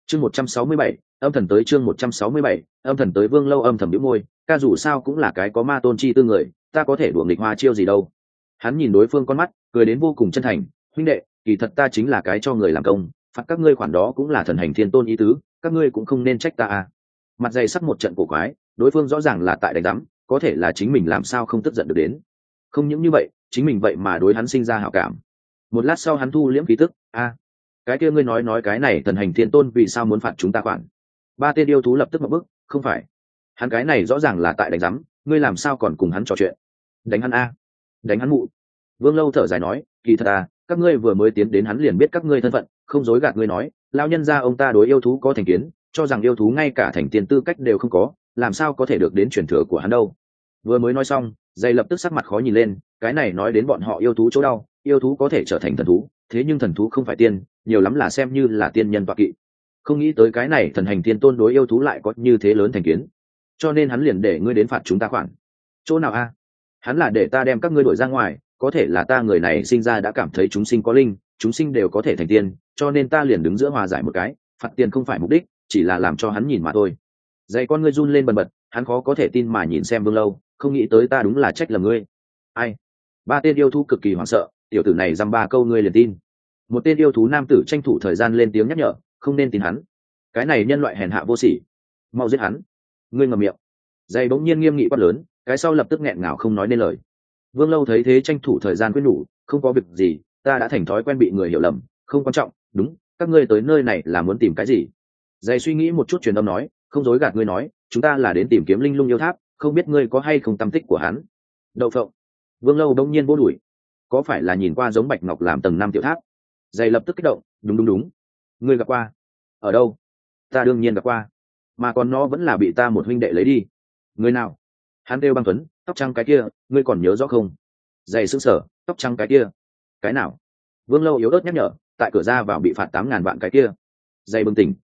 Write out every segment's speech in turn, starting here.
Chương 167, âm thần tới. Chương 167, âm thần tới. Vương Lâu âm thầm nhíu môi, ca dù sao cũng là cái có ma tôn chi tư người, ta có thể đùa nghịch hoa chiêu gì đâu. Hắn nhìn đối phương con mắt, cười đến vô cùng chân thành, huynh đệ, kỳ thật ta chính là cái cho người làm công, phạt các ngươi khoản đó cũng là thần hành thiên tôn ý tứ, các ngươi cũng không nên trách ta à. Mặt dày sắc một trận cổ quái, đối phương rõ ràng là tại đánh đắm, có thể là chính mình làm sao không tức giận được đến. Không những như vậy, chính mình vậy mà đối hắn sinh ra hảo cảm. Một lát sau hắn thu liễm khí tức, cái kia ngươi nói cái này thần hành thiên tôn vì sao muốn phạt chúng ta khoản. Ba tên yêu thú lập tức một bức, không phải, hắn cái này rõ ràng là tại đánh rắm, ngươi làm sao còn cùng hắn trò chuyện. Đánh hắn a, đánh hắn mụ. Vương Lâu thở dài nói, kỳ thật các ngươi vừa mới tiến đến hắn liền biết các ngươi thân phận, không dối gạt ngươi nói, lao nhân gia ông ta đối yêu thú có thành kiến, cho rằng yêu thú ngay cả thành tiền tư cách đều không có, làm sao có thể được đến truyền thừa của hắn đâu. Vừa mới nói xong, dây lập tức sắc mặt khó nhìn lên, cái này nói đến bọn họ yêu thú chỗ đau, yêu thú có thể trở thành thần thú, thế nhưng thần thú không phải tiên, nhiều lắm là xem như là tiên nhân tọa kỵ. Không nghĩ tới cái này thần hành thiên tôn đối yêu thú lại có như thế lớn thành kiến, cho nên hắn liền để ngươi đến phạt chúng ta khoản. Chỗ nào a? Hắn là để ta đem các ngươi đuổi ra ngoài, có thể là ta người này sinh ra đã cảm thấy chúng sinh có linh, chúng sinh đều có thể thành tiên, cho nên ta liền đứng giữa hòa giải một cái, phạt tiền không phải mục đích, chỉ là làm cho hắn nhìn mà thôi. Dày con ngươi run lên bần bật, hắn khó có thể tin mà nhìn xem Vương Lâu, không nghĩ tới ta đúng là trách lầm ngươi. Ai? Ba tên yêu thú cực kỳ hoảng sợ, tiểu tử này dăm ba câu ngươi liền tin. Một tên yêu thú nam tử tranh thủ thời gian lên tiếng nhắc nhở, không nên tin hắn, cái này nhân loại hèn hạ vô sỉ, mau giết hắn. Ngươi ngậm miệng. Dày bỗng nhiên nghiêm nghị quát lớn, cái sau lập tức nghẹn ngào không nói nên lời. Vương Lâu thấy thế tranh thủ thời gian khuyên nhủ, không có việc gì, ta đã thành thói quen bị người hiểu lầm, không quan trọng. Đúng, các ngươi tới nơi này là muốn tìm cái gì? Dày suy nghĩ một chút truyền âm nói, không dối gạt ngươi nói, chúng ta là đến tìm kiếm linh lung yêu tháp, không biết ngươi có hay không tâm tích của hắn. Đậu phộng. Vương Lâu đông nhiên vô đuổi, có phải là nhìn qua giống bạch ngọc làm tầng 5 tiểu tháp? Dày lập tức kích động, đúng, ngươi gặp qua? Ở đâu? Ta đương nhiên gặp qua, mà còn nó vẫn là bị ta một huynh đệ lấy đi. Người nào? Hắn kêu Băng Tuấn, tóc trắng cái kia, ngươi còn nhớ rõ không? Dày sững sờ, tóc trắng cái kia, cái nào? Vương Lâu yếu ớt nhắc nhở, tại cửa ra vào bị phạt 8.000 vạn cái kia. Dày bừng tỉnh,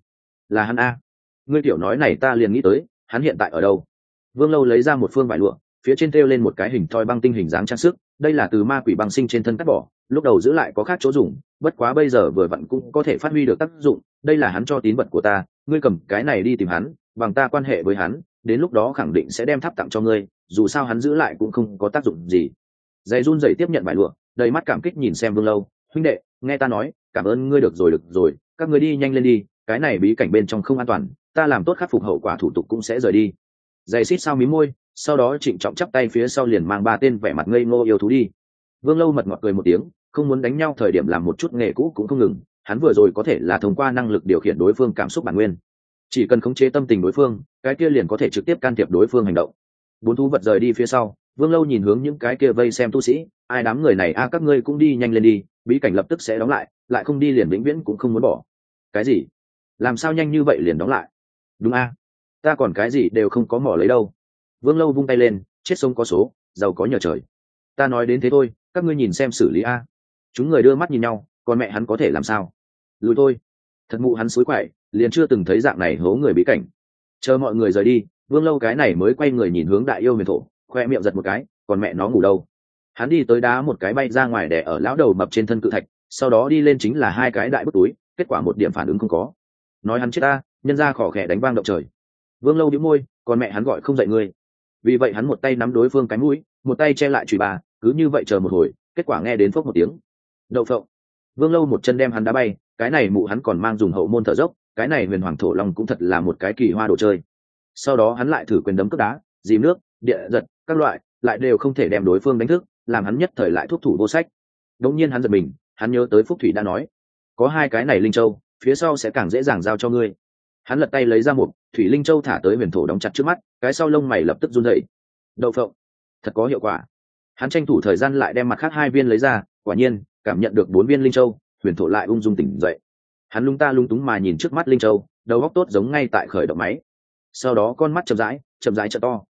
là hắn ngươi tiểu nói này ta liền nghĩ tới, hắn hiện tại ở đâu? Vương Lâu lấy ra một phương vải lụa, phía trên thêu lên một cái hình thoi băng tinh hình dáng trang sức, đây là từ ma quỷ băng sinh trên thân cắt bỏ, lúc đầu giữ lại có khác chỗ dùng, bất quá bây giờ vừa vặn cũng có thể phát huy được tác dụng, đây là hắn cho tín vật của ta, ngươi cầm cái này đi tìm hắn, bằng ta quan hệ với hắn, đến lúc đó khẳng định sẽ đem tháp tặng cho ngươi, dù sao hắn giữ lại cũng không có tác dụng gì. Dày run rẩy tiếp nhận vải lụa, đầy mắt cảm kích nhìn xem Vương Lâu, huynh đệ, nghe ta nói, cảm ơn ngươi, được rồi, các ngươi đi nhanh lên đi, cái này bí cảnh bên trong không an toàn, ta làm tốt khắc phục hậu quả thủ tục cũng sẽ rời đi. Dày xít sao mí môi, sau đó trịnh trọng chắp tay phía sau liền mang ba tên vẻ mặt ngây ngô yêu thú đi. Vương Lâu mật ngọt cười một tiếng, không muốn đánh nhau thời điểm làm một chút nghề cũ cũng không ngừng, hắn vừa rồi có thể là thông qua năng lực điều khiển đối phương cảm xúc bản nguyên, chỉ cần khống chế tâm tình đối phương, cái kia liền có thể trực tiếp can thiệp đối phương hành động. Bốn thú vật rời đi phía sau, Vương Lâu nhìn hướng những cái kia vây xem tu sĩ, ai đám người này các ngươi cũng đi nhanh lên đi, bí cảnh lập tức sẽ đóng lại, lại không đi liền vĩnh viễn cũng không muốn bỏ. Cái gì? Làm sao nhanh như vậy liền đóng lại? Đúng ta còn cái gì đều không có mỏ lấy đâu. Vương Lâu vung tay lên, chết sống có số, giàu có nhờ trời. Ta nói đến thế thôi, các ngươi nhìn xem xử lý Chúng người đưa mắt nhìn nhau, còn mẹ hắn có thể làm sao? Lùi thôi. Thật mụ hắn xối quậy, liền chưa từng thấy dạng này hố người bí cảnh. Chờ mọi người rời đi, Vương Lâu cái này mới quay người nhìn hướng Đại Yêu Huyền Thổ, khoe miệng giật một cái, còn mẹ nó ngủ đâu? Hắn đi tới đá một cái bay ra ngoài để ở lão đầu mập trên thân cự thạch, sau đó đi lên chính là hai cái đại bức túi, kết quả một điểm phản ứng không có. Nói hắn chết nhân ra khỏ khẽ đánh vang động trời. Vương Lâu nhíu môi, còn mẹ hắn gọi không dậy ngươi. Vì vậy hắn một tay nắm đối phương cái mũi, một tay che lại chùy bà, cứ như vậy chờ một hồi, kết quả nghe đến phốc một tiếng. Đậu phộng. Vương Lâu một chân đem hắn đá bay, cái này mụ hắn còn mang dùng hậu môn thở dốc, cái này huyền hoàng thổ long cũng thật là một cái kỳ hoa đồ chơi. Sau đó hắn lại thử quyền đấm cước đá, dìm nước, địa giật, các loại, lại đều không thể đem đối phương đánh thức, làm hắn nhất thời lại thúc thủ vô sách. Đống nhiên hắn giật mình, hắn nhớ tới Phúc Thủy đã nói, có hai cái này linh châu, phía sau sẽ càng dễ dàng giao cho ngươi. Hắn lật tay lấy ra một thủy linh châu thả tới huyền thổ đóng chặt trước mắt, cái sau lông mày lập tức run rẩy. Đậu phộng, thật có hiệu quả. Hắn tranh thủ thời gian lại đem mặt khác hai viên lấy ra, quả nhiên cảm nhận được 4 viên linh châu, huyền thổ lại ung dung tỉnh dậy. Hắn lung ta lung túng mà nhìn trước mắt linh châu, đầu óc tốt giống ngay tại khởi động máy. Sau đó con mắt chậm rãi trợ to.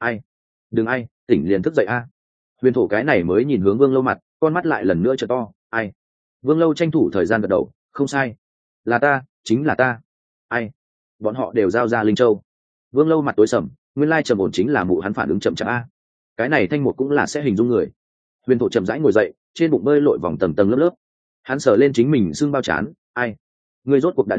Đừng tỉnh liền thức dậy Huyền thổ cái này mới nhìn hướng Vương Lâu mặt, con mắt lại lần nữa trợ to. Vương Lâu tranh thủ thời gian gật đầu, không sai, là ta, chính là ta. Bọn họ đều giao ra linh châu. Vương Lâu mặt tối sầm, nguyên lai trầm ổn chính là mụ hắn phản ứng chậm chạp cái này thanh một cũng là sẽ hình dung người. Huyền thổ chậm rãi ngồi dậy, trên bụng bơi lội vòng tầng tầng lớp lớp. Hắn sờ lên chính mình xương bao chán, ngươi rốt cuộc đã đến,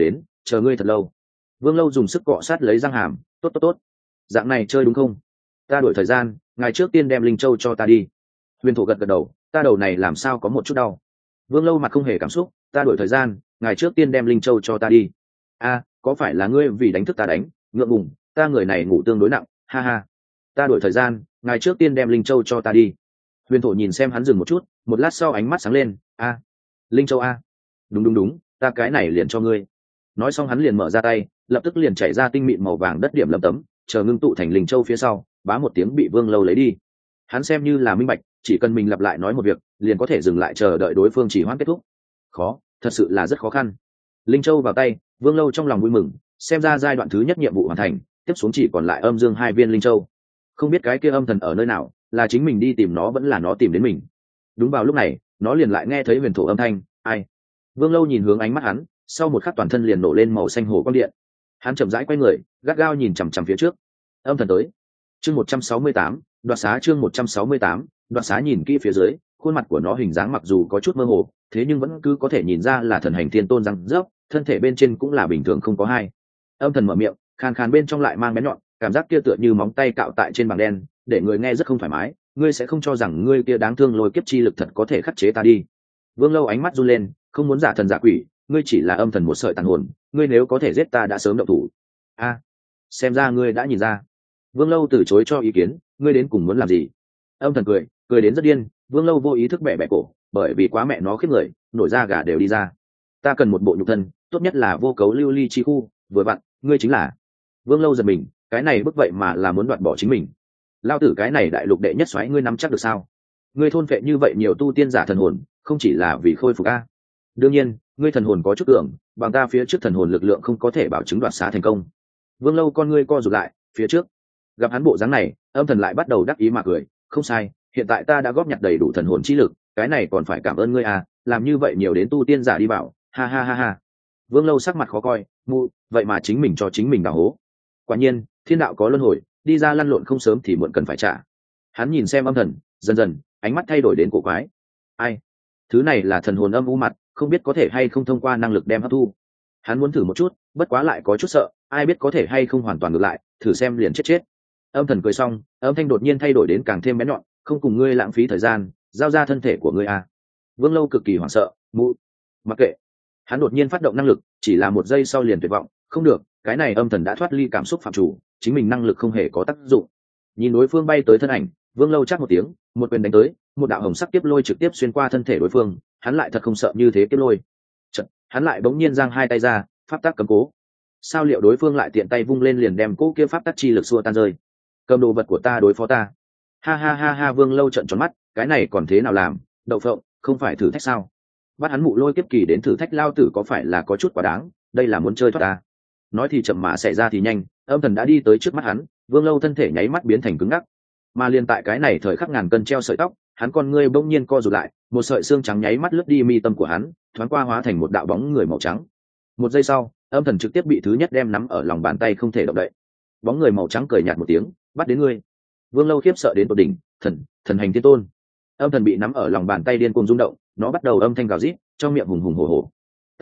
chờ ngươi thật lâu. Vương Lâu dùng sức cọ sát lấy răng hàm, tốt tốt tốt, dạng này chơi đúng không? Ta đổi thời gian, ngài trước tiên đem linh châu cho ta đi. Huyền Thổ gật gật đầu, ta đầu này làm sao có một chút đau. Vương Lâu mặt không hề cảm xúc, ta đổi thời gian, ngài trước tiên đem linh châu cho ta đi. A, có phải là ngươi vì đánh thức ta đánh, ngượng ngùng, ta người này ngủ tương đối nặng, ha ha. Ta đổi thời gian, ngài trước tiên đem linh châu cho ta đi. Huyền Thổ nhìn xem hắn dừng một chút, một lát sau ánh mắt sáng lên, a, linh châu a, đúng đúng đúng, ta cái này liền cho ngươi. Nói xong hắn liền mở ra tay, lập tức liền chảy ra tinh mịn màu vàng đất điểm lấm tấm, chờ ngưng tụ thành linh châu phía sau, bá một tiếng bị Vương Lâu lấy đi. Hắn xem như là minh bạch, chỉ cần mình lặp lại nói một việc, liền có thể dừng lại chờ đợi đối phương chỉ hoãn kết thúc. Khó, thật sự là rất khó khăn. Linh châu vào tay, Vương Lâu trong lòng vui mừng, xem ra giai đoạn thứ nhất nhiệm vụ hoàn thành, tiếp xuống chỉ còn lại âm dương 2 viên linh châu. Không biết cái kia âm thần ở nơi nào, là chính mình đi tìm nó vẫn là nó tìm đến mình. Đúng vào lúc này, nó liền lại nghe thấy Huyền Thổ âm thanh, ai? Vương Lâu nhìn hướng ánh mắt hắn, sau một khắc toàn thân liền nổ lên màu xanh hồ quang điện. Hắn chậm rãi quay người, gắt gao nhìn chằm chằm phía trước. Âm thần tới. Chương 168, đoạt xá chương 168, đoạt xá nhìn kỹ phía dưới, khuôn mặt của nó hình dáng mặc dù có chút mơ hồ, thế nhưng vẫn cứ có thể nhìn ra là thần hành thiên tôn răng rớp, thân thể bên trên cũng là bình thường không có hai. Âm thần mở miệng, khàn khàn bên trong lại mang bén nhọn, cảm giác kia tựa như móng tay cạo tại trên bảng đen, để người nghe rất không thoải mái. Ngươi sẽ không cho rằng ngươi kia đáng thương lôi kiếp chi lực thật có thể khắc chế ta đi. Vương Lâu ánh mắt run lên, không muốn giả thần giả quỷ, ngươi chỉ là âm thần một sợi tàn hồn, ngươi nếu có thể giết ta đã sớm động thủ. A, xem ra ngươi đã nhìn ra. Vương Lâu từ chối cho ý kiến, ngươi đến cùng muốn làm gì? Âm thần cười, cười đến rất điên. Vương Lâu vô ý thức bẻ bẻ cổ, bởi vì quá mẹ nó khiếp người, nổi da gà đều đi ra. Ta cần một bộ nhục thân, tốt nhất là vô cấu lưu ly chi khu, vừa vặn, ngươi chính là. Vương Lâu giật mình, cái này bức vậy mà là muốn đoạt bỏ chính mình. Lao tử cái này đại lục đệ nhất xoáy ngươi nắm chắc được sao? Ngươi thôn phệ như vậy nhiều tu tiên giả thần hồn, không chỉ là vì khôi phục a. Đương nhiên, ngươi thần hồn có chút cường, bằng ta phía trước thần hồn lực lượng không có thể bảo chứng đoạt xá thành công. Vương Lâu con ngươi co rụt lại, phía trước. Gặp hắn bộ dáng này, âm thần lại bắt đầu đắc ý mà cười, không sai, hiện tại ta đã góp nhặt đầy đủ thần hồn chi lực, cái này còn phải cảm ơn ngươi à, làm như vậy nhiều đến tu tiên giả đi bảo, ha ha ha ha. Vương Lâu sắc mặt khó coi, ngu, vậy mà chính mình cho chính mình đào hố. Quả nhiên, thiên đạo có luân hồi, đi ra lăn lộn không sớm thì muộn cần phải trả. Hắn nhìn xem âm thần, dần dần, ánh mắt thay đổi đến cổ quái. Ai? Thứ này là thần hồn âm u mặt, không biết có thể hay không thông qua năng lực đem hấp thu. Hắn muốn thử một chút, bất quá lại có chút sợ, ai biết có thể hay không hoàn toàn ngược lại, thử xem liền chết chết. Âm thần cười xong, âm thanh đột nhiên thay đổi đến càng thêm bén nhọn, không cùng ngươi lãng phí thời gian, giao ra thân thể của ngươi à. Vương Lâu cực kỳ hoảng sợ, mụ, mặc kệ. Hắn đột nhiên phát động năng lực, chỉ là một giây sau liền tuyệt vọng, không được, cái này âm thần đã thoát ly cảm xúc phạm chủ, chính mình năng lực không hề có tác dụng. Nhìn đối phương bay tới thân ảnh, Vương Lâu chắc một tiếng, một quyền đánh tới, một đạo hồng sắc tiếp lôi trực tiếp xuyên qua thân thể đối phương, hắn lại thật không sợ như thế tiếp lôi. Chật, hắn lại bỗng nhiên giang hai tay ra, pháp tắc cấm cố. Sao liệu đối phương lại tiện tay vung lên liền đem cỗ kia pháp tắc chi lực xua tan rơi. Cầm đồ vật của ta đối phó ta. Ha ha ha ha, Vương Lâu trợn tròn mắt, cái này còn thế nào làm, đậu phộng, không phải thử thách sao? Bắt hắn mụ lôi kiếp kỳ đến thử thách lao tử có phải là có chút quá đáng, đây là muốn chơi thoát ta. Nói thì chậm mà xảy ra thì nhanh, âm thần đã đi tới trước mắt hắn, Vương Lâu thân thể nháy mắt biến thành cứng ngắc. Mà liền tại cái này thời khắc ngàn cân treo sợi tóc, hắn con ngươi bỗng nhiên co rụt lại, một sợi xương trắng nháy mắt lướt đi mi tâm của hắn, thoáng qua hóa thành một đạo bóng người màu trắng. Một giây sau, âm thần trực tiếp bị thứ nhất đem nắm ở lòng bàn tay không thể động đậy. Bóng người màu trắng cười nhạt một tiếng, bắt đến ngươi. Vương Lâu khiếp sợ đến tột đỉnh, thần hành thiên tôn. Âm thần bị nắm ở lòng bàn tay điên cuồng rung động, nó bắt đầu âm thanh gào rít, trong miệng hùng hùng hổ hổ.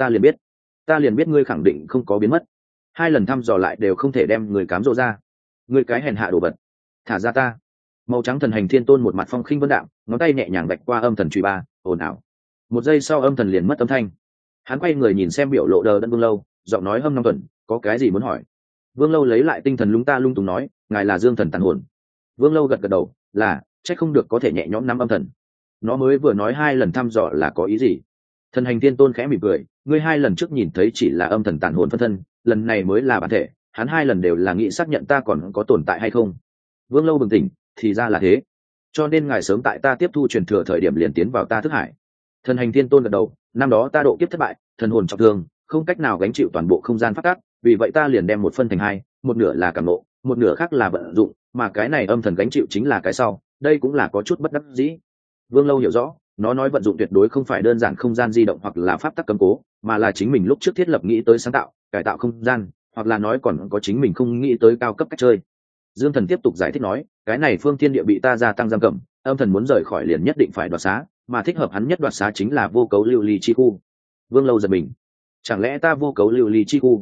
Ta liền biết ngươi khẳng định không có biến mất. 2 lần thăm dò lại đều không thể đem người cám dỗ ra. Ngươi cái hèn hạ đồ vật, thả ra ta. Màu trắng thần hành thiên tôn một mặt phong khinh vân đạm, ngón tay nhẹ nhàng vạch qua âm thần chùy ba, ồn ào. Một giây sau âm thần liền mất âm thanh. Hắn quay người nhìn xem biểu lộ đờ đẫn Vương Lâu, giọng nói hâm năm tuần, có cái gì muốn hỏi? Vương Lâu lấy lại tinh thần lúng ta lung túng nói, ngài là Dương Thần tàn hồn. Vương Lâu gật gật đầu, là, trách không được có thể nhẹ nhõm nắm âm thần. Nó mới vừa nói 2 lần thăm dò là có ý gì? Thần hành thiên tôn khẽ mỉm cười, ngươi 2 lần trước nhìn thấy chỉ là âm thần tàn hồn phân thân, lần này mới là bản thể, hắn 2 lần đều là nghĩ xác nhận ta còn có tồn tại hay không. Vương Lâu bừng tỉnh, thì ra là thế, cho nên ngài sớm tại ta tiếp thu truyền thừa thời điểm liền tiến vào ta thức hải. Thần hành thiên tôn gật đầu, năm đó ta độ kiếp thất bại, thần hồn trọng thương, không cách nào gánh chịu toàn bộ không gian phát tác, vì vậy ta liền đem một phân thành 2, một nửa là cảm ngộ, một nửa khác là vận dụng, mà cái này âm thần gánh chịu chính là cái sau, đây cũng là có chút bất đắc dĩ. Vương Lâu hiểu rõ, nó nói vận dụng tuyệt đối không phải đơn giản không gian di động hoặc là pháp tắc cấm cố, mà là chính mình lúc trước thiết lập nghĩ tới sáng tạo, cải tạo không gian, hoặc là nói còn có chính mình không nghĩ tới cao cấp cách chơi. Dương Thần tiếp tục giải thích nói, cái này phương thiên địa bị ta gia tăng giam cầm, âm thần muốn rời khỏi liền nhất định phải đoạt xá, mà thích hợp hắn nhất đoạt xá chính là vô cấu lưu ly chi khu. Vương Lâu giật mình, chẳng lẽ ta vô cấu lưu ly chi khu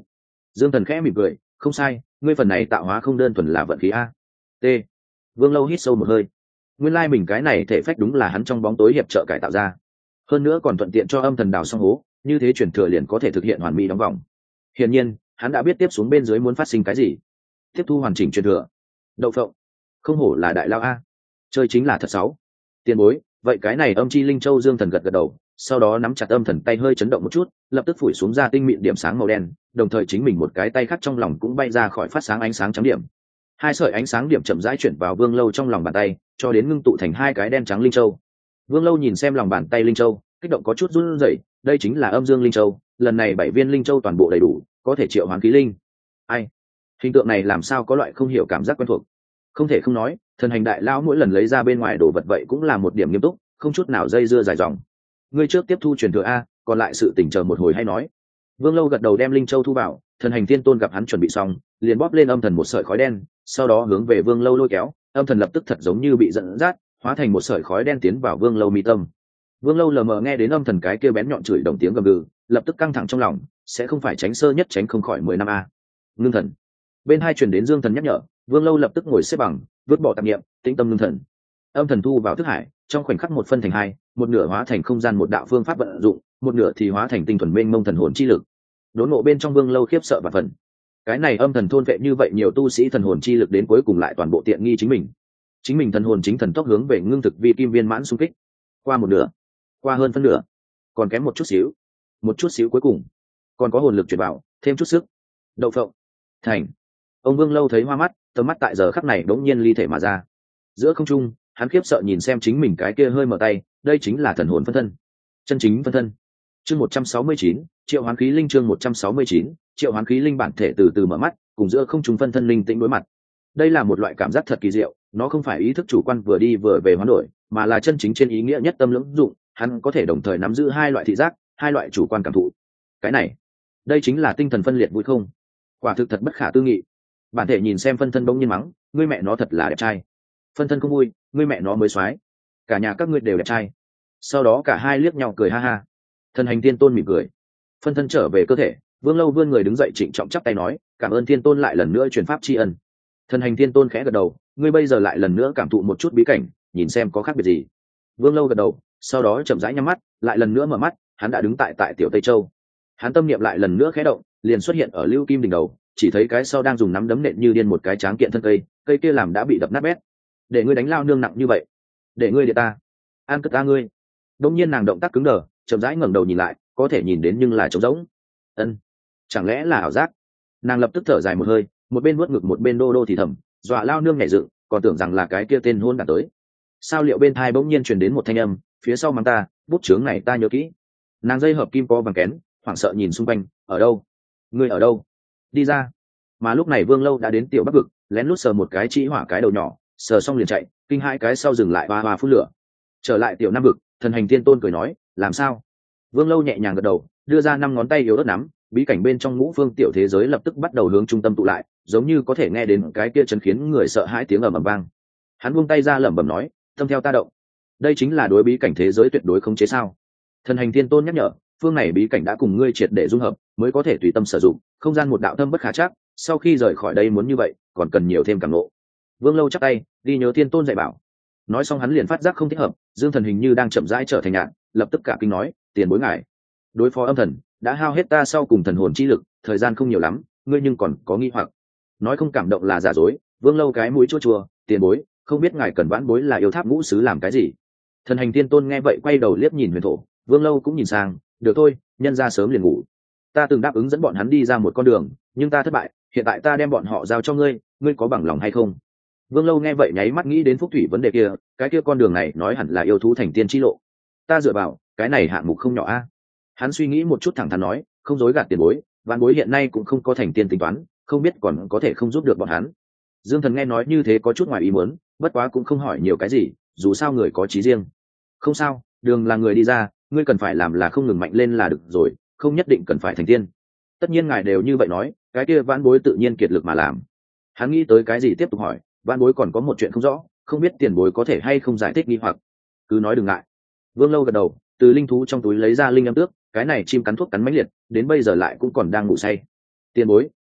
Dương Thần khẽ mỉm cười, không sai, ngươi phần này tạo hóa không đơn thuần là vận khí a. T. Vương Lâu hít sâu một hơi. Nguyên lai mình cái này thể phách đúng là hắn trong bóng tối hiệp trợ cải tạo ra, hơn nữa còn thuận tiện cho âm thần đào xong hố, như thế truyền thừa liền có thể thực hiện hoàn mỹ đóng vòng. Hiển nhiên hắn đã biết tiếp xuống bên dưới muốn phát sinh cái gì. Tiếp thu hoàn chỉnh truyền thừa. Đậu phộng, không hổ là đại lao a, chơi chính là thật sáu. Tiền bối, vậy cái này âm chi linh châu. Dương Thần gật gật đầu, sau đó nắm chặt âm thần tay hơi chấn động một chút, lập tức phủi xuống ra tinh mịn điểm sáng màu đen, đồng thời chính mình một cái tay khác trong lòng cũng bay ra khỏi phát sáng ánh sáng trắng điểm. Hai sợi ánh sáng điểm chậm rãi chuyển vào Vương Lâu trong lòng bàn tay, cho đến ngưng tụ thành hai cái đen trắng linh châu. Vương Lâu nhìn xem lòng bàn tay linh châu, kích động có chút run rẩy, đây chính là âm dương linh châu, lần này 7 viên linh châu toàn bộ đầy đủ, có thể triệu hoán khí linh. Ai, hình tượng này làm sao có loại không hiểu cảm giác quen thuộc. Không thể không nói, thần hành đại lão mỗi lần lấy ra bên ngoài đồ vật vậy cũng là một điểm nghiêm túc, không chút nào dây dưa dài dòng. Ngươi trước tiếp thu truyền thừa a, còn lại sự tỉnh chờ một hồi hay nói. Vương Lâu gật đầu đem linh châu thu vào, thần hành thiên tôn gặp hắn chuẩn bị xong, liền bóp lên âm thần một sợi khói đen, sau đó hướng về Vương Lâu lôi kéo, âm thần lập tức thật giống như bị dẫn dắt, hóa thành một sợi khói đen tiến vào Vương Lâu mi tâm. Vương Lâu lờ mờ nghe đến âm thần cái kia bén nhọn chửi đồng tiếng gầm gừ, lập tức căng thẳng trong lòng, sẽ không phải tránh sơ nhất tránh không khỏi 10 năm a. Ngưng thần. Bên hai truyền đến Dương Thần nhắc nhở, Vương Lâu lập tức ngồi xếp bằng, vứt bỏ tạp niệm, tĩnh tâm ngưng thần. Âm thần thu vào thức hải, trong khoảnh khắc một phân thành hai, một nửa hóa thành không gian một đạo phương pháp vận dụng, một nửa thì hóa thành tinh thuần mênh mông thần hồn chi lực. Đốn ngộ bên trong Vương Lâu khiếp sợ và phần. Cái này âm thần thôn vệ như vậy nhiều tu sĩ thần hồn chi lực đến cuối cùng lại toàn bộ tiện nghi chính mình. Chính mình thần hồn chính thần tốc hướng về ngưng thực vi kim viên mãn xung kích. Qua một nửa, qua hơn phân nửa, còn kém một chút xíu cuối cùng, còn có hồn lực chuyển vào, thêm chút sức. Đậu phộng, thành. Ông Vương Lâu thấy hoa mắt, tầm mắt tại giờ khắc này đống nhiên ly thể mà ra. Giữa không trung, hắn khiếp sợ nhìn xem chính mình cái kia hơi mở tay, đây chính là thần hồn phân thân, chân chính phân thân. Chương 169, triệu hoán khí linh. Chương 169, triệu hoán khí linh. Bản thể từ từ mở mắt, cùng giữa không trung phân thân linh tĩnh đối mặt. Đây là một loại cảm giác thật kỳ diệu, nó không phải ý thức chủ quan vừa đi vừa về hoán đổi, mà là chân chính trên ý nghĩa nhất tâm lưỡng dụng, hắn có thể đồng thời nắm giữ hai loại thị giác, hai loại chủ quan cảm thụ. Cái này, đây chính là tinh thần phân liệt vui không? Quả thực thật bất khả tư nghị. Bản thể nhìn xem phân thân bỗng nhiên mắng, ngươi mẹ nó thật là đẹp trai. Phân thân không vui, ngươi mẹ nó mới soái. Cả nhà các ngươi đều đẹp trai. Sau đó cả hai liếc nhau cười ha ha. Thần hành thiên tôn mỉm cười. Phân thân trở về cơ thể, Vương Lâu vươn người đứng dậy trịnh trọng chắp tay nói, cảm ơn thiên tôn lại lần nữa truyền pháp tri ân. Thần hành thiên tôn khẽ gật đầu, ngươi bây giờ lại lần nữa cảm thụ một chút bí cảnh, nhìn xem có khác biệt gì. Vương Lâu gật đầu, sau đó chậm rãi nhắm mắt, lại lần nữa mở mắt, hắn đã đứng tại tiểu Tây Châu. Hắn tâm niệm lại lần nữa khẽ động, liền xuất hiện ở Lưu Kim đỉnh đầu, chỉ thấy cái sau đang dùng nắm đấm nện như điên một cái tráng kiện thân cây, cây kia làm đã bị đập nát bét. Để ngươi đánh lao nương nặng như vậy, để ngươi để ta an cất ta ngươi. Đông nhiên nàng động tác cứng đờ, chậm rãi ngẩng đầu nhìn lại, có thể nhìn đến nhưng là trống rỗng. Ân, chẳng lẽ là ảo giác? Nàng lập tức thở dài một hơi, một bên vuốt ngực một bên đô đô thì thầm, dọa lao nương nhảy dựng, còn tưởng rằng là cái kia tên hôn đã tới. Sao liệu bên thai bỗng nhiên truyền đến một thanh âm, phía sau mắng ta, bút chướng này ta nhớ kỹ. Nàng dây hợp kim co vàng kén, hoảng sợ nhìn xung quanh, ở đâu? Ngươi ở đâu? Đi ra. Mà lúc này Vương Lâu đã đến tiểu Bắc vực, lén lút sờ một cái chỉ hỏa cái đầu nhỏ, sờ xong liền chạy, kinh hai cái sau dừng lại hoa hoa phun lửa. Trở lại tiểu Nam vực, thần hành thiên tôn cười nói, làm sao? Vương Lâu nhẹ nhàng gật đầu, đưa ra 5 ngón tay yếu ớt nắm, bí cảnh bên trong ngũ phương tiểu thế giới lập tức bắt đầu hướng trung tâm tụ lại, giống như có thể nghe đến cái kia chấn khiến người sợ hãi tiếng ầm ầm vang. Hắn buông tay ra lẩm bẩm nói, tâm theo ta động. Đây chính là đối bí cảnh thế giới tuyệt đối không chế sao? Thần hành thiên tôn nhắc nhở, phương này bí cảnh đã cùng ngươi triệt để dung hợp, mới có thể tùy tâm sử dụng, không gian một đạo thâm bất khả trắc, sau khi rời khỏi đây muốn như vậy, còn cần nhiều thêm cảm ngộ. Vương Lâu chắp tay, đi nhớ thiên tôn dạy bảo. Nói xong hắn liền phát giác không thích hợp, Dương Thần hình như đang chậm rãi trở thành nhạn, lập tức cả kinh nói, tiền bối ngài đối phó âm thần đã hao hết ta sau cùng thần hồn chi lực, thời gian không nhiều lắm, ngươi nhưng còn có nghi hoặc. Nói không cảm động là giả dối. Vương Lâu cái mũi chua chua, tiền bối, không biết ngài cần vãn bối là yêu tháp ngũ sứ làm cái gì? Thần hành thiên tôn nghe vậy quay đầu liếc nhìn huyền thổ, Vương Lâu cũng nhìn sang, được thôi, nhân ra sớm liền ngủ. Ta từng đáp ứng dẫn bọn hắn đi ra một con đường, nhưng ta thất bại, hiện tại ta đem bọn họ giao cho ngươi, ngươi có bằng lòng hay không? Vương Lâu nghe vậy nháy mắt nghĩ đến Phúc Thủy vấn đề kia, cái kia con đường này nói hẳn là yêu thú thành tiên chi lộ. Ta dựa vào, cái này hạng mục không nhỏ a. Hắn suy nghĩ một chút thẳng thắn nói, không dối gạt tiền bối, vạn bối hiện nay cũng không có thành tiên tính toán, không biết còn có thể không giúp được bọn hắn. Dương Thần nghe nói như thế có chút ngoài ý muốn, bất quá cũng không hỏi nhiều cái gì, dù sao người có chí riêng. Không sao, đường là người đi ra, ngươi cần phải làm là không ngừng mạnh lên là được rồi, không nhất định cần phải thành tiên. Tất nhiên ngài đều như vậy nói, cái kia vãn bối tự nhiên kiệt lực mà làm. Hắn nghĩ tới cái gì tiếp tục hỏi, vãn bối còn có một chuyện không rõ, không biết tiền bối có thể hay không giải thích nghi hoặc. Cứ nói đừng ngại. Vương Lâu gật đầu, từ linh thú trong túi lấy ra linh âm tước, cái này chim cắn thuốc cắn mãnh liệt, đến bây giờ lại cũng còn đang ngủ say. Tiền bối,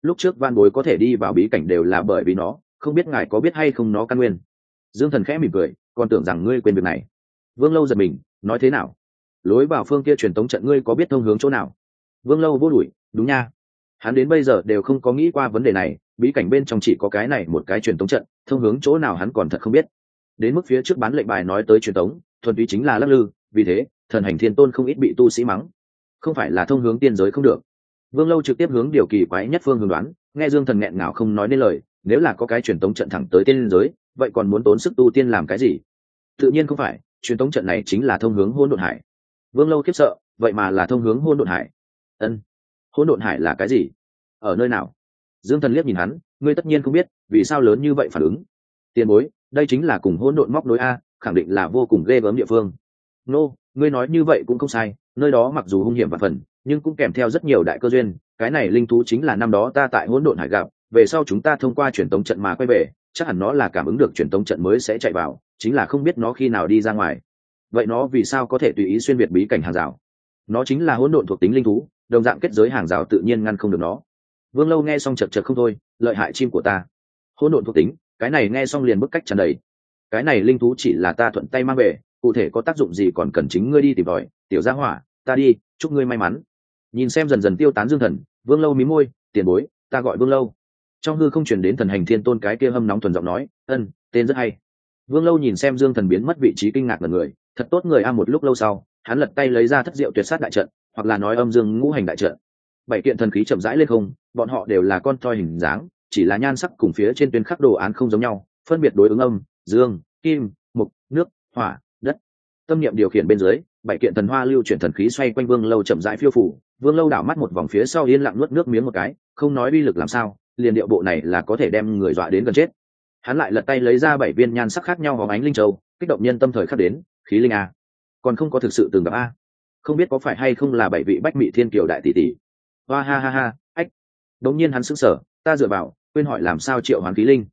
lúc trước van bối có thể đi vào bí cảnh đều là bởi vì nó, không biết ngài có biết hay không nó căn nguyên. Dương Thần khẽ mỉm cười, còn tưởng rằng ngươi quên việc này. Vương Lâu giật mình, nói thế nào? Lối vào phương kia truyền tống trận ngươi có biết thông hướng chỗ nào? Vương Lâu vô đuổi, đúng nha. Hắn đến bây giờ đều không có nghĩ qua vấn đề này, bí cảnh bên trong chỉ có cái này một cái truyền tống trận, thông hướng chỗ nào hắn còn thật không biết. Đến mức phía trước bán lệnh bài nói tới truyền tống, thuần túy chính là lắc lư, vì thế thần hành thiên tôn không ít bị tu sĩ mắng. Không phải là thông hướng tiên giới không được. Vương Lâu trực tiếp hướng điều kỳ quái nhất phương hướng đoán, nghe Dương Thần nghẹn ngào không nói nên lời, nếu là có cái truyền tống trận thẳng tới tiên giới, vậy còn muốn tốn sức tu tiên làm cái gì? Tự nhiên không phải, truyền tống trận này chính là thông hướng Hỗn Độn Hải. Vương Lâu khiếp sợ, vậy mà là thông hướng Hỗn Độn Hải. Ân, Hỗn Độn Hải là cái gì? Ở nơi nào? Dương Thần liếc nhìn hắn, ngươi tất nhiên không biết, vì sao lớn như vậy phản ứng? Tiền bối, đây chính là cùng hỗn độn móc nối a, khẳng định là vô cùng ghê gớm địa phương. Nô, ngươi nói như vậy cũng không sai, nơi đó mặc dù hung hiểm và phần, nhưng cũng kèm theo rất nhiều đại cơ duyên. Cái này linh thú chính là năm đó ta tại Hỗn Độn Hải gặp, về sau chúng ta thông qua truyền tống trận mà quay về, chắc hẳn nó là cảm ứng được truyền tống trận mới sẽ chạy vào, chính là không biết nó khi nào đi ra ngoài. Vậy nó vì sao có thể tùy ý xuyên việt bí cảnh hàng rào? Nó chính là hỗn độn thuộc tính linh thú, đồng dạng kết giới hàng rào tự nhiên ngăn không được nó. Vương Lâu nghe xong chật chật không thôi, lợi hại chim của ta. Hỗn độn thuộc tính, cái này nghe xong liền bức cách tràn đầy. Cái này linh thú chỉ là ta thuận tay mang về, cụ thể có tác dụng gì còn cần chính ngươi đi tìm tòi. Tiểu gia hỏa, ta đi, chúc ngươi may mắn. Nhìn xem dần dần tiêu tán Dương Thần, Vương Lâu mí môi, tiền bối, ta gọi Vương Lâu. Trong hư không truyền đến thần hành thiên tôn cái kia hâm nóng thuần giọng nói, tên rất hay. Vương Lâu nhìn xem Dương Thần biến mất vị trí kinh ngạc ngẩn người, thật tốt người a. Một lúc lâu sau, hắn lật tay lấy ra thất diệu tuyệt sát đại trận, hoặc là nói âm dương ngũ hành đại trận. 7 kiện thần khí chậm rãi lên không, bọn họ đều là con toi hình dáng, chỉ là nhan sắc cùng phía trên tuyến khắc đồ án không giống nhau, phân biệt đối ứng âm, dương, kim, mộc, nước, hỏa, đất. Tâm niệm điều khiển bên dưới, 7 kiện thần hoa lưu chuyển thần khí xoay quanh Vương Lâu chậm rãi phiêu phủ. Vương Lâu đảo mắt một vòng phía sau yên lặng nuốt nước miếng một cái, không nói uy lực làm sao, liền điệu bộ này là có thể đem người dọa đến gần chết. Hắn lại lật tay lấy ra 7 viên nhan sắc khác nhau hóng ánh linh châu, kích động nhân tâm thời khắc đến, khí linh a, còn không có thực sự từng gặp a, không biết có phải hay không là 7 vị bách mị thiên kiều đại tỷ tỷ. Hoa ha ha ha, ách. Đống nhiên hắn sững sờ, ta dựa vào, quên hỏi làm sao triệu hoán khí linh.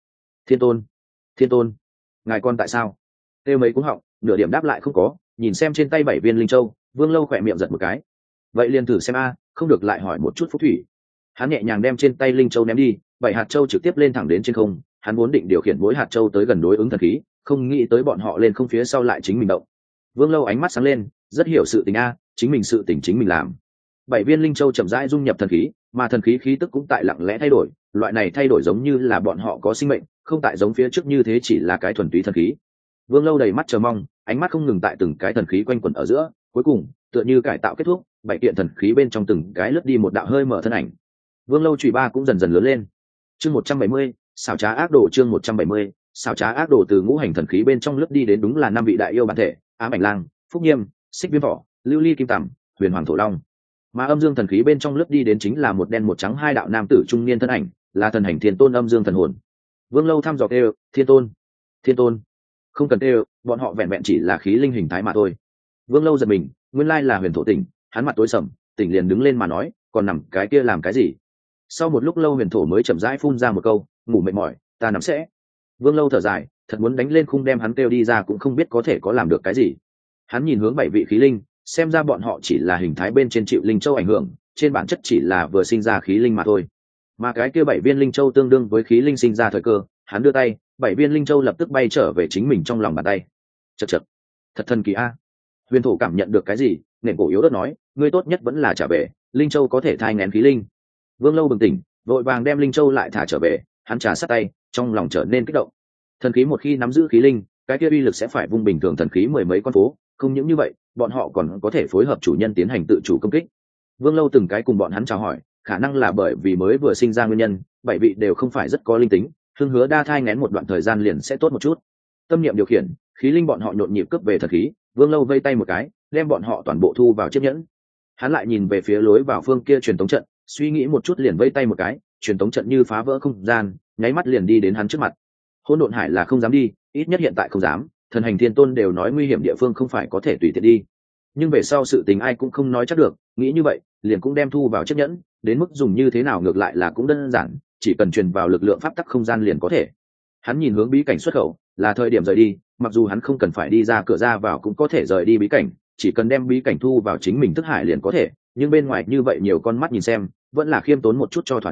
Thiên tôn, ngài con tại sao? Têu mấy cũng họng, nửa điểm đáp lại không có, nhìn xem trên tay 7 viên linh châu, Vương Lâu khỏe miệng giật một cái. Vậy liền thử xem a, không được lại hỏi một chút phúc thủy. Hắn nhẹ nhàng đem trên tay linh châu ném đi, 7 hạt châu trực tiếp lên thẳng đến trên không. Hắn vốn định điều khiển mỗi hạt châu tới gần đối ứng thần khí, không nghĩ tới bọn họ lên không phía sau lại chính mình động. Vương Lâu ánh mắt sáng lên, rất hiểu sự tình a, chính mình sự tình chính mình làm. 7 viên linh châu chậm rãi dung nhập thần khí, mà thần khí khí tức cũng tại lặng lẽ thay đổi, loại này thay đổi giống như là bọn họ có sinh mệnh, không tại giống phía trước như thế chỉ là cái thuần túy thần khí. Vương Lâu đầy mắt chờ mong, ánh mắt không ngừng tại từng cái thần khí quanh quẩn ở giữa, cuối cùng tựa như cải tạo kết thúc, 7 kiện thần khí bên trong từng cái lướt đi một đạo hơi mở thân ảnh. Vương Lâu chùy ba cũng dần dần lớn lên. Chương 170, xảo trá ác đồ. Chương 170, xảo trá ác đồ. Từ ngũ hành thần khí bên trong lướt đi đến đúng là 5 vị đại yêu bản thể, Ám Ảnh Lang, Phúc Nhiêm, Xích Viêm Vỏ, Lưu Ly Kim Tằm, Huyền Hoàng Thổ Long. Mà âm dương thần khí bên trong lướt đi đến chính là một đen một trắng hai đạo nam tử trung niên thân ảnh, là thần hành thiên tôn âm dương thần hồn. Vương Lâu thăm dò kêu, thiên tôn, không cần kêu, bọn họ vẹn vẹn chỉ là khí linh hình thái mà thôi. Vương Lâu giật mình, nguyên lai là Huyền Thổ Tỉnh, hắn mặt tối sầm, tỉnh liền đứng lên mà nói, còn nằm cái kia làm cái gì? Sau một lúc lâu Huyền Thổ mới chậm rãi phun ra một câu, ngủ mệt mỏi, ta nằm sẽ. Vương Lâu thở dài, thật muốn đánh lên khung đem hắn kêu đi ra cũng không biết có thể có làm được cái gì. Hắn nhìn hướng 7 vị khí linh, xem ra bọn họ chỉ là hình thái bên trên chịu linh châu ảnh hưởng, trên bản chất chỉ là vừa sinh ra khí linh mà thôi. Mà cái kia 7 viên linh châu tương đương với khí linh sinh ra thời cơ, hắn đưa tay, 7 viên linh châu lập tức bay trở về chính mình trong lòng bàn tay. Chậc chậc, thật thần kỳ a. Huyền Thổ cảm nhận được cái gì, nền cổ yếu ớt nói, ngươi tốt nhất vẫn là trả về, linh châu có thể thai nghén khí linh. Vương Lâu bừng tỉnh, vội vàng đem linh châu lại thả trở về, hắn trà sát tay, trong lòng trở nên kích động. Thần khí một khi nắm giữ khí linh, cái kia uy lực sẽ phải vung bình thường thần khí mười mấy con phố, không những như vậy, bọn họ còn có thể phối hợp chủ nhân tiến hành tự chủ công kích. Vương Lâu từng cái cùng bọn hắn chào hỏi, khả năng là bởi vì mới vừa sinh ra nguyên nhân, 7 vị đều không phải rất có linh tính, hương hứa đa thai ngén một đoạn thời gian liền sẽ tốt một chút. Tâm niệm điều khiển, khí linh bọn họ nhộn nhịp cướp về thần khí, Vương Lâu vây tay một cái, đem bọn họ toàn bộ thu vào chiếc nhẫn. Hắn lại nhìn về phía lối vào phương kia truyền tống trận, suy nghĩ một chút liền vây tay một cái, truyền tống trận như phá vỡ không gian, nháy mắt liền đi đến hắn trước mặt. Hỗn Độn Hải là không dám đi, ít nhất hiện tại không dám, thần hành thiên tôn đều nói nguy hiểm địa phương không phải có thể tùy tiện đi. Nhưng về sau sự tình ai cũng không nói chắc được, nghĩ như vậy, liền cũng đem thu vào chiếc nhẫn, đến mức dùng như thế nào ngược lại là cũng đơn giản, chỉ cần truyền vào lực lượng pháp tắc không gian liền có thể. Hắn nhìn hướng bí cảnh xuất khẩu, là thời điểm rời đi, mặc dù hắn không cần phải đi ra cửa ra vào cũng có thể rời đi bí cảnh, chỉ cần đem bí cảnh thu vào chính mình thức hải liền có thể, nhưng bên ngoài như vậy nhiều con mắt nhìn xem, vẫn là khiêm tốn một chút cho thỏa đáng,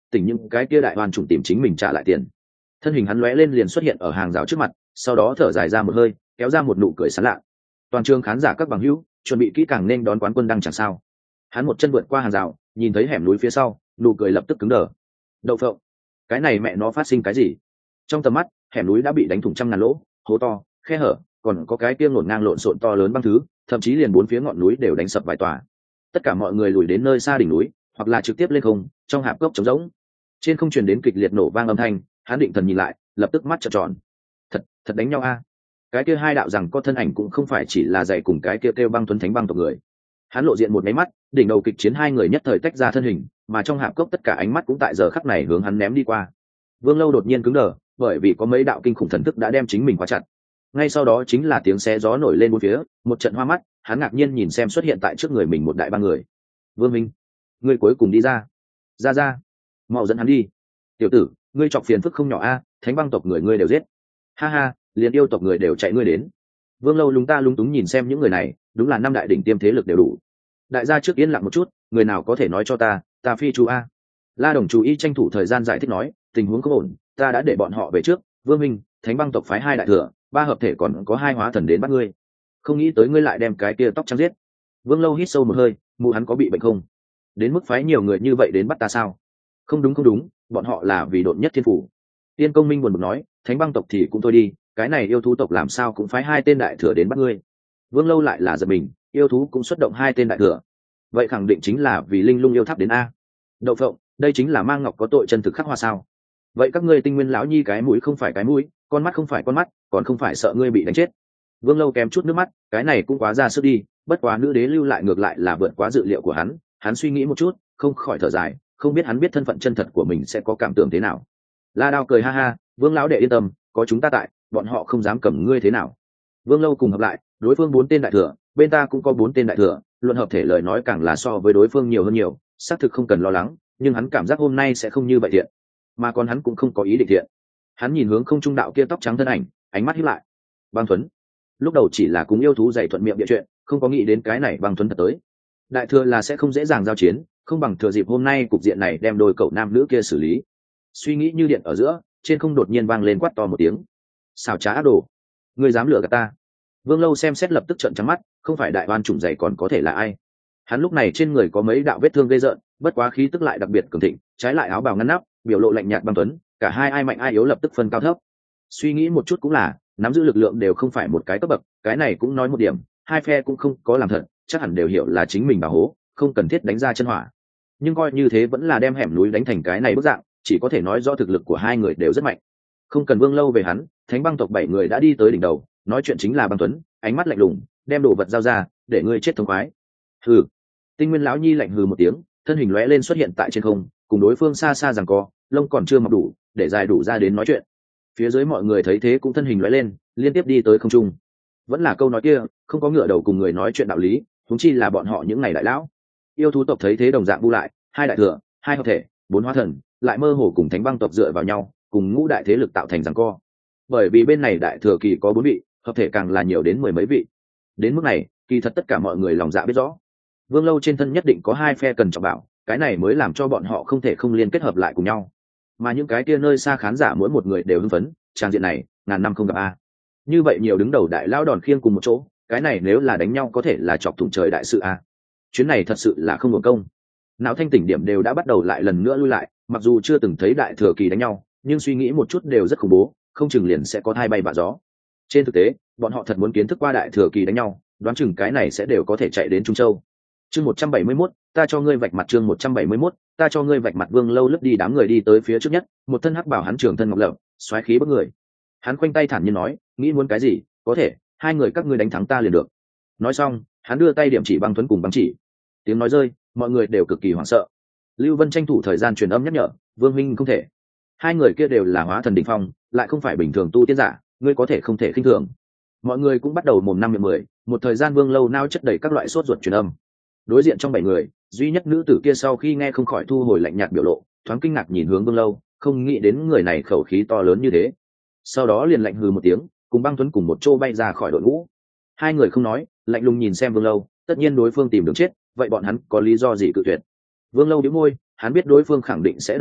tỉnh những cái kia đại oan chủng tìm chính mình trả lại tiền. Thân hình hắn lóe lên liền xuất hiện ở hàng rào trước mặt, sau đó thở dài ra một hơi, kéo ra một nụ cười sảng lạ. Toàn trường khán giả các bằng hữu chuẩn bị kỹ càng nên đón quán quân đăng chẳng sao. Hắn một chân vượt qua hàng rào, nhìn thấy hẻm núi phía sau, nụ cười lập tức cứng đờ. Đậu phộng, cái này mẹ nó phát sinh cái gì? Trong tầm mắt, hẻm núi đã bị đánh thủng trăm ngàn lỗ, hố to, khe hở, còn có cái kia ngổn ngang lộn xộn to lớn băng thứ, thậm chí liền bốn phía ngọn núi đều đánh sập vài tòa. Tất cả mọi người lùi đến nơi xa đỉnh núi, hoặc là trực tiếp lên không, trong hạp cốc trống rỗng. Trên không truyền đến kịch liệt nổ vang âm thanh, hắn định thần nhìn lại, lập tức mắt trợn tròn. Thật đánh nhau a. Cái kia hai đạo rằng có thân ảnh cũng không phải chỉ là dạy cùng cái kia kêu băng tuấn thánh băng tộc người. Hắn lộ diện một máy mắt, đỉnh đầu kịch chiến hai người nhất thời tách ra thân hình, mà trong hạp cốc tất cả ánh mắt cũng tại giờ khắc này hướng hắn ném đi qua. Vương Lâu đột nhiên cứng đờ, bởi vì có mấy đạo kinh khủng thần thức đã đem chính mình khóa chặt. Ngay sau đó chính là tiếng xé gió nổi lên bốn phía, một trận hoa mắt, hắn ngạc nhiên nhìn xem xuất hiện tại trước người mình một đại ba người. Vương Minh, ngươi cuối cùng đi ra. Ra, mau dẫn hắn đi. Tiểu tử, ngươi chọc phiền phức không nhỏ a, thánh băng tộc người ngươi đều giết. Ha ha, liền yêu tộc người đều chạy ngươi đến. Vương Lâu lúng ta lúng túng nhìn xem những người này, đúng là năm đại đỉnh tiêm thế lực đều đủ. Đại gia trước yên lặng một chút, người nào có thể nói cho ta phi chú a. La Đồng chú ý tranh thủ thời gian giải thích nói, tình huống không ổn, ta đã để bọn họ về trước. Vương Minh, thánh băng tộc phái hai đại thừa, ba hợp thể còn có hai hóa thần đến bắt ngươi. Không nghĩ tới ngươi lại đem cái kia tóc trắng giết. Vương Lâu hít sâu một hơi, mụ hắn có bị bệnh không? Đến mức phái nhiều người như vậy đến bắt ta sao? Không đúng, bọn họ là vì độn nhất thiên phủ. Tiên Công Minh buồn bực nói, thánh băng tộc thì cũng thôi đi, cái này yêu thú tộc làm sao cũng phái hai tên đại thừa đến bắt ngươi. Vương Lâu lại là giật mình, yêu thú cũng xuất động hai tên đại thừa, vậy khẳng định chính là vì linh lung yêu tháp đến a. Đậu phộng, đây chính là mang ngọc có tội chân thực khắc hoa sao? Vậy các ngươi tinh nguyên lão nhi cái mũi không phải cái mũi, con mắt không phải con mắt, còn không phải sợ ngươi bị đánh chết. Vương Lâu kém chút nước mắt, cái này cũng quá ra sức đi, bất quá nữ đế lưu lại ngược lại là vượt quá dự liệu của hắn suy nghĩ một chút, không khỏi thở dài, không biết hắn biết thân phận chân thật của mình sẽ có cảm tưởng thế nào. La Đao cười ha ha, Vương lão đệ yên tâm, có chúng ta tại, bọn họ không dám cầm ngươi thế nào. Vương Lâu cùng hợp lại, đối phương 4 tên đại thừa, bên ta cũng có 4 tên đại thừa, luận hợp thể lời nói càng là so với đối phương nhiều hơn nhiều, xác thực không cần lo lắng, nhưng hắn cảm giác hôm nay sẽ không như vậy thiện, mà còn hắn cũng không có ý định thiện. Hắn nhìn hướng không trung đạo kia tóc trắng thân ảnh, ánh mắt híp lại. Băng Thuấn, lúc đầu chỉ là cúng yêu thú dạy thuận miệng địa chuyện, không có nghĩ đến cái này Băng Thuấn thật tới. Đại thừa là sẽ không dễ dàng giao chiến, không bằng thừa dịp hôm nay cục diện này đem đôi cậu nam nữ kia xử lý. Suy nghĩ như điện ở giữa, trên không đột nhiên vang lên quát to một tiếng. Xảo trá ác đồ, ngươi dám lừa gạt ta? Vương Lâu xem xét lập tức trợn trắng mắt, không phải đại oan chủng dày còn có thể là ai? Hắn lúc này trên người có mấy đạo vết thương gây rợn, bất quá khí tức lại đặc biệt cường thịnh, trái lại áo bào ngăn nắp, biểu lộ lạnh nhạt băng tuấn, cả hai ai mạnh ai yếu lập tức phân cao thấp. Suy nghĩ một chút cũng là, nắm giữ lực lượng đều không phải một cái cấp bậc, cái này cũng nói một điểm, hai phe cũng không có làm thật, chắc hẳn đều hiểu là chính mình bảo hố, không cần thiết đánh ra chân hỏa. Nhưng coi như thế vẫn là đem hẻm núi đánh thành cái này bức dạng, chỉ có thể nói do thực lực của hai người đều rất mạnh. Không cần Vương Lâu về hắn, thánh băng tộc 7 người đã đi tới đỉnh đầu, nói chuyện chính là Băng Tuấn, ánh mắt lạnh lùng, đem đồ vật giao ra, để ngươi chết thống khoái. Hừ. Tinh Nguyên lão nhi lạnh hừ một tiếng, thân hình lóe lên xuất hiện tại trên không, cùng đối phương xa xa giằng co, lông còn chưa mọc đủ, để dài đủ ra đến nói chuyện. Phía dưới mọi người thấy thế cũng thân hình lóe lên, liên tiếp đi tới không trung. Vẫn là câu nói kia, không có ngựa đầu cùng người nói chuyện đạo lý, huống chi là bọn họ những ngày đại lão. Yêu thú tộc thấy thế đồng dạng bu lại, hai đại thừa, hai hợp thể, 4 hóa thần, lại mơ hồ cùng thánh băng tộc dựa vào nhau, cùng ngũ đại thế lực tạo thành giằng co. Bởi vì bên này đại thừa kỳ có 4 vị, hợp thể càng là nhiều đến 10 mấy vị. Đến mức này, kỳ thật tất cả mọi người lòng dạ biết rõ. Vương Lâu trên thân nhất định có hai phe cần trọng bảo, cái này mới làm cho bọn họ không thể không liên kết hợp lại cùng nhau. Mà những cái kia nơi xa khán giả mỗi một người đều hưng phấn, trang diện này, ngàn năm không gặp a. Như vậy nhiều đứng đầu đại lão đòn khiêng cùng một chỗ, cái này nếu là đánh nhau có thể là chọc thủng trời đại sự a. Chuyến này thật sự là không hưởng công. Não thanh tỉnh điểm đều đã bắt đầu lại lần nữa lui lại, mặc dù chưa từng thấy đại thừa kỳ đánh nhau, nhưng suy nghĩ một chút đều rất khủng bố, không chừng liền sẽ có thai bay vạ gió. Trên thực tế, bọn họ thật muốn kiến thức qua đại thừa kỳ đánh nhau, đoán chừng cái này sẽ đều có thể chạy đến Trung Châu. Chương 171, ta cho ngươi vạch mặt. Chương 171, ta cho ngươi vạch mặt. Vương Lâu lướt đi đám người đi tới phía trước nhất, một thân hắc bảo hắn trường thân ngọc lập, xoáy khí bức người. Hắn khoanh tay thản nhiên nói, nghĩ muốn cái gì, có thể, hai người các ngươi đánh thắng ta liền được. Nói xong, hắn đưa tay điểm chỉ Băng Tuấn cùng Băng Chỉ. Tiếng nói rơi, mọi người đều cực kỳ hoảng sợ. Lưu Vân tranh thủ thời gian truyền âm nhắc nhở, Vương huynh không thể. Hai người kia đều là hóa thần đỉnh phong, lại không phải bình thường tu tiên giả, ngươi có thể không thể khinh thường. Mọi người cũng bắt đầu mồm năm miệng mười, một thời gian Vương Lâu nao chất đầy các loại sốt ruột truyền âm. Đối diện trong 7 người, duy nhất nữ tử kia sau khi nghe không khỏi thu hồi lạnh nhạt biểu lộ, thoáng kinh ngạc nhìn hướng Vương Lâu, không nghĩ đến người này khẩu khí to lớn như thế. Sau đó liền lạnh hừ một tiếng, cùng Băng Tuấn cùng một chỗ bay ra khỏi đội ngũ. Hai người không nói, lạnh lùng nhìn xem Vương Lâu, tất nhiên đối phương tìm đường chết, vậy bọn hắn có lý do gì cự tuyệt? Vương Lâu bĩu môi, hắn biết đối phương khẳng định sẽ đồng ý,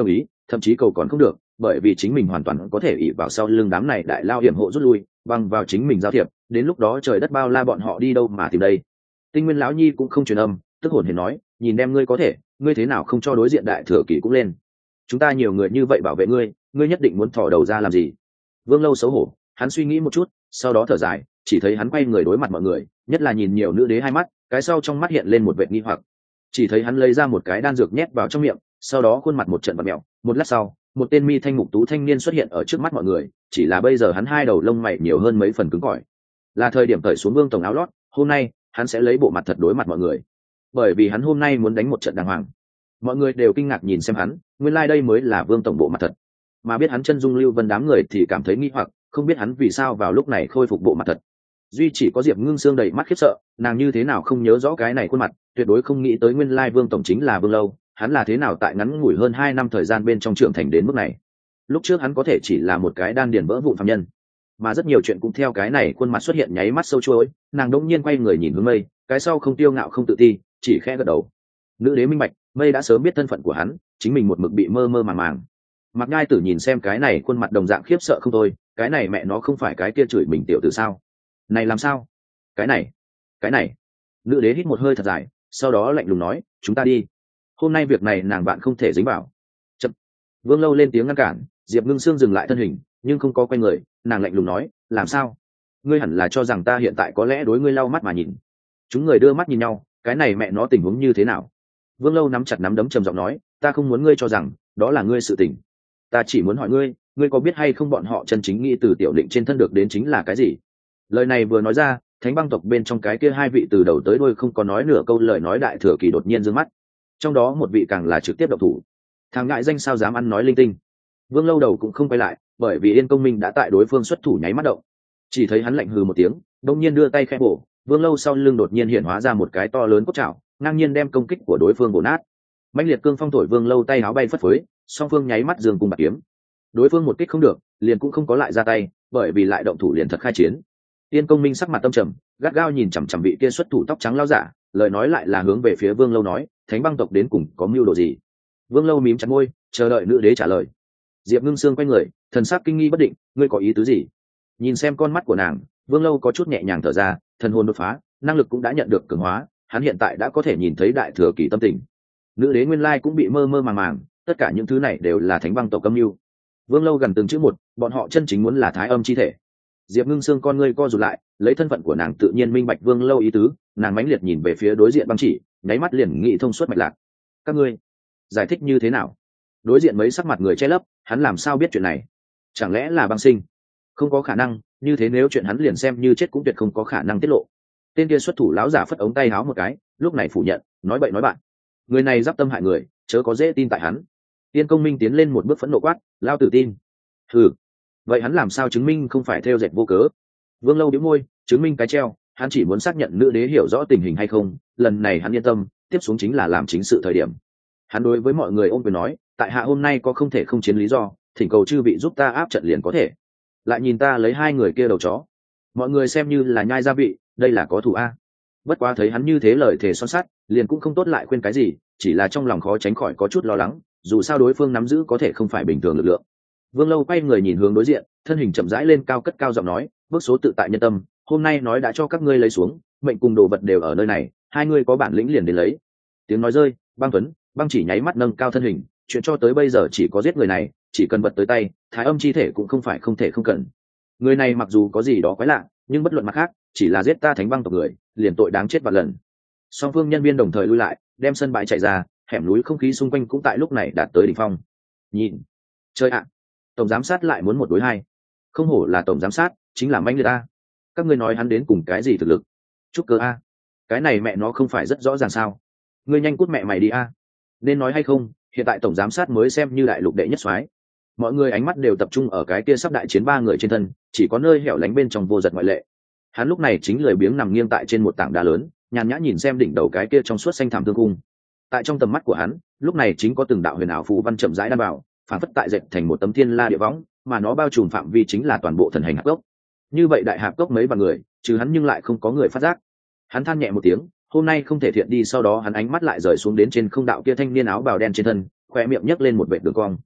thậm chí cầu còn không được, bởi vì chính mình hoàn toàn có thể ỷ vào sau lưng đám này đại lao hiểm hộ rút lui, bằng vào chính mình giao thiệp, đến lúc đó trời đất bao la bọn họ đi đâu mà tìm đây. Tinh Nguyên lão nhi cũng không truyền âm, tức hồn hển nói, nhìn đem ngươi có thể, ngươi thế nào không cho đối diện đại thừa kỷ cũng lên. Chúng ta nhiều người như vậy bảo vệ ngươi, ngươi nhất định muốn thò đầu ra làm gì? Vương Lâu xấu hổ, hắn suy nghĩ một chút, sau đó thở dài, chỉ thấy hắn quay người đối mặt mọi người, nhất là nhìn nhiều nữ đế hai mắt, cái sau trong mắt hiện lên một vẻ nghi hoặc. Chỉ thấy hắn lấy ra một cái đan dược nhét vào trong miệng, sau đó khuôn mặt một trận vặn mèo, một lát sau, một tên mi thanh mục tú thanh niên xuất hiện ở trước mắt mọi người, chỉ là bây giờ hắn hai đầu lông mày nhiều hơn mấy phần cứng cỏi. Là thời điểm cởi xuống Vương tổng áo lót, hôm nay, hắn sẽ lấy bộ mặt thật đối mặt mọi người. Bởi vì hắn hôm nay muốn đánh một trận đàng hoàng. Mọi người đều kinh ngạc nhìn xem hắn, nguyên lai đây mới là Vương tổng bộ mặt thật. Mà biết hắn chân dung Lưu Vân đám người thì cảm thấy nghi hoặc, không biết hắn vì sao vào lúc này khôi phục bộ mặt thật. Duy chỉ có Diệp Ngưng Sương đầy mắt khiếp sợ, nàng như thế nào không nhớ rõ cái này khuôn mặt, tuyệt đối không nghĩ tới nguyên lai Vương tổng chính là Vương Lâu, hắn là thế nào tại ngắn ngủi hơn 2 năm thời gian bên trong trưởng thành đến mức này. Lúc trước hắn có thể chỉ là một cái đan điền vỡ vụn phàm nhân, mà rất nhiều chuyện cũng theo cái này khuôn mặt xuất hiện nháy mắt sâu chuối, nàng đột nhiên quay người nhìn hướng Mây, cái sau không tiêu ngạo không tự ti, chỉ khẽ gật đầu. Nữ đế minh bạch, Mây đã sớm biết thân phận của hắn, chính mình một mực bị mơ mơ màng màng. Mạc Nhai Tử nhìn xem cái này khuôn mặt đồng dạng khiếp sợ không thôi, cái này mẹ nó không phải cái kia chửi mình tiểu tử sao? Này làm sao? Cái này. Nữ đế hít một hơi thật dài, sau đó lạnh lùng nói, chúng ta đi. Hôm nay việc này nàng bạn không thể dính vào. Chậm. Vương Lâu lên tiếng ngăn cản, Diệp Ngưng Sương dừng lại thân hình, nhưng không có quay người, nàng lạnh lùng nói, làm sao? Ngươi hẳn là cho rằng ta hiện tại có lẽ đối ngươi lau mắt mà nhìn. Chúng người đưa mắt nhìn nhau, cái này mẹ nó tình huống như thế nào? Vương Lâu nắm chặt nắm đấm trầm giọng nói, ta không muốn ngươi cho rằng đó là ngươi sự tình. Ta chỉ muốn hỏi ngươi, ngươi có biết hay không bọn họ chân chính nghĩ từ tiểu định trên thân được đến chính là cái gì? Lời này vừa nói ra, Thánh Băng tộc bên trong cái kia hai vị từ đầu tới đuôi không có nói nửa câu lời nói đại thừa kỳ đột nhiên giương mắt. Trong đó một vị càng là trực tiếp động thủ. Thằng ngại danh sao dám ăn nói linh tinh. Vương Lâu đầu cũng không quay lại, bởi vì Yên Công Minh đã tại đối phương xuất thủ nháy mắt động. Chỉ thấy hắn lạnh hừ một tiếng, đông nhiên đưa tay khẽ bổ, Vương Lâu sau lưng đột nhiên hiện hóa ra một cái to lớn cốt chảo, ngang nhiên đem công kích của đối phương bổ nát. Mãnh liệt cương phong thổi Vương Lâu tay áo bay phất phới, song phương nháy mắt giương cùng bạc kiếm. Đối phương một kích không được, liền cũng không có lại ra tay, bởi vì lại động thủ liền thật khai chiến. Tiên Công Minh sắc mặt tâm trầm, gắt gao nhìn chằm chằm vị kia xuất thủ tóc trắng lao giả, lời nói lại là hướng về phía Vương Lâu nói, Thánh Băng tộc đến cùng có mưu đồ gì? Vương Lâu mím chặt môi, chờ đợi nữ đế trả lời. Diệp Ngưng Sương quay người, thần sắc kinh nghi bất định, ngươi có ý tứ gì? Nhìn xem con mắt của nàng, Vương Lâu có chút nhẹ nhàng thở ra, thần hồn đột phá, năng lực cũng đã nhận được cường hóa, hắn hiện tại đã có thể nhìn thấy đại thừa kỳ tâm tình. Nữ đế nguyên lai cũng bị mơ mơ màng màng, tất cả những thứ này đều là Thánh Băng tộc âm mưu. Vương Lâu gần từng chữ một, bọn họ chân chính muốn là Thái Âm chi thể. Diệp Ngưng Sương con ngươi co rụt lại, lấy thân phận của nàng tự nhiên minh bạch Vương Lâu ý tứ, nàng mãnh liệt nhìn về phía đối diện Băng Chỉ, nháy mắt liền nghĩ thông suốt mạch lạc. Các ngươi giải thích như thế nào? Đối diện mấy sắc mặt người che lấp, hắn làm sao biết chuyện này? Chẳng lẽ là Băng Sinh? Không có khả năng, như thế nếu chuyện hắn liền xem như chết cũng tuyệt không có khả năng tiết lộ. Tên kia xuất thủ lão giả phất ống tay háo một cái, lúc này phủ nhận, nói bậy nói bạn. Người này giáp tâm hại người, chớ có dễ tin tại hắn. Tiên Công Minh tiến lên một bước phẫn nộ quát, lao tử tin. Hừ, vậy hắn làm sao chứng minh không phải theo dệt vô cớ? Vương Lâu bĩu môi, chứng minh cái treo, hắn chỉ muốn xác nhận nữ đế hiểu rõ tình hình hay không, lần này hắn yên tâm, tiếp xuống chính là làm chính sự thời điểm. Hắn đối với mọi người ôm quyền nói, tại hạ hôm nay có không thể không chiến lý do, thỉnh cầu chư vị giúp ta áp trận liền có thể. Lại nhìn ta lấy hai người kia đầu chó, mọi người xem như là nhai gia vị, đây là có thủ a. Bất quá thấy hắn như thế lời thề son sắt, liền cũng không tốt lại khuyên cái gì, chỉ là trong lòng khó tránh khỏi có chút lo lắng, dù sao đối phương nắm giữ có thể không phải bình thường lực lượng. Vương Lâu quay người nhìn hướng đối diện, thân hình chậm rãi lên cao cất cao giọng nói, bước số tự tại nhân tâm, hôm nay nói đã cho các ngươi lấy xuống, mệnh cùng đồ vật đều ở nơi này, hai ngươi có bản lĩnh liền đến lấy. Tiếng nói rơi, Băng Tuấn, Băng Chỉ nháy mắt nâng cao thân hình, chuyện cho tới bây giờ chỉ có giết người này, chỉ cần vật tới tay, Thái Âm chi thể cũng không phải không thể không cần. Người này mặc dù có gì đó quái lạ, nhưng bất luận mặt khác, chỉ là giết ta Thánh Băng tộc người, liền tội đáng chết vạn lần. Song phương nhân viên đồng thời lui lại, đem sân bãi chạy ra, hẻm núi không khí xung quanh cũng tại lúc này đạt tới đỉnh phong. Nhìn, chơi ạ, tổng giám sát lại muốn 1 đối 2, không hổ là tổng giám sát, chính là manh liệt a. Các ngươi nói hắn đến cùng cái gì thực lực? Trúc cơ a, cái này mẹ nó không phải rất rõ ràng sao? Ngươi nhanh cút mẹ mày đi a. Nên nói hay không, hiện tại tổng giám sát mới xem như đại lục đệ nhất soái. Mọi người ánh mắt đều tập trung ở cái kia sắp đại chiến 3 người trên thân, chỉ có nơi hẻo lánh bên trong Vô Giật ngoại lệ. Hắn lúc này chính lười biếng nằm nghiêng tại trên một tảng đá lớn, nhàn nhã nhìn xem đỉnh đầu cái kia trong suốt xanh thảm thương cung. Tại trong tầm mắt của hắn, lúc này chính có từng đạo huyền ảo phù văn chậm rãi đan vào, phản phất tại dệt thành một tấm thiên la địa võng, mà nó bao trùm phạm vi chính là toàn bộ thần hành hạp cốc. Như vậy đại hạp cốc mấy vạn người, trừ hắn nhưng lại không có người phát giác. Hắn than nhẹ một tiếng, hôm nay không thể thiện đi, sau đó hắn ánh mắt lại rời xuống đến trên không đạo kia thanh niên áo bào đen trên thân, khoe miệng nhấc lên một vệt đường cong.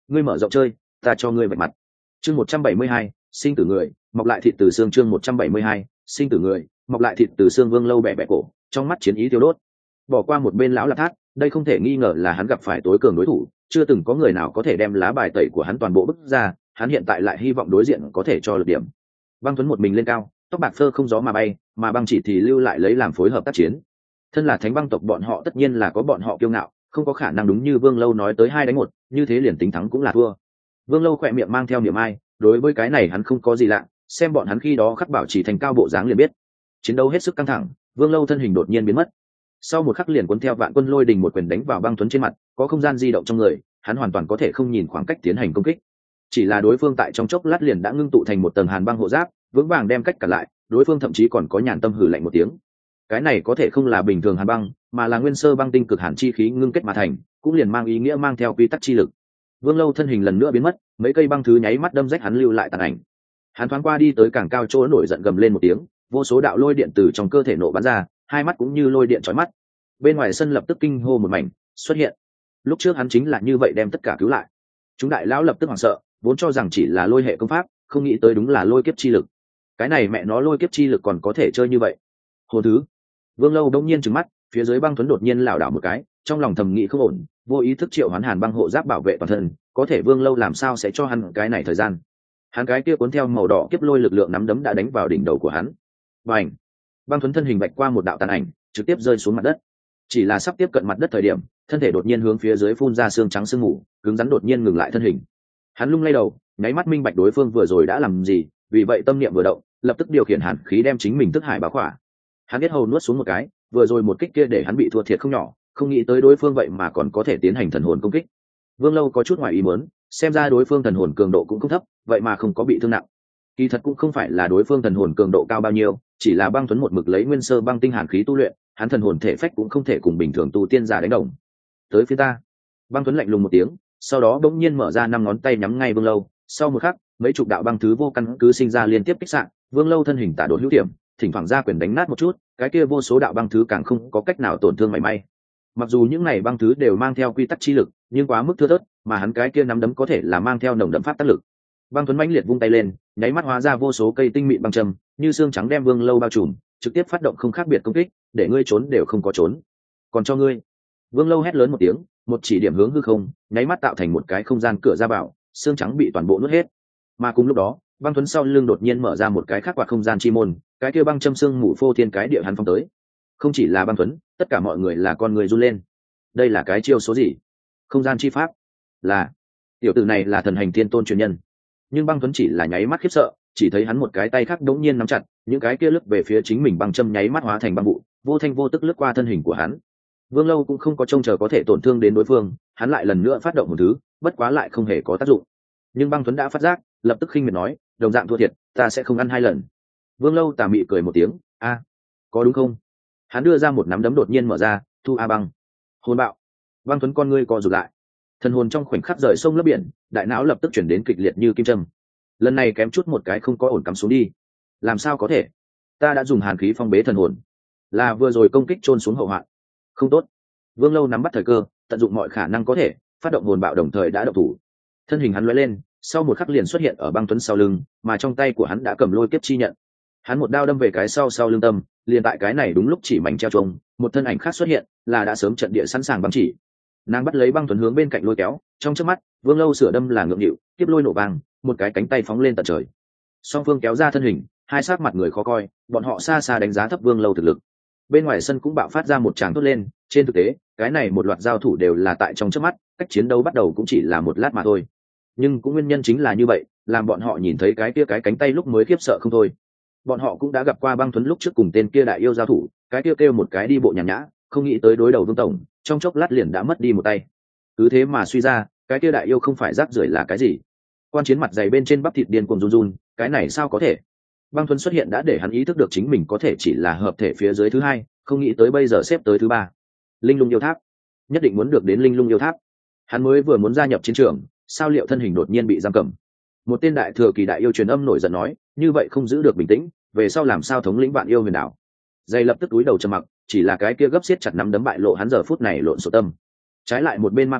ngươi mở rộng chơi, ta cho ngươi vạch mặt. Chương 172, sinh tử người, mọc lại thịt từ xương. Chương 172, sinh tử người, mọc lại thịt từ xương. Vương Lâu bẻ bẻ cổ, trong mắt chiến ý tiêu đốt. Bỏ qua một bên lão Lạp Thát, đây không thể nghi ngờ là hắn gặp phải tối cường đối thủ, chưa từng có người nào có thể đem lá bài tẩy của hắn toàn bộ bứt ra, hắn hiện tại lại hy vọng đối diện có thể cho lực điểm. Băng Tuấn một mình lên cao, tóc bạc phơ không gió mà bay, mà Băng Chỉ thì lưu lại lấy làm phối hợp tác chiến. Thân là Thánh Băng tộc bọn họ tất nhiên là có bọn họ kiêu ngạo, không có khả năng đúng như Vương Lâu nói tới 2-1, như thế liền tính thắng cũng là thua. Vương Lâu khỏe miệng mang theo niềm ai, đối với cái này hắn không có gì lạ, xem bọn hắn khi đó khắc bảo chỉ thành cao bộ dáng liền biết. Chiến đấu hết sức căng thẳng, Vương Lâu thân hình đột nhiên biến mất. Sau một khắc liền cuốn theo Vạn Quân Lôi Đình một quyền đánh vào Băng Tuấn trên mặt, có không gian di động trong người, hắn hoàn toàn có thể không nhìn khoảng cách tiến hành công kích. Chỉ là đối phương tại trong chốc lát liền đã ngưng tụ thành một tầng hàn băng hộ giáp, vững vàng đem cách cả lại, đối phương thậm chí còn có nhàn tâm hừ lạnh một tiếng. Cái này có thể không là bình thường hàn băng, mà là nguyên sơ băng tinh cực hàn chi khí ngưng kết mà thành, cũng liền mang ý nghĩa mang theo quy tắc chi lực. Vương Lâu thân hình lần nữa biến mất, mấy cây băng thứ nháy mắt đâm rách hắn lưu lại tàn ảnh. Hắn thoáng qua đi tới càng cao chỗ nổi giận gầm lên một tiếng, vô số đạo lôi điện từ trong cơ thể nổ bắn ra, hai mắt cũng như lôi điện chói mắt. Bên ngoài sân lập tức kinh hô một mảnh xuất hiện. Lúc trước hắn chính là như vậy đem tất cả cứu lại. Chúng đại lão lập tức hoảng sợ, vốn cho rằng chỉ là lôi hệ công pháp, không nghĩ tới đúng là lôi kiếp chi lực. Cái này mẹ nó lôi kiếp chi lực còn có thể chơi như vậy. Hồ thứ. Vương Lâu đông nhiên trừng mắt, phía dưới Băng Tuấn đột nhiên lảo đảo một cái, trong lòng thầm nghĩ không ổn, vô ý thức triệu hoán hàn băng hộ giáp bảo vệ toàn thân, có thể Vương Lâu làm sao sẽ cho hắn cái này thời gian. Hắn cái kia cuốn theo màu đỏ kiếp lôi lực lượng nắm đấm đã đánh vào đỉnh đầu của hắn. Bành! Băng Tuấn thân hình bạch qua một đạo tàn ảnh, trực tiếp rơi xuống mặt đất. Chỉ là sắp tiếp cận mặt đất thời điểm, thân thể đột nhiên hướng phía dưới phun ra xương trắng sương mù, cứng rắn đột nhiên ngừng lại thân hình. Hắn lung lay đầu, nháy mắt minh bạch đối phương vừa rồi đã làm gì, vì vậy tâm niệm vừa động, lập tức điều khiển hàn khí đem chính mình thức hải báo khỏa. Hắn biết hầu nuốt xuống một cái, vừa rồi một kích kia để hắn bị thua thiệt không nhỏ, không nghĩ tới đối phương vậy mà còn có thể tiến hành thần hồn công kích. Vương Lâu có chút ngoài ý muốn, xem ra đối phương thần hồn cường độ cũng không thấp, vậy mà không có bị thương nặng. Kỳ thật cũng không phải là đối phương thần hồn cường độ cao bao nhiêu, chỉ là Băng Tuấn một mực lấy nguyên sơ băng tinh hàn khí tu luyện, hắn thần hồn thể phách cũng không thể cùng bình thường tu tiên giả đánh đồng. Tới phía ta. Băng Tuấn lạnh lùng một tiếng, sau đó bỗng nhiên mở ra 5 ngón tay nhắm ngay Vương Lâu, sau một khắc, mấy chục đạo băng thứ vô căn cứ sinh ra liên tiếp kích xạ, Vương Lâu thân hình tả đột hữu điểm, thỉnh thoảng ra quyền đánh nát một chút, cái kia vô số đạo băng thứ càng không có cách nào tổn thương mảy may. Mặc dù những này băng thứ đều mang theo quy tắc chi lực, nhưng quá mức thưa thớt, mà hắn cái kia nắm đấm có thể là mang theo nồng đậm pháp tác lực. Băng Tuấn mãnh liệt vung tay lên, nháy mắt hóa ra vô số cây tinh mịn băng châm, như xương trắng đem Vương Lâu bao trùm, trực tiếp phát động không khác biệt công kích, để ngươi trốn đều không có trốn. Còn cho ngươi. Vương Lâu hét lớn một tiếng, một chỉ điểm hướng hư không, nháy mắt tạo thành một cái không gian cửa ra vào, xương trắng bị toàn bộ nuốt hết. Mà cùng lúc đó, Băng Tuấn sau lưng đột nhiên mở ra một cái khác quạt không gian chi môn, cái kia băng châm xương mù phô thiên cái địa hắn phong tới. Không chỉ là Băng Tuấn, tất cả mọi người là con người run lên. Đây là cái chiêu số gì? Không gian chi pháp? Là tiểu tử này là thần hành thiên tôn truyền nhân. Nhưng Băng Tuấn chỉ là nháy mắt khiếp sợ, chỉ thấy hắn một cái tay khác đống nhiên nắm chặt, những cái kia lướt về phía chính mình băng châm nháy mắt hóa thành băng vụ, vô thanh vô tức lướt qua thân hình của hắn. Vương Lâu cũng không có trông chờ có thể tổn thương đến đối phương, hắn lại lần nữa phát động một thứ, bất quá lại không hề có tác dụng. Nhưng Băng Tuấn đã phát giác, lập tức khinh miệt nói, đồng dạng thua thiệt, ta sẽ không ăn 2 lần. Vương Lâu tà mị cười một tiếng, a, có đúng không? Hắn đưa ra một nắm đấm đột nhiên mở ra, thu a băng. Hồn bạo. Băng Tuấn con ngươi co rụt lại. Thần hồn trong khoảnh khắc rời sông lấp biển, đại não lập tức chuyển đến kịch liệt như kim châm. Lần này kém chút một cái không có ổn cắm xuống đi. Làm sao có thể? Ta đã dùng hàn khí phong bế thần hồn, là vừa rồi công kích chôn xuống hậu hoạn. Không tốt. Vương Lâu nắm bắt thời cơ, tận dụng mọi khả năng có thể, phát động hồn bạo đồng thời đã động thủ. Thân hình hắn lóe lên, sau một khắc liền xuất hiện ở Băng Tuấn sau lưng, mà trong tay của hắn đã cầm lôi kiếp chi nhận. Hắn một đao đâm về cái sau lưng tâm, liền tại cái này đúng lúc chỉ mảnh treo trông, một thân ảnh khác xuất hiện, là đã sớm trận địa sẵn sàng băng chỉ. Nàng bắt lấy Băng Tuấn hướng bên cạnh lôi kéo, trong chớp mắt, Vương Lâu sửa đâm là ngượng nghịu, tiếp lôi nổ vang, một cái cánh tay phóng lên tận trời. Song phương kéo ra thân hình, hai sát mặt người khó coi, bọn họ xa xa đánh giá thấp Vương Lâu thực lực. Bên ngoài sân cũng bạo phát ra một tràng thốt lên, trên thực tế, cái này một loạt giao thủ đều là tại trong chớp mắt, cách chiến đấu bắt đầu cũng chỉ là một lát mà thôi. Nhưng cũng nguyên nhân chính là như vậy, làm bọn họ nhìn thấy cái kia cái cánh tay lúc mới khiếp sợ không thôi. Bọn họ cũng đã gặp qua Băng Tuấn lúc trước cùng tên kia đại yêu giao thủ, cái kia kêu một cái đi bộ nhàn nhã, không nghĩ tới đối đầu Vương tổng, trong chốc lát liền đã mất đi một tay. Cứ thế mà suy ra, cái kia đại yêu không phải rác rưởi là cái gì? Quan Chiến mặt dày bên trên bắp thịt điên cuồng run run, cái này sao có thể? Băng Tuấn xuất hiện đã để hắn ý thức được chính mình có thể chỉ là hợp thể phía dưới thứ 2, không nghĩ tới bây giờ xếp tới thứ 3. Linh Lung yêu tháp, nhất định muốn được đến Linh Lung yêu tháp. Hắn mới vừa muốn gia nhập chiến trường, sao liệu thân hình đột nhiên bị giam cầm. Một tên đại thừa kỳ đại yêu truyền âm nổi giận nói, như vậy không giữ được bình tĩnh, về sau làm sao thống lĩnh vạn yêu huyền đảo. Dây lập tức túi đầu trầm mặc, chỉ là cái kia gấp siết chặt nắm đấm bại lộ hắn giờ phút này lộn xộn tâm. Trái lại một bên ma quỷ,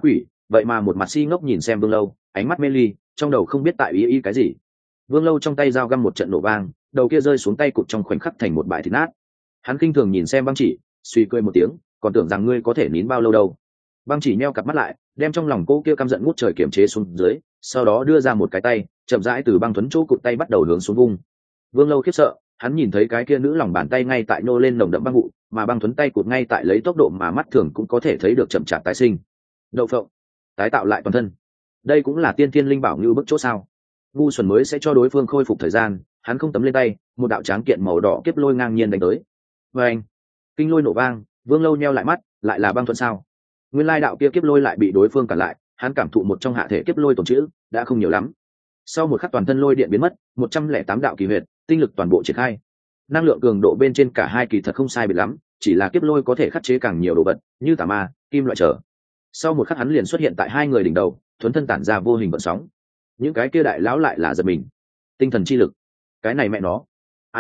vậy mà một mặt si ngốc nhìn xem Vương Lâu, ánh mắt mê ly, trong đầu không biết tại ý cái gì. Vương Lâu trong tay dao găm một trận nổ vang, đầu kia rơi xuống tay cụt trong khoảnh khắc thành một bãi thịt nát. Hắn kinh thường nhìn xem Băng Chỉ, suy cười một tiếng, còn tưởng rằng ngươi có thể nín bao lâu đâu. Băng Chỉ nheo cặp mắt lại, đem trong lòng cô kia căm giận ngút trời kiềm chế xuống dưới, sau đó đưa ra một cái tay, chậm rãi từ Băng Tuấn chỗ cụt tay bắt đầu hướng xuống vung. Vương Lâu khiếp sợ, hắn nhìn thấy cái kia nữ lòng bàn tay ngay tại nô lên nồng đậm băng vụ, mà Băng Tuấn tay cụt ngay tại lấy tốc độ mà mắt thường cũng có thể thấy được chậm chạp tái sinh. Đậu phộng, tái tạo lại toàn thân. Đây cũng là tiên thiên linh bảo như bức chỗ sao? Ngu xuẩn mới sẽ cho đối phương khôi phục thời gian, hắn không tấm lên tay, một đạo tráng kiện màu đỏ kiếp lôi ngang nhiên đánh tới. Và anh, kinh lôi nổ vang, Vương Lâu nheo lại mắt, lại là Băng Thuận sao? Nguyên lai đạo kia kiếp lôi lại bị đối phương cản lại, hắn cảm thụ một trong hạ thể kiếp lôi tổn chữ, đã không nhiều lắm. Sau một khắc toàn thân lôi điện biến mất, 108 đạo kỳ huyệt, tinh lực toàn bộ triển khai. Năng lượng cường độ bên trên cả hai kỳ thật không sai biệt lắm, chỉ là kiếp lôi có thể khắc chế càng nhiều đồ vật, như tà ma, kim loại trở. Sau một khắc hắn liền xuất hiện tại hai người đỉnh đầu, thuần thân tản ra vô hình vận sóng. Những cái kia đại lão lại là giật mình. Tinh thần chi lực, cái này mẹ nó,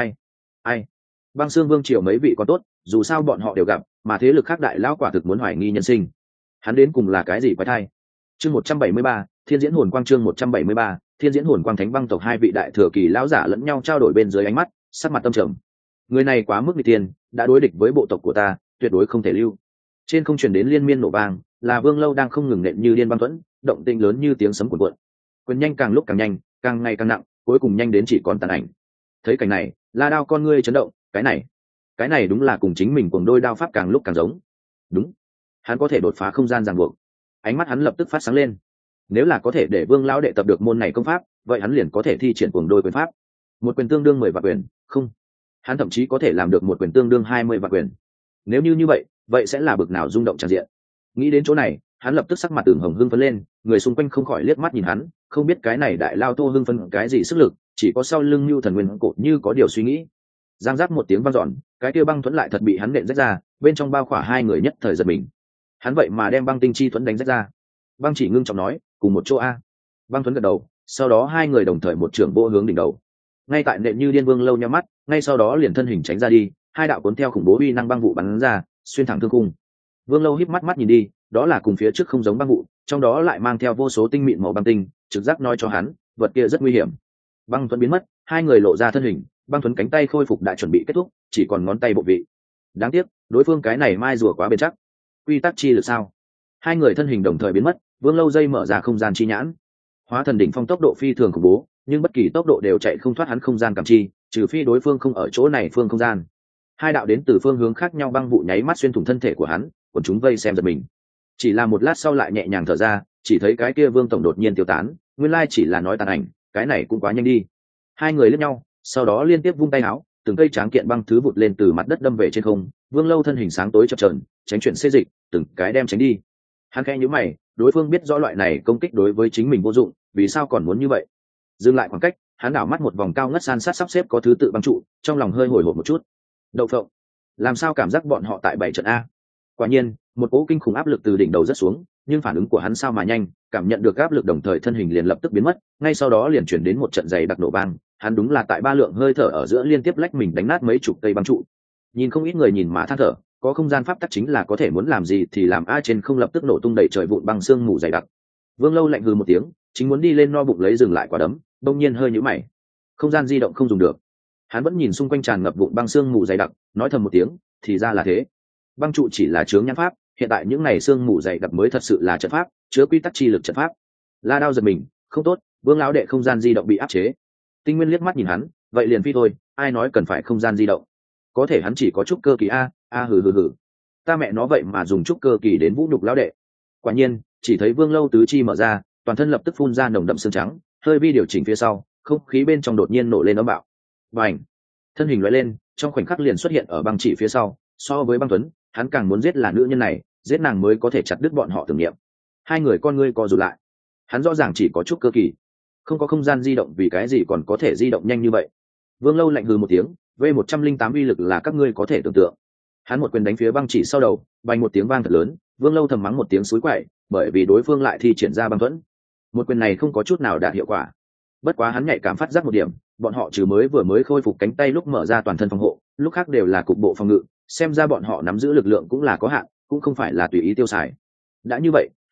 ai? Băng Xương Vương triều mấy vị có tốt, dù sao bọn họ đều gặp, mà thế lực khác đại lão quả thực muốn hoài nghi nhân sinh. Hắn đến cùng là cái gì quái thai? Chương 173, Thiên Diễn Hồn Quang chương 173, Thiên Diễn Hồn Quang Thánh Băng tộc hai vị đại thừa kỳ lão giả lẫn nhau trao đổi bên dưới ánh mắt, sắc mặt tâm trầm. Người này quá mức nghịch tiền, đã đối địch với bộ tộc của ta, tuyệt đối không thể lưu. Trên không truyền đến liên miên nổ vang, là Vương Lâu đang không ngừng nện như điên băng thuẫn, động tĩnh lớn như tiếng sấm cuộn cuộn. Quyền nhanh càng lúc càng nhanh, càng ngày càng nặng, cuối cùng nhanh đến chỉ còn tàn ảnh. Thấy cảnh này, La Đao con ngươi chấn động, cái này đúng là cùng chính mình cuồng đôi đao pháp càng lúc càng giống. Đúng, hắn có thể đột phá không gian ràng buộc. Ánh mắt hắn lập tức phát sáng lên. Nếu là có thể để Vương lão đệ tập được môn này công pháp, vậy hắn liền có thể thi triển cuồng đôi quyền pháp. Một quyền tương đương 10 vạn quyền, không, hắn thậm chí có thể làm được một quyền tương đương 20 vạn quyền. Nếu như vậy, vậy sẽ là bực nào rung động tràn diện. Nghĩ đến chỗ này, hắn lập tức sắc mặt ửng hồng hưng phấn lên, người xung quanh không khỏi liếc mắt nhìn hắn, không biết cái này đại lao tô hưng phấn cái gì sức lực, chỉ có sau lưng Nưu Thần Nguyên cổ như có điều suy nghĩ. Giang giáp một tiếng vang dọn, cái kia băng thuẫn lại thật bị hắn nện rách ra, bên trong bao khỏa hai người nhất thời giật mình. Hắn vậy mà đem băng tinh chi thuẫn đánh rách ra. Băng Chỉ ngưng trọng nói, cùng một chỗ a. Băng thuẫn gật đầu, sau đó hai người đồng thời một trường vô hướng đỉnh đầu. Ngay tại nện như điên Vương Lâu nhắm mắt, ngay sau đó liền thân hình tránh ra đi, hai đạo cuốn theo khủng bố uy năng băng vụ bắn ra, xuyên thẳng thương cung. Vương Lâu híp mắt nhìn đi, đó là cùng phía trước không giống băng vụ, trong đó lại mang theo vô số tinh mịn màu băng tinh, trực giác nói cho hắn, vật kia rất nguy hiểm. Băng thuẫn biến mất, hai người lộ ra thân hình, băng thuẫn cánh tay khôi phục đã chuẩn bị kết thúc, chỉ còn ngón tay bộ vị. Đáng tiếc, đối phương cái này mai rùa quá bền chắc. Quy tắc chi lực sao? Hai người thân hình đồng thời biến mất, Vương Lâu dây mở ra không gian chi nhãn. Hóa thần đỉnh phong tốc độ phi thường khủng bố, nhưng bất kỳ tốc độ đều chạy không thoát hắn không gian cảm chi, trừ phi đối phương không ở chỗ này phương không gian. Hai đạo đến từ phương hướng khác nhau băng vụ nháy mắt xuyên thủng thân thể của hắn, còn chúng vây xem giật mình. Chỉ là một lát sau lại nhẹ nhàng thở ra, chỉ thấy cái kia Vương tổng đột nhiên tiêu tán, nguyên lai chỉ là nói tàn ảnh, cái này cũng quá nhanh đi. Hai người liếc nhau, sau đó liên tiếp vung tay áo, từng cây tráng kiện băng thứ vụt lên từ mặt đất đâm về trên không. Vương Lâu thân hình sáng tối chập chờn, tránh chuyển xê dịch, từng cái đem tránh đi. Hắn khẽ nhíu mày, đối phương biết rõ loại này công kích đối với chính mình vô dụng, vì sao còn muốn như vậy? Dừng lại khoảng cách, hắn đảo mắt một vòng cao ngất san sát sắp xếp có thứ tự băng trụ, trong lòng hơi hồi hộp một chút. Đậu phộng, làm sao cảm giác bọn họ tại 7 trận a? Quả nhiên, một cỗ kinh khủng áp lực từ đỉnh đầu rất xuống, nhưng phản ứng của hắn sao mà nhanh, cảm nhận được áp lực đồng thời thân hình liền lập tức biến mất, ngay sau đó liền chuyển đến một trận dày đặc nổ vang, hắn đúng là tại ba lượng hơi thở ở giữa liên tiếp lách mình đánh nát mấy chục cây băng trụ. Nhìn không ít người nhìn mà than thở, có không gian pháp tắc chính là có thể muốn làm gì thì làm, a trên không lập tức nổ tung đầy trời vụn băng xương mù dày đặc. Vương Lâu lạnh hừ một tiếng, chính muốn đi lên no bụng lấy dừng lại quả đấm, đông nhiên hơi nhíu mày. Không gian di động không dùng được. Hắn vẫn nhìn xung quanh tràn ngập vụn băng xương mù dày đặc, nói thầm một tiếng, thì ra là thế. Băng trụ chỉ là chướng nhãn pháp, hiện tại những này xương mù dày đặc mới thật sự là trận pháp, chứa quy tắc chi lực trận pháp. La Đao giật mình, không tốt, Vương lão đệ không gian di động bị áp chế. Tinh Nguyên liếc mắt nhìn hắn, vậy liền phi thôi, ai nói cần phải không gian di động? Có thể hắn chỉ có chút cơ kỳ a hừ. Ta mẹ nó vậy mà dùng chút cơ kỳ đến vũ nhục lão đệ. Quả nhiên, chỉ thấy Vương Lâu tứ chi mở ra, toàn thân lập tức phun ra nồng đậm xương trắng, hơi vi điều chỉnh phía sau, không khí bên trong đột nhiên nổ lên ấm bạo. Bành! Thân hình lóe lên, trong khoảnh khắc liền xuất hiện ở băng chỉ phía sau, so với băng tuấn, hắn càng muốn giết là nữ nhân này, giết nàng mới có thể chặt đứt bọn họ tưởng niệm. Hai người con ngươi co rụt lại. Hắn rõ ràng chỉ có chút cơ kỳ, không có không gian di động, vì cái gì còn có thể di động nhanh như vậy? Vương Lâu lạnh hừ một tiếng, V108 uy lực là các ngươi có thể tưởng tượng. Hắn một quyền đánh phía băng chỉ sau đầu, bành một tiếng vang thật lớn, Vương Lâu thầm mắng một tiếng xúi quậy, bởi vì đối phương lại thi triển ra băng thuẫn. Một quyền này không có chút nào đạt hiệu quả. Bất quá hắn nhạy cảm phát giác một điểm, bọn họ trừ vừa mới khôi phục cánh tay lúc mở ra toàn thân phòng hộ, lúc khác đều là cục bộ phòng ngự, xem ra bọn họ nắm giữ lực lượng cũng là có hạn, cũng không phải là tùy ý tiêu xài. Đã như vậy,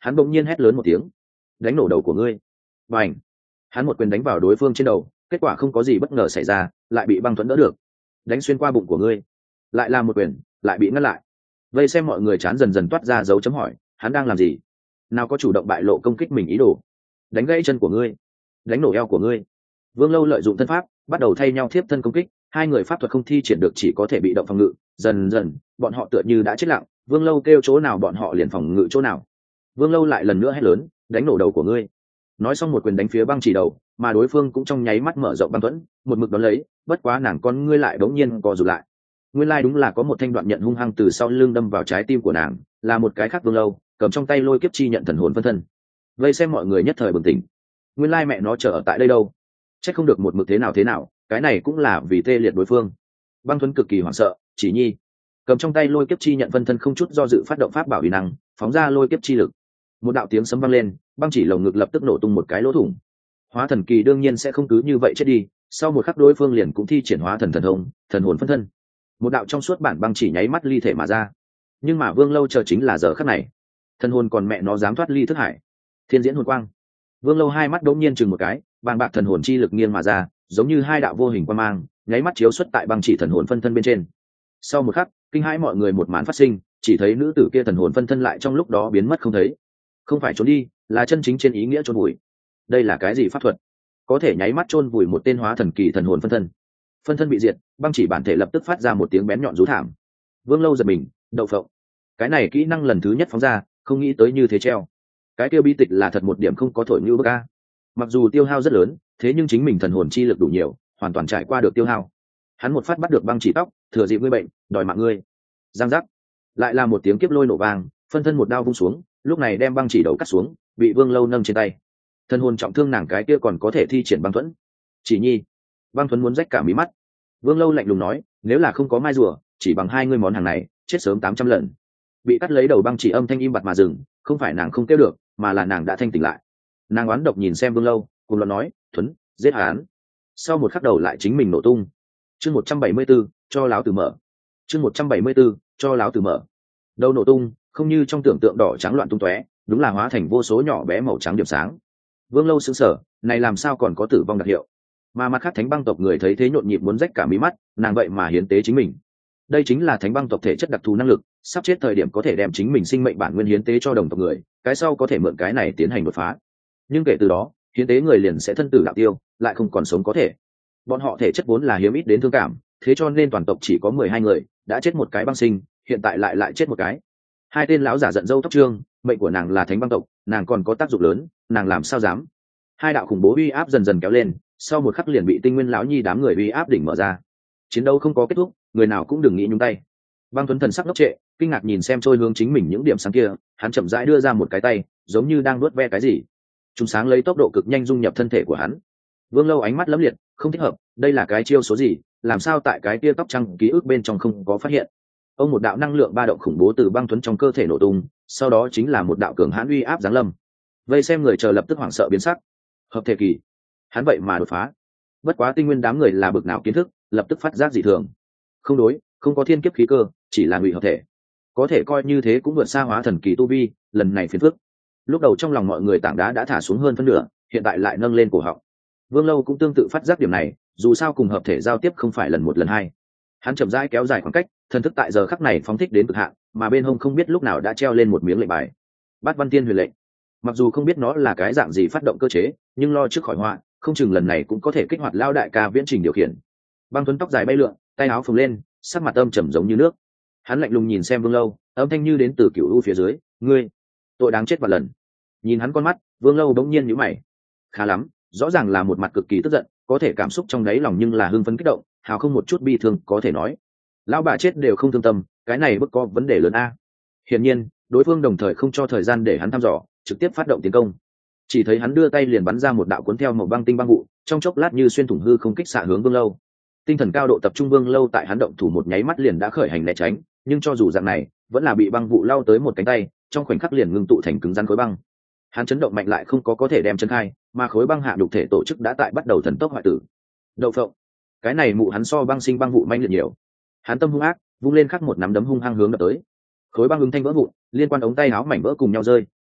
Hắn bỗng nhiên hét lớn một tiếng, đánh nổ đầu của ngươi. Và ảnh, hắn một quyền đánh vào đối phương trên đầu, kết quả không có gì bất ngờ xảy ra, lại bị băng thuẫn đỡ được. Đánh xuyên qua bụng của ngươi, lại là một quyền, lại bị ngăn lại. Vây xem mọi người chán dần dần toát ra dấu chấm hỏi, hắn đang làm gì? Nào có chủ động bại lộ công kích mình ý đồ. Đánh gãy chân của ngươi, đánh nổ eo của ngươi. Vương Lâu lợi dụng thân pháp, bắt đầu thay nhau thiếp thân công kích, hai người pháp thuật không thi triển được, chỉ có thể bị động phòng ngự. Dần dần, bọn họ tựa như đã chết lặng, Vương Lâu kêu chỗ nào bọn họ liền phòng ngự chỗ nào. Vương Lâu lại lần nữa hét lớn, đánh nổ đầu của ngươi. Nói xong một quyền đánh phía băng chỉ đầu, mà đối phương cũng trong nháy mắt mở rộng băng thuẫn, một mực đón lấy, bất quá nàng con ngươi lại bỗng nhiên co rụt lại. Nguyên lai đúng là có một thanh đoạn nhận hung hăng từ sau lưng đâm vào trái tim của nàng, là một cái khác Vương Lâu cầm trong tay lôi kiếp chi nhận thần hồn phân thân. Vây xem mọi người nhất thời bừng tỉnh, nguyên lai mẹ nó chờ ở tại đây đâu, chắc không được một mực thế nào, cái này cũng là vì tê liệt đối phương. Băng thuẫn cực kỳ hoảng sợ, chỉ nhi cầm trong tay lôi kiếp chi nhận phân thân không chút do dự phát động pháp bảo uy năng, phóng ra lôi kiếp chi lực. Một đạo tiếng sấm vang lên, băng chỉ lồng ngực lập tức nổ tung một cái lỗ thủng. Hóa thần kỳ đương nhiên sẽ không cứ như vậy chết đi, sau một khắc đối phương liền cũng thi triển hóa thần thần thông, thần hồn phân thân. Một đạo trong suốt bản băng chỉ nháy mắt ly thể mà ra. Nhưng mà Vương Lâu chờ chính là giờ khắc này, thần hồn còn mẹ nó dám thoát ly thức hải. Thiên diễn hồn quang. Vương Lâu hai mắt đống nhiên chừng một cái, bàng bạc thần hồn chi lực nghiêng mà ra, giống như hai đạo vô hình quang mang, nháy mắt chiếu xuất tại băng chỉ thần hồn phân thân bên trên. Sau một khắc, kinh hãi mọi người một màn phát sinh, chỉ thấy nữ tử kia thần hồn phân thân lại trong lúc đó biến mất không thấy. Không phải trốn đi, là chân chính trên ý nghĩa chôn vùi. Đây là cái gì pháp thuật? Có thể nháy mắt chôn vùi một tên hóa thần kỳ thần hồn phân thân. Phân thân bị diệt, băng chỉ bản thể lập tức phát ra một tiếng bén nhọn rú thảm. Vương Lâu giật mình, đậu phộng. Cái này kỹ năng lần thứ nhất phóng ra, không nghĩ tới như thế treo. Cái tiêu bi tịch là thật một điểm không có thổi như bức a. Mặc dù tiêu hao rất lớn, thế nhưng chính mình thần hồn chi lực đủ nhiều, hoàn toàn trải qua được tiêu hao. Hắn một phát bắt được băng chỉ tóc, thừa dịp ngươi bệnh, đòi mạng ngươi. Giang giác, lại là một tiếng kiếp lôi nổ vang, phân thân một đao vung xuống, lúc này đem băng chỉ đầu cắt xuống, bị Vương Lâu nâng trên tay. Thần hồn trọng thương nàng cái kia còn có thể thi triển băng thuẫn. Chỉ nhi, băng thuẫn muốn rách cả mí mắt. Vương Lâu lạnh lùng nói, nếu là không có mai rùa, chỉ bằng hai ngươi món hàng này, chết sớm 800 lần. Bị cắt lấy đầu băng chỉ âm thanh im bặt mà dừng, không phải nàng không kêu được, mà là nàng đã thanh tỉnh lại. Nàng oán độc nhìn xem Vương Lâu, cùng lo nói, thuấn, giết hắn. Sau một khắc đầu lại chính mình nổ tung. Chương 174, cho láo tử mở. Chương 174, cho láo tử mở. Đầu nổ tung, không như trong tưởng tượng đỏ trắng loạn tung tóe, đúng là hóa thành vô số nhỏ bé màu trắng điểm sáng. Vương Lâu sững sờ, này làm sao còn có tử vong đặc hiệu? Mà mặt khác Thánh Băng tộc người thấy thế nhộn nhịp muốn rách cả mí mắt, nàng vậy mà hiến tế chính mình. Đây chính là Thánh Băng tộc thể chất đặc thù năng lực, sắp chết thời điểm có thể đem chính mình sinh mệnh bản nguyên hiến tế cho đồng tộc người, cái sau có thể mượn cái này tiến hành đột phá. Nhưng kể từ đó, hiến tế người liền sẽ thân tử đạo tiêu, lại không còn sống có thể. Bọn họ thể chất vốn là hiếm ít đến thương cảm, thế cho nên toàn tộc chỉ có 12 người, đã chết một cái băng sinh, hiện tại lại chết một cái. Hai tên lão giả giận dâu tóc trương, mệnh của nàng là Thánh Băng tộc, nàng còn có tác dụng lớn, nàng làm sao dám? Hai đạo khủng bố uy áp dần dần kéo lên, sau một khắc liền bị Tinh Nguyên lão nhi đám người uy áp đỉnh mở ra. Chiến đấu không có kết thúc, người nào cũng đừng nghĩ nhúng tay. Băng Tuấn thần sắc ngốc trệ, kinh ngạc nhìn xem trôi hướng chính mình những điểm sáng kia, hắn chậm rãi đưa ra một cái tay, giống như đang nuốt ve cái gì. Chúng sáng lấy tốc độ cực nhanh dung nhập thân thể của hắn. Vương Lâu ánh mắt lấm liệt, không thích hợp, đây là cái chiêu số gì, làm sao tại cái tia tóc trăng ký ức bên trong không có phát hiện. Ông một đạo năng lượng ba động khủng bố từ Băng Tuấn trong cơ thể nổ tung, sau đó chính là một đạo cường hãn uy áp giáng lâm. Vây xem người chờ lập tức hoảng sợ biến sắc. Hợp thể kỳ, hắn vậy mà đột phá. Bất quá Tinh Nguyên đám người là bực nào kiến thức, lập tức phát giác dị thường. Không đối, không có thiên kiếp khí cơ, chỉ là ngụy hợp thể. Có thể coi như thế cũng vượt xa hóa thần kỳ tu vi, lần này phiền phức. Lúc đầu trong lòng mọi người tảng đá đã thả xuống hơn phân nửa, hiện tại lại nâng lên cổ họng. Vương Lâu cũng tương tự phát giác điểm này, dù sao cùng hợp thể giao tiếp không phải lần một lần hai. Hắn chậm rãi kéo dài khoảng cách, thần thức tại giờ khắc này phóng thích đến cực hạn, mà bên hông không biết lúc nào đã treo lên một miếng lệnh bài. Bát Văn Tiên Huyền lệnh. Mặc dù không biết nó là cái dạng gì phát động cơ chế, nhưng lo trước khỏi họa, không chừng lần này cũng có thể kích hoạt lao đại ca viễn trình điều khiển. Băng Tuấn tóc dài bay lượn, tay áo phồng lên, sắc mặt âm trầm giống như nước. Hắn lạnh lùng nhìn xem Vương Lâu, âm thanh như đến từ cửu u phía dưới, ngươi tội đáng chết vạn lần. Nhìn hắn con mắt, Vương Lâu bỗng nhiên nhíu mày. Khá lắm, rõ ràng là một mặt cực kỳ tức giận, có thể cảm xúc trong đáy lòng nhưng là hưng phấn kích động, hào không một chút bi thương có thể nói. Lão bà chết đều không thương tâm, cái này bất có vấn đề lớn a. Hiển nhiên, đối phương đồng thời không cho thời gian để hắn thăm dò, trực tiếp phát động tiến công. Chỉ thấy hắn đưa tay liền bắn ra một đạo cuốn theo màu băng tinh băng vụ, trong chốc lát như xuyên thủng hư không kích xạ hướng Vương Lâu. Tinh thần cao độ tập trung Vương Lâu tại hắn động thủ một nháy mắt liền đã khởi hành né tránh, nhưng cho dù dạng này, vẫn là bị băng vụ lao tới một cánh tay, trong khoảnh khắc liền ngưng tụ thành cứng rắn khối băng. Hắn chấn động mạnh lại không có thể đem chân khai, mà khối băng hạ đục thể tổ chức đã tại bắt đầu thần tốc hoại tử. Đậu phộng, cái này mụ hắn so băng sinh băng vụ manh liệt nhiều. Hắn tâm hung ác, vung lên khắc một nắm đấm hung hăng hướng đập tới. Khối băng ứng thanh vỡ vụn, liên quan ống tay áo mảnh vỡ cùng nhau rơi, đau,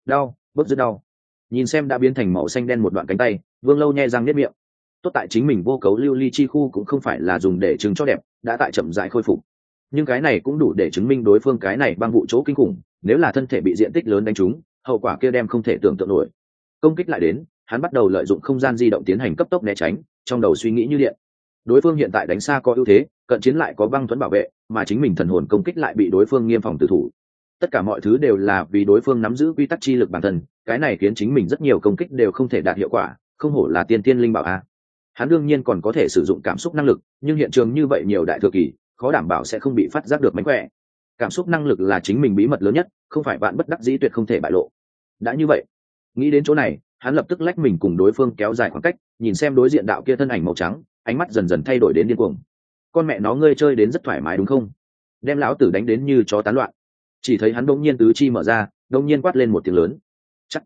bớt rất đau. Nhìn xem đã biến thành màu xanh đen một đoạn cánh tay, Vương Lâu nhe răng niết miệng. Tốt tại chính mình vô cấu lưu ly chi khu cũng không phải là dùng để chứng cho đẹp, đã tại chậm rãi khôi phục. Nhưng cái này cũng đủ để chứng minh đối phương cái này băng vụ chỗ kinh khủng, nếu là thân thể bị diện tích lớn đánh trúng, hậu quả kia đem không thể tưởng tượng nổi. Công kích lại đến, hắn bắt đầu lợi dụng không gian di động tiến hành cấp tốc né tránh, trong đầu suy nghĩ như điện. Đối phương hiện tại đánh xa có ưu thế, cận chiến lại có băng thuẫn bảo vệ, mà chính mình thần hồn công kích lại bị đối phương nghiêm phòng tử thủ. Tất cả mọi thứ đều là vì đối phương nắm giữ quy tắc chi lực bản thân, cái này khiến chính mình rất nhiều công kích đều không thể đạt hiệu quả, không hổ là tiên tiên linh bảo a. Hắn đương nhiên còn có thể sử dụng cảm xúc năng lực, nhưng hiện trường như vậy nhiều đại thừa kỳ, khó đảm bảo sẽ không bị phát giác được mánh khỏe. Cảm xúc năng lực là chính mình bí mật lớn nhất, không phải bạn bất đắc dĩ tuyệt không thể bại lộ. Đã như vậy, nghĩ đến chỗ này, hắn lập tức lách mình cùng đối phương kéo dài khoảng cách, nhìn xem đối diện đạo kia thân ảnh màu trắng, ánh mắt dần dần thay đổi đến điên cuồng. Con mẹ nó, ngươi chơi đến rất thoải mái đúng không? Đem lão tử đánh đến như chó tán loạn. Chỉ thấy hắn đột nhiên tứ chi mở ra, đột nhiên quát lên một tiếng lớn. Chắc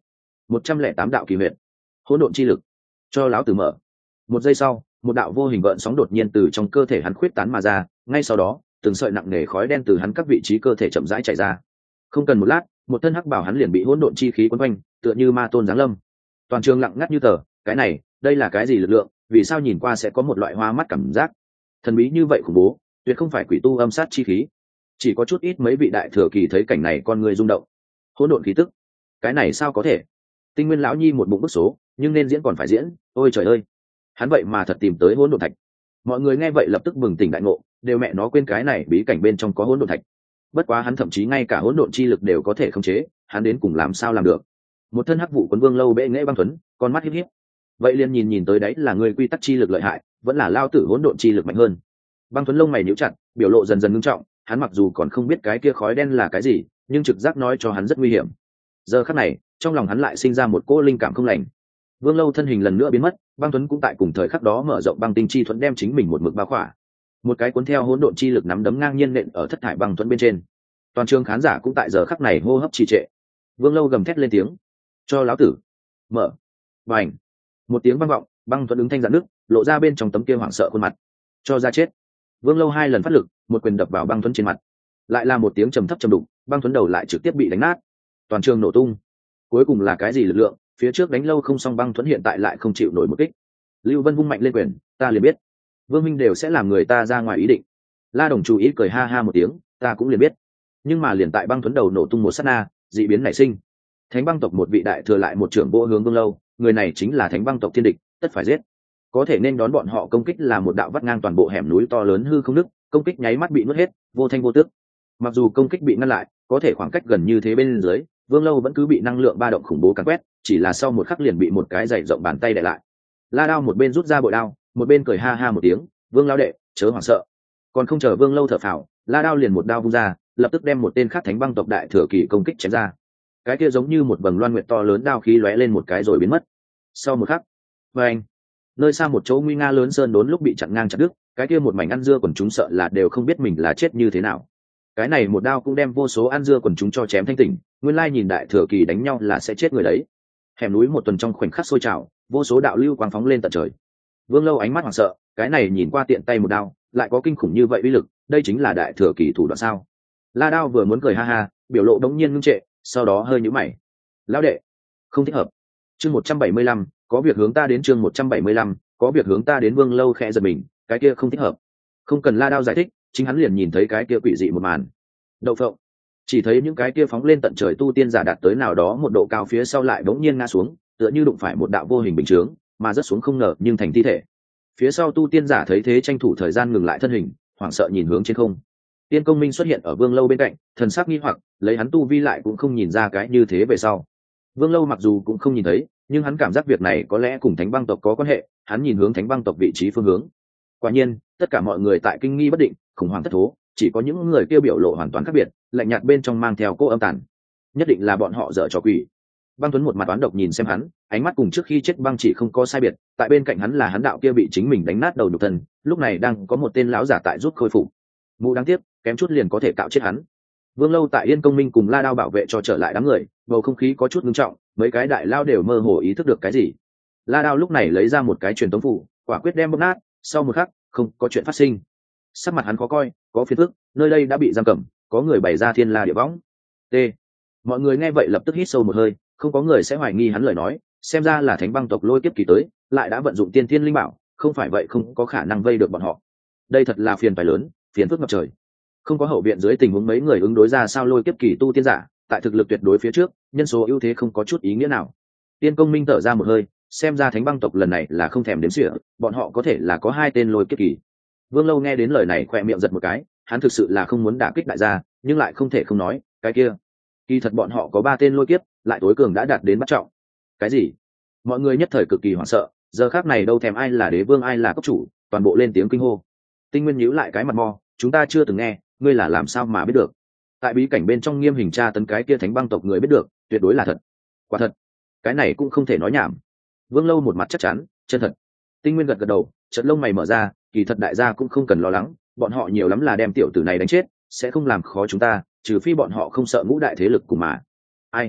108 đạo kỳ huyệt, hỗn độn chi lực, cho lão tử mở. Một giây sau, một đạo vô hình gợn sóng đột nhiên từ trong cơ thể hắn khuyết tán mà ra, ngay sau đó, từng sợi nặng nề khói đen từ hắn các vị trí cơ thể chậm rãi chảy ra. Không cần một lát, một thân hắc bảo hắn liền bị hỗn độn chi khí quấn quanh, tựa như ma tôn giáng lâm. Toàn trường lặng ngắt như tờ, cái này, đây là cái gì lực lượng, vì sao nhìn qua sẽ có một loại hoa mắt cảm giác thần bí như vậy khủng bố, tuyệt không phải quỷ tu âm sát chi khí. Chỉ có chút ít mấy vị đại thừa kỳ thấy cảnh này con người rung động. Hỗn độn khí tức, cái này sao có thể? Tinh Nguyên lão nhi một bụng bức số, nhưng nên diễn còn phải diễn, ôi trời ơi, hắn vậy mà thật tìm tới hỗn độn thạch. Mọi người nghe vậy lập tức bừng tỉnh đại ngộ, đều mẹ nó quên cái này bí cảnh bên trong có hỗn độn thạch. Bất quá hắn thậm chí ngay cả hỗn độn chi lực đều có thể khống chế, hắn đến cùng làm sao làm được? Một thân hắc vụ quấn Vương Lâu bệ nghệ băng tuấn, con mắt híp híp. Vậy liền nhìn tới đấy là người quy tắc chi lực lợi hại, vẫn là lao tử hỗn độn chi lực mạnh hơn. Băng tuấn lông mày nhíu chặt, biểu lộ dần dần ngưng trọng, hắn mặc dù còn không biết cái kia khói đen là cái gì, nhưng trực giác nói cho hắn rất nguy hiểm. Giờ khắc này, trong lòng hắn lại sinh ra một cỗ linh cảm không lành. Vương Lâu thân hình lần nữa biến mất, băng tuấn cũng tại cùng thời khắc đó mở rộng băng tinh chi thuẫn đem chính mình một mực bao khỏa. Một cái cuốn theo hỗn độn chi lực nắm đấm ngang nhiên nện ở thất thải băng thuẫn bên trên. Toàn trường khán giả cũng tại giờ khắc này hô hấp trì trệ. Vương Lâu gầm thét lên tiếng, cho lão tử mở. Bành, một tiếng vang vọng, băng thuẫn ứng thanh dạn nước, lộ ra bên trong tấm kia hoảng sợ khuôn mặt. Cho ra chết. Vương Lâu hai lần phát lực, một quyền đập vào băng thuẫn trên mặt. Lại là một tiếng trầm thấp trầm đục, băng thuẫn đầu lại trực tiếp bị đánh nát. Toàn trường nổ tung. Cuối cùng là cái gì lực lượng, phía trước đánh lâu không xong băng thuẫn hiện tại lại không chịu nổi một kích. Lưu Vân vung mạnh lên quyền, ta liền biết Vương Minh đều sẽ làm người ta ra ngoài ý định. La Đồng chú ý cười ha ha một tiếng, ta cũng liền biết. Nhưng mà liền tại băng thuẫn đầu nổ tung một sát na, dị biến nảy sinh. Thánh băng tộc một vị đại thừa lại một trưởng bộ hướng Vương Lâu, người này chính là Thánh băng tộc thiên địch, tất phải giết. Có thể nên đón bọn họ công kích là một đạo vắt ngang toàn bộ hẻm núi to lớn hư không nứt, công kích nháy mắt bị nuốt hết, vô thanh vô tước. Mặc dù công kích bị ngăn lại, có thể khoảng cách gần như thế bên dưới, Vương Lâu vẫn cứ bị năng lượng ba động khủng bố càn quét, chỉ là sau một khắc liền bị một cái dày rộng bàn tay đè lại. La Đao một bên rút ra bội đao, một bên cười ha ha một tiếng, Vương lão đệ, chớ hoảng sợ. Còn không chờ Vương Lâu thở phào, La Đao liền một đao vung ra, lập tức đem một tên khác Thánh băng tộc đại thừa kỳ công kích chém ra. Cái kia giống như một vầng loan nguyệt to lớn đao khí lóe lên một cái rồi biến mất. Sau một khắc, anh, nơi xa một chỗ nguy nga lớn sơn đốn lúc bị chặn ngang chặt đứt, cái kia một mảnh ăn dưa quần chúng sợ là đều không biết mình là chết như thế nào. Cái này một đao cũng đem vô số ăn dưa quần chúng cho chém thanh tỉnh, nguyên lai nhìn đại thừa kỳ đánh nhau là sẽ chết người đấy. Hẻm núi một tuần trong khoảnh khắc sôi trào, vô số đạo lưu quang phóng lên tận trời. Vương Lâu ánh mắt hoảng sợ, cái này nhìn qua tiện tay một đao, lại có kinh khủng như vậy uy lực, đây chính là đại thừa kỳ thủ đoạn sao? La Đao vừa muốn cười ha ha, biểu lộ đống nhiên ngưng trệ, sau đó hơi nhíu mày. Lão đệ, không thích hợp. Chương 175, có việc hướng ta đến. Chương 175, có việc hướng ta đến. Vương Lâu khẽ giật mình, cái kia không thích hợp. Không cần La Đao giải thích, chính hắn liền nhìn thấy cái kia quỷ dị một màn. Đậu phộng. Chỉ thấy những cái kia phóng lên tận trời tu tiên giả đạt tới nào đó một độ cao phía sau lại bỗng nhiên ngã xuống, tựa như đụng phải một đạo vô hình bình chướng, mà rớt xuống không ngờ nhưng thành thi thể. Phía sau tu tiên giả thấy thế tranh thủ thời gian ngừng lại thân hình, hoảng sợ nhìn hướng trên không. Tiên Công Minh xuất hiện ở Vương Lâu bên cạnh, thần sắc nghi hoặc, lấy hắn tu vi lại cũng không nhìn ra cái như thế về sau. Vương Lâu mặc dù cũng không nhìn thấy, nhưng hắn cảm giác việc này có lẽ cùng Thánh băng tộc có quan hệ, hắn nhìn hướng Thánh băng tộc vị trí phương hướng. Quả nhiên, tất cả mọi người tại kinh nghi bất định, khủng hoảng thất thố, chỉ có những người kia biểu lộ hoàn toàn khác biệt, lạnh nhạt bên trong mang theo cô âm tàn. Nhất định là bọn họ dở trò quỷ. Băng Tuấn một mặt toán độc nhìn xem hắn, ánh mắt cùng trước khi chết Băng Chỉ không có sai biệt, tại bên cạnh hắn là hắn đạo kia bị chính mình đánh nát đầu nhục thân, lúc này đang có một tên lão giả tại giúp khôi phục. Mụ đáng tiếc, kém chút liền có thể cạo chết hắn. Vương Lâu tại Yên Công Minh cùng La Đao bảo vệ cho trở lại đám người, bầu không khí có chút nghiêm trọng, mấy cái đại lao đều mơ hồ ý thức được cái gì. La Đao lúc này lấy ra một cái truyền tống phù, quả quyết đem bóp nát, sau một khắc, không có chuyện phát sinh. Sắc mặt hắn khó coi, có phiền phức, nơi đây đã bị giam cầm, có người bày ra thiên la địa võng. T. Mọi người nghe vậy lập tức hít sâu một hơi, không có người sẽ hoài nghi hắn lời nói, xem ra là thánh băng tộc lôi kiếp kỳ tới, lại đã vận dụng tiên thiên linh bảo, không phải vậy không có khả năng vây được bọn họ. Đây thật là phiền phải lớn, phiền phức ngập trời. Không có hậu viện dưới tình huống mấy người ứng đối ra sao lôi kiếp kỳ tu tiên giả, tại thực lực tuyệt đối phía trước, nhân số ưu thế không có chút ý nghĩa nào. Tiên Công Minh thở ra một hơi, xem ra thánh băng tộc lần này là không thèm đếm xỉa, bọn họ có thể là có 2 tên lôi kiếp kỳ. Vương Lâu nghe đến lời này khỏe miệng giật một cái, hắn thực sự là không muốn đả kích đại gia, nhưng lại không thể không nói, cái kia, kỳ thật bọn họ có 3 tên lôi kiếp, lại tối cường đã đạt đến bắt trọng. Cái gì? Mọi người nhất thời cực kỳ hoảng sợ, giờ khác này đâu thèm ai là đế vương ai là cấp chủ, toàn bộ lên tiếng kinh hô. Tinh Nguyên nhíu lại cái mặt mò, chúng ta chưa từng nghe, ngươi là làm sao mà biết được? Tại bí cảnh bên trong nghiêm hình tra tấn cái kia thánh băng tộc người biết được, tuyệt đối là thật. Quả thật, cái này cũng không thể nói nhảm. Vương Lâu một mặt chắc chắn, chân thật. Tinh Nguyên gật gật đầu, chợt lông mày mở ra, kỳ thật đại gia cũng không cần lo lắng, bọn họ nhiều lắm là đem tiểu tử này đánh chết, sẽ không làm khó chúng ta, trừ phi bọn họ không sợ ngũ đại thế lực cùng mà. Ai?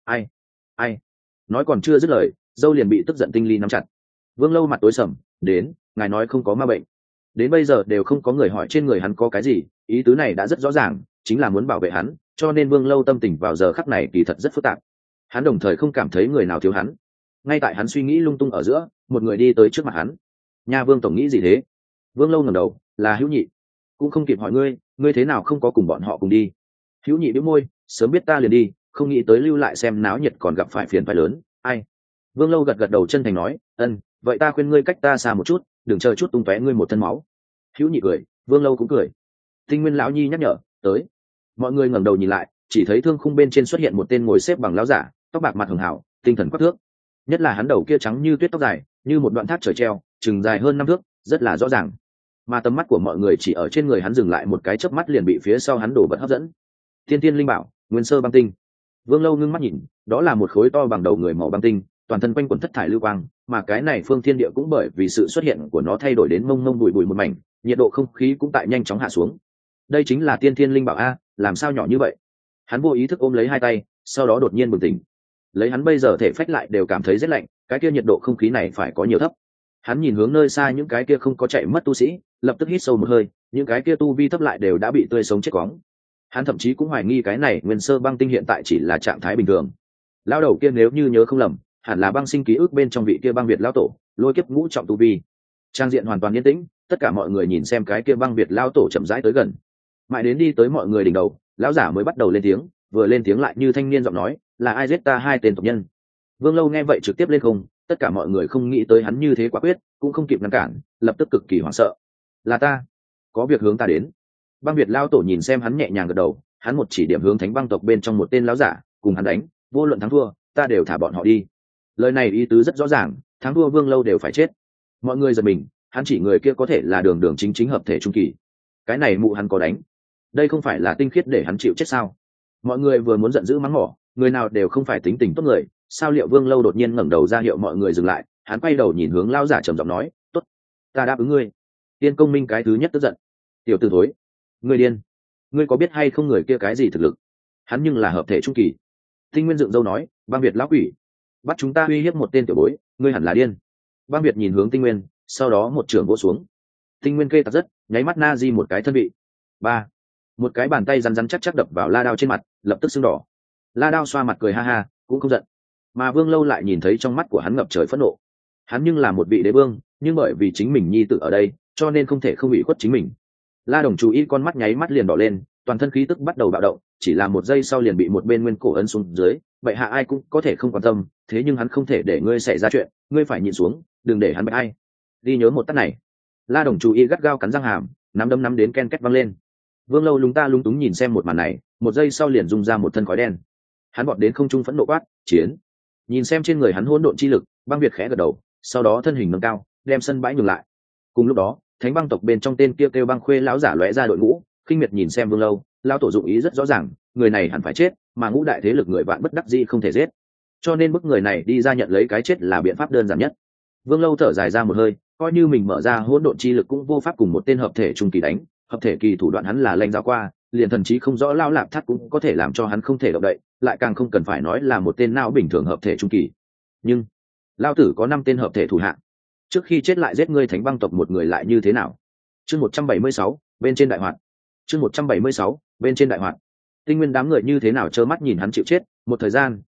Ai? Nói còn chưa dứt lời, dâu liền bị tức giận Tinh Ly nắm chặt. Vương Lâu mặt tối sầm, đến, ngài nói không có ma bệnh. Đến bây giờ đều không có người hỏi trên người hắn có cái gì, ý tứ này đã rất rõ ràng, chính là muốn bảo vệ hắn, cho nên Vương Lâu tâm tình vào giờ khắc này kỳ thật rất phức tạp. Hắn đồng thời không cảm thấy người nào thiếu hắn. Ngay tại hắn suy nghĩ lung tung ở giữa, một người đi tới trước mặt hắn. Nha Vương tổng nghĩ gì thế? Vương Lâu ngẩng đầu, là Hữu Nhị. Cũng không kịp hỏi ngươi thế nào không có cùng bọn họ cùng đi? Hữu Nhị bĩu môi, sớm biết ta liền đi, không nghĩ tới lưu lại xem náo nhiệt còn gặp phải phiền phải lớn. Ai? Vương Lâu gật gật đầu chân thành nói, vậy ta khuyên ngươi cách ta xa một chút, đừng chờ chút tung tóe ngươi một thân máu. Hữu Nhị cười, Vương Lâu cũng cười. Tinh Nguyên lão nhi nhắc nhở, tới. Mọi người ngẩng đầu nhìn lại, chỉ thấy thương khung bên trên xuất hiện một tên ngồi xếp bằng lão giả, tóc bạc mặt hường hảo, tinh thần quắc thước. Nhất là hắn đầu kia trắng như tuyết tóc dài, như một đoạn thác trời treo, chừng dài hơn 5 thước, rất là rõ ràng. Mà tầm mắt của mọi người chỉ ở trên người hắn dừng lại một cái chớp mắt liền bị phía sau hắn đổ vật hấp dẫn. Tiên tiên linh bảo, Nguyên Sơ băng tinh. Vương Lâu ngưng mắt nhìn, đó là một khối to bằng đầu người màu băng tinh, toàn thân quanh quẩn thất thải lưu quang, mà cái này phương thiên địa cũng bởi vì sự xuất hiện của nó thay đổi đến mông mông bụi bụi một mảnh, nhiệt độ không khí cũng tại nhanh chóng hạ xuống. Đây chính là tiên thiên linh bảo a, làm sao nhỏ như vậy? Hắn vô ý thức ôm lấy hai tay, sau đó đột nhiên bừng tỉnh. Lấy hắn bây giờ thể phách lại đều cảm thấy rất lạnh, cái kia nhiệt độ không khí này phải có nhiều thấp. Hắn nhìn hướng nơi xa những cái kia không có chạy mất tu sĩ, lập tức hít sâu một hơi, những cái kia tu vi thấp lại đều đã bị tươi sống chết quóng. Hắn thậm chí cũng hoài nghi cái này Nguyên Sơ băng tinh hiện tại chỉ là trạng thái bình thường. Lão đầu kia nếu như nhớ không lầm, hẳn là băng sinh ký ức bên trong vị kia băng Việt lão tổ, lôi kiếp ngũ trọng tu vi. Trang diện hoàn toàn yên tĩnh, tất cả mọi người nhìn xem cái kia băng Việt lão tổ chậm rãi tới gần. Mãi đến đi tới mọi người đỉnh đầu, lão giả mới bắt đầu lên tiếng, vừa lên tiếng lại như thanh niên giọng nói, là ai giết ta 2 tên tộc nhân? Vương Lâu nghe vậy trực tiếp lên không, tất cả mọi người không nghĩ tới hắn như thế quả quyết, cũng không kịp ngăn cản, lập tức cực kỳ hoảng sợ. Là ta, có việc hướng ta đến. Băng Việt lão tổ nhìn xem hắn nhẹ nhàng gật đầu, hắn một chỉ điểm hướng Thánh băng tộc bên trong một tên lão giả, cùng hắn đánh, vô luận thắng thua, ta đều thả bọn họ đi. Lời này ý tứ rất rõ ràng, thắng thua Vương Lâu đều phải chết. Mọi người giật mình, hắn chỉ người kia có thể là đường đường chính chính hợp thể trung kỳ. Cái này mụ hắn có đánh, đây không phải là tinh khiết để hắn chịu chết sao? Mọi người vừa muốn giận dữ mắng mỏ, người nào đều không phải tính tình tốt người, sao liệu Vương Lâu đột nhiên ngẩng đầu ra hiệu mọi người dừng lại, hắn quay đầu nhìn hướng lão giả trầm giọng nói, tốt, ta đáp ứng ngươi. Tiên Công Minh cái thứ nhất tức giận, tiểu tử thối, ngươi điên, ngươi có biết hay không người kia cái gì thực lực? Hắn nhưng là hợp thể trung kỳ. Tinh Nguyên dựng râu nói, băng Việt lão quỷ, bắt chúng ta uy hiếp một tên tiểu bối, ngươi hẳn là điên. Băng Việt nhìn hướng Tinh Nguyên, sau đó một trường vỗ xuống. Tinh Nguyên kê tặc rất, nháy mắt na di một cái thân vị. Ba, một cái bàn tay rắn rắn chắc chắc đập vào La Đao trên mặt, lập tức sưng đỏ. La Đao xoa mặt cười ha ha, cũng không giận. Mà Vương Lâu lại nhìn thấy trong mắt của hắn ngập trời phẫn nộ. Hắn nhưng là một vị đế vương, nhưng bởi vì chính mình nhi tử ở đây, cho nên không thể không bị khuất chính mình. La Đồng chú ý con mắt nháy mắt liền đỏ lên, toàn thân khí tức bắt đầu bạo động, chỉ là một giây sau liền bị một bên Nguyên Cổ ấn xuống dưới, vậy hạ ai cũng có thể không quan tâm, thế nhưng hắn không thể để ngươi xảy ra chuyện, ngươi phải nhịn xuống, đừng để hắn bại ai. Đi nhớ một tát này. La Đồng chú ý gắt gao cắn răng hàm, nắm đấm nắm đến ken két văng lên. Vương Lâu lúng ta lúng túng nhìn xem một màn này, một giây sau liền rung ra một thân khói đen. Hắn vọt đến không trung phẫn nộ quát, chiến! Nhìn xem trên người hắn hỗn độn chi lực, băng Việt khẽ gật đầu, sau đó thân hình nâng cao, đem sân bãi nhường lại. Cùng lúc đó, Thánh băng tộc bên trong tên kia kêu băng khuê lão giả lóe ra đội ngũ, khinh miệt nhìn xem Vương Lâu, lão tổ dụng ý rất rõ ràng, người này hẳn phải chết, mà ngũ đại thế lực người vạn bất đắc dĩ không thể giết, cho nên bức người này đi ra nhận lấy cái chết là biện pháp đơn giản nhất. Vương Lâu thở dài ra một hơi, coi như mình mở ra hỗn độn chi lực cũng vô pháp cùng một tên hợp thể trung kỳ đánh, hợp thể kỳ thủ đoạn hắn là lanh giáo qua, liền thần trí không rõ lao lạp thắt cũng có thể làm cho hắn không thể động đậy, lại càng không cần phải nói là một tên não bình thường hợp thể trung kỳ. Nhưng lao tử có 5 tên hợp thể thủ hạ, trước khi chết lại giết ngươi Thánh băng tộc một người lại như thế nào? Chương 176, bên trên đại hoạt. Chương 176, bên trên đại hoạt. Tinh Nguyên đám người như thế nào trơ mắt nhìn hắn chịu chết, một thời gian,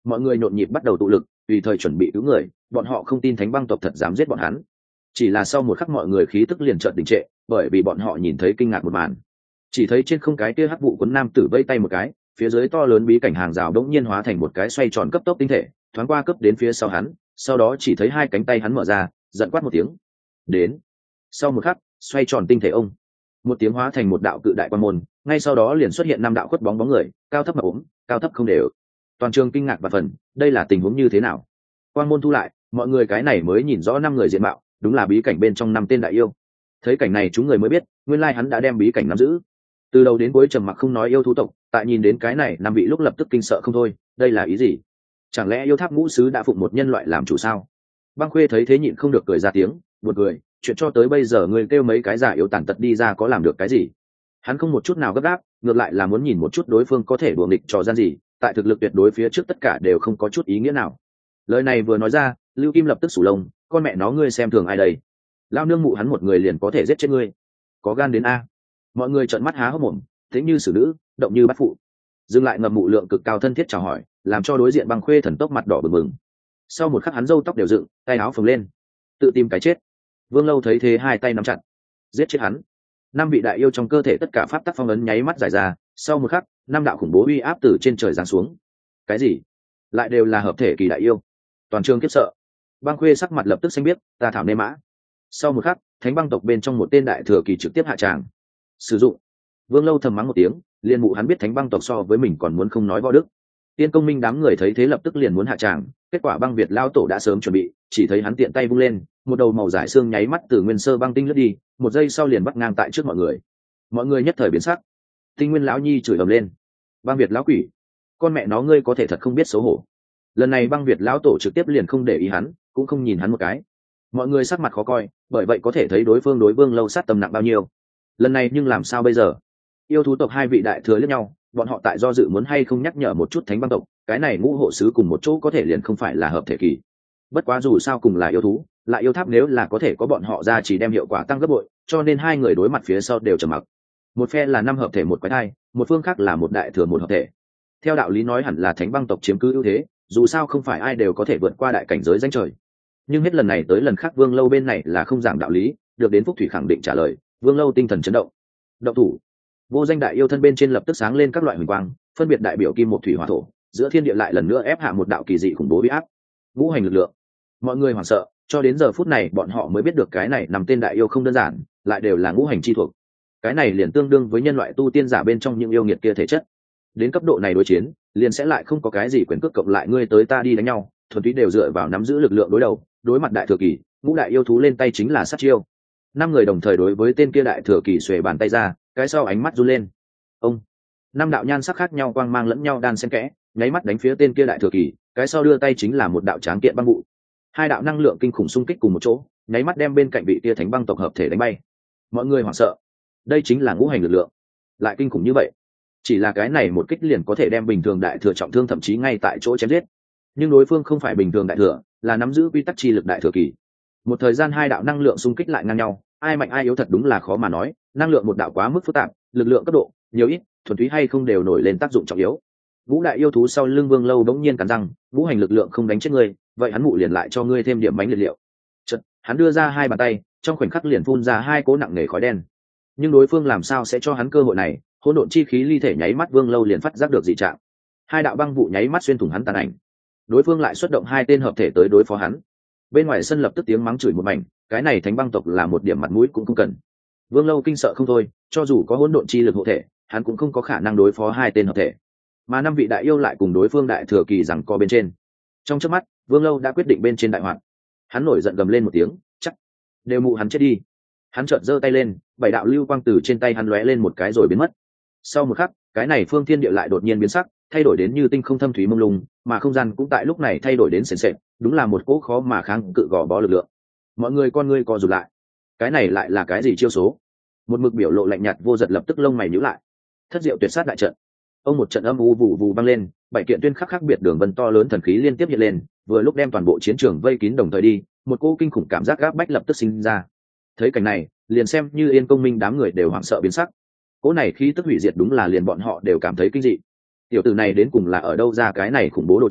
mọi người nhộn nhịp bắt đầu tụ lực tùy thời chuẩn bị cứu người, bọn họ không tin thánh băng tộc thật dám giết bọn hắn. Chỉ là sau một khắc mọi người khí tức liền chợt đình trệ, bởi vì bọn họ nhìn thấy kinh ngạc một màn. Chỉ thấy trên không cái kia hắc vụ cuốn nam tử vây tay một cái, phía dưới to lớn bí cảnh hàng rào đống nhiên hóa thành một cái xoay tròn cấp tốc tinh thể, thoáng qua cấp đến phía sau hắn, sau đó chỉ thấy hai cánh tay hắn mở ra, giận quát một tiếng. Đến. Sau một khắc, xoay tròn tinh thể ông, một tiếng hóa thành một đạo cự đại quan môn, ngay sau đó liền xuất hiện năm đạo khuất bóng bóng người, cao thấp mà ốm, cao thấp không đều. Toàn trường kinh ngạc và phần, đây là tình huống như thế nào? Quan môn thu lại, mọi người cái này mới nhìn rõ năm người diện mạo, đúng là bí cảnh bên trong năm tên đại yêu. Thấy cảnh này chúng người mới biết, nguyên lai hắn đã đem bí cảnh nắm giữ. Từ đầu đến cuối trầm mặc không nói yêu thú tộc, tại nhìn đến cái này năm vị lúc lập tức kinh sợ không thôi, đây là ý gì? Chẳng lẽ yêu tháp ngũ sứ đã phụng một nhân loại làm chủ sao? Băng Khuê thấy thế nhịn không được cười ra tiếng, buồn cười, chuyện cho tới bây giờ người kêu mấy cái giả yếu tàn tật đi ra có làm được cái gì? Hắn không một chút nào gấp gáp, ngược lại là muốn nhìn một chút đối phương có thể đùa nghịch trò gian gì, tại thực lực tuyệt đối phía trước tất cả đều không có chút ý nghĩa nào. Lời này vừa nói ra, Lưu Kim lập tức sủ lông, con mẹ nó ngươi xem thường ai đây? Lao nương mụ hắn một người liền có thể giết chết ngươi, có gan đến a? Mọi người trợn mắt há hốc mồm, thế như xử nữ, động như bắt phụ. Dừng lại ngầm mụ lượng cực cao thân thiết chào hỏi, làm cho đối diện Băng Khuê thần tốc mặt đỏ bừng bừng. Sau một khắc hắn râu tóc đều dựng, tay áo phồng lên, tự tìm cái chết. Vương Lâu thấy thế hai tay nắm chặt, giết chết hắn. Năm vị đại yêu trong cơ thể tất cả pháp tắc phong ấn nháy mắt giải ra, sau một khắc năm đạo khủng bố uy áp từ trên trời giáng xuống. Cái gì? Lại đều là hợp thể kỳ đại yêu. Toàn trường kiếp sợ. Băng Khuê sắc mặt lập tức xanh biết, ta thảo nê mã. Sau một khắc thánh băng tộc bên trong một tên đại thừa kỳ trực tiếp hạ tràng sử dụng. Vương Lâu thầm mắng một tiếng, liên mụ hắn biết thánh băng tộc so với mình còn muốn không nói võ đức. Tiên Công Minh đám người thấy thế lập tức liền muốn hạ tràng, kết quả Băng Việt lao tổ đã sớm chuẩn bị, chỉ thấy hắn tiện tay vung lên, một đầu màu giải xương nháy mắt từ nguyên sơ băng tinh lướt đi, một giây sau liền bắt ngang tại trước mọi người. Mọi người nhất thời biến sắc. Tinh Nguyên lão nhi chửi ầm lên, Băng Việt lão quỷ, con mẹ nó ngươi có thể thật không biết xấu hổ. Lần này Băng Việt lão tổ trực tiếp liền không để ý hắn, cũng không nhìn hắn một cái. Mọi người sắc mặt khó coi, bởi vậy có thể thấy đối phương đối Vương Lâu sát tâm nặng bao nhiêu. Lần này nhưng làm sao bây giờ? Yêu thú tộc hai vị đại thừa liếc nhau, bọn họ tại do dự muốn hay không nhắc nhở một chút thánh băng tộc, cái này ngũ hộ sứ cùng một chỗ có thể liền không phải là hợp thể kỳ. Bất quá dù sao cùng là yêu thú, lại yêu tháp nếu là có thể có bọn họ ra chỉ đem hiệu quả tăng gấp bội, cho nên hai người đối mặt phía sau đều trầm mặc. Một phe là năm hợp thể một quái thai, một phương khác là một đại thừa một hợp thể. Theo đạo lý nói hẳn là thánh băng tộc chiếm cứ ưu thế, dù sao không phải ai đều có thể vượt qua đại cảnh giới danh trời. Nhưng hết lần này tới lần khác Vương Lâu bên này là không giảng đạo lý, được đến Phúc Thủy khẳng định trả lời. Vương Lâu tinh thần chấn động. Động thủ. Vô danh đại yêu thân bên trên lập tức sáng lên các loại huỳnh quang, phân biệt đại biểu kim một thủy hỏa thổ, giữa thiên địa lại lần nữa ép hạ một đạo kỳ dị khủng bố uy áp. Ngũ hành lực lượng. Mọi người hoảng sợ, cho đến giờ phút này bọn họ mới biết được cái này nằm tên đại yêu không đơn giản, lại đều là ngũ hành chi thuộc. Cái này liền tương đương với nhân loại tu tiên giả bên trong những yêu nghiệt kia thể chất. Đến cấp độ này đối chiến, liền sẽ lại không có cái gì quyền cước cộng lại ngươi tới ta đi đánh nhau, thuần túy đều dựa vào nắm giữ lực lượng đối đầu, đối mặt đại thừa kỳ, ngũ đại yêu thú lên tay chính là sát chiêu. Năm người đồng thời đối với tên kia đại thừa kỳ xuề bàn tay ra, cái sau ánh mắt run lên. Ông, năm đạo nhan sắc khác nhau quang mang lẫn nhau đan xen kẽ, nháy mắt đánh phía tên kia đại thừa kỳ, cái sau đưa tay chính là một đạo tráng kiện băng vụ. Hai đạo năng lượng kinh khủng xung kích cùng một chỗ, nháy mắt đem bên cạnh vị kia thánh băng tộc hợp thể đánh bay. Mọi người hoảng sợ, đây chính là ngũ hành lực lượng, lại kinh khủng như vậy. Chỉ là cái này một kích liền có thể đem bình thường đại thừa trọng thương, thậm chí ngay tại chỗ chém giết. Nhưng đối phương không phải bình thường đại thừa, là nắm giữ quy tắc chi lực đại thừa kỳ. Một thời gian hai đạo năng lượng xung kích lại ngang nhau, ai mạnh ai yếu thật đúng là khó mà nói, năng lượng một đạo quá mức phức tạp, lực lượng cấp độ nhiều ít thuần túy hay không đều nổi lên tác dụng trọng yếu. Ngũ đại yêu thú sau lưng Vương Lâu đống nhiên cắn răng, ngũ hành lực lượng không đánh chết ngươi, vậy hắn mụ liền lại cho ngươi thêm điểm bánh liệt liệu. Chợt, hắn đưa ra hai bàn tay, trong khoảnh khắc liền phun ra hai cỗ nặng nề khói đen. Nhưng đối phương làm sao sẽ cho hắn cơ hội này? Hỗn độn chi khí ly thể nháy mắt Vương Lâu liền phát giác được dị trạng. Hai đạo băng vụ nháy mắt xuyên thủng hắn tàn ảnh. Đối phương lại xuất động hai tên hợp thể tới đối phó hắn. Bên ngoài sân lập tức tiếng mắng chửi một mảnh, cái này thánh băng tộc là một điểm mặt mũi cũng không cần. Vương Lâu kinh sợ không thôi, cho dù có hỗn độn chi lực hộ thể, hắn cũng không có khả năng đối phó hai tên hợp thể. Mà năm vị đại yêu lại cùng đối phương đại thừa kỳ giằng co bên trên. Trong chớp mắt, Vương Lâu đã quyết định bên trên đại hoạn. Hắn nổi giận gầm lên một tiếng, chắc đều mụ hắn chết đi. Hắn chợt giơ tay lên, bảy đạo lưu quang từ trên tay hắn lóe lên một cái rồi biến mất. Sau một khắc, cái này phương thiên địa lại đột nhiên biến sắc, thay đổi đến như tinh không thâm thúy mông lung, mà không gian cũng tại lúc này thay đổi đến sền sệt, đúng là một cỗ khó mà kháng cự gò bó lực lượng. Mọi người con ngươi co rụt lại, cái này lại là cái gì chiêu số? Một mực biểu lộ lạnh nhạt Vô Giật lập tức lông mày nhíu lại. Thất diệu tuyệt sát đại trận. Ông một trận âm u vụ vụ vang lên, bảy kiện tuyên khắc khác biệt đường vân to lớn thần khí liên tiếp hiện lên, vừa lúc đem toàn bộ chiến trường vây kín đồng thời đi, một cỗ kinh khủng cảm giác gáp bách lập tức sinh ra. Thấy cảnh này, liền xem như Yên Công Minh đám người đều hoảng sợ biến sắc. Cỗ này khí tức hủy diệt đúng là liền bọn họ đều cảm thấy kinh dị. Tiểu tử này đến cùng là ở đâu ra cái này khủng bố đồ chơi,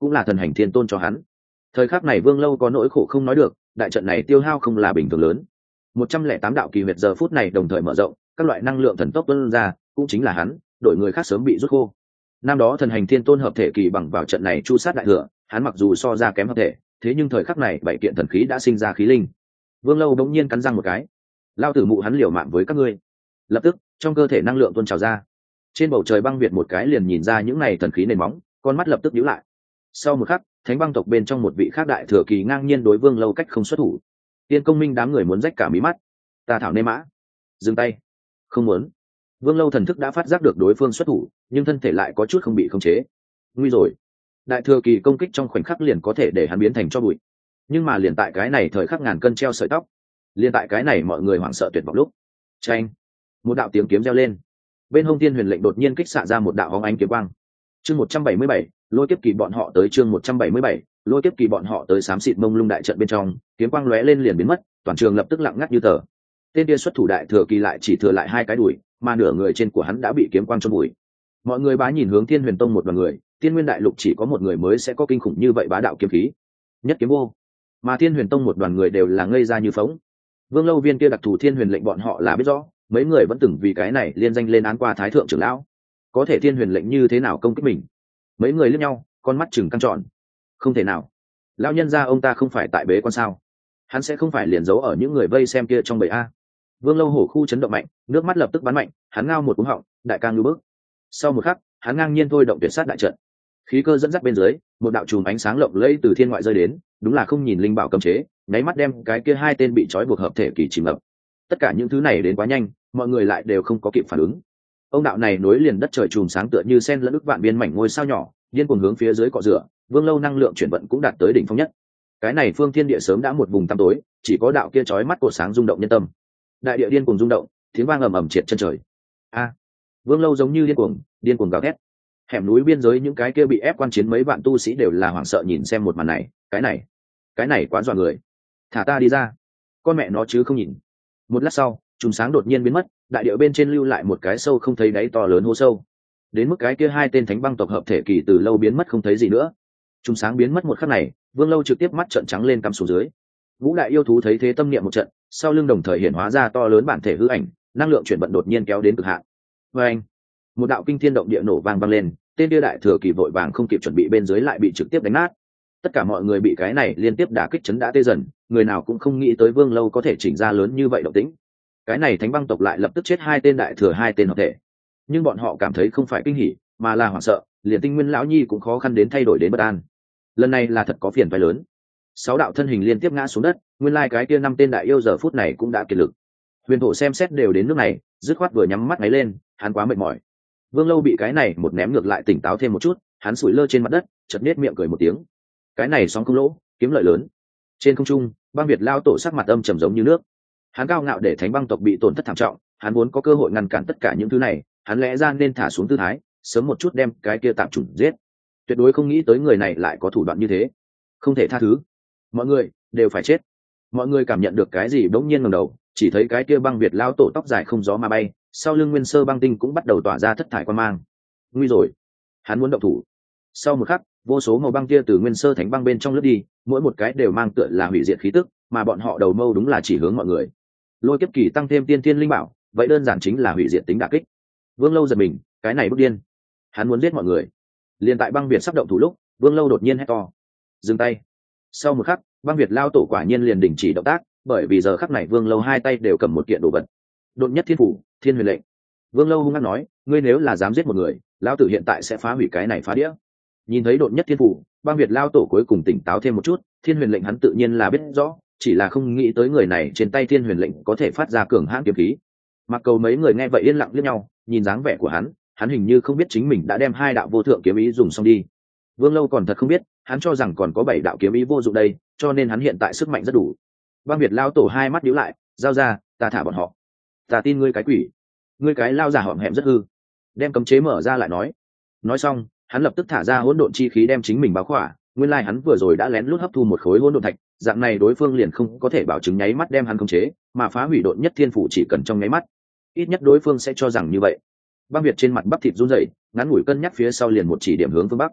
cũng là thần hành thiên tôn cho hắn. Thời khắc này Vương Lâu có nỗi khổ không nói được, đại trận này tiêu hao không là bình thường lớn. 108 đạo kỳ huyệt giờ phút này đồng thời mở rộng, các loại năng lượng thần tốc tuôn ra, cũng chính là hắn, đội người khác sớm bị rút khô. Năm đó thần hành thiên tôn hợp thể kỳ bằng vào trận này chu sát đại thừa, hắn mặc dù so ra kém hợp thể, thế nhưng thời khắc này bảy kiện thần khí đã sinh ra khí linh. Vương Lâu đống nhiên cắn răng một cái, lao tử mụ hắn liều mạng với các ngươi. Lập tức trong cơ thể năng lượng tuôn trào ra, trên bầu trời băng việt một cái liền nhìn ra những này thần khí nền móng, con mắt lập tức nhíu lại. Sau một khắc, thánh băng tộc bên trong một vị khác đại thừa kỳ ngang nhiên đối Vương Lâu cách không xuất thủ. Tiên công minh đám người muốn rách cả mí mắt. Ta thảo nê mã, dừng tay. Không muốn. Vương Lâu thần thức đã phát giác được đối phương xuất thủ, nhưng thân thể lại có chút không bị khống chế. Nguy rồi. Đại thừa kỳ công kích trong khoảnh khắc liền có thể để hắn biến thành tro bụi. Nhưng mà liền tại cái này thời khắc ngàn cân treo sợi tóc, liền tại cái này mọi người hoảng sợ tuyệt vọng lúc, chanh, một đạo tiếng kiếm reo lên. Bên hông Thiên Huyền lệnh đột nhiên kích xạ ra một đạo hóng ánh kiếm quang. Chương 177, lôi kiếp kỳ bọn họ tới. Chương 177, lôi kiếp kỳ bọn họ tới. Xám xịt mông lung đại trận bên trong, kiếm quang lóe lên liền biến mất, toàn trường lập tức lặng ngắt như tờ. Tên kia xuất thủ đại thừa kỳ lại chỉ thừa lại hai cái đùi, mà nửa người trên của hắn đã bị kiếm quang chôn bụi. Mọi người bá nhìn hướng Thiên Huyền tông một đoàn người, Tiên Nguyên đại lục chỉ có một người mới sẽ có kinh khủng như vậy bá đạo kiếm khí, nhất kiếm vô. Mà Thiên Huyền tông một đoàn người đều là ngây ra như phỗng. Vương Lâu viên kia đặc thù Thiên Huyền lệnh bọn họ là biết rõ, mấy người vẫn từng vì cái này liên danh lên án qua thái thượng trưởng lão. Có thể Thiên Huyền lệnh như thế nào công kích mình? Mấy người liếc nhau, con mắt chừng căng tròn. Không thể nào, lão nhân gia ông ta không phải tại bế quan sao? Hắn sẽ không phải liền giấu ở những người vây xem kia trong bầy a? Vương Lâu hổ khu chấn động mạnh, nước mắt lập tức bắn mạnh, hắn ngao một cú họng, đại ca ngư bước. Sau một khắc, hắn ngang nhiên thôi động tuyệt sát đại trận. Khí cơ dẫn dắt bên dưới, một đạo chùm ánh sáng lộng lẫy từ thiên ngoại rơi đến, đúng là không nhìn linh bảo cấm chế, nháy mắt đem cái kia hai tên bị trói buộc hợp thể kỳ chìm ngập. Tất cả những thứ này đến quá nhanh, mọi người lại đều không có kịp phản ứng. Ông đạo này nối liền đất trời chùm sáng tựa như sen lẫn ức vạn viên mảnh ngôi sao nhỏ, điên cuồng hướng phía dưới cọ rửa. Vương Lâu năng lượng chuyển vận cũng đạt tới đỉnh phong nhất. Cái này phương thiên địa sớm đã một vùng tăm tối, chỉ có đạo kia chói mắt cột sáng rung động nhân tâm. Đại địa điên cuồng rung động, tiếng vang ầm ầm triệt chân trời. A! Vương Lâu giống như điên cuồng gào thét. Hẻm núi biên giới những cái kia bị ép quan chiến mấy vạn tu sĩ đều là hoảng sợ nhìn xem một màn này, cái này quá dọa người. Thả ta đi ra, con mẹ nó chứ không nhìn. Một lát sau, chùm sáng đột nhiên biến mất, đại địa bên trên lưu lại một cái sâu không thấy đáy to lớn hố sâu. Đến mức cái kia hai tên thánh băng tộc hợp thể kỳ từ lâu biến mất không thấy gì nữa. Chùm sáng biến mất một khắc này, Vương Lâu trực tiếp mắt trợn trắng lên cắm xuống dưới. Ngũ đại yêu thú thấy thế tâm niệm một trận, sau lưng đồng thời hiện hóa ra to lớn bản thể hư ảnh, năng lượng chuyển vận đột nhiên kéo đến cực hạn. Và anh, một đạo kinh thiên động địa nổ vang lên, tên kia đại thừa kỳ vội vàng không kịp chuẩn bị bên dưới lại bị trực tiếp đánh nát. Tất cả mọi người bị cái này liên tiếp đả kích chấn đã tê dần, người nào cũng không nghĩ tới Vương Lâu có thể chỉnh ra lớn như vậy động tĩnh. Cái này thánh băng tộc lại lập tức chết hai tên đại thừa hai tên hợp thể, nhưng bọn họ cảm thấy không phải kinh hỉ mà là hoảng sợ, liền Tinh Nguyên lão nhi cũng khó khăn đến thay đổi đến bất an. Lần này là thật có phiền phái lớn. 6 đạo thân hình liên tiếp ngã xuống đất, nguyên lai cái kia 5 tên đại yêu giờ phút này cũng đã kiệt lực. Huyền Thổ xem xét đều đến nước này, dứt khoát vừa nhắm mắt ngáy lên, hắn quá mệt mỏi. Vương Lâu bị cái này một ném ngược lại tỉnh táo thêm một chút, hắn sủi lơ trên mặt đất, chợt nhếch miệng cười một tiếng. Cái này sóng không lỗ, kiếm lợi lớn. Trên không trung, Băng Việt lao tổ sắc mặt âm trầm giống như nước. Hắn cao ngạo để thánh băng tộc bị tổn thất thảm trọng, hắn muốn có cơ hội ngăn cản tất cả những thứ này, hắn lẽ ra nên thả xuống tư thái, sớm một chút đem cái kia tạm chủng giết. Tuyệt đối không nghĩ tới người này lại có thủ đoạn như thế, không thể tha thứ. Mọi người đều phải chết. Mọi người cảm nhận được cái gì bỗng nhiên ngẩng đầu, chỉ thấy cái kia Băng Việt lao tổ tóc dài không gió mà bay, sau lưng Nguyên Sơ băng tinh cũng bắt đầu tỏa ra thất thải quang mang. Nguy rồi, hắn muốn động thủ. Sau một khắc, vô số màu băng kia từ Nguyên Sơ thánh băng bên trong lướt đi, mỗi một cái đều mang tựa là hủy diệt khí tức, mà bọn họ đầu mâu đúng là chỉ hướng mọi người. Lôi kiếp kỳ tăng thêm tiên thiên linh bảo, vậy đơn giản chính là hủy diệt tính đả kích. Vương Lâu giật mình, cái này bức điên, hắn muốn giết mọi người. Liên tại Băng Việt sắp động thủ lúc, Vương Lâu đột nhiên hét to, dừng tay. Sau một khắc, Băng Việt lao tổ quả nhiên liền đình chỉ động tác, bởi vì giờ khắc này Vương Lâu hai tay đều cầm một kiện đồ vật. Đột nhất thiên phủ, Thiên Huyền lệnh. Vương Lâu hung hăng nói, ngươi nếu là dám giết một người, lão tử hiện tại sẽ phá hủy cái này phá đĩa. Nhìn thấy đột nhất thiên phủ, Băng Việt lao tổ cuối cùng tỉnh táo thêm một chút, Thiên Huyền lệnh hắn tự nhiên là biết rõ, chỉ là không nghĩ tới người này trên tay Thiên Huyền lệnh có thể phát ra cường hãn kiếm khí. Mặc cầu mấy người nghe vậy yên lặng liếc nhau, nhìn dáng vẻ của hắn hình như không biết chính mình đã đem 2 đạo vô thượng kiếm ý dùng xong đi. Vương Lâu còn thật không biết, hắn cho rằng còn có 7 đạo kiếm ý vô dụng đây, cho nên hắn hiện tại sức mạnh rất đủ. Băng Việt lao tổ hai mắt nhíu lại, giao ra, ta thả bọn họ. Ta tin ngươi cái quỷ, ngươi cái lao giả hõm hẹm rất hư. Đem cấm chế mở ra lại nói. Nói xong, hắn lập tức thả ra hỗn độn chi khí đem chính mình bao khỏa. Nguyên lai hắn vừa rồi đã lén lút hấp thu một khối hỗn độn thạch, dạng này đối phương liền không có thể bảo chứng nháy mắt đem hắn khống chế, mà phá hủy độn nhất thiên phủ chỉ cần trong nháy mắt. Ít nhất đối phương sẽ cho rằng như vậy. Băng Việt trên mặt bắp thịt run rẩy, ngắn ngủi cân nhắc phía sau liền một chỉ điểm hướng phương bắc.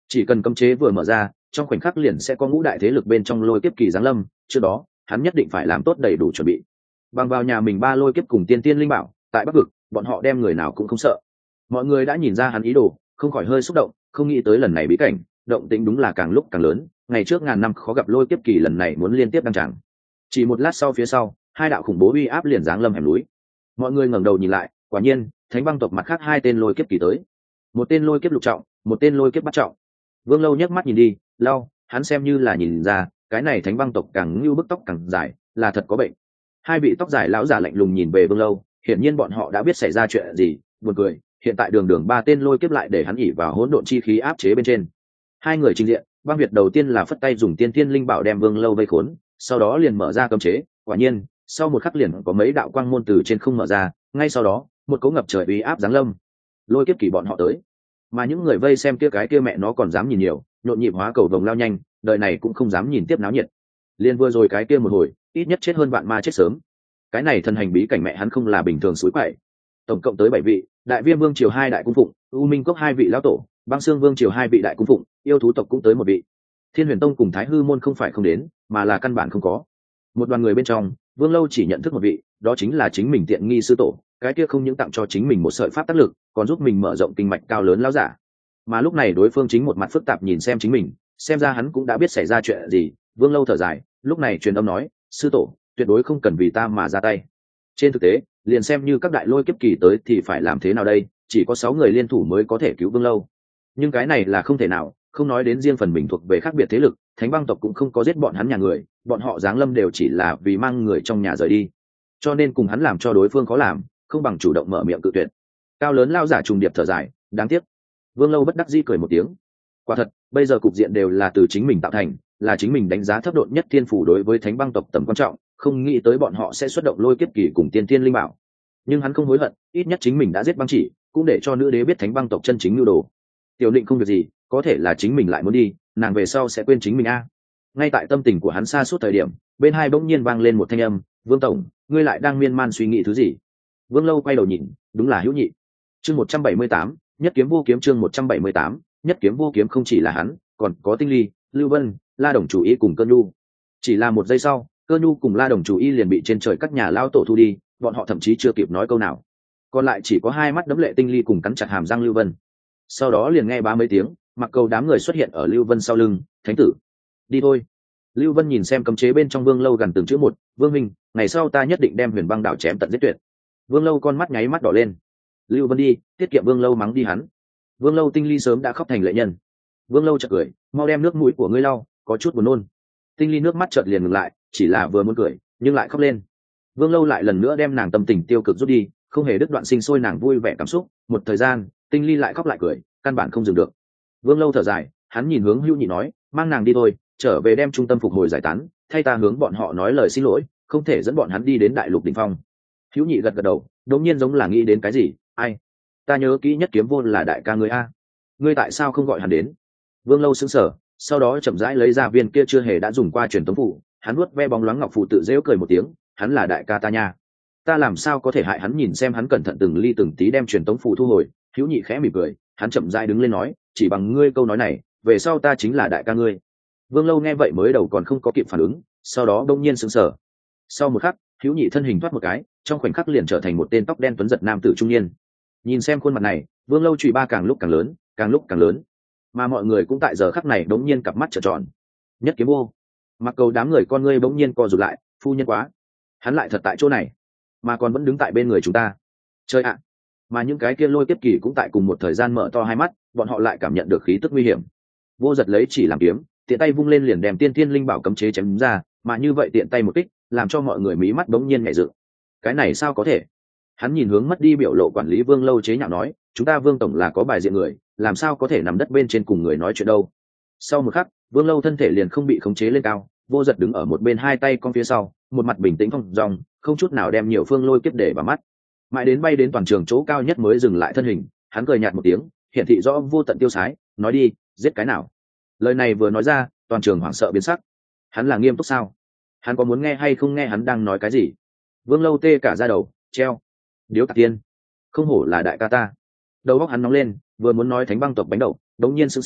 chỉ cần cấm chế vừa mở ra, trong khoảnh khắc liền sẽ có ngũ đại thế lực bên trong lôi kiếp kỳ giáng lâm. Trước đó hắn nhất định phải làm tốt đầy đủ chuẩn bị, bằng vào nhà mình 3 lôi kiếp cùng tiên tiên linh bảo tại Bắc Vực, bọn họ đem người nào cũng không sợ. Mọi người đã nhìn ra hắn ý đồ, không khỏi hơi xúc động, không nghĩ tới lần này bí cảnh động tĩnh đúng là càng lúc càng lớn, ngày trước ngàn năm khó gặp lôi kiếp kỳ lần này muốn liên tiếp đăng tràng. Chỉ một lát sau, phía sau 2 đạo khủng bố uy áp liền giáng lâm hẻm núi. Mọi người ngẩng đầu nhìn lại, quả nhiên Thánh Băng tộc mặt khác 2 tên lôi kiếp kỳ tới, một tên lôi kiếp lục trọng, một tên lôi kiếp bát trọng. Vương Lâu nhấc mắt nhìn đi, hắn xem như là nhìn ra cái này Thánh Băng tộc càng như bức tóc càng dài, là thật có bệnh. 2 vị tóc dài lão giả lạnh lùng nhìn về Vương Lâu, hiển nhiên bọn họ đã biết xảy ra chuyện gì. Buồn cười, hiện tại đường 3 tên lôi kiếp lại để hắn ỉ vào hỗn độn chi khí áp chế bên trên. 2 người trình diện, Băng Việt đầu tiên là phất tay dùng tiên tiên linh bảo đem Vương Lâu vây khốn, sau đó liền mở ra cấm chế. Quả nhiên, sau một khắc liền có mấy đạo quang môn từ trên không mở ra, ngay sau đó một cỗ ngập trời uy áp giáng lâm, lôi kiếp kỳ bọn họ tới. Mà những người vây xem kia cái kia mẹ nó còn dám nhìn nhiều, nhộn nhịp hóa cầu vồng lao nhanh, đời này cũng không dám nhìn tiếp náo nhiệt. Liên vừa rồi cái kia một hồi, ít nhất chết hơn vạn ma chết sớm. Cái này thần hành bí cảnh mẹ hắn không là bình thường suối quậy. Tổng cộng tới 7 vị, Đại Viêm Vương triều 2 đại cung phụng, U Minh Cốc 2 vị lão tổ, Băng Xương Vương triều 2 vị đại cung phụng, yêu thú tộc cũng tới 1 vị. Thiên Huyền Tông cùng Thái Hư môn không phải không đến, mà là căn bản không có. Một đoàn người bên trong, Vương Lâu chỉ nhận thức 1 vị, đó chính là chính mình tiện nghi sư tổ, cái kia không những tặng cho chính mình một sợi pháp tác lực, còn giúp mình mở rộng kinh mạch cao lớn lão giả. Mà lúc này đối phương chính một mặt phức tạp nhìn xem chính mình, xem ra hắn cũng đã biết xảy ra chuyện gì. Vương Lâu thở dài, lúc này truyền âm nói, sư tổ tuyệt đối không cần vì ta mà ra tay. Trên thực tế, liền xem như các đại lôi kiếp kỳ tới thì phải làm thế nào đây, chỉ có 6 người liên thủ mới có thể cứu Vương Lâu. Nhưng cái này là không thể nào, không nói đến riêng phần mình thuộc về khác biệt thế lực, Thánh Băng tộc cũng không có giết bọn hắn nhà người, bọn họ giáng lâm đều chỉ là vì mang người trong nhà rời đi. Cho nên cùng hắn làm cho đối phương khó làm, không bằng chủ động mở miệng cự tuyệt. Cao lớn lao giả trùng điệp thở dài, đáng tiếc. Vương Lâu bất đắc dĩ cười một tiếng. Quả thật, bây giờ cục diện đều là từ chính mình tạo thành, là chính mình đánh giá thấp độn nhất thiên phủ đối với Thánh Băng tộc tầm quan trọng, không nghĩ tới bọn họ sẽ xuất động lôi kiếp kỳ cùng tiên tiên linh bảo. Nhưng hắn không hối hận, ít nhất chính mình đã giết Băng Chỉ, cũng để cho nữ đế biết Thánh Băng tộc chân chính nhu đồ. Tiểu Định không việc gì, có thể là chính mình lại muốn đi, nàng về sau sẽ quên chính mình a. Ngay tại tâm tình của hắn xa suốt thời điểm, bên hai bỗng nhiên vang lên một thanh âm, "Vương tổng, ngươi lại đang miên man suy nghĩ thứ gì?" Vương Lâu quay đầu nhìn, đúng là Hữu Nhị. Chương 178, Nhất kiếm vô kiếm. Chương 178, Nhất kiếm vô kiếm. Không chỉ là hắn, còn có Tinh Ly, Lưu Vân, La Đồng chủ ý cùng Cơ Nhu. Chỉ là một giây sau, Cơ Nhu cùng La Đồng chủ ý liền bị trên trời các nhà lao tổ thu đi, bọn họ thậm chí chưa kịp nói câu nào, còn lại chỉ có hai mắt đẫm lệ Tinh Ly cùng cắn chặt hàm răng Lưu Vân. Sau đó liền nghe ba mấy tiếng, mặc cầu đám người xuất hiện ở Lưu Vân sau lưng. "Thánh tử, đi thôi." Lưu Vân nhìn xem cấm chế bên trong Vương Lâu gần từng chữ một, "Vương minh, ngày sau ta nhất định đem Huyền Băng đảo chém tận giết tuyệt." Vương Lâu con mắt nháy mắt đỏ lên. "Lưu Vân đi, tiết kiệm Vương Lâu mắng đi hắn." Vương Lâu Tinh Ly sớm đã khóc thành lệ nhân. Vương Lâu chợt cười, "Mau đem nước mũi của ngươi lau, có chút buồn nôn." Tinh Ly nước mắt chợt liền ngừng lại, chỉ là vừa muốn cười nhưng lại khóc lên. Vương Lâu lại lần nữa đem nàng tâm tình tiêu cực rút đi, không hề đứt đoạn sinh sôi nàng vui vẻ cảm xúc. Một thời gian, Tinh Ly lại khóc lại cười, căn bản không dừng được. Vương Lâu thở dài, hắn nhìn hướng Hữu Nhị nói, "Mang nàng đi thôi, trở về đem trung tâm phục hồi giải tán, thay ta hướng bọn họ nói lời xin lỗi, không thể dẫn bọn hắn đi đến đại lục đỉnh phong." Hữu Nhị gật gật đầu, đột nhiên giống là nghĩ đến cái gì, "Ai? Ta nhớ kỹ Nhất kiếm vô là đại ca ngươi a, ngươi tại sao không gọi hắn đến?" Vương Lâu sững sờ, sau đó chậm rãi lấy ra viên kia chưa hề đã dùng qua truyền tống phủ, hắn nuốt ve bóng loáng ngọc phù tự giễu cười một tiếng, "Hắn là đại ca ta nha, ta làm sao có thể hại hắn?" Nhìn xem hắn cẩn thận từng ly từng tí đem truyền tống phủ thu hồi, Hữu Nhị khẽ mỉm cười, hắn chậm rãi đứng lên nói, "Chỉ bằng ngươi câu nói này, về sau ta chính là đại ca ngươi." Vương Lâu nghe vậy mới đầu còn không có kịp phản ứng, sau đó đông nhiên sững sờ. Sau một khắc, Hữu Nhị thân hình thoát một cái, trong khoảnh khắc liền trở thành một tên tóc đen tuấn giật nam tử trung niên. Nhìn xem khuôn mặt này, Vương Lâu chùy ba càng lúc càng lớn, càng lúc càng lớn, mà mọi người cũng tại giờ khắc này đống nhiên cặp mắt trợn tròn. Nhất kiếm vô. Mặc cầu đám người con ngươi bỗng nhiên co rụt lại, phu nhân quá, hắn lại thật tại chỗ này, mà còn vẫn đứng tại bên người chúng ta. Chơi ạ. Mà những cái kia lôi kiếp kỳ cũng tại cùng một thời gian mở to hai mắt, bọn họ lại cảm nhận được khí tức nguy hiểm. Vô Giật lấy chỉ làm kiếm, tiện tay vung lên liền đem tiên thiên linh bảo cấm chế chém ra, mà như vậy tiện tay một kích, làm cho mọi người mí mắt bỗng nhiên nhảy dựng. Cái này sao có thể? Hắn nhìn hướng mất đi biểu lộ quản lý Vương Lâu chế nhạo nói, "Chúng ta Vương tổng là có bài diện người, làm sao có thể nằm đất bên trên cùng người nói chuyện đâu." Sau một khắc, Vương Lâu thân thể liền không bị khống chế lên cao, Vô Giật đứng ở một bên hai tay cong phía sau, một mặt bình tĩnh phong dong, không chút nào đem nhiều phương lôi kiếp để vào mắt. Mãi đến bay đến toàn trường chỗ cao nhất mới dừng lại thân hình, hắn cười nhạt một tiếng, hiển thị rõ vô tận tiêu sái, nói, "Đi, giết cái nào." Lời này vừa nói ra, toàn trường hoảng sợ biến sắc. Hắn là nghiêm túc sao? Hắn có muốn nghe hay không nghe hắn đang nói cái gì? Vương Lâu tê cả da đầu, treo. Điếu Tạc Tiên, không hổ là đại ca ta. Đầu óc hắn nóng lên, vừa muốn nói Thánh Băng tộc bánh đậu, đống nhiên sững sờ,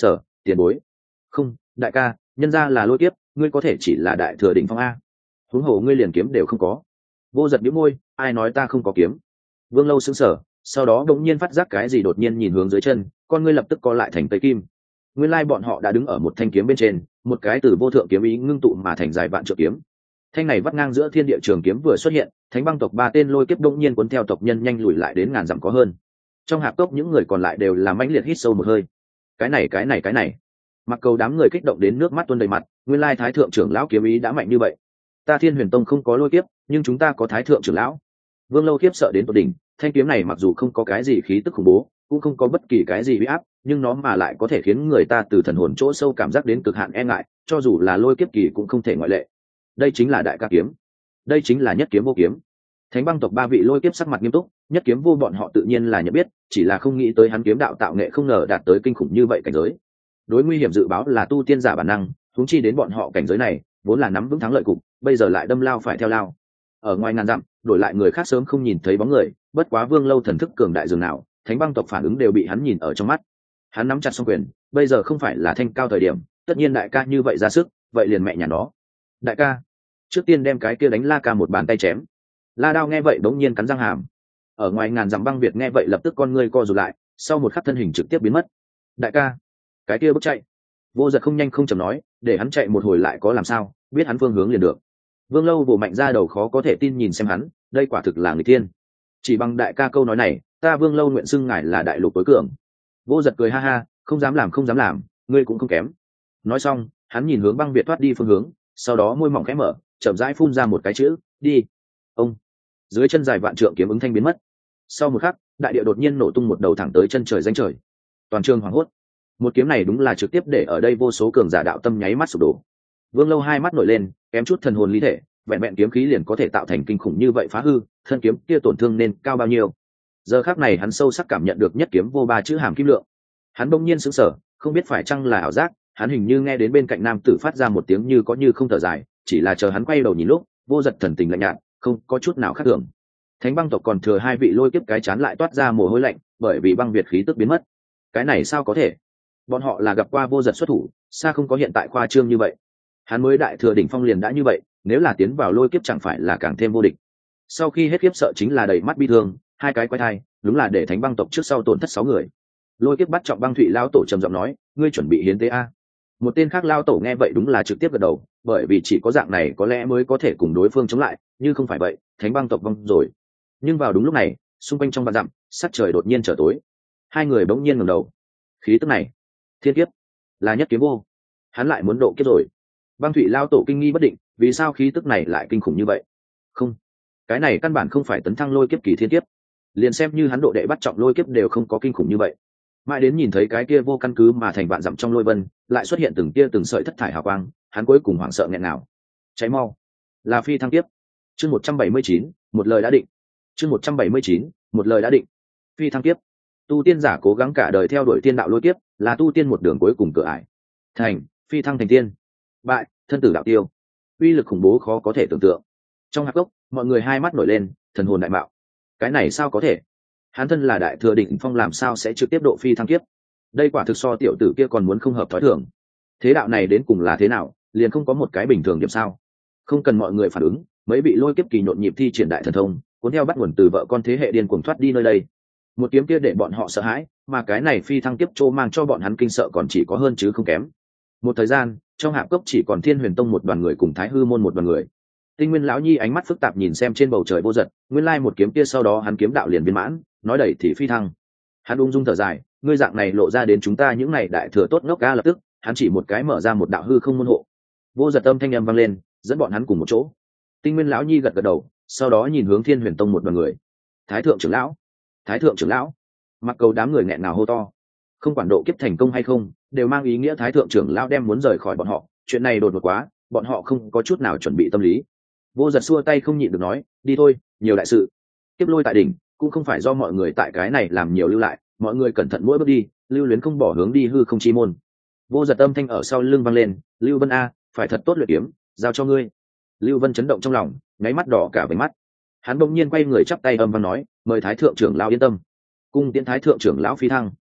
tiền bối. Không, đại ca, nhân ra là lôi kiếp, ngươi có thể chỉ là đại thừa đỉnh phong a. Huống hồ ngươi liền kiếm đều không có. Vô Giật bĩu môi, ai nói ta không có kiếm? Vương Lâu sững sờ, sau đó đột nhiên phát giác cái gì, đột nhiên nhìn hướng dưới chân, con ngươi lập tức co lại thành cây kim. Nguyên lai bọn họ đã đứng ở một thanh kiếm bên trên, một cái từ vô thượng kiếm ý ngưng tụ mà thành dài vạn trượng kiếm. Thanh này vắt ngang giữa thiên địa trường kiếm vừa xuất hiện, Thánh Băng tộc ba tên lôi kiếp đột nhiên cuốn theo tộc nhân nhanh lùi lại đến ngàn dặm có hơn. Trong hạp cốc những người còn lại đều là mãnh liệt hít sâu một hơi. Cái này. Mặc Cầu đám người kích động đến nước mắt tuôn đầy mặt, nguyên lai Thái thượng trưởng lão kiếm ý đã mạnh như vậy. Ta Thiên Huyền Tông không có lôi kiếp, nhưng chúng ta có Thái thượng trưởng lão. Vương Lâu khiếp sợ đến tột đỉnh, thanh kiếm này mặc dù không có cái gì khí tức khủng bố, cũng không có bất kỳ cái gì uy áp, nhưng nó mà lại có thể khiến người ta từ thần hồn chỗ sâu cảm giác đến cực hạn e ngại, cho dù là lôi kiếp kỳ cũng không thể ngoại lệ. Đây chính là đại ca kiếm, đây chính là nhất kiếm vô kiếm. Thánh Băng tộc ba vị lôi kiếp sắc mặt nghiêm túc, nhất kiếm vô bọn họ tự nhiên là nhận biết, chỉ là không nghĩ tới hắn kiếm đạo tạo nghệ không ngờ đạt tới kinh khủng như vậy cảnh giới. Đối nguy hiểm dự báo là tu tiên giả bản năng, huống chi đến bọn họ cảnh giới này, vốn là nắm vững thắng lợi cục, bây giờ lại đâm lao phải theo lao. Ở ngoài ngàn dặm, đổi lại người khác sớm không nhìn thấy bóng người, bất quá Vương Lâu thần thức cường đại dường nào, Thánh Băng tộc phản ứng đều bị hắn nhìn ở trong mắt. Hắn nắm chặt song quyền, bây giờ không phải là thanh cao thời điểm, tất nhiên đại ca như vậy ra sức, vậy liền mẹ nhà nó. Đại ca, trước tiên đem cái kia đánh La Ca một bàn tay chém. La Đao nghe vậy bỗng nhiên cắn răng hàm. Ở ngoài ngàn dặm Băng Việt nghe vậy lập tức con ngươi co rụt lại, sau một khắc thân hình trực tiếp biến mất. Đại ca, cái kia bước chạy. Vô Giật không nhanh không chậm nói, để hắn chạy một hồi lại có làm sao, biết hắn phương hướng liền được. Vương Lâu vỗ mạnh ra đầu khó có thể tin nhìn xem hắn, đây quả thực là người tiên. Chỉ bằng đại ca câu nói này, ta Vương Lâu nguyện xưng ngài là đại lục tối cường. Vô Giật cười ha ha, không dám làm, ngươi cũng không kém. Nói xong, hắn nhìn hướng Băng Việt thoát đi phương hướng, sau đó môi mỏng khẽ mở, chậm rãi phun ra một cái chữ, đi. Ông. Dưới chân dài vạn trượng kiếm ứng thanh biến mất. Sau một khắc, đại địa đột nhiên nổ tung một đầu thẳng tới chân trời danh trời. Toàn trường hoảng hốt. Một kiếm này đúng là trực tiếp để ở đây vô số cường giả đạo tâm nháy mắt sụp đổ. Vương Lâu hai mắt nổi lên, kém chút thần hồn lý thể, vẹn vẹn kiếm khí liền có thể tạo thành kinh khủng như vậy phá hư, thân kiếm kia tổn thương nên cao bao nhiêu. Giờ khắc này hắn sâu sắc cảm nhận được nhất kiếm vô ba chữ hàm kim lượng. Hắn bỗng nhiên sững sờ, không biết phải chăng là ảo giác, hắn hình như nghe đến bên cạnh nam tử phát ra một tiếng như có như không thở dài, chỉ là chờ hắn quay đầu nhìn lúc, Vô Giật thần tình lạnh nhạt, không có chút nào khác thường. Thánh Băng tộc còn thừa hai vị lôi kiếp cái chán lại toát ra mồ hôi lạnh, bởi vì băng việt khí tức biến mất. Cái này sao có thể? Bọn họ là gặp qua Vô Giật xuất thủ, xa không có hiện tại khoa trương như vậy. Hắn mới đại thừa đỉnh phong liền đã như vậy, nếu là tiến vào lôi kiếp chẳng phải là càng thêm vô địch. Sau khi hết kiếp sợ chính là đầy mắt bi thương, hai cái quái thai, đúng là để Thánh Băng tộc trước sau tổn thất 6 người. Lôi kiếp bắt trọng Băng Thụy lão tổ trầm giọng nói, ngươi chuẩn bị hiến tế a? Một tên khác lao tổ nghe vậy đúng là trực tiếp gật đầu, bởi vì chỉ có dạng này có lẽ mới có thể cùng đối phương chống lại, như không phải vậy, Thánh Băng tộc vong rồi. Nhưng vào đúng lúc này, xung quanh trong vạn dặm, sắc trời đột nhiên trở tối. Hai người bỗng nhiên ngẩng đầu. Khí tức này, thiên kiếp, là nhất kiếm vô. Hắn lại muốn độ kiếp rồi. Băng Thụy lao tổ kinh nghi bất định, vì sao khí tức này lại kinh khủng như vậy? Không, cái này căn bản không phải tấn thăng lôi kiếp kỳ thiên kiếp. Liền xem như hắn độ đệ bắt trọng lôi kiếp đều không có kinh khủng như vậy. Mãi đến nhìn thấy cái kia vô căn cứ mà thành vạn dặm trong lôi vân, lại xuất hiện từng tia từng sợi thất thải hào quang, hắn cuối cùng hoảng sợ nghẹn nào. Cháy mau, là phi thăng kiếp. Chương 179, một lời đã định. Chương 179, một lời đã định. Phi thăng kiếp. Tu tiên giả cố gắng cả đời theo đuổi tiên đạo lôi kiếp, là tu tiên một đường cuối cùng cửa ải. Thành, phi thăng thành tiên. Bại, thân tử đạo tiêu. Uy lực khủng bố khó có thể tưởng tượng. Trong hạp gốc, mọi người hai mắt nổi lên, thần hồn đại mạo. Cái này sao có thể? Hắn thân là đại thừa đỉnh phong làm sao sẽ trực tiếp độ phi thăng kiếp? Đây quả thực so tiểu tử kia còn muốn không hợp thói thường. Thế đạo này đến cùng là thế nào, liền không có một cái bình thường điểm sao? Không cần mọi người phản ứng, mấy vị lôi kiếp kỳ nhộn nhịp thi triển đại thần thông, cuốn theo bắt nguồn từ vợ con thế hệ điên cuồng thoát đi nơi đây. Một kiếm kia để bọn họ sợ hãi, mà cái này phi thăng kiếp trô mang cho bọn hắn kinh sợ còn chỉ có hơn chứ không kém. Một thời gian, trong hạp cốc chỉ còn Thiên Huyền Tông một đoàn người cùng Thái Hư môn một đoàn người. Tinh Nguyên lão nhi ánh mắt phức tạp nhìn xem trên bầu trời Vô Giật, nguyên lai một kiếm kia sau đó hắn kiếm đạo liền viên mãn, nói đẩy thì phi thăng. Hắn ung dung thở dài, ngươi dạng này lộ ra đến chúng ta những này đại thừa tốt ngốc ca lập tức, hắn chỉ một cái mở ra một đạo hư không môn hộ. Vô Giật âm thanh âm vang lên, dẫn bọn hắn cùng một chỗ. Tinh Nguyên lão nhi gật gật đầu, sau đó nhìn hướng Thiên Huyền Tông một đoàn người. Thái thượng trưởng lão, Thái thượng trưởng lão. Mặc Cầu đám người nghẹn ngào hô to. Không quản độ kiếp thành công hay không, đều mang ý nghĩa Thái thượng trưởng lão đem muốn rời khỏi bọn họ, chuyện này đột ngột quá, bọn họ không có chút nào chuẩn bị tâm lý. Vô Giật xua tay không nhịn được nói, đi thôi, nhiều đại sự. Kiếp lôi tại đỉnh, cũng không phải do mọi người tại cái này làm nhiều lưu lại, mọi người cẩn thận mỗi bước đi, lưu luyến không bỏ hướng đi hư không chi môn. Vô Giật âm thanh ở sau lưng vang lên, Lưu Vân a, phải thật tốt luyện kiếm, giao cho ngươi. Lưu Vân chấn động trong lòng, ngáy mắt đỏ cả vành mắt. Hắn bỗng nhiên quay người chắp tay âm vang nói, mời Thái thượng trưởng lão yên tâm, cung tiễn Thái thượng trưởng lão phi thăng.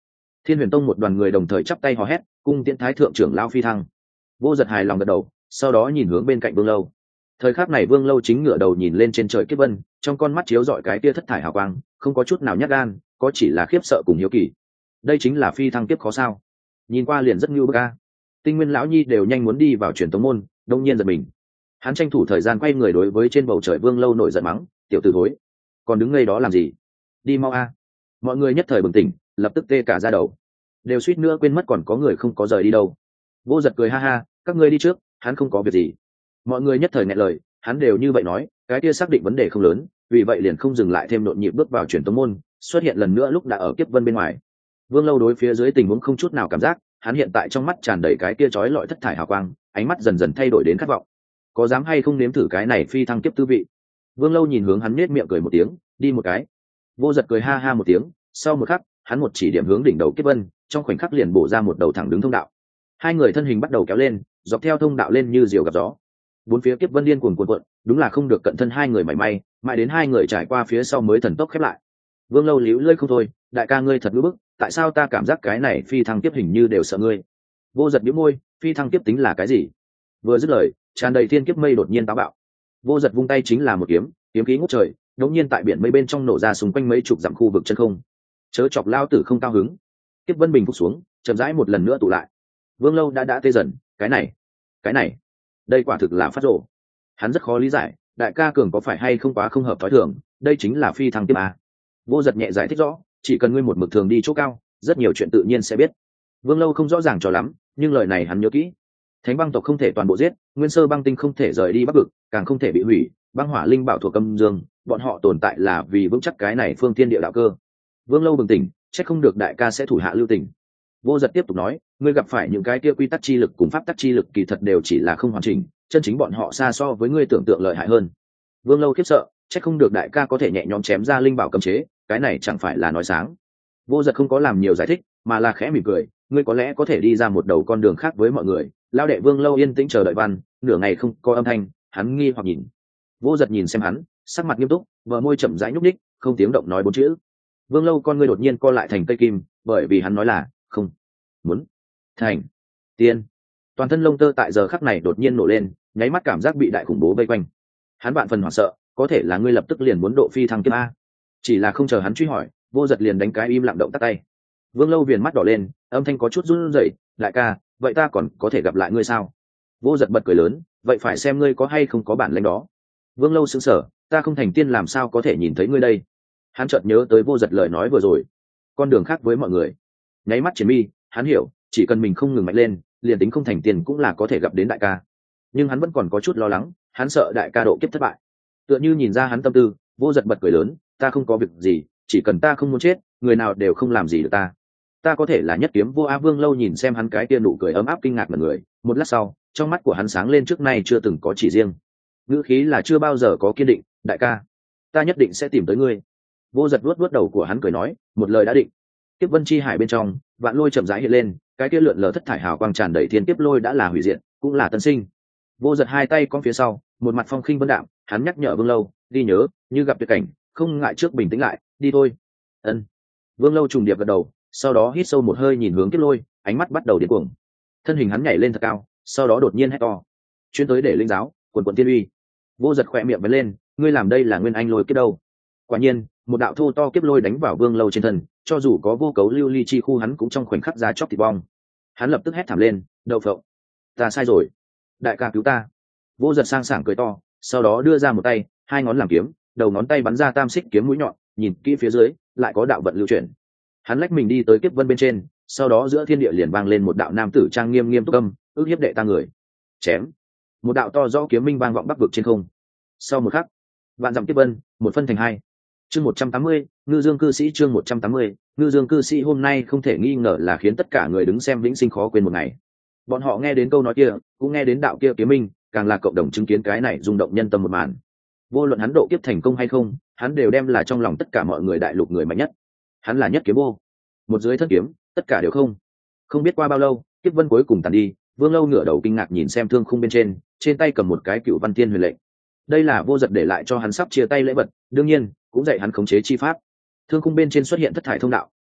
Thiên Huyền Tông một đoàn người đồng thời chắp tay hò hét, cung tiễn thái thượng trưởng lao phi thăng. Vô Giật hài lòng gật đầu, sau đó nhìn hướng bên cạnh Vương Lâu. Thời khắc này Vương Lâu chính ngửa đầu nhìn lên trên trời kiếp vân, trong con mắt chiếu rọi cái tia thất thải hào quang, không có chút nào nhát gan, có chỉ là khiếp sợ cùng hiếu kỳ. Đây chính là phi thăng kiếp khó sao? Nhìn qua liền rất như bức a. Tinh Nguyên lão nhi đều nhanh muốn đi vào truyền tông môn, đông nhiên giật mình. Hắn tranh thủ thời gian quay người đối với trên bầu trời Vương Lâu nổi giận mắng, tiểu tử thối, còn đứng ngây đó làm gì? Đi mau a. Mọi người nhất thời bừng tỉnh, lập tức tê cả da đầu, đều suýt nữa quên mất còn có người không có rời đi đâu. Vô Giật cười ha ha, các ngươi đi trước, hắn không có việc gì. Mọi người nhất thời nghẹn lời, hắn đều như vậy nói, cái kia xác định vấn đề không lớn, vì vậy liền không dừng lại thêm nhộn nhịp bước vào truyền tông môn, xuất hiện lần nữa lúc đã ở kiếp vân bên ngoài. Vương Lâu đối phía dưới tình huống không chút nào cảm giác, hắn hiện tại trong mắt tràn đầy cái kia chói lọi thất thải hào quang, ánh mắt dần dần thay đổi đến khát vọng. Có dám hay không nếm thử cái này phi thăng kiếp tư vị? Vương Lâu nhìn hướng hắn nhếch miệng cười một tiếng, đi một cái. Vô Giật cười ha ha một tiếng, sau một khắc, hắn một chỉ điểm hướng đỉnh đầu kiếp vân, trong khoảnh khắc liền bổ ra một đầu thẳng đứng thông đạo. Hai người thân hình bắt đầu kéo lên, dọc theo thông đạo lên như diều gặp gió. Bốn phía kiếp vân điên cuồng cuộn cuộn, đúng là không được cận thân hai người mảy may, mãi đến hai người trải qua phía sau mới thần tốc khép lại. Vương Lâu líu lưỡi không thôi, đại ca ngươi thật ngữ bức, tại sao ta cảm giác cái này phi thăng kiếp hình như đều sợ ngươi? Vô Giật nhíu môi, phi thăng kiếp tính là cái gì? Vừa dứt lời, tràn đầy thiên kiếp mây đột nhiên táo bạo. Vô Giật vung tay chính là một kiếm, kiếm khí ngút trời, đống nhiên tại biển mây bên trong nổ ra xung quanh mấy chục dặm khu vực chân không. Chớ chọc lao tử không cao hứng. Kiếp vân bình phục xuống, chậm rãi một lần nữa tụ lại. Vương Lâu đã tê dần, cái này, đây quả thực là phát rồ. Hắn rất khó lý giải, đại ca cường có phải hay không quá không hợp thói thường, đây chính là phi thăng kiếp à. Vô Giật nhẹ giải thích rõ, chỉ cần ngươi một mực thường đi chỗ cao, rất nhiều chuyện tự nhiên sẽ biết. Vương Lâu không rõ ràng cho lắm, nhưng lời này hắn nhớ kỹ. Thánh băng tộc không thể toàn bộ giết, nguyên sơ băng tinh không thể rời đi Bắc Vực, càng không thể bị hủy, băng hỏa linh bảo thuộc âm dương, bọn họ tồn tại là vì vững chắc cái này phương thiên địa đạo cơ. Vương Lâu bừng tỉnh, chắc không được đại ca sẽ thủ hạ lưu tình. Vô Giật tiếp tục nói, ngươi gặp phải những cái kia quy tắc chi lực cùng pháp tắc chi lực kỳ thật đều chỉ là không hoàn chỉnh, chân chính bọn họ xa so với ngươi tưởng tượng lợi hại hơn. Vương Lâu khiếp sợ, chắc không được đại ca có thể nhẹ nhõm chém ra linh bảo cấm chế, cái này chẳng phải là nói sáng. Vô Giật không có làm nhiều giải thích, mà là khẽ mỉm cười, ngươi có lẽ có thể đi ra một đầu con đường khác với mọi người. Lao đệ Vương Lâu yên tĩnh chờ đợi văn, nửa ngày không có âm thanh, hắn nghi hoặc nhìn. Vô Giật nhìn xem hắn, sắc mặt nghiêm túc, bờ môi chậm rãi nhúc nhích, không tiếng động nói bốn chữ. Vương Lâu con ngươi đột nhiên co lại thành cây kim, bởi vì hắn nói là không muốn thành tiên. Toàn thân lông tơ tại giờ khắc này đột nhiên nổ lên, nháy mắt cảm giác bị đại khủng bố vây quanh. Hắn vạn phần hoảng sợ, có thể là ngươi lập tức liền muốn độ phi thăng kiếp a. Chỉ là không chờ hắn truy hỏi, Vô Giật liền đánh cái im lặng động tắt tay. Vương Lâu viền mắt đỏ lên, âm thanh có chút run rẩy, đại ca, vậy ta còn có thể gặp lại ngươi sao? Vô Giật bật cười lớn, vậy phải xem ngươi có hay không có bản lĩnh đó. Vương Lâu sững sờ, ta không thành tiên làm sao có thể nhìn thấy ngươi đây? Hắn chợt nhớ tới Vô Giật lời nói vừa rồi, con đường khác với mọi người. Nháy mắt triển mi, hắn hiểu, chỉ cần mình không ngừng mạnh lên, liền tính không thành tiên cũng là có thể gặp đến đại ca. Nhưng hắn vẫn còn có chút lo lắng, hắn sợ đại ca độ kiếp thất bại. Tựa như nhìn ra hắn tâm tư, Vô Giật bật cười lớn, ta không có việc gì, chỉ cần ta không muốn chết, người nào đều không làm gì được ta. Ta có thể là nhất kiếm vô á. Vương Lâu nhìn xem hắn cái tia nụ cười ấm áp kinh ngạc mọi người, một lát sau, trong mắt của hắn sáng lên trước nay chưa từng có chỉ riêng. Ngữ khí là chưa bao giờ có kiên định, đại ca, ta nhất định sẽ tìm tới ngươi. Vô Giật vuốt đầu của hắn cười nói, một lời đã định. Kiếp vân chi hải bên trong, vạn lôi chậm rãi hiện lên, cái kia lượn lờ thất thải hào quang tràn đầy thiên kiếp lôi đã là hủy diệt, cũng là tân sinh. Vô Giật hai tay cong phía sau, một mặt phong khinh vân đạm, hắn nhắc nhở Vương Lâu, đi nhớ, như gặp tuyệt cảnh, không ngại trước bình tĩnh lại, đi thôi. Ân. Vương Lâu trùng điệp gật đầu, sau đó hít sâu một hơi nhìn hướng kiếp lôi, ánh mắt bắt đầu điên cuồng. Thân hình hắn nhảy lên thật cao, sau đó đột nhiên hét to, chuyên tới để linh giáo, quần quần tiên uy. Vô Giật khỏe miệng vén lên, ngươi làm đây là nguyên anh lôi kiếp đâu? Quả nhiên, một đạo thô to kiếp lôi đánh vào Vương Lâu trên thân, cho dù có vô cấu lưu ly chi khu hắn cũng trong khoảnh khắc ra chóc thịt bong. Hắn lập tức hét thảm lên, đậu phộng, ta sai rồi, đại ca cứu ta. Vô Giật sang sảng cười to, sau đó đưa ra một tay, hai ngón làm kiếm, đầu ngón tay bắn ra tam xích kiếm mũi nhọn, nhìn kỹ phía dưới, lại có đạo vận lưu chuyển. Hắn lách mình đi tới kiếp vân bên trên, sau đó giữa thiên địa liền vang lên một đạo nam tử trang nghiêm nghiêm túc âm, ước hiếp đệ ta người. Chém. Một đạo to rõ kiếm minh vang vọng bắc vực trên không. Sau một khắc, vạn dặm kiếp vân, một phân thành hai. Chương 180, Ngư Dương cư sĩ. Chương 180, Ngư Dương cư sĩ. Hôm nay không thể nghi ngờ là khiến tất cả người đứng xem vĩnh sinh khó quên một ngày. Bọn họ nghe đến câu nói kia, cũng nghe đến đạo kia kiếm minh, càng là cộng đồng chứng kiến cái này rung động nhân tâm một màn. Vô luận hắn độ kiếp thành công hay không, hắn đều đem là trong lòng tất cả mọi người đại lục người mạnh nhất. Hắn là nhất kiếm vô, một dưới thất kiếm, tất cả đều không. Không biết qua bao lâu, kiếp vân cuối cùng tàn đi, Vương Lâu ngửa đầu kinh ngạc nhìn xem thương khung bên trên tay cầm một cái Cựu Văn Tiên Huyền lệnh. Đây là Vô Giật để lại cho hắn sắp chia tay lễ vật, đương nhiên cũng dạy hắn khống chế chi pháp. Thương khung bên trên xuất hiện thất thải thông đạo,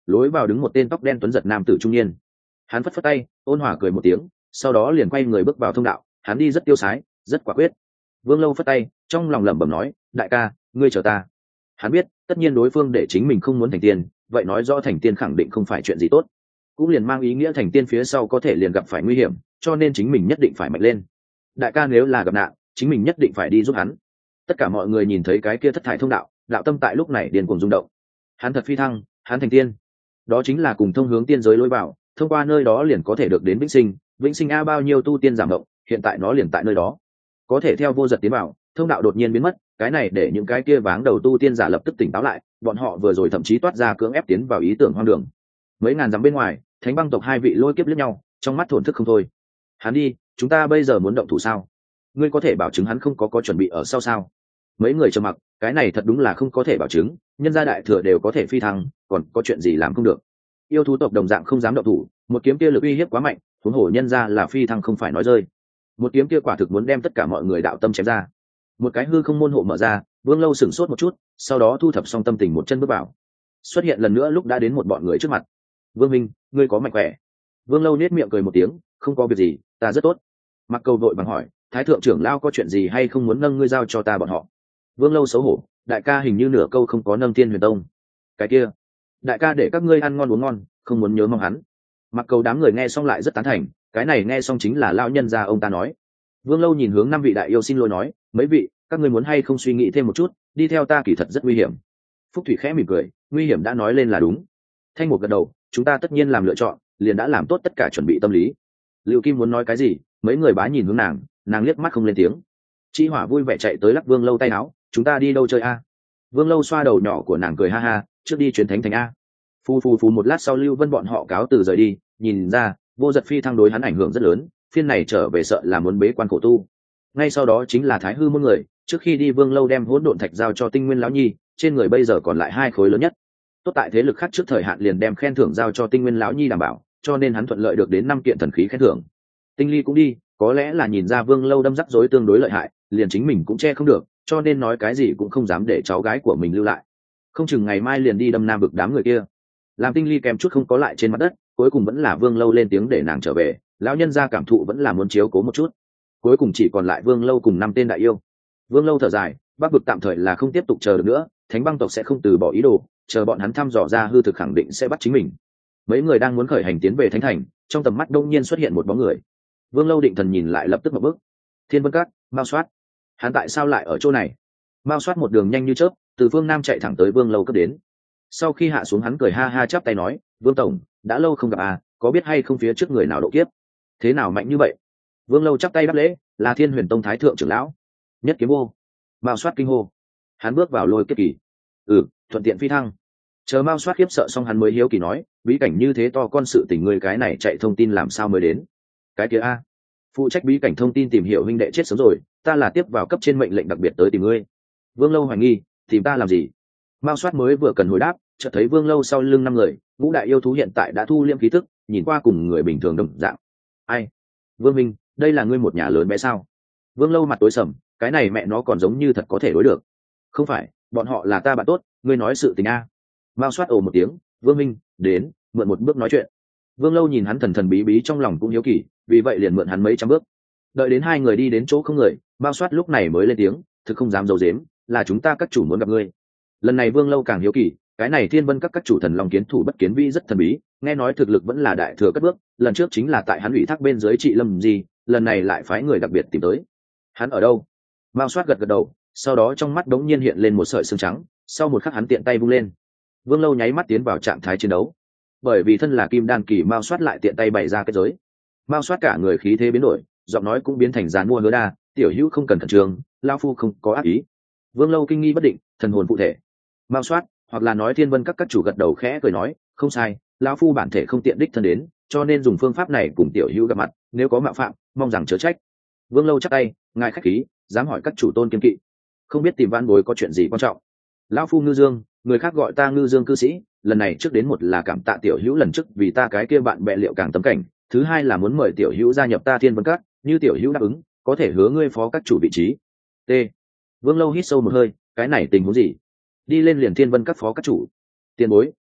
lối vào đứng một tên tóc đen tuấn giật nam tử trung niên. Hắn phất phất tay, ôn hòa cười một tiếng, sau đó liền quay người bước vào thông đạo. Hắn đi rất tiêu sái, rất quả quyết. Vương Lâu phất tay, trong lòng lẩm bẩm nói, đại ca, ngươi chờ ta. Hắn biết, tất nhiên đối phương để chính mình không muốn thành tiên, vậy nói rõ thành tiên khẳng định không phải chuyện gì tốt, cũng liền mang ý nghĩa thành tiên phía sau có thể liền gặp phải nguy hiểm, cho nên chính mình nhất định phải mạnh lên. Đại ca nếu là gặp nạn, chính mình nhất định phải đi giúp hắn. Tất cả mọi người nhìn thấy cái kia thất thải thông đạo, đạo tâm tại lúc này điên cuồng rung động. Hắn thật phi thăng, hắn thành tiên, đó chính là cùng thông hướng tiên giới lối vào, thông qua nơi đó liền có thể được đến vĩnh sinh. Vĩnh sinh a, bao nhiêu tu tiên giảm động, hiện tại nó liền tại nơi đó, có thể theo vô giật tiến vào. Thông đạo đột nhiên biến mất, cái này để những cái kia váng đầu tu tiên giả lập tức tỉnh táo lại, bọn họ vừa rồi thậm chí toát ra cưỡng ép tiến vào ý tưởng hoang đường. Mấy ngàn dặm bên ngoài, Thánh Băng tộc hai vị lôi kiếp liếc nhau, trong mắt thổn thức không thôi. Hắn đi, chúng ta bây giờ muốn động thủ sao? Ngươi có thể bảo chứng hắn không có chuẩn bị ở sau sao? Mấy người trầm mặc, cái này thật đúng là không có thể bảo chứng, nhân gia đại thừa đều có thể phi thăng, còn có chuyện gì làm không được? Yêu thú tộc đồng dạng không dám động thủ, một kiếm kia lực uy hiếp quá mạnh, huống hồ nhân gia là phi thăng không phải nói rơi. Một kiếm kia quả thực muốn đem tất cả mọi người đạo tâm chém ra. Một cái hư không môn hộ mở ra, Vương Lâu sửng sốt một chút, sau đó thu thập xong tâm tình một chân bước vào. Xuất hiện lần nữa lúc đã đến một bọn người trước mặt. Vương Minh, ngươi có mạnh khỏe? Vương Lâu nết miệng cười một tiếng, không có việc gì, ta rất tốt. Mặc Cầu vội vàng hỏi, thái thượng trưởng lao có chuyện gì hay không muốn nâng ngươi giao cho ta bọn họ? Vương Lâu xấu hổ, đại ca hình như nửa câu không có nâng Thiên Huyền Tông. Cái kia, đại ca để các ngươi ăn ngon uống ngon, không muốn nhớ mong hắn. Mặc Cầu đám người nghe xong lại rất tán thành, cái này nghe xong chính là lão nhân gia ông ta nói. Vương Lâu nhìn hướng năm vị đại yêu xin lỗi nói, mấy vị, các ngươi muốn hay không suy nghĩ thêm một chút, đi theo ta kỳ thật rất nguy hiểm. Phúc Thủy khẽ mỉm cười, nguy hiểm đã nói lên là đúng. Thanh Mục gật đầu, chúng ta tất nhiên làm lựa chọn, liền đã làm tốt tất cả chuẩn bị tâm lý. Lưu Kim muốn nói cái gì, mấy người bá nhìn hướng nàng liếc mắt không lên tiếng. Chi Hỏa vui vẻ chạy tới lắc Vương Lâu tay áo, chúng ta đi đâu chơi a? Vương Lâu xoa đầu nhỏ của nàng cười ha ha, trước đi chuyến thánh thành a. Phù một lát sau Lưu Vân bọn họ cáo từ rời đi, nhìn ra vô giật phi thăng đối hắn ảnh hưởng rất lớn, phiên này trở về sợ là muốn bế quan khổ tu. Ngay sau đó chính là Thái Hư môn người, trước khi đi Vương Lâu đem hỗn độn thạch giao cho Tinh Nguyên lão nhi, trên người bây giờ còn lại hai khối lớn nhất. Tốt tại thế lực khác trước thời hạn liền đem khen thưởng giao cho Tinh Nguyên lão nhi đảm bảo, cho nên hắn thuận lợi được đến 5 kiện thần khí khen thưởng. Tinh Ly cũng đi, có lẽ là nhìn ra Vương Lâu đâm rắc rối tương đối lợi hại, liền chính mình cũng che không được, cho nên nói cái gì cũng không dám để cháu gái của mình lưu lại. Không chừng ngày mai liền đi đâm nam vực đám người kia. Làm Tinh Ly kèm chút không có lại trên mặt đất, cuối cùng vẫn là Vương Lâu lên tiếng để nàng trở về, lão nhân gia cảm thụ vẫn là muốn chiếu cố một chút. Cuối cùng chỉ còn lại Vương Lâu cùng 5 tên đại yêu. Vương Lâu thở dài, Bắc vực tạm thời là không tiếp tục chờ được nữa, Thánh Băng tộc sẽ không từ bỏ ý đồ, chờ bọn hắn thăm dò ra hư thực khẳng định sẽ bắt chính mình. Mấy người đang muốn khởi hành tiến về Thánh thành, trong tầm mắt đông nhiên xuất hiện một bóng người. Vương Lâu định thần nhìn lại lập tức một bước. Thiên Vân Các, Mao Soát. Hắn tại sao lại ở chỗ này? Mao Soát một đường nhanh như chớp, từ phương nam chạy thẳng tới Vương Lâu cấp đến. Sau khi hạ xuống hắn cười ha ha chắp tay nói, Vương tổng, đã lâu không gặp à, có biết hay không phía trước người nào độ kiếp? Thế nào mạnh như vậy? Vương Lâu chắp tay đáp lễ, là Thiên Huyền Tông thái thượng trưởng lão. Nhất kiếm vô. Mao Soát kinh hô. Hắn bước vào lôi kiếp kỳ. Thuận tiện phi thăng. Chờ Mao Soát khiếp sợ xong hắn mới hiếu kỳ nói, bí cảnh như thế to con sự tình người cái này chạy thông tin làm sao mới đến? Cái kia a, phụ trách bí cảnh thông tin tìm hiểu huynh đệ chết sớm rồi, ta là tiếp vào cấp trên mệnh lệnh đặc biệt tới tìm ngươi. Vương Lâu hoài nghi, tìm ta làm gì? Mao Soát mới vừa cần hồi đáp, chợt thấy Vương Lâu sau lưng 5 người, ngũ đại yêu thú hiện tại đã thu liễm khí tức, nhìn qua cùng người bình thường đồng dạng. Ai? Vương Minh, đây là ngươi một nhà lớn bé sao? Vương Lâu mặt tối sầm, cái này mẹ nó còn giống như thật có thể đối được. Không phải, bọn họ là ta bạn tốt, ngươi nói sự tình a. Mao Soát ồ một tiếng, Vương Minh, đến, mượn một bước nói chuyện. Vương Lâu nhìn hắn thần thần bí bí trong lòng cũng hiếu kỳ, vì vậy liền mượn hắn mấy trăm bước. Đợi đến 2 người đi đến chỗ không người, Mao Soát lúc này mới lên tiếng, thực không dám giấu giếm, là chúng ta các chủ muốn gặp ngươi. Lần này Vương Lâu càng hiếu kỳ, cái này Thiên Vân các chủ thần long kiến thủ bất kiến vi rất thần bí, nghe nói thực lực vẫn là đại thừa cất bước, lần trước chính là tại hắn ủy thác bên dưới trị Lâm gì, lần này lại phái người đặc biệt tìm tới. Hắn ở đâu? Mao Soát gật gật đầu, sau đó trong mắt đống nhiên hiện lên một sợi sương trắng, sau một khắc hắn tiện tay vung lên. Vương Lâu nháy mắt tiến vào trạng thái chiến đấu. Bởi vì thân là kim đan kỳ, Mao Soát lại tiện tay bày ra kết giới. Mao Soát cả người khí thế biến đổi, giọng nói cũng biến thành giàn mua hứa đa, tiểu hữu không cần khẩn trương, lão phu không có ác ý. Vương Lâu kinh nghi bất định, thần hồn phụ thể. Mao Soát, hoặc là nói Thiên Vân các chủ gật đầu khẽ cười nói, không sai, lão phu bản thể không tiện đích thân đến, cho nên dùng phương pháp này cùng tiểu hữu gặp mặt, nếu có mạo phạm, mong rằng chớ trách. Vương Lâu chắp tay, ngài khách khí, dám hỏi các chủ tôn kiên kỵ, không biết tìm văn bối có chuyện gì quan trọng. Lão phu Ngư Dương, người khác gọi ta Ngư Dương cư sĩ, lần này trước đến một là cảm tạ tiểu hữu lần trước vì ta cái kia bạn bè liệu càng tấm cảnh, thứ hai là muốn mời tiểu hữu gia nhập ta Thiên Vân Các, như tiểu hữu đáp ứng, có thể hứa ngươi phó các chủ vị trí. T. Vương Lâu hít sâu một hơi, cái này tình huống gì? Đi lên liền Thiên Vân Các phó các chủ. Tiền bối,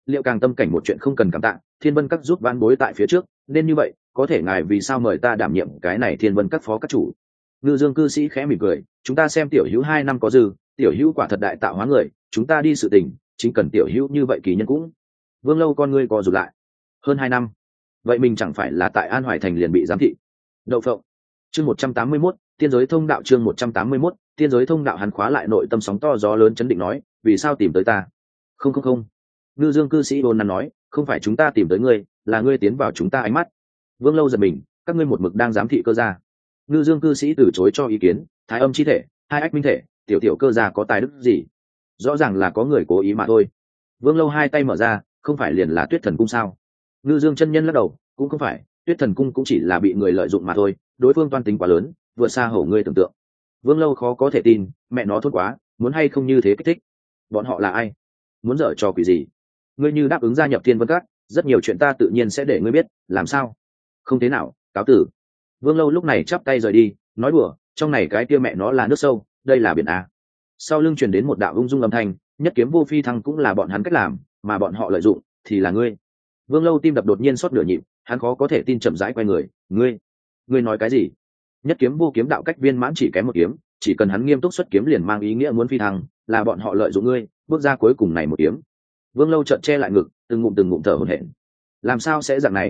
liệu càng tâm cảnh một chuyện không cần cảm tạ, Thiên Vân các giúp vãn bối tại phía trước, nên như vậy có thể ngài vì sao mời ta đảm nhiệm cái này Thiên Vân các phó các chủ? Ngư Dương cư sĩ khẽ mỉm cười, chúng ta xem tiểu hữu 2 năm có dư, tiểu hữu quả thật đại tạo hóa người, chúng ta đi sự tình chính cần tiểu hữu như vậy kỳ nhân cũng. Vương Lâu con ngươi co rụt lại. Hơn 2 năm, vậy mình chẳng phải là tại An Hoài thành liền bị giám thị? Đậu phộng. Chương 181, tiên giới thông đạo. Chương 181, tiên giới thông đạo. Hắn khóa lại nội tâm sóng to gió lớn, chấn định nói, vì sao tìm tới ta? Không. Ngư Dương cư sĩ đồn nắn nói, không phải chúng ta tìm tới ngươi, là ngươi tiến vào chúng ta ánh mắt. Vương Lâu giật mình, các ngươi một mực đang giám thị cơ gia. Ngư Dương cư sĩ từ chối cho ý kiến, thái âm chi thể, hai ách minh thể, tiểu cơ gia có tài đức gì? Rõ ràng là có người cố ý mà thôi. Vương Lâu hai tay mở ra, không phải liền là Tuyết Thần cung sao? Ngư Dương chân nhân lắc đầu, cũng không phải, Tuyết Thần cung cũng chỉ là bị người lợi dụng mà thôi, đối phương toan tính quá lớn, vượt xa hổ ngươi tưởng tượng. Vương Lâu khó có thể tin, mẹ nó thốt quá, muốn hay không như thế kích thích. Bọn họ là ai? Muốn dở trò quỷ gì? Ngươi như đáp ứng gia nhập Thiên Vân Các, rất nhiều chuyện ta tự nhiên sẽ để ngươi biết, làm sao? Không thế nào, cáo tử. Vương Lâu lúc này chắp tay rời đi, nói đùa, trong này cái kia mẹ nó là nước sâu, đây là biển a. Sau lưng truyền đến một đạo ung dung âm thanh, nhất kiếm vô phi thăng cũng là bọn hắn cách làm, mà bọn họ lợi dụng thì là ngươi. Vương Lâu tim đập đột nhiên xót nửa nhịp, hắn khó có thể tin, chậm rãi quay người, ngươi nói cái gì? Nhất kiếm vô kiếm đạo cách viên mãn chỉ kém một kiếm, chỉ cần hắn nghiêm túc xuất kiếm liền mang ý nghĩa muốn phi thăng, là bọn họ lợi dụng ngươi, bước ra cuối cùng này một kiếm. Vương Lâu trợn che lại ngực, từng ngụm thở hổn hển. Làm sao sẽ dạng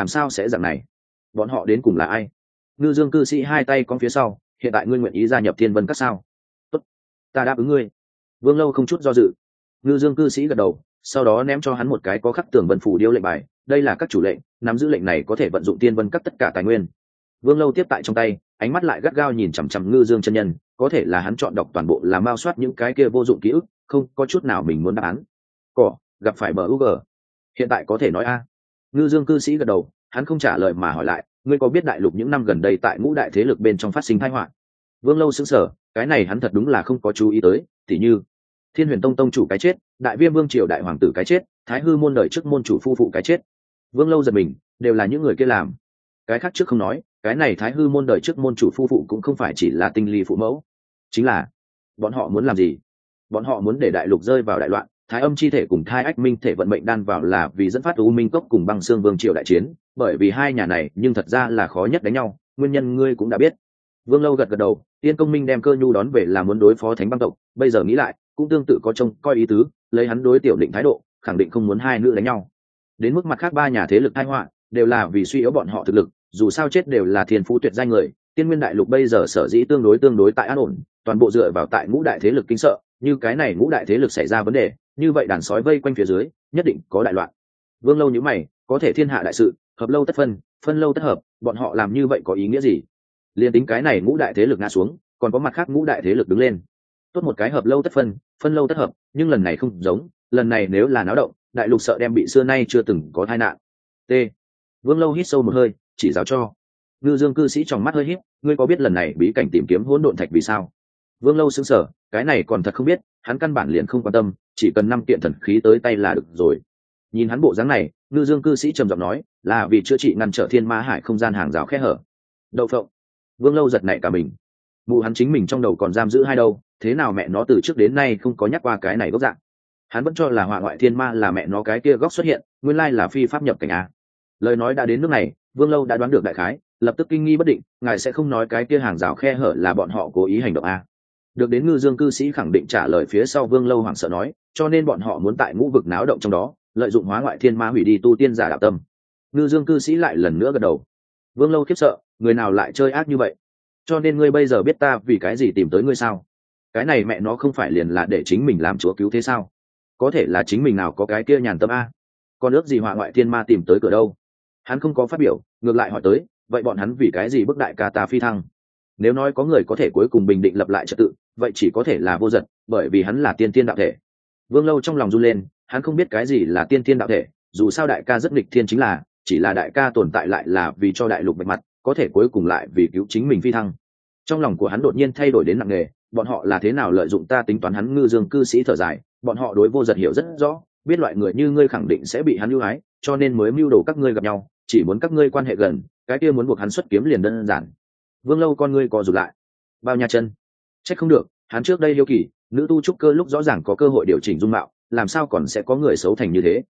này? Bọn họ đến cùng là ai? Ngư Dương cư sĩ hai tay cong phía sau, hiện tại ngươi nguyện ý gia nhập Thiên Vân Các sao? Tốt, ta đáp ứng ngươi. Vương Lâu không chút do dự. Ngư Dương cư sĩ gật đầu, sau đó ném cho hắn một cái có khắc tường vân phủ điêu lệnh bài, đây là các chủ lệnh, nắm giữ lệnh này có thể vận dụng Thiên Vân Các tất cả tài nguyên. Vương Lâu tiếp tại trong tay, ánh mắt lại gắt gao nhìn chằm chằm Ngư Dương chân nhân, có thể là hắn chọn đọc toàn bộ là mao soát những cái kia vô dụng ký ức, không có chút nào mình muốn đáp án. Gặp phải bờ UG, hiện tại có thể nói a. Ngư Dương cư sĩ gật đầu, hắn không trả lời mà hỏi lại, ngươi có biết đại lục những năm gần đây tại ngũ đại thế lực bên trong phát sinh tai họa? Vương Lâu sững sờ, cái này hắn thật đúng là không có chú ý tới, tỉ như Thiên Huyền Tông tông chủ cái chết, Đại Viêm Vương triều đại hoàng tử cái chết, Thái Hư môn đời trước môn chủ phu phụ cái chết. Vương Lâu giật mình, đều là những người kia làm. Cái khác trước không nói, cái này Thái Hư môn đời trước môn chủ phu phụ cũng không phải chỉ là tinh ly phụ mẫu, chính là bọn họ muốn làm gì? Bọn họ muốn để đại lục rơi vào đại loạn, thái âm chi thể cùng thai ách minh thể vận mệnh đan vào là vì dẫn phát u minh cốc cùng băng xương vương triều đại chiến, bởi vì hai nhà này nhưng thật ra là khó nhất đánh nhau, nguyên nhân ngươi cũng đã biết. Vương Lâu gật đầu, Tiên Công Minh đem Cơ Nhu đón về là muốn đối phó Thánh Băng tộc, bây giờ nghĩ lại cũng tương tự có trông coi ý tứ, lấy hắn đối Tiểu Định thái độ, khẳng định không muốn hai nữ đánh nhau. Đến mức mặt khác ba nhà thế lực tai họa, đều là vì suy yếu bọn họ thực lực, dù sao chết đều là thiên phú tuyệt danh người, Tiên Nguyên đại lục bây giờ sở dĩ tương đối tại an ổn, toàn bộ dựa vào tại ngũ đại thế lực kinh sợ, như cái này ngũ đại thế lực xảy ra vấn đề, như vậy đàn sói vây quanh phía dưới nhất định có đại loạn. Vương Lâu nhíu mày, có thể thiên hạ đại sự, hợp lâu tất phân, phân lâu tất hợp, bọn họ làm như vậy có ý nghĩa gì? Liên tính cái này ngũ đại thế lực ngã xuống, còn có mặt khác ngũ đại thế lực đứng lên. Tốt một cái hợp lâu tất phân, phân lâu tất hợp, nhưng lần này không giống, lần này nếu là náo động, đại lục sợ đem bị xưa nay chưa từng có tai nạn. T. Vương Lâu hít sâu một hơi, chỉ giáo cho. Ngư Dương cư sĩ trong mắt hơi híp, ngươi có biết lần này bí cảnh tìm kiếm hỗn độn thạch vì sao? Vương Lâu sững sờ, cái này còn thật không biết, hắn căn bản liền không quan tâm, chỉ cần 5 kiện thần khí tới tay là được rồi. Nhìn hắn bộ dáng này, Ngư Dương cư sĩ trầm giọng nói, là vì chữa trị ngăn trở thiên ma hải không gian hàng rào khe hở. Đậu phộng. Vương Lâu giật nảy cả mình. Mụ hắn chính mình trong đầu còn giam giữ hai đâu, thế nào mẹ nó từ trước đến nay không có nhắc qua cái này gốc dạng. Hắn vẫn cho là họa ngoại thiên ma là mẹ nó cái kia góc xuất hiện, nguyên lai là phi pháp nhập cảnh a. Lời nói đã đến nước này, Vương Lâu đã đoán được đại khái, lập tức kinh nghi bất định, ngài sẽ không nói cái kia hàng rào khe hở là bọn họ cố ý hành động a? Được đến Ngư Dương cư sĩ khẳng định trả lời phía sau, Vương Lâu hoảng sợ nói, cho nên bọn họ muốn tại ngũ vực náo động trong đó, lợi dụng hóa ngoại thiên ma hủy đi tu tiên giả đạo tâm. Ngư Dương cư sĩ lại lần nữa gật đầu. Vương Lâu khiếp sợ, người nào lại chơi ác như vậy? Cho nên ngươi bây giờ biết ta vì cái gì tìm tới ngươi sao? Cái này mẹ nó không phải liền là để chính mình làm chúa cứu thế sao? Có thể là chính mình nào có cái kia nhàn tâm a? Còn ước gì họa ngoại thiên ma tìm tới cửa đâu? Hắn không có phát biểu, ngược lại hỏi tới, vậy bọn hắn vì cái gì bức đại ca ta phi thăng? Nếu nói có người có thể cuối cùng bình định lập lại trật tự, vậy chỉ có thể là Vô Giật, bởi vì hắn là tiên tiên đạo thể. Vương Lâu trong lòng run lên, hắn không biết cái gì là tiên tiên đạo thể, dù sao đại ca rất nghịch thiên, chính là chỉ là đại ca tồn tại lại là vì cho đại lục bạch mặt, có thể cuối cùng lại vì cứu chính mình phi thăng. Trong lòng của hắn đột nhiên thay đổi đến nặng nề, bọn họ là thế nào lợi dụng ta tính toán? Hắn Ngư Dương cư sĩ thở dài, bọn họ đối Vô Giật hiểu rất rõ, biết loại người như ngươi khẳng định sẽ bị hắn ưu ái, cho nên mới mưu đồ các ngươi gặp nhau, chỉ muốn các ngươi quan hệ gần, cái kia muốn buộc hắn xuất kiếm liền đơn giản. Vương Lâu con ngươi co rụt lại, bao nha chân, trách không được, hắn trước đây hiếu kỳ, nữ tu trúc cơ lúc rõ ràng có cơ hội điều chỉnh dung mạo, làm sao còn sẽ có người xấu thành như thế?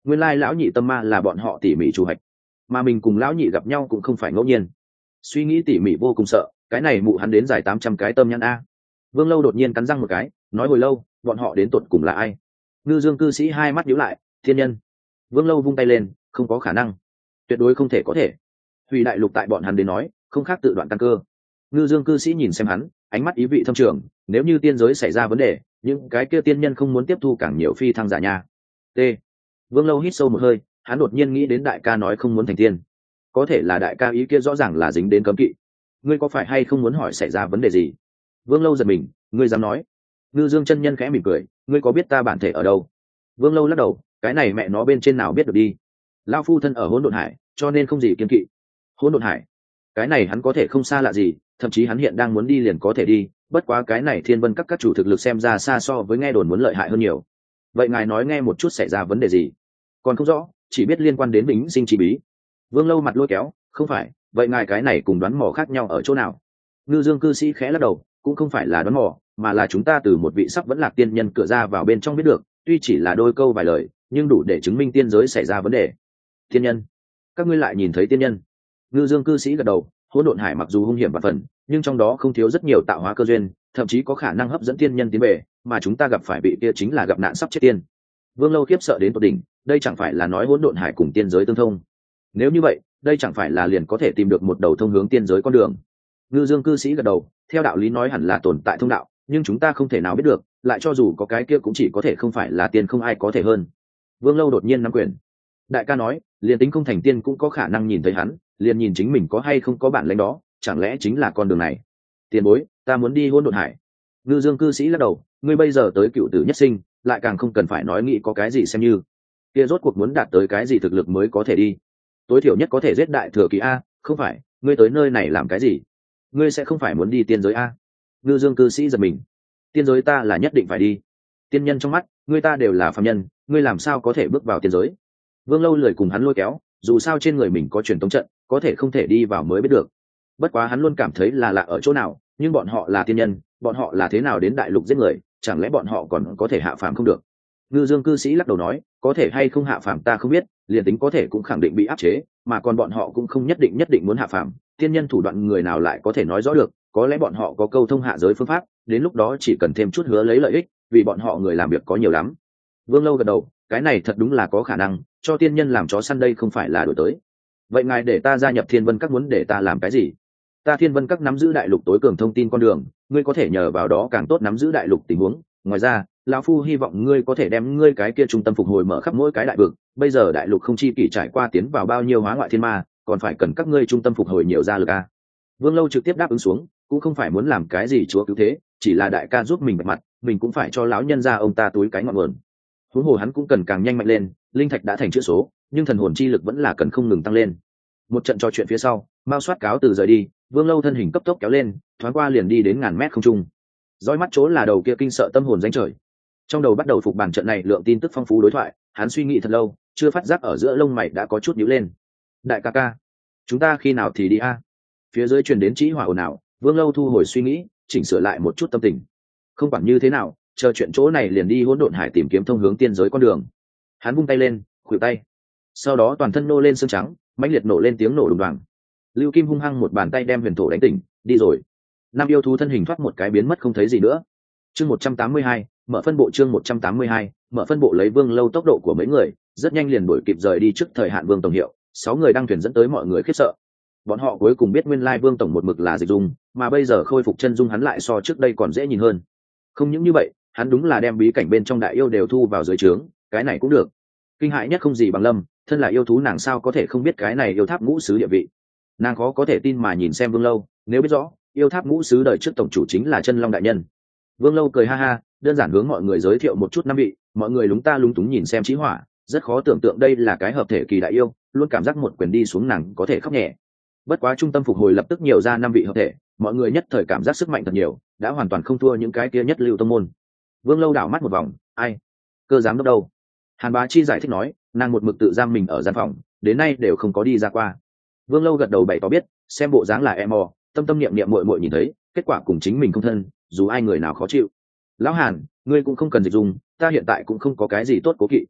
nguyên lai lão nhị tâm ma là bọn họ tỉ mỉ chủ hạch, mà mình cùng lão nhị gặp nhau cũng không phải ngẫu nhiên. Suy nghĩ tỉ mỉ vô cùng sợ, cái này mụ hắn đến dài 800 cái tâm nhãn a. Vương Lâu đột nhiên cắn răng một cái, nói hồi lâu, bọn họ đến tột cùng là ai? Ngư Dương cư sĩ hai mắt nhíu lại, thiên nhân. Vương Lâu vung tay lên, không có khả năng, tuyệt đối không thể có thể. Hủy đại lục tại bọn hắn đến nói, không khác tự đoạn căn cơ. Ngư Dương cư sĩ nhìn xem hắn, ánh mắt ý vị thâm trường, nếu như tiên giới xảy ra vấn đề, những cái kia tiên nhân không muốn tiếp thu càng nhiều phi thăng giả nha. T. Vương Lâu hít sâu một hơi, hắn đột nhiên nghĩ đến đại ca nói không muốn thành tiên, có thể là đại ca ý kia rõ ràng là dính đến cấm kỵ. Ngươi có phải hay không muốn hỏi xảy ra vấn đề gì? Vương Lâu giật mình, ngươi dám nói? Ngư Dương chân nhân khẽ mỉm cười, ngươi có biết ta bản thể ở đâu? Vương Lâu lắc đầu, cái này mẹ nó bên trên nào biết được đi. Lão phu thân ở Hỗn Độn Hải, cho nên không gì kiêng kỵ. Hỗn Độn Hải, cái này hắn có thể không xa lạ gì, thậm chí hắn hiện đang muốn đi liền có thể đi, bất quá cái này Thiên Vân các chủ thực lực xem ra xa so với nghe đồn muốn lợi hại hơn nhiều. Vậy ngài nói nghe một chút xảy ra vấn đề gì? Còn không rõ, chỉ biết liên quan đến Bính Sinh chi bí. Vương Lâu mặt lôi kéo, không phải, vậy ngài cái này cùng đoán mò khác nhau ở chỗ nào? Ngư Dương cư sĩ khẽ lắc đầu, cũng không phải là đoán mò, mà là chúng ta từ một vị sắp vẫn lạc tiên nhân cửa ra vào bên trong biết được, tuy chỉ là đôi câu vài lời, nhưng đủ để chứng minh tiên giới xảy ra vấn đề. Tiên nhân? Các ngươi lại nhìn thấy tiên nhân? Ngư Dương cư sĩ gật đầu, Hỗn Độn Hải mặc dù hung hiểm và phần, nhưng trong đó không thiếu rất nhiều tạo hóa cơ duyên, thậm chí có khả năng hấp dẫn tiên nhân tiến về, mà chúng ta gặp phải bị kia chính là gặp nạn sắp chết tiên. Vương Lâu khiếp sợ đến tột đỉnh, đây chẳng phải là nói Hỗn Độn Hải cùng tiên giới tương thông? Nếu như vậy, đây chẳng phải là liền có thể tìm được một đầu thông hướng tiên giới con đường? Ngư Dương cư sĩ gật đầu, theo đạo lý nói hẳn là tồn tại thông đạo, nhưng chúng ta không thể nào biết được, lại cho dù có cái kia cũng chỉ có thể không phải là tiên, không ai có thể hơn. Vương Lâu đột nhiên nắm quyền. Đại ca nói, liền tính không thành tiên cũng có khả năng nhìn thấy hắn, liền nhìn chính mình có hay không có bản lĩnh đó, chẳng lẽ chính là con đường này? Tiền bối, ta muốn đi Hỗn Độn Hải. Ngư Dương cư sĩ lắc đầu, ngươi bây giờ tới cựu tử nhất sinh, lại càng không cần phải nói nghĩ có cái gì xem như. Kia rốt cuộc muốn đạt tới cái gì thực lực mới có thể đi? Tối thiểu nhất có thể giết đại thừa kỳ a, không phải, ngươi tới nơi này làm cái gì? Ngươi sẽ không phải muốn đi tiên giới a? Ngư Dương cư sĩ giật mình. Tiên giới ta là nhất định phải đi. Tiên nhân trong mắt, ngươi ta đều là phàm nhân, ngươi làm sao có thể bước vào tiên giới? Vương Lâu lười cùng hắn lôi kéo, dù sao trên người mình có truyền tống trận, có thể không thể đi vào mới biết được. Bất quá hắn luôn cảm thấy là lạ ở chỗ nào, nhưng bọn họ là tiên nhân, bọn họ là thế nào đến đại lục giết người, chẳng lẽ bọn họ còn có thể hạ phàm không được? Ngư Dương cư sĩ lắc đầu nói, có thể hay không hạ phàm ta không biết, liền tính có thể cũng khẳng định bị áp chế, mà còn bọn họ cũng không nhất định muốn hạ phàm, tiên nhân thủ đoạn người nào lại có thể nói rõ được, có lẽ bọn họ có câu thông hạ giới phương pháp, đến lúc đó chỉ cần thêm chút hứa lấy lợi ích, vì bọn họ người làm việc có nhiều lắm. Vương Lâu gật đầu, cái này thật đúng là có khả năng, cho tiên nhân làm chó săn đây không phải là đổi tới. Vậy ngài để ta gia nhập Thiên Vân các muốn để ta làm cái gì? Ta Thiên Vân các nắm giữ đại lục tối cường thông tin con đường, ngươi có thể nhờ vào đó càng tốt nắm giữ đại lục tình huống. Ngoài ra, lão phu hy vọng ngươi có thể đem ngươi cái kia trung tâm phục hồi mở khắp mỗi cái đại vực. Bây giờ đại lục không chi kỷ trải qua tiến vào bao nhiêu hóa ngoại thiên ma, còn phải cần các ngươi trung tâm phục hồi nhiều ra lực a. Vương Lâu trực tiếp đáp ứng xuống, cũng không phải muốn làm cái gì chúa cứu thế, chỉ là đại ca giúp mình bạch mặt, mình cũng phải cho lão nhân gia ông ta túi cái ngọn nguồn. Huống hồ hắn cũng cần càng nhanh mạnh lên, linh thạch đã thành chữ số, nhưng thần hồn chi lực vẫn là cần không ngừng tăng lên. Một trận trò chuyện phía sau, Mao Soát cáo từ rời đi, Vương Lâu thân hình cấp tốc kéo lên, thoáng qua liền đi đến ngàn mét không trung. Dõi mắt chỗ là đầu kia kinh sợ tâm hồn danh trời. Trong đầu bắt đầu phục bản trận này lượng tin tức phong phú đối thoại, hắn suy nghĩ thật lâu, chưa phát giác ở giữa lông mày đã có chút nhíu lên. Đại ca ca, chúng ta khi nào thì đi a? Phía dưới truyền đến chỉ hỏa ồn ào, Vương Lâu thu hồi suy nghĩ, chỉnh sửa lại một chút tâm tình. Không quản như thế nào, chờ chuyện chỗ này liền đi Hỗn Độn Hải tìm kiếm thông hướng tiên giới con đường. Hắn vung tay lên, khuỷu tay, sau đó toàn thân nô lên xương trắng, mãnh liệt nổ lên tiếng nổ đùng đoàng. Lưu Kim hung hăng một bàn tay đem huyền thổ đánh tỉnh, đi rồi. Năm yêu thú thân hình thoát một cái biến mất không thấy gì nữa. Chương 182, mở phân bộ. Chương 182, mở phân bộ. Lấy Vương Lâu tốc độ của mấy người, rất nhanh liền đuổi kịp rời đi trước thời hạn Vương tổng hiệu. 6 người đăng thuyền dẫn tới mọi người khiếp sợ. Bọn họ cuối cùng biết nguyên lai Vương tổng một mực là Dịch Dung, mà bây giờ khôi phục chân dung hắn lại so trước đây còn dễ nhìn hơn. Không những như vậy, hắn đúng là đem bí cảnh bên trong đại yêu đều thu vào dưới trướng, cái này cũng được. Kinh hại nhất không gì bằng Lâm, thân là yêu thú nàng sao có thể không biết cái này yêu tháp ngũ sứ địa vị. Nàng khó có thể tin mà nhìn xem Vương Lâu, nếu biết rõ yêu tháp ngũ sứ đời trước tổng chủ chính là Chân Long đại nhân. Vương Lâu cười ha ha, đơn giản hướng mọi người giới thiệu một chút năm vị, mọi người lúng ta lúng túng nhìn xem Chí Hỏa, rất khó tưởng tượng đây là cái hợp thể kỳ đại yêu, luôn cảm giác một quyền đi xuống nàng có thể khóc nhẹ. Bất quá trung tâm phục hồi lập tức nhiều ra 5 vị hợp thể, mọi người nhất thời cảm giác sức mạnh thật nhiều, đã hoàn toàn không thua những cái kia nhất lưu tông môn. Vương Lâu đảo mắt một vòng, ai? Cơ giám đốc đâu? Hàn Bá Chi giải thích nói, nàng một mực tự giam mình ở gian phòng, đến nay đều không có đi ra qua. Vương Lâu gật đầu bày tỏ biết, xem bộ dáng là em mò, tâm tâm niệm niệm muội muội nhìn thấy, kết quả cùng chính mình không thân, dù ai người nào khó chịu. Lão Hàn, ngươi cũng không cần Dịch Dung, ta hiện tại cũng không có cái gì tốt cố kỵ.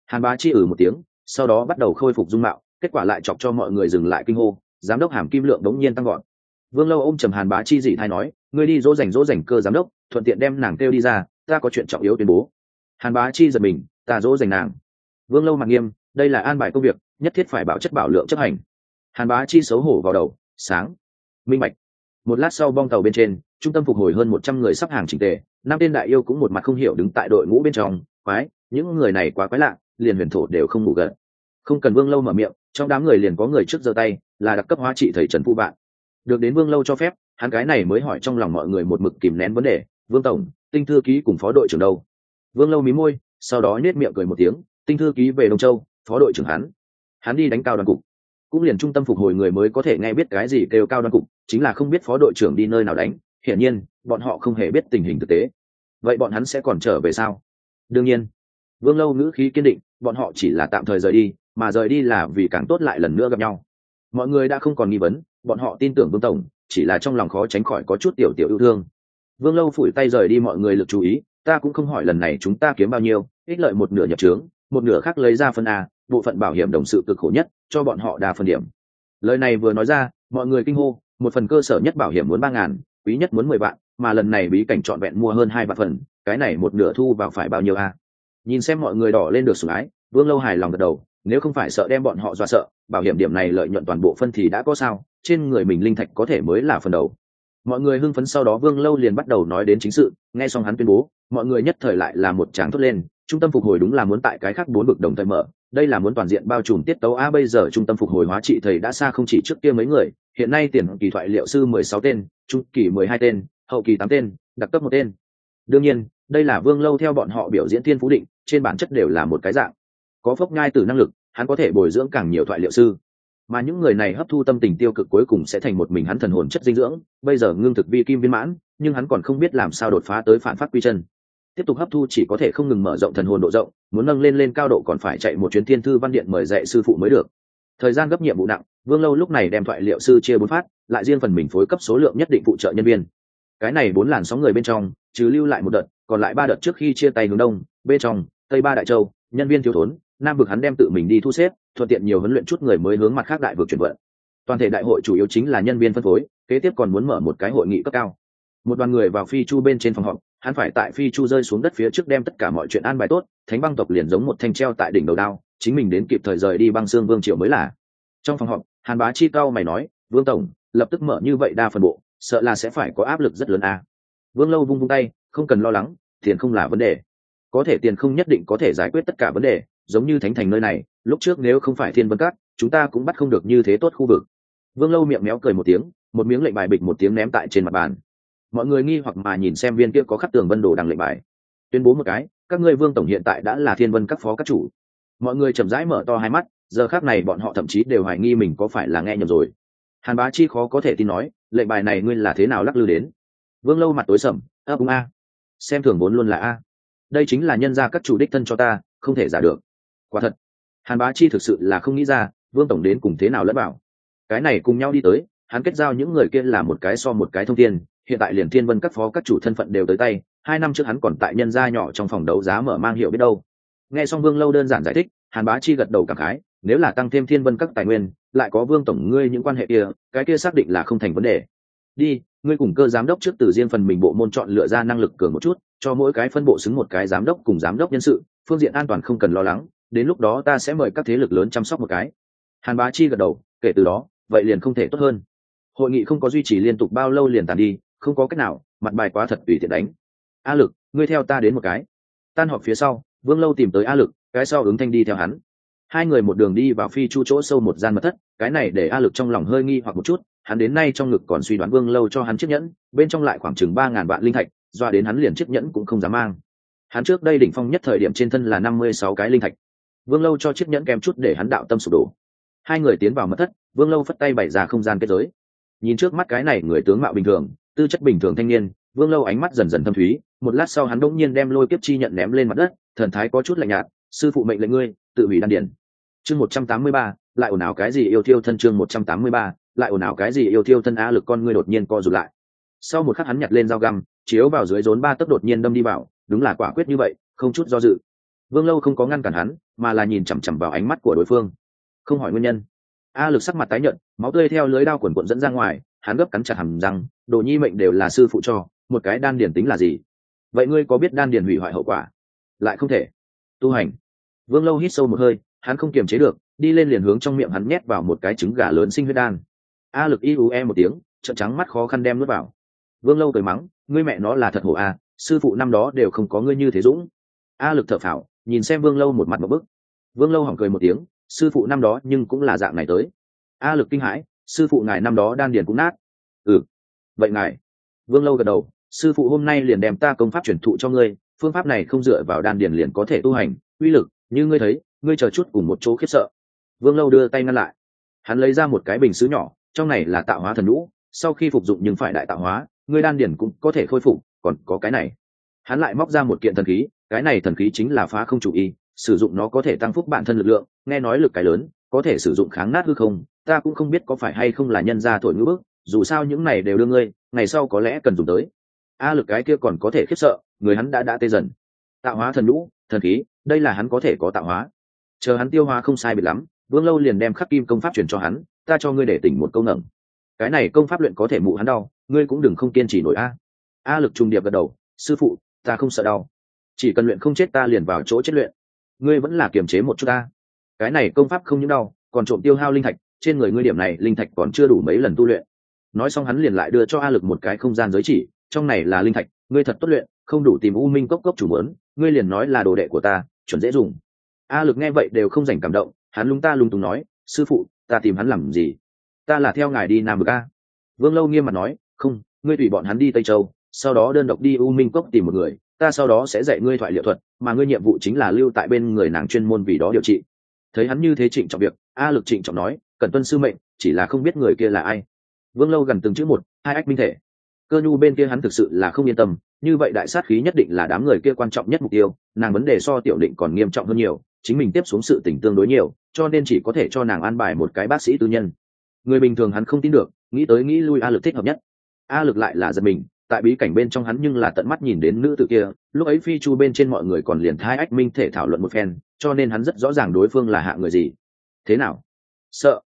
Hàn Bá Chi một tiếng, sau đó bắt đầu khôi phục dung mạo, kết quả lại chọc cho mọi người dừng lại kinh hô. Giám đốc Hàm Kim Lượng đống nhiên tăng gọn. Vương Lâu ôm trầm Hàn Bá Chi dị thay nói, ngươi đi dỗ dành cơ giám đốc, thuận tiện đem nàng kêu đi ra, ta có chuyện trọng yếu tuyên bố. Hàn Bá Chi giật mình, ta dỗ dành nàng. Vương Lâu mặt nghiêm, đây là an bài công việc, nhất thiết phải bảo chất bảo lượng chấp hành. Hàn Bá Chi xấu hổ vào đầu, sáng, minh bạch. Một lát sau bong tàu bên trên, trung tâm phục hồi hơn 100 người sắp hàng chỉnh tề, năm tên đại yêu cũng một mặt không hiểu đứng tại đội ngũ bên trong, quái, những người này quá quái lạ, liền huyền thổ đều không ngủ gần. Không cần Vương Lâu mở miệng, trong đám người liền có người trước giơ tay, là đặc cấp hóa trị thầy Trần Phu Bạn. Được đến Vương Lâu cho phép, hắn cái này mới hỏi trong lòng mọi người một mực kìm nén vấn đề, Vương tổng, Tinh thư ký cùng phó đội trưởng đâu? Vương Lâu mí môi, sau đó nhếch miệng cười một tiếng, Tinh thư ký về Đông Châu, phó đội trưởng hắn đi đánh cao đoàn cục. Cũng liền trung tâm phục hồi người mới có thể nghe biết cái gì kêu cao đoàn cục, chính là không biết phó đội trưởng đi nơi nào đánh, hiển nhiên bọn họ không hề biết tình hình thực tế. Vậy bọn hắn sẽ còn trở về sao? Đương nhiên. Vương Lâu ngữ khí kiên định, bọn họ chỉ là tạm thời rời đi, mà rời đi là vì càng tốt lại lần nữa gặp nhau. Mọi người đã không còn nghi vấn, bọn họ tin tưởng Vương tổng, chỉ là trong lòng khó tránh khỏi có chút tiểu yêu thương. Vương Lâu phủi tay rời đi mọi người lực chú ý, ta cũng không hỏi lần này chúng ta kiếm bao nhiêu, ích lợi một nửa nhập trướng, một nửa khác lấy ra phân a, bộ phận bảo hiểm đồng sự cực khổ nhất, cho bọn họ đa phần điểm. Lời này vừa nói ra, mọi người kinh hô, một phần cơ sở nhất bảo hiểm muốn 3.000, quý nhất muốn 10 vạn, mà lần này bí cảnh trọn vẹn mua hơn 2 vạn phần, cái này một nửa thu vào phải bao nhiêu a? Nhìn xem mọi người đỏ lên được sủng ái, Vương Lâu hài lòng gật đầu, nếu không phải sợ đem bọn họ dọa sợ, bảo hiểm điểm này lợi nhuận toàn bộ phân thì đã có sao, trên người mình linh thạch có thể mới là phần đầu. Mọi người hưng phấn, sau đó Vương Lâu liền bắt đầu nói đến chính sự, nghe xong hắn tuyên bố, mọi người nhất thời lại là một tràng thốt lên, trung tâm phục hồi đúng là muốn tại cái khác 4 vực đồng thời mở, đây là muốn toàn diện bao trùm tiết tấu a. Bây giờ trung tâm phục hồi hóa trị thầy đã xa không chỉ trước kia mấy người, hiện nay tiền kỳ thoại liệu sư 16 tên, trung kỳ 12 tên, hậu kỳ 8 tên, đặc cấp 1 tên. Đương nhiên, đây là Vương Lâu theo bọn họ biểu diễn thiên phú định, trên bản chất đều là một cái dạng. Có phốc nhai từ năng lực, hắn có thể bồi dưỡng càng nhiều thoại liệu sư, mà những người này hấp thu tâm tình tiêu cực cuối cùng sẽ thành một mình hắn thần hồn chất dinh dưỡng. Bây giờ ngưng thực vi kim viên mãn, nhưng hắn còn không biết làm sao đột phá tới phản phát quy chân. Tiếp tục hấp thu chỉ có thể không ngừng mở rộng thần hồn độ rộng, muốn nâng lên cao độ còn phải chạy một chuyến thiên thư văn điện mời dạy sư phụ mới được. Thời gian gấp nhiệm vụ nặng, Vương Lâu lúc này đem thoại liệu sư chia 4 phát, lại riêng phần mình phối cấp số lượng nhất định phụ trợ nhân viên. Cái này 4 làn sóng người bên trong, trừ lưu lại một đợt, còn lại 3 đợt trước khi chia tay hướng đông, bên trong, tây 3 đại châu, nhân viên thiếu thốn, nam vực hắn đem tự mình đi thu xếp, thuận tiện nhiều huấn luyện chút người mới hướng mặt khác đại vực chuyển vận. Toàn thể đại hội chủ yếu chính là nhân viên phân phối, kế tiếp còn muốn mở một cái hội nghị cấp cao. Một đoàn người vào Phi Chu bên trên phòng họp, hắn phải tại Phi Chu rơi xuống đất phía trước đem tất cả mọi chuyện an bài tốt, Thánh Băng tộc liền giống một thanh treo tại đỉnh đầu đao, chính mình đến kịp thời rời đi Băng Xương Vương triều mới là. Trong phòng họp, Hàn Bá Chi cao mày nói, Vương tổng, lập tức mở như vậy đa phần bộ, sợ là sẽ phải có áp lực rất lớn a. Vương Lâu vung tay, không cần lo lắng, tiền không là vấn đề. Có thể tiền không nhất định có thể giải quyết tất cả vấn đề, giống như Thánh Thành nơi này, lúc trước nếu không phải Thiên Vân Các, chúng ta cũng bắt không được như thế tốt khu vực. Vương Lâu miệng méo cười một tiếng, một miếng lệnh bài bịch một tiếng ném tại trên mặt bàn. Mọi người nghi hoặc mà nhìn xem viên kia có khắc tường vân đồ đằng lệnh bài, tuyên bố một cái, các ngươi Vương tổng hiện tại đã là Thiên Vân Các phó các chủ. Mọi người chậm rãi mở to hai mắt, giờ khắc này bọn họ thậm chí đều hoài nghi mình có phải là nghe nhầm rồi. Hàn Bá Chi khó có thể tin nói, lệnh bài này ngươi là thế nào lắc lư đến? Vương Lâu mặt tối sầm, cũng a, xem thường vốn luôn là a, đây chính là nhân gia các chủ đích thân cho ta, không thể giả được. Quả thật, Hàn Bá Chi thực sự là không nghĩ ra, Vương tổng đến cùng thế nào lẫn bảo. Cái này cùng nhau đi tới, hắn kết giao những người kia là một cái so một cái thông thiên, hiện tại liền Thiên Vân Các phó các chủ thân phận đều tới tay, 2 năm trước hắn còn tại nhân gia nhỏ trong phòng đấu giá mở mang hiệu biết đâu. Nghe xong Vương Lâu đơn giản giải thích, Hàn Bá Chi gật đầu cảm khái, nếu là tăng thêm Thiên Vân Các tài nguyên, lại có Vương tổng ngươi những quan hệ kia, cái kia xác định là không thành vấn đề. Đi, ngươi cùng cơ giám đốc trước từ riêng phần mình bộ môn chọn lựa ra năng lực cường một chút, cho mỗi cái phân bộ xứng một cái giám đốc cùng giám đốc nhân sự, phương diện an toàn không cần lo lắng, đến lúc đó ta sẽ mời các thế lực lớn chăm sóc một cái. Hàn Bá Chi gật đầu, kể từ đó, vậy liền không thể tốt hơn. Hội nghị không có duy trì liên tục bao lâu liền tàn đi, không có cách nào, mặt bài quá thật tùy tiện đánh. A Lực, ngươi theo ta đến một cái. Tan họp phía sau, Vương Lâu tìm tới A Lực, cái sau ứng thanh đi theo hắn. Hai người một đường đi vào Phi Chu chỗ sâu một gian mật thất, cái này để A Lực trong lòng hơi nghi hoặc một chút, hắn đến nay trong ngực còn suy đoán Vương Lâu cho hắn chiếc nhẫn, bên trong lại khoảng chừng 3.000 vạn linh thạch, doa đến hắn liền chiếc nhẫn cũng không dám mang. Hắn trước đây đỉnh phong nhất thời điểm trên thân là 56 cái linh thạch. Vương Lâu cho chiếc nhẫn kèm chút để hắn đạo tâm sụp đổ. Hai người tiến vào mật thất, Vương Lâu phất tay bày ra không gian kết giới. Nhìn trước mắt cái này người tướng mạo bình thường, tư chất bình thường thanh niên, Vương Lâu ánh mắt dần dần thâm thúy, một lát sau hắn đột nhiên đem lôi kiếp chi nhận ném lên mặt đất, thần thái có chút lạnh nhạt, sư phụ mệnh lệnh ngươi, tự hủy đan điển. Chương 183, lại ồn ào cái gì yêu thiêu thân, chương 183, lại ồn ào cái gì yêu thiêu thân. A Lực con ngươi đột nhiên co rụt lại. Sau một khắc hắn nhặt lên dao găm, chiếu vào dưới rốn 3 tấc đột nhiên đâm đi vào, đúng là quả quyết như vậy, không chút do dự. Vương Lâu không có ngăn cản hắn, mà là nhìn chằm chằm vào ánh mắt của đối phương, không hỏi nguyên nhân. A Lực sắc mặt tái nhợt, máu tươi theo lưới đao quần quần dẫn ra ngoài, hắn gấp cắn chặt hàm răng, Đồ Nhi mệnh đều là sư phụ cho, một cái đan điển tính là gì? Vậy ngươi có biết đan điển hủy hoại hậu quả? Lại không thể tu hành. Vương Lâu hít sâu một hơi, hắn không kiềm chế được, đi lên liền hướng trong miệng hắn nhét vào một cái trứng gà lớn sinh huyết đan. A Lực một tiếng, trợn trắng mắt khó khăn đem nuốt vào. Vương Lâu cười mắng, ngươi mẹ nó là thật hổ a, sư phụ năm đó đều không có ngươi như thế dũng. A Lực thở phào, nhìn xem Vương Lâu một mặt một bức. Vương Lâu hỏng cười một tiếng, sư phụ năm đó nhưng cũng là dạng này tới. A Lực kinh hãi, sư phụ ngài năm đó đan điền cũng nát. Ừ, vậy ngài. Vương Lâu gật đầu, sư phụ hôm nay liền đem ta công pháp truyền thụ cho ngươi, phương pháp này không dựa vào đan điền liền có thể tu hành, uy lực như ngươi thấy, ngươi chờ chút cùng một chỗ khiếp sợ. Vương Lâu đưa tay ngăn lại, hắn lấy ra một cái bình sứ nhỏ, trong này là tạo hóa thần nhũ, sau khi phục dụng nhưng phải đại tạo hóa, ngươi đan điền cũng có thể khôi phục, còn có cái này. Hắn lại móc ra một kiện thần khí, cái này thần khí chính là phá không chủ y, sử dụng nó có thể tăng phúc bản thân lực lượng, nghe nói lực cái lớn, có thể sử dụng kháng nát hư không, ta cũng không biết có phải hay không là nhân gia thổi ngữ bức, dù sao những này đều đưa ngươi, ngày sau có lẽ cần dùng tới. A Lực cái kia còn có thể khiếp sợ, người hắn đã tê dần. Tạo hóa thần nhũ, thần khí, đây là hắn có thể có tạo hóa. Chờ hắn tiêu hóa không sai biệt lắm, Vương Lâu liền đem khắc kim công pháp truyền cho hắn, ta cho ngươi để tỉnh một câu ngẩng. Cái này công pháp luyện có thể mụ hắn đau, ngươi cũng đừng không kiên trì nổi a. A Lực trùng điệp gật đầu, sư phụ, ta không sợ đau, chỉ cần luyện không chết ta liền vào chỗ chết luyện. Ngươi vẫn là kiềm chế một chút ta. Cái này công pháp không những đau, còn trộm tiêu hao linh thạch, trên người ngươi điểm này linh thạch còn chưa đủ mấy lần tu luyện. Nói xong hắn liền lại đưa cho A Lực một cái không gian giới chỉ, trong này là linh thạch, ngươi thật tốt luyện, không đủ tìm U Minh cốc cốc chủ muốn, ngươi liền nói là đồ đệ của ta, chuẩn dễ dùng. A Lực nghe vậy đều không rảnh cảm động, hắn lung tung nói, sư phụ, ta tìm hắn làm gì? Ta là theo ngài đi Nam Vực a. Vương Lâu nghiêm mặt nói, không, ngươi tùy bọn hắn đi Tây Châu, sau đó đơn độc đi U Minh cốc tìm một người, ta sau đó sẽ dạy ngươi thoại liệu thuật, mà ngươi nhiệm vụ chính là lưu tại bên người nàng chuyên môn vì đó điều trị. Thấy hắn như thế trịnh trọng việc, A Lực trịnh trọng nói, cẩn tuân sư mệnh, chỉ là không biết người kia là ai. Vương Lâu gần từng chữ một, hai ách minh thể. Cơ Nhu bên kia hắn thực sự là không yên tâm, như vậy đại sát khí nhất định là đám người kia quan trọng nhất mục tiêu, nàng vấn đề so Tiểu Định còn nghiêm trọng hơn nhiều, chính mình tiếp xuống sự tình tương đối nhiều, cho nên chỉ có thể cho nàng an bài một cái bác sĩ tư nhân. Người bình thường hắn không tin được, nghĩ tới nghĩ lui A Lực thích hợp nhất. A Lực lại là giật mình, tại bí cảnh bên trong hắn nhưng là tận mắt nhìn đến nữ tử kia, lúc ấy phi chu bên trên mọi người còn liền thai ách minh thể thảo luận một phen, cho nên hắn rất rõ ràng đối phương là hạ người gì. Thế nào? Sợ?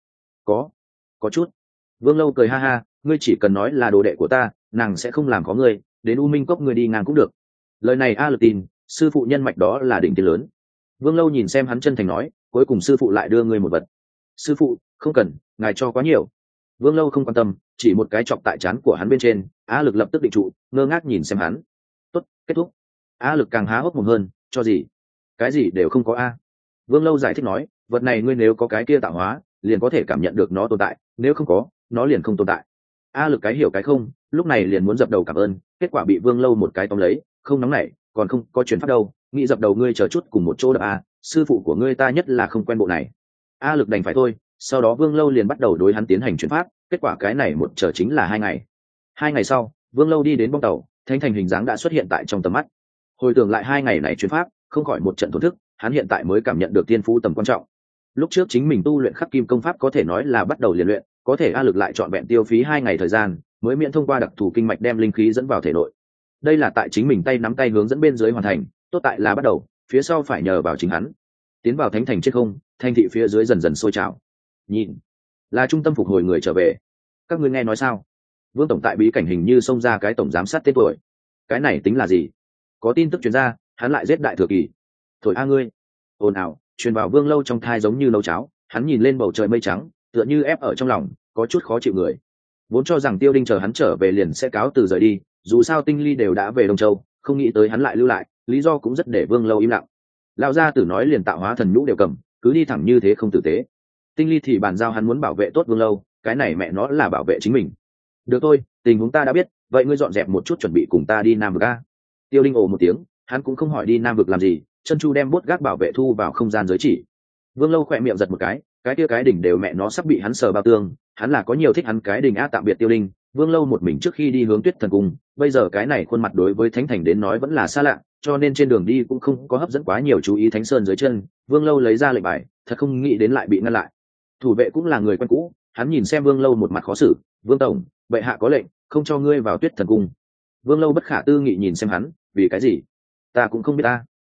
Có chút. Vương Lâu cười ha ha, ngươi chỉ cần nói là đồ đệ của ta, nàng sẽ không làm có ngươi, đến U Minh cốc ngươi đi ngang cũng được. Lời này A Lực tin, sư phụ nhân mạch đó là đỉnh tiên lớn. Vương Lâu nhìn xem hắn chân thành nói, cuối cùng sư phụ lại đưa ngươi một vật. Sư phụ, không cần, ngài cho quá nhiều. Vương Lâu không quan tâm, chỉ một cái chọc tại trán của hắn bên trên, A Lực lập tức định trụ, ngơ ngác nhìn xem hắn. Tốt, kết thúc. A Lực càng há hốc mồm hơn, cho gì? Cái gì đều không có a. Vương Lâu giải thích nói, vật này ngươi nếu có cái kia tạo hóa, liền có thể cảm nhận được nó tồn tại, nếu không có, nó liền không tồn tại. A Lực cái hiểu cái không, lúc này liền muốn dập đầu cảm ơn, kết quả bị Vương Lâu một cái tóm lấy, không nóng nảy, còn không có chuyển phát đâu, nghĩ dập đầu ngươi chờ chút cùng một chỗ đập a, sư phụ của ngươi ta nhất là không quen bộ này. A Lực đành phải thôi, sau đó Vương Lâu liền bắt đầu đối hắn tiến hành chuyển phát, kết quả cái này một chờ chính là 2 ngày. 2 ngày sau, Vương Lâu đi đến bong tàu, thánh thành hình dáng đã xuất hiện tại trong tầm mắt. Hồi tưởng lại 2 ngày này chuyển phát, không khỏi một trận thổn thức, hắn hiện tại mới cảm nhận được tiên phú tầm quan trọng. Lúc trước chính mình tu luyện khắc kim công pháp có thể nói là bắt đầu liền luyện, có thể A Lực lại chọn vẹn tiêu phí 2 ngày thời gian, mới miễn thông qua đặc thù kinh mạch đem linh khí dẫn vào thể nội. Đây là tại chính mình tay nắm tay hướng dẫn bên dưới hoàn thành, tốt tại là bắt đầu, phía sau phải nhờ vào chính hắn. Tiến vào thánh thành trên không, thành thị phía dưới dần dần sôi trào. Nhìn, là trung tâm phục hồi người trở về. Các ngươi nghe nói sao? Vương tổng tại bí cảnh hình như xông ra cái tổng giám sát tên tuổi. Cái này tính là gì? Có tin tức truyền ra, hắn lại giết đại thừa kỳ. Thổi a ngươi. Ồn ào, truyền vào Vương Lâu trong thai giống như nấu cháo, hắn nhìn lên bầu trời mây trắng, tựa như ép ở trong lòng, có chút khó chịu người. Vốn cho rằng Tiêu Đinh chờ hắn trở về liền sẽ cáo từ rời đi, dù sao Tinh Ly đều đã về Đông Châu, không nghĩ tới hắn lại lưu lại, lý do cũng rất để Vương Lâu im lặng. Lão gia tử nói liền tạo hóa thần nhũ đều cầm, cứ đi thẳng như thế không tử tế. Tinh Ly thì bàn giao hắn muốn bảo vệ tốt Vương Lâu, cái này mẹ nó là bảo vệ chính mình. Được thôi, tình huống ta đã biết, vậy ngươi dọn dẹp một chút chuẩn bị cùng ta đi Nam Vực a. Tiêu Đinh ồ một tiếng, hắn cũng không hỏi đi Nam Vực làm gì, chân chu đem bút gác bảo vệ thu vào không gian giới chỉ. Vương Lâu khỏe miệng giật một cái kia cái đỉnh đều mẹ nó sắp bị hắn sờ bao tương, hắn là có nhiều thích hắn cái đỉnh a. Tạm biệt Tiêu Đinh, Vương Lâu một mình trước khi đi hướng Tuyết Thần Cung, bây giờ cái này khuôn mặt đối với Thánh Thành đến nói vẫn là xa lạ, cho nên trên đường đi cũng không có hấp dẫn quá nhiều chú ý Thánh Sơn dưới chân. Vương Lâu lấy ra lệnh bài, thật không nghĩ đến lại bị ngăn lại. Thủ vệ cũng là người quen cũ, hắn nhìn xem Vương Lâu một mặt khó xử, Vương tổng, bệ hạ có lệnh, không cho ngươi vào Tuyết Thần Cung. Vương Lâu bất khả tư nghị nhìn xem hắn, vì cái gì? Ta cũng không biết ta.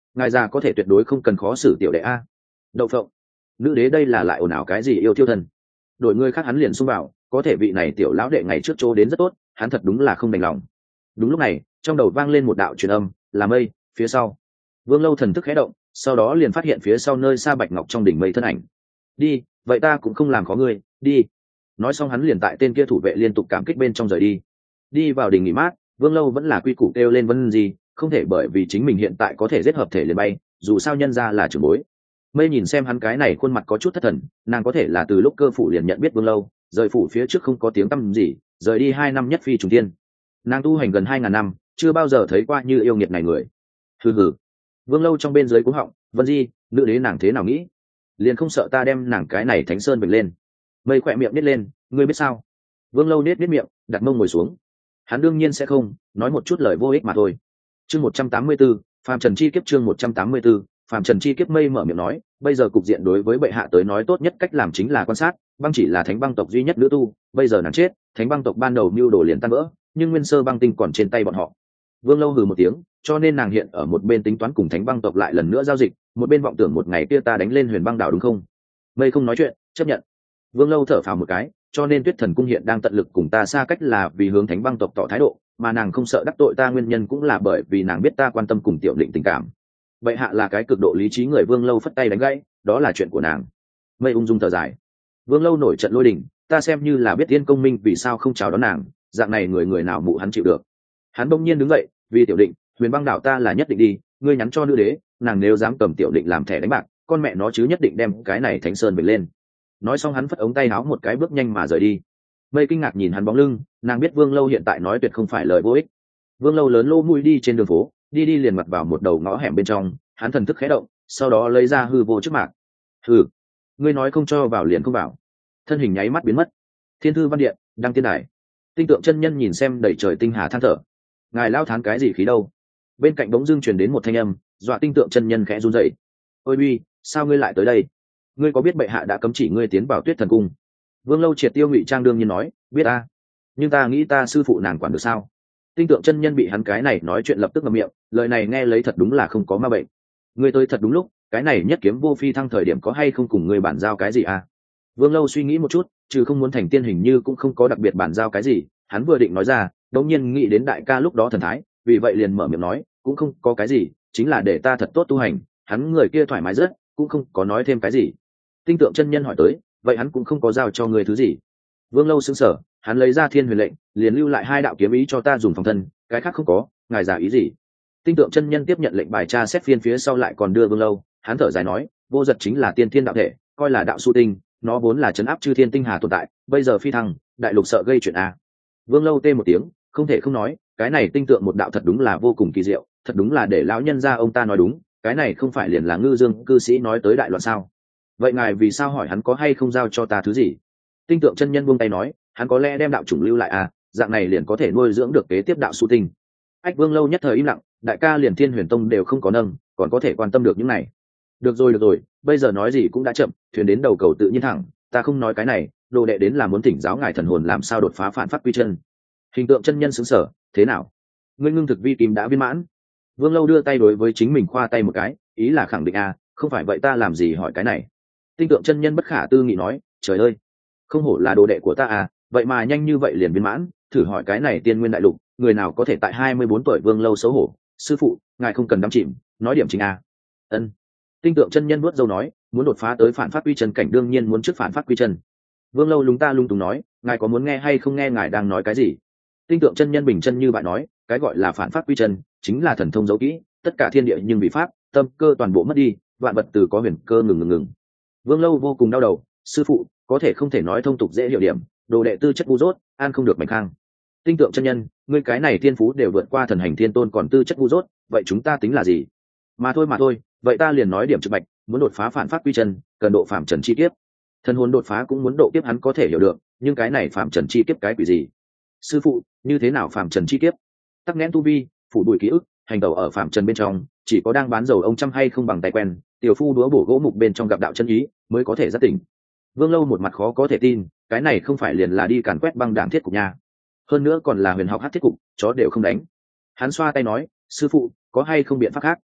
ngài già có thể tuyệt đối không cần khó xử tiểu đệ a. Đậu phộng, nữ đế đây là lại ồn ào cái gì yêu thiêu thân. Đổi người khác hắn liền xung vào, có thể vị này tiểu lão đệ ngày trước chỗ đến rất tốt, hắn thật đúng là không đành lòng. Đúng lúc này trong đầu vang lên một đạo truyền âm, là Mây. Phía sau Vương Lâu thần thức khẽ động, sau đó liền phát hiện phía sau nơi xa bạch ngọc trong đỉnh Mây thân ảnh. Đi, vậy ta cũng không làm khó ngươi, đi. Nói xong hắn liền tại tên kia thủ vệ liên tục cảm kích bên trong rời đi. Đi vào đình nghỉ mát, Vương Lâu vẫn là quy củ kêu lên Vân gì, không thể bởi vì chính mình hiện tại có thể giết hợp thể liền bay, dù sao nhân ra là trưởng bối. Mây nhìn xem hắn cái này khuôn mặt có chút thất thần, nàng có thể là từ lúc cơ phủ liền nhận biết Vương Lâu, rời phủ phía trước không có tiếng tăm gì, rời đi 2 năm nhất phi trùng thiên. Nàng tu hành gần 2000 năm, chưa bao giờ thấy qua như yêu nghiệt này người. Hừ hừ. Vương Lâu trong bên dưới cú họng, Vân Di, nữ đế nàng thế nào nghĩ? Liền không sợ ta đem nàng cái này thánh sơn bình lên. Mây khỏe miệng nít lên, ngươi biết sao? Vương Lâu nít miệng, đặt mông ngồi xuống. Hắn đương nhiên sẽ không nói một chút lời vô ích mà thôi. Chương 184, Phàm Trần chi kiếp. Chương 184, Phàm Trần chi kiếp. Mây mở miệng nói, bây giờ cục diện đối với bệ hạ tới nói tốt nhất cách làm chính là quan sát. Băng chỉ là thánh băng tộc duy nhất nữ tu, bây giờ nàng chết, thánh băng tộc ban đầu mưu đồ liền tan vỡ, nhưng nguyên sơ băng tinh còn trên tay bọn họ. Vương Lâu hừ một tiếng, cho nên nàng hiện ở một bên tính toán cùng thánh băng tộc lại lần nữa giao dịch, một bên vọng tưởng một ngày kia ta đánh lên huyền băng đảo đúng không? Mây không nói chuyện, chấp nhận. Vương Lâu thở phào một cái, cho nên Tuyết Thần cung hiện đang tận lực cùng ta xa cách là vì hướng thánh băng tộc tỏ thái độ, mà nàng không sợ đắc tội ta nguyên nhân cũng là bởi vì nàng biết ta quan tâm cùng tiểu định tình cảm. Vậy hạ là cái cực độ lý trí người. Vương Lâu phất tay đánh gãy, đó là chuyện của nàng. Mây ung dung thở dài. Vương Lâu nổi trận lôi đình, ta xem như là biết Tiên Công Minh vì sao không chào đón nàng, dạng này người nào mụ hắn chịu được. Hắn bỗng nhiên đứng dậy, vì tiểu định, huyền băng đảo ta là nhất định đi, ngươi nhắn cho nữ đế, nàng nếu dám cầm tiểu định làm thẻ đánh bạc, con mẹ nó chứ nhất định đem cái này thánh sơn bình lên. Nói xong hắn phất ống tay áo một cái bước nhanh mà rời đi. Mây kinh ngạc nhìn hắn bóng lưng, nàng biết Vương Lâu hiện tại nói tuyệt không phải lời vô ích. Vương Lâu lớn lô mũi đi trên đường phố, đi liền mặt vào một đầu ngõ hẻm bên trong, hắn thần thức khẽ động, sau đó lấy ra hư vô trước mạc. Hừ, ngươi nói không cho vào liền không vào. Thân hình nháy mắt biến mất. Thiên thư văn điện, đăng tiên đài. Tinh tượng chân nhân nhìn xem đầy trời tinh hà than thở. Ngài lao thán cái gì khí đâu? Bên cạnh bỗng dưng truyền đến một thanh âm, dọa tinh tượng chân nhân khẽ run rẩy. Ôi uy, sao ngươi lại tới đây? Ngươi có biết bệ hạ đã cấm chỉ ngươi tiến vào Tuyết Thần cung? Vương Lâu triệt tiêu ngụy trang đương nhiên nói, biết a, nhưng ta nghĩ ta sư phụ nàng quản được sao? Tinh tượng chân nhân bị hắn cái này nói chuyện lập tức ngậm miệng, lời này nghe lấy thật đúng là không có ma bệnh. Ngươi tới thật đúng lúc, cái này nhất kiếm vô phi thăng thời điểm có hay không cùng ngươi bản giao cái gì à? Vương Lâu suy nghĩ một chút, trừ không muốn thành tiên hình như cũng không có đặc biệt bản giao cái gì. Hắn vừa định nói ra, đột nhiên nghĩ đến đại ca lúc đó thần thái, vì vậy liền mở miệng nói, cũng không có cái gì, chính là để ta thật tốt tu hành. Hắn người kia thoải mái rất, cũng không có nói thêm cái gì. Tinh tượng chân nhân hỏi tới, vậy hắn cũng không có giao cho ngươi thứ gì? Vương Lâu sững sờ, hắn lấy ra thiên huyền lệnh, liền lưu lại 2 đạo kiếm ý cho ta dùng phòng thân, cái khác không có, ngài giả ý gì? Tinh tượng chân nhân tiếp nhận lệnh bài tra xét phiên phía sau lại còn đưa Vương Lâu, hắn thở dài nói, vô giật chính là tiên thiên đạo thể, coi là đạo su tinh, nó vốn là trấn áp chư thiên tinh hà tồn tại, bây giờ phi thăng, đại lục sợ gây chuyện à? Vương Lâu tê một tiếng, không thể không nói, cái này tinh tượng một đạo thật đúng là vô cùng kỳ diệu, thật đúng là để lão nhân gia ông ta nói đúng, cái này không phải liền là ngư dương cư sĩ nói tới đại loạn sao? Vậy ngài vì sao hỏi hắn có hay không giao cho ta thứ gì? Tinh tượng chân nhân buông tay nói, hắn có lẽ đem đạo chủng lưu lại à, dạng này liền có thể nuôi dưỡng được kế tiếp đạo su tinh. Ách Vương Lâu nhất thời im lặng, đại ca liền Thiên Huyền Tông đều không có nâng, còn có thể quan tâm được những này. Được rồi, bây giờ nói gì cũng đã chậm, thuyền đến đầu cầu tự nhiên thẳng, ta không nói cái này, đồ đệ đến là muốn thỉnh giáo ngài thần hồn làm sao đột phá phản pháp quy chân. Hình tượng chân nhân sững sờ, thế nào? Ngươi ngưng thực vi kim đã viên mãn. Vương Lâu đưa tay đối với chính mình khoa tay một cái, ý là khẳng định à, không phải vậy ta làm gì hỏi cái này. Tinh tượng chân nhân bất khả tư nghị nói, trời ơi, không hổ là đồ đệ của ta à, vậy mà nhanh như vậy liền viên mãn, thử hỏi cái này tiên nguyên đại lục, người nào có thể tại 24 tuổi? Vương Lâu xấu hổ, sư phụ, ngài không cần đắm chìm, nói điểm chính à. Ân. Tinh tượng chân nhân vuốt râu nói, muốn đột phá tới phản pháp quy chân cảnh đương nhiên muốn trước phản pháp quy chân. Vương Lâu lúng ta lung túng nói, ngài có muốn nghe hay không nghe ngài đang nói cái gì? Tinh tượng chân nhân bình chân như bạn nói, cái gọi là phản pháp quy chân chính là thần thông giấu kỹ, tất cả thiên địa nhưng vì pháp, tâm cơ toàn bộ mất đi, vạn vật từ có huyền cơ ngừng. Vương Lâu vô cùng đau đầu, sư phụ, có thể không thể nói thông tục dễ hiểu điểm, đồ đệ tư chất ngu dốt, an không được mảnh khang. Tinh tượng chân nhân, ngươi cái này thiên phú đều vượt qua thần hành thiên tôn còn tư chất ngu dốt, vậy chúng ta tính là gì? Mà thôi, vậy ta liền nói điểm trực bạch, muốn đột phá phản pháp quy chân, cần độ phạm trần chi kiếp. Thần hồn đột phá cũng muốn độ kiếp hắn có thể hiểu được, nhưng cái này phạm trần chi kiếp cái quỷ gì? Sư phụ, như thế nào phạm trần chi kiếp? Tắc nghẽn tu vi, phủ đuổi ký ức, hành tẩu ở phạm trần bên trong, chỉ có đang bán dầu ông trăm hay không bằng tay quen, tiểu phu đũa bổ gỗ mục bên trong gặp đạo chân ý, mới có thể giác tỉnh. Vương Lâu một mặt khó có thể tin, cái này không phải liền là đi càn quét băng đảng thiết cục nha? Hơn nữa còn là huyền học hát thiết cục, chó đều không đánh. Hắn xoa tay nói, sư phụ, có hay không biện pháp khác?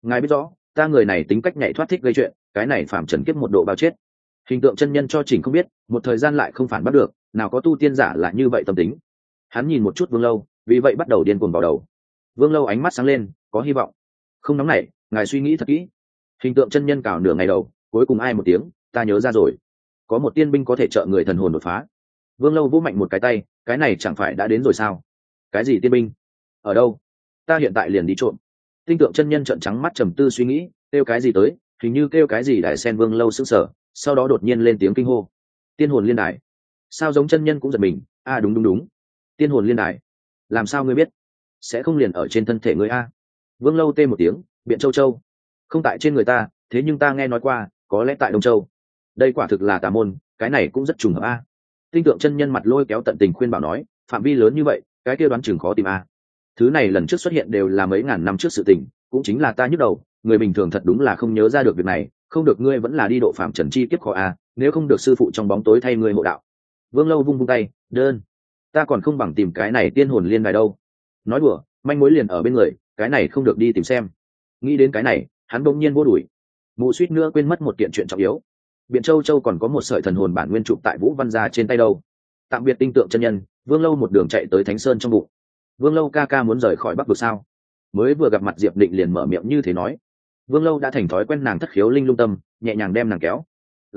ngài biết rõ ta người này tính cách nhảy thoát thích gây chuyện, cái này phạm trần kiếp một độ bao chết. Hình tượng chân nhân cho chỉnh không biết, một thời gian lại không phản bắt được, nào có tu tiên giả là như vậy tâm tính. Hắn nhìn một chút Vương Lâu, vì vậy bắt đầu điên cuồng vào đầu. Vương Lâu ánh mắt sáng lên, có hy vọng. Không nóng nảy, ngài suy nghĩ thật kỹ. Hình tượng chân nhân cào nửa ngày đầu, cuối cùng ai một tiếng, ta nhớ ra rồi, có một tiên binh có thể trợ người thần hồn đột phá. Vương Lâu vỗ mạnh một cái tay, cái này chẳng phải đã đến rồi sao? Cái gì tiên binh? Ở đâu? Ta hiện tại liền đi trộm. Tinh tượng chân nhân trợn trắng mắt trầm tư suy nghĩ, kêu cái gì tới, hình như kêu cái gì đại sen. Vương Lâu sững sờ, sau đó đột nhiên lên tiếng kinh hô, tiên hồn liên đài. Sao giống chân nhân cũng giật mình, đúng, tiên hồn liên đài. Làm sao ngươi biết? Sẽ không liền ở trên thân thể ngươi a? Vương Lâu tê một tiếng, biện châu châu. Không tại trên người ta, thế nhưng ta nghe nói qua, có lẽ tại Đông Châu. Đây quả thực là tà môn, cái này cũng rất trùng hợp a. Tinh tượng chân nhân mặt lôi kéo tận tình khuyên bảo nói, phạm vi lớn như vậy, cái kia đoán chừng khó tìm a. Thứ này lần trước xuất hiện đều là mấy ngàn năm trước sự tình, cũng chính là ta nhức đầu, người bình thường thật đúng là không nhớ ra được việc này, không được ngươi vẫn là đi độ phạm trần chi kiếp khó a, nếu không được sư phụ trong bóng tối thay ngươi hộ đạo. Vương Lâu vung tay, đơn, ta còn không bằng tìm cái này tiên hồn liên đài đâu. Nói đùa, manh mối liền ở bên người, cái này không được đi tìm xem. Nghĩ đến cái này, hắn bỗng nhiên vô đuổi, mụ suýt nữa quên mất một kiện chuyện trọng yếu. Biện Châu Châu còn có một sợi thần hồn bản nguyên trụ tại Vũ Văn gia trên tay đâu. Tạm biệt tinh tượng chân nhân, Vương Lâu một đường chạy tới Thánh Sơn trong bụng. Vương Lâu ca ca muốn rời khỏi Bắc vực sao? Mới vừa gặp mặt Diệp Định liền mở miệng như thế nói. Vương Lâu đã thành thói quen nàng thất khiếu linh lung tâm, nhẹ nhàng đem nàng kéo.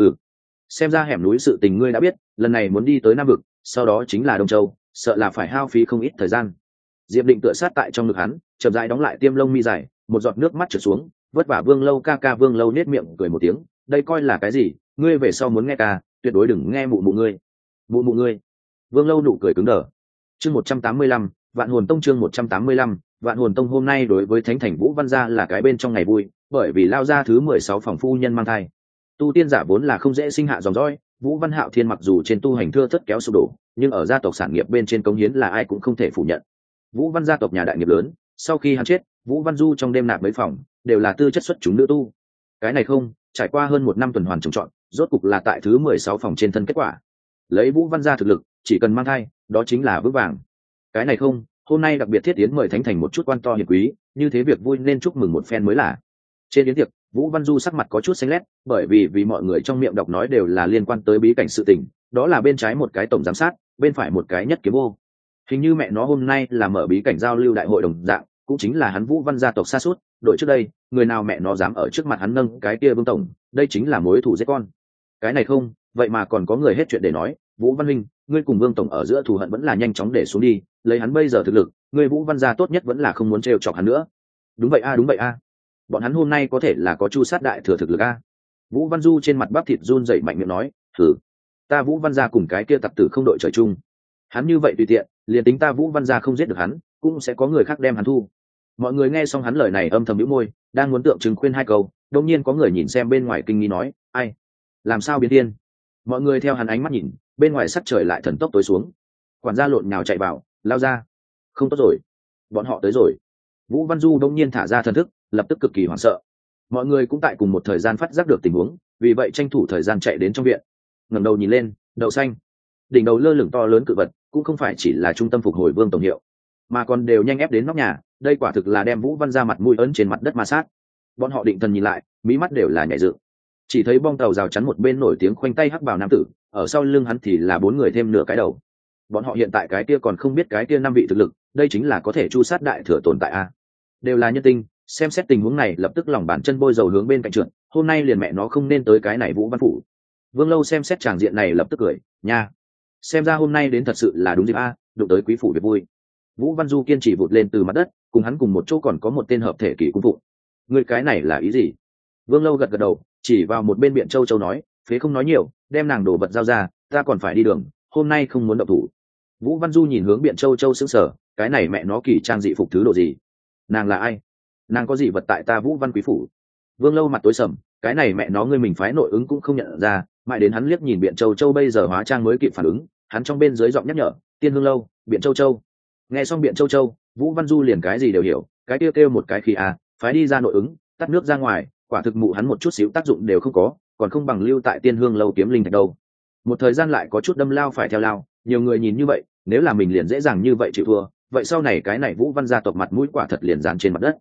Xem ra hẻm núi sự tình ngươi đã biết, lần này muốn đi tới Nam vực, sau đó chính là Đông Châu, sợ là phải hao phí không ít thời gian. Diệp Định tựa sát tại trong ngực hắn, chậm rãi đóng lại tiêm lông mi dài, một giọt nước mắt trượt xuống, vất vả Vương Lâu ca ca. Vương Lâu nết miệng cười một tiếng, đây coi là cái gì, ngươi về sau muốn nghe ca, tuyệt đối đừng nghe mụ mụ ngươi. Mụ mụ ngươi. Vương Lâu nụ cười cứng đờ. Chương 185, Vạn Hồn Tông. Chương 185, Vạn Hồn Tông. Hôm nay đối với Thánh Thành Vũ Văn gia là cái bên trong ngày vui, bởi vì lao ra thứ 16 phòng phu nhân mang thai. Tu tiên giả vốn là không dễ sinh hạ dòng dõi, Vũ Văn Hạo Thiên mặc dù trên tu hành thưa thất kéo sụp đổ, nhưng ở gia tộc sản nghiệp bên trên cống hiến là ai cũng không thể phủ nhận. Vũ Văn gia tộc nhà đại nghiệp lớn, sau khi hắn chết, Vũ Văn Du trong đêm nạp mấy phòng, đều là tư chất xuất chúng nữ tu. Cái này không, trải qua hơn một năm tuần hoàn trồng trọt, rốt cục là tại thứ 16 phòng trên thân kết quả. Lấy Vũ Văn gia thực lực, chỉ cần mang thai, đó chính là vững vàng. Cái này không, hôm nay đặc biệt thiết yến mời Thánh Thành một chút quan to hiền quý, như thế việc vui nên chúc mừng một phen mới là. Trên yến tiệc, Vũ Văn Du sắc mặt có chút xanh lét, bởi vì mọi người trong miệng đọc nói đều là liên quan tới bí cảnh sự tình, đó là bên trái một cái tổng giám sát, bên phải một cái nhất kiếm ô. Hình như mẹ nó hôm nay là mở bí cảnh giao lưu đại hội đồng dạng, cũng chính là hắn Vũ Văn gia tộc xa suốt, đội trước đây, người nào mẹ nó dám ở trước mặt hắn nâng cái kia Vương tổng, đây chính là mối thù giết con. Cái này không, vậy mà còn có người hết chuyện để nói, Vũ Văn Minh, ngươi cùng Vương tổng ở giữa thù hận vẫn là nhanh chóng để xuống đi, lấy hắn bây giờ thực lực, ngươi Vũ Văn gia tốt nhất vẫn là không muốn trêu chọc hắn nữa. Đúng vậy a. Bọn hắn hôm nay có thể là có chu sát đại thừa thực lực a. Vũ Văn Du trên mặt bắp thịt run rẩy mạnh miệng nói, thử, ta Vũ Văn gia cùng cái kia tặc tử không đội trời chung. Hắn như vậy tùy tiện, liền tính ta Vũ Văn gia không giết được hắn, cũng sẽ có người khác đem hắn thu. Mọi người nghe xong hắn lời này âm thầm nhíu môi, đang muốn tượng trưng khuyên hai câu, đột nhiên có người nhìn xem bên ngoài kinh nghi nói, ai, làm sao biến thiên? Mọi người theo hắn ánh mắt nhìn, bên ngoài sắc trời lại thần tốc tối xuống. Quản gia lộn nhào chạy vào, lao ra, không tốt rồi, bọn họ tới rồi. Vũ Văn Du đột nhiên thả ra thần thức, lập tức cực kỳ hoảng sợ. Mọi người cũng tại cùng một thời gian phát giác được tình huống, vì vậy tranh thủ thời gian chạy đến trong viện. Ngẩng đầu nhìn lên, đậu xanh, đỉnh đầu lơ lửng to lớn cự vật, cũng không phải chỉ là trung tâm phục hồi Vương tổng hiệu, mà còn đều nhanh ép đến nóc nhà. Đây quả thực là đem Vũ Văn ra mặt mũi ấn trên mặt đất ma sát. Bọn họ định thần nhìn lại, mí mắt đều là nhảy dựng. Chỉ thấy bong tàu rào chắn một bên nổi tiếng khoanh tay hắc bào nam tử, ở sau lưng hắn thì là 4 người thêm nửa cái đầu. Bọn họ hiện tại cái kia còn không biết cái kia 5 vị thực lực, đây chính là có thể chu sát đại thừa tồn tại a. Đều là nhân tinh, xem xét tình huống này lập tức lòng bàn chân bôi dầu hướng bên cạnh trượt, hôm nay liền mẹ nó không nên tới cái này Vũ Văn phủ. Vương Lâu xem xét tràng diện này lập tức cười, nha, xem ra hôm nay đến thật sự là đúng dịp a, đụng tới quý phủ việc vui. Vũ Văn Du kiên trì vụt lên từ mặt đất, cùng hắn cùng một chỗ còn có một tên hợp thể kỳ cung phụ. Người cái này là ý gì? Vương Lâu gật gật đầu, chỉ vào một bên Biện Châu Châu nói, phế không nói nhiều, đem nàng đồ vật giao ra, ta còn phải đi đường, hôm nay không muốn động thủ. Vũ Văn Du nhìn hướng Biện Châu Châu sững sờ, cái này mẹ nó kỳ trang dị phục thứ độ gì? Nàng là ai? Nàng có gì vật tại ta Vũ Văn quý phủ? Vương Lâu mặt tối sầm, cái này mẹ nó ngươi mình phái nội ứng cũng không nhận ra, mãi đến hắn liếc nhìn Biện Châu Châu bây giờ hóa trang mới kịp phản ứng, hắn trong bên dưới giọng nhắc nhở, Tiên Hương Lâu, Biện Châu Châu. Nghe xong Biện Châu Châu, Vũ Văn Du liền cái gì đều hiểu, cái kêu một cái khi phái đi ra nội ứng, tắt nước ra ngoài, quả thực mụ hắn một chút xíu tác dụng đều không có, còn không bằng lưu tại Tiên Hương Lâu kiếm linh thạch đâu. Một thời gian lại có chút đâm lao phải theo lao, nhiều người nhìn như vậy, nếu là mình liền dễ dàng như vậy chịu thua, vậy sau này cái này Vũ Văn gia tộc mặt mũi quả thật liền dán trên mặt đất.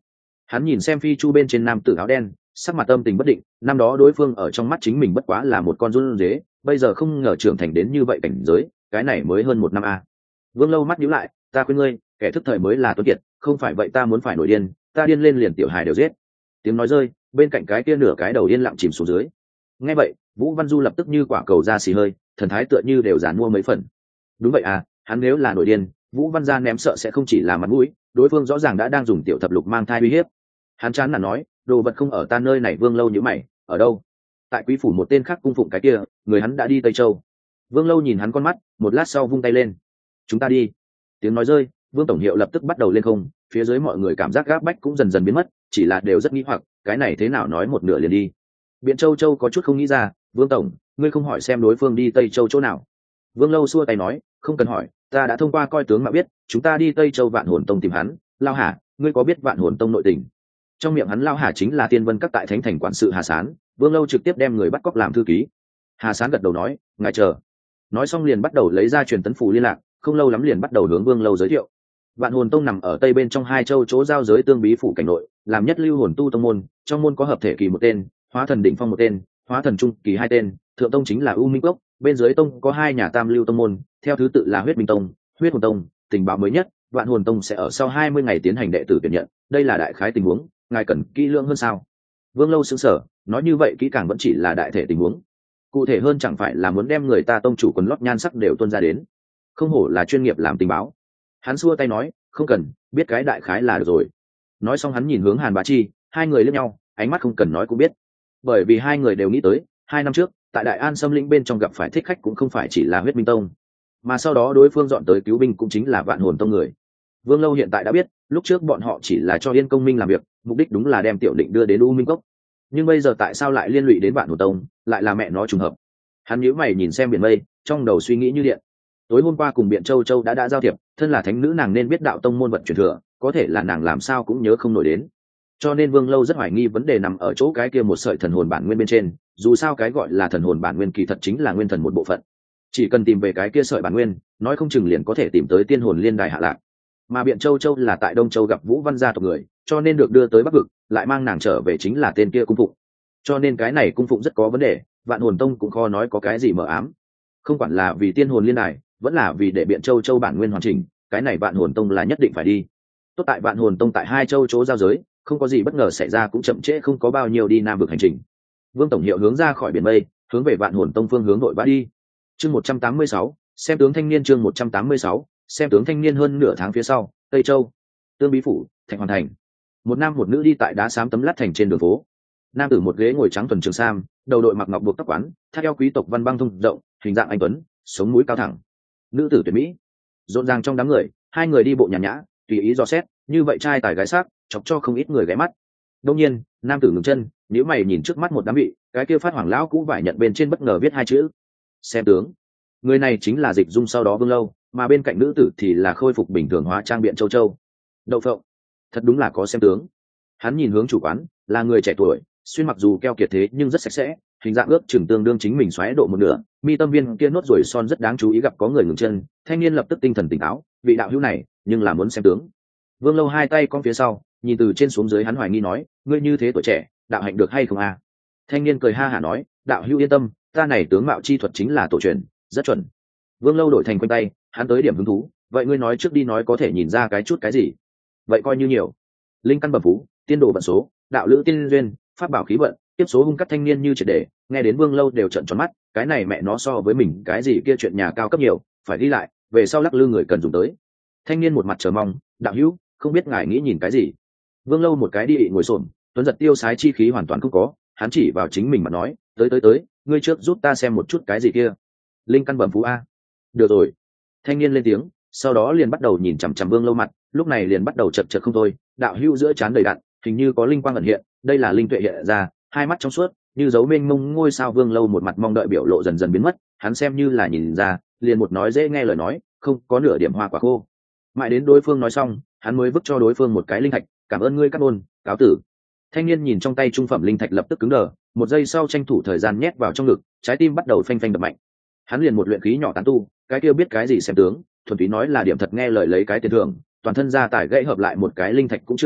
Hắn nhìn xem phi chu bên trên nam tử áo đen, sắc mặt âm tình bất định. Năm đó đối phương ở trong mắt chính mình bất quá là một con run dế, bây giờ không ngờ trưởng thành đến như vậy cảnh giới, cái này mới hơn một năm a. Vương Lâu mắt nhíu lại, ta khuyên ngươi, kẻ thức thời mới là tuấn kiệt, không phải vậy ta muốn phải nổi điên, ta điên lên liền tiểu hài đều giết. Tiếng nói rơi, bên cạnh cái kia nửa cái đầu yên lặng chìm xuống dưới. Nghe vậy, Vũ Văn Du lập tức như quả cầu ra xì hơi, thần thái tựa như đều giàn mua mấy phần. Đúng vậy à, hắn nếu là nổi điên, Vũ Văn gia ném sợ sẽ không chỉ là mặt mũi, đối phương rõ ràng đã đang dùng tiểu thập lục mang thai uy hiếp. Hắn chán là nói, đồ vật không ở ta nơi này. Vương Lâu như mày, ở đâu? Tại quý phủ một tên khác cung phụng cái kia, người hắn đã đi Tây Châu. Vương Lâu nhìn hắn con mắt, một lát sau vung tay lên, chúng ta đi. Tiếng nói rơi, Vương tổng hiệu lập tức bắt đầu lên không, phía dưới mọi người cảm giác gáp bách cũng dần dần biến mất, chỉ là đều rất nghi hoặc, cái này thế nào nói một nửa liền đi. Biện Châu Châu có chút không nghĩ ra, Vương tổng, ngươi không hỏi xem đối phương đi Tây Châu chỗ nào? Vương Lâu xua tay nói, không cần hỏi, ta đã thông qua coi tướng mà biết, chúng ta đi Tây Châu Vạn Hồn Tông tìm hắn. Lao Hà, ngươi có biết Vạn Hồn Tông nội tình? Trong miệng hắn Lao Hà chính là Tiên Vân các tại Thánh Thành quản sự Hà Sán. Vương Lâu trực tiếp đem người bắt cóc làm thư ký. Hà Sán gật đầu nói, ngài chờ. Nói xong liền bắt đầu lấy ra truyền tấn phù liên lạc, không lâu lắm liền bắt đầu hướng Vương Lâu giới thiệu. Vạn Hồn Tông nằm ở tây bên trong hai châu chỗ giao giới tương bí phủ cảnh nội, làm nhất lưu hồn tu tông môn, trong môn có hợp thể kỳ một tên, hóa thần đỉnh phong một tên, hóa thần trung kỳ hai tên, thượng tông chính là U Minh Cốc, bên dưới tông có hai nhà tam lưu tông môn, theo thứ tự là Huyết Minh Tông, Huyết Hồn Tông. Tình báo mới nhất, Vạn Hồn Tông sẽ ở sau 20 ngày tiến hành đệ tử tuyển nhận, đây là đại khái tình huống, ngài cần kỹ lưỡng hơn sao? Vương Lâu sững sờ, nói như vậy kỹ càng vẫn chỉ là đại thể tình huống, cụ thể hơn chẳng phải là muốn đem người ta tông chủ quần lót nhan sắc đều tuôn ra đến. Không hổ là chuyên nghiệp làm tình báo. Hắn xua tay nói, không cần, biết cái đại khái là được rồi. Nói xong hắn nhìn hướng Hàn Bá Chi, hai người liếc nhau, ánh mắt không cần nói cũng biết, bởi vì hai người đều nghĩ tới 2 năm trước tại Đại An Xâm Lĩnh bên trong gặp phải thích khách cũng không phải chỉ là Huyết Minh Tông, mà sau đó đối phương dọn tới cứu binh cũng chính là Vạn Hồn Tông người. Vương Lâu hiện tại đã biết, lúc trước bọn họ chỉ là cho Yên Công Minh làm việc, mục đích đúng là đem Tiểu Định đưa đến U Minh Cốc, nhưng bây giờ tại sao lại liên lụy đến Vạn Hồn Tông, lại là mẹ nó trùng hợp. Hắn nhíu mày nhìn xem biển mây, trong đầu suy nghĩ như điện. Tối hôm qua cùng Biện Châu Châu đã giao thiệp, thân là thánh nữ nàng nên biết đạo tông môn vật truyền thừa, có thể là nàng làm sao cũng nhớ không nổi đến. Cho nên Vương Lâu rất hoài nghi vấn đề nằm ở chỗ cái kia một sợi thần hồn bản nguyên bên trên, dù sao cái gọi là thần hồn bản nguyên kỳ thật chính là nguyên thần một bộ phận. Chỉ cần tìm về cái kia sợi bản nguyên, nói không chừng liền có thể tìm tới tiên hồn liên đài hạ lạc. Mà Biện Châu Châu là tại Đông Châu gặp Vũ Văn gia tộc người, cho nên được đưa tới Bắc vực, lại mang nàng trở về chính là tên kia cung phụng. Cho nên cái này cung phụng rất có vấn đề, Vạn Hồn Tông cũng khó nói có cái gì mờ ám. Không quản là vì tiên hồn liên đài, vẫn là vì để Biện Châu Châu bản nguyên hoàn chỉnh, cái này Vạn Hồn Tông là nhất định phải đi. Tốt tại Vạn Hồn Tông tại hai châu chỗ giao giới, không có gì bất ngờ xảy ra cũng chậm trễ không có bao nhiêu đi nam vực hành trình. Vương tổng hiệu hướng ra khỏi biển mây, hướng về Vạn Hồn Tông phương hướng nội vã đi. Chương 186, xem tướng thanh niên. Chương 186, xem tướng thanh niên. Hơn nửa tháng phía sau, Tây Châu, Tương Bí phủ, Thạch Hoàn thành. Một nam một nữ đi tại đá xám tấm lát thành trên đường phố. Nam tử một ghế ngồi trắng thuần trường sam, đầu đội mặc ngọc buộc tóc quắn, thắt eo quý tộc văn băng thông rộng, hình dạng anh tuấn, sống mũi cao thẳng. Nữ tử tuyệt mỹ. Rộn ràng trong đám người, hai người đi bộ nhàn nhã, tùy ý dò xét, như vậy trai tài gái sắc, chọc cho không ít người ghé mắt. Đương nhiên, nam tử ngừng chân, nếu mày nhìn trước mắt một đám vị, cái kia phát hoàng lão cũ vải nhận bên trên bất ngờ viết hai chữ: xem tướng. Người này chính là Dịch Dung sau đó Vương Lâu, mà bên cạnh nữ tử thì là khôi phục bình thường hóa trang Biện Châu Châu. Đậu phộng, thật đúng là có xem tướng. Hắn nhìn hướng chủ quán, là người trẻ tuổi, xuyên mặc dù keo kiệt thế nhưng rất sạch sẽ, hình dạng ước chừng tương đương chính mình xoáy độ một nửa, mi tâm viên kia nốt ruồi son rất đáng chú ý. Gặp có người ngừng chân, thanh niên lập tức tinh thần tỉnh táo, vị đạo hữu này nhưng là muốn xem tướng. Vương Lâu hai tay cong phía sau, nhìn từ trên xuống dưới, hắn hoài nghi nói, ngươi như thế tuổi trẻ, đạo hạnh được hay không a? Thanh niên cười ha hả nói, đạo hữu yên tâm, ta này tướng mạo chi thuật chính là tổ truyền, rất chuẩn. Vương Lâu đổi thành quanh tay, hắn tới điểm hứng thú, vậy ngươi nói trước đi, nói có thể nhìn ra cái chút cái gì? Vậy coi như nhiều. Linh căn bẩm phú, tiên đồ vận số, đạo lữ tiên duyên, pháp bảo khí vận, tiếp số hung cắt thanh niên như triệt để, nghe đến Vương Lâu đều trợn tròn mắt, cái này mẹ nó so với mình cái gì kia chuyện nhà cao cấp nhiều, phải đi lại, về sau lắc lư người cần dùng tới. Thanh niên một mặt chờ mong, đạo hữu, không biết ngài nghĩ nhìn cái gì? Vương Lâu một cái đi ngồi xổm, tuấn giật tiêu sái chi khí hoàn toàn không có, hắn chỉ vào chính mình mà nói, tới, ngươi trước giúp ta xem một chút cái gì kia. Linh căn bẩm phú a. Được rồi. Thanh niên lên tiếng, sau đó liền bắt đầu nhìn chằm chằm Vương Lâu mặt, lúc này liền bắt đầu chật chật không thôi, đạo hữu giữa trán đầy đặn, hình như có linh quang ẩn hiện, đây là linh tuệ hiện ra, hai mắt trong suốt, như dấu mênh mông ngôi sao. Vương Lâu một mặt mong đợi biểu lộ dần dần biến mất, hắn xem như là nhìn ra, liền một nói dễ nghe lời nói, không có nửa điểm hoa quả khô. Mãi đến đối phương nói xong, hắn mới vứt cho đối phương một cái linh thạch, cảm ơn ngươi cát ôn, cáo tử. Thanh niên nhìn trong tay trung phẩm linh thạch lập tức cứng đờ, một giây sau tranh thủ thời gian nhét vào trong ngực, trái tim bắt đầu phanh phanh đập mạnh. Hắn liền một luyện khí nhỏ tán tu, cái kia biết cái gì xem tướng, thuần túy nói là điểm thật nghe lời lấy cái tiền thưởng, toàn thân gia tài gãy hợp lại một cái linh thạch cũng chưa tới,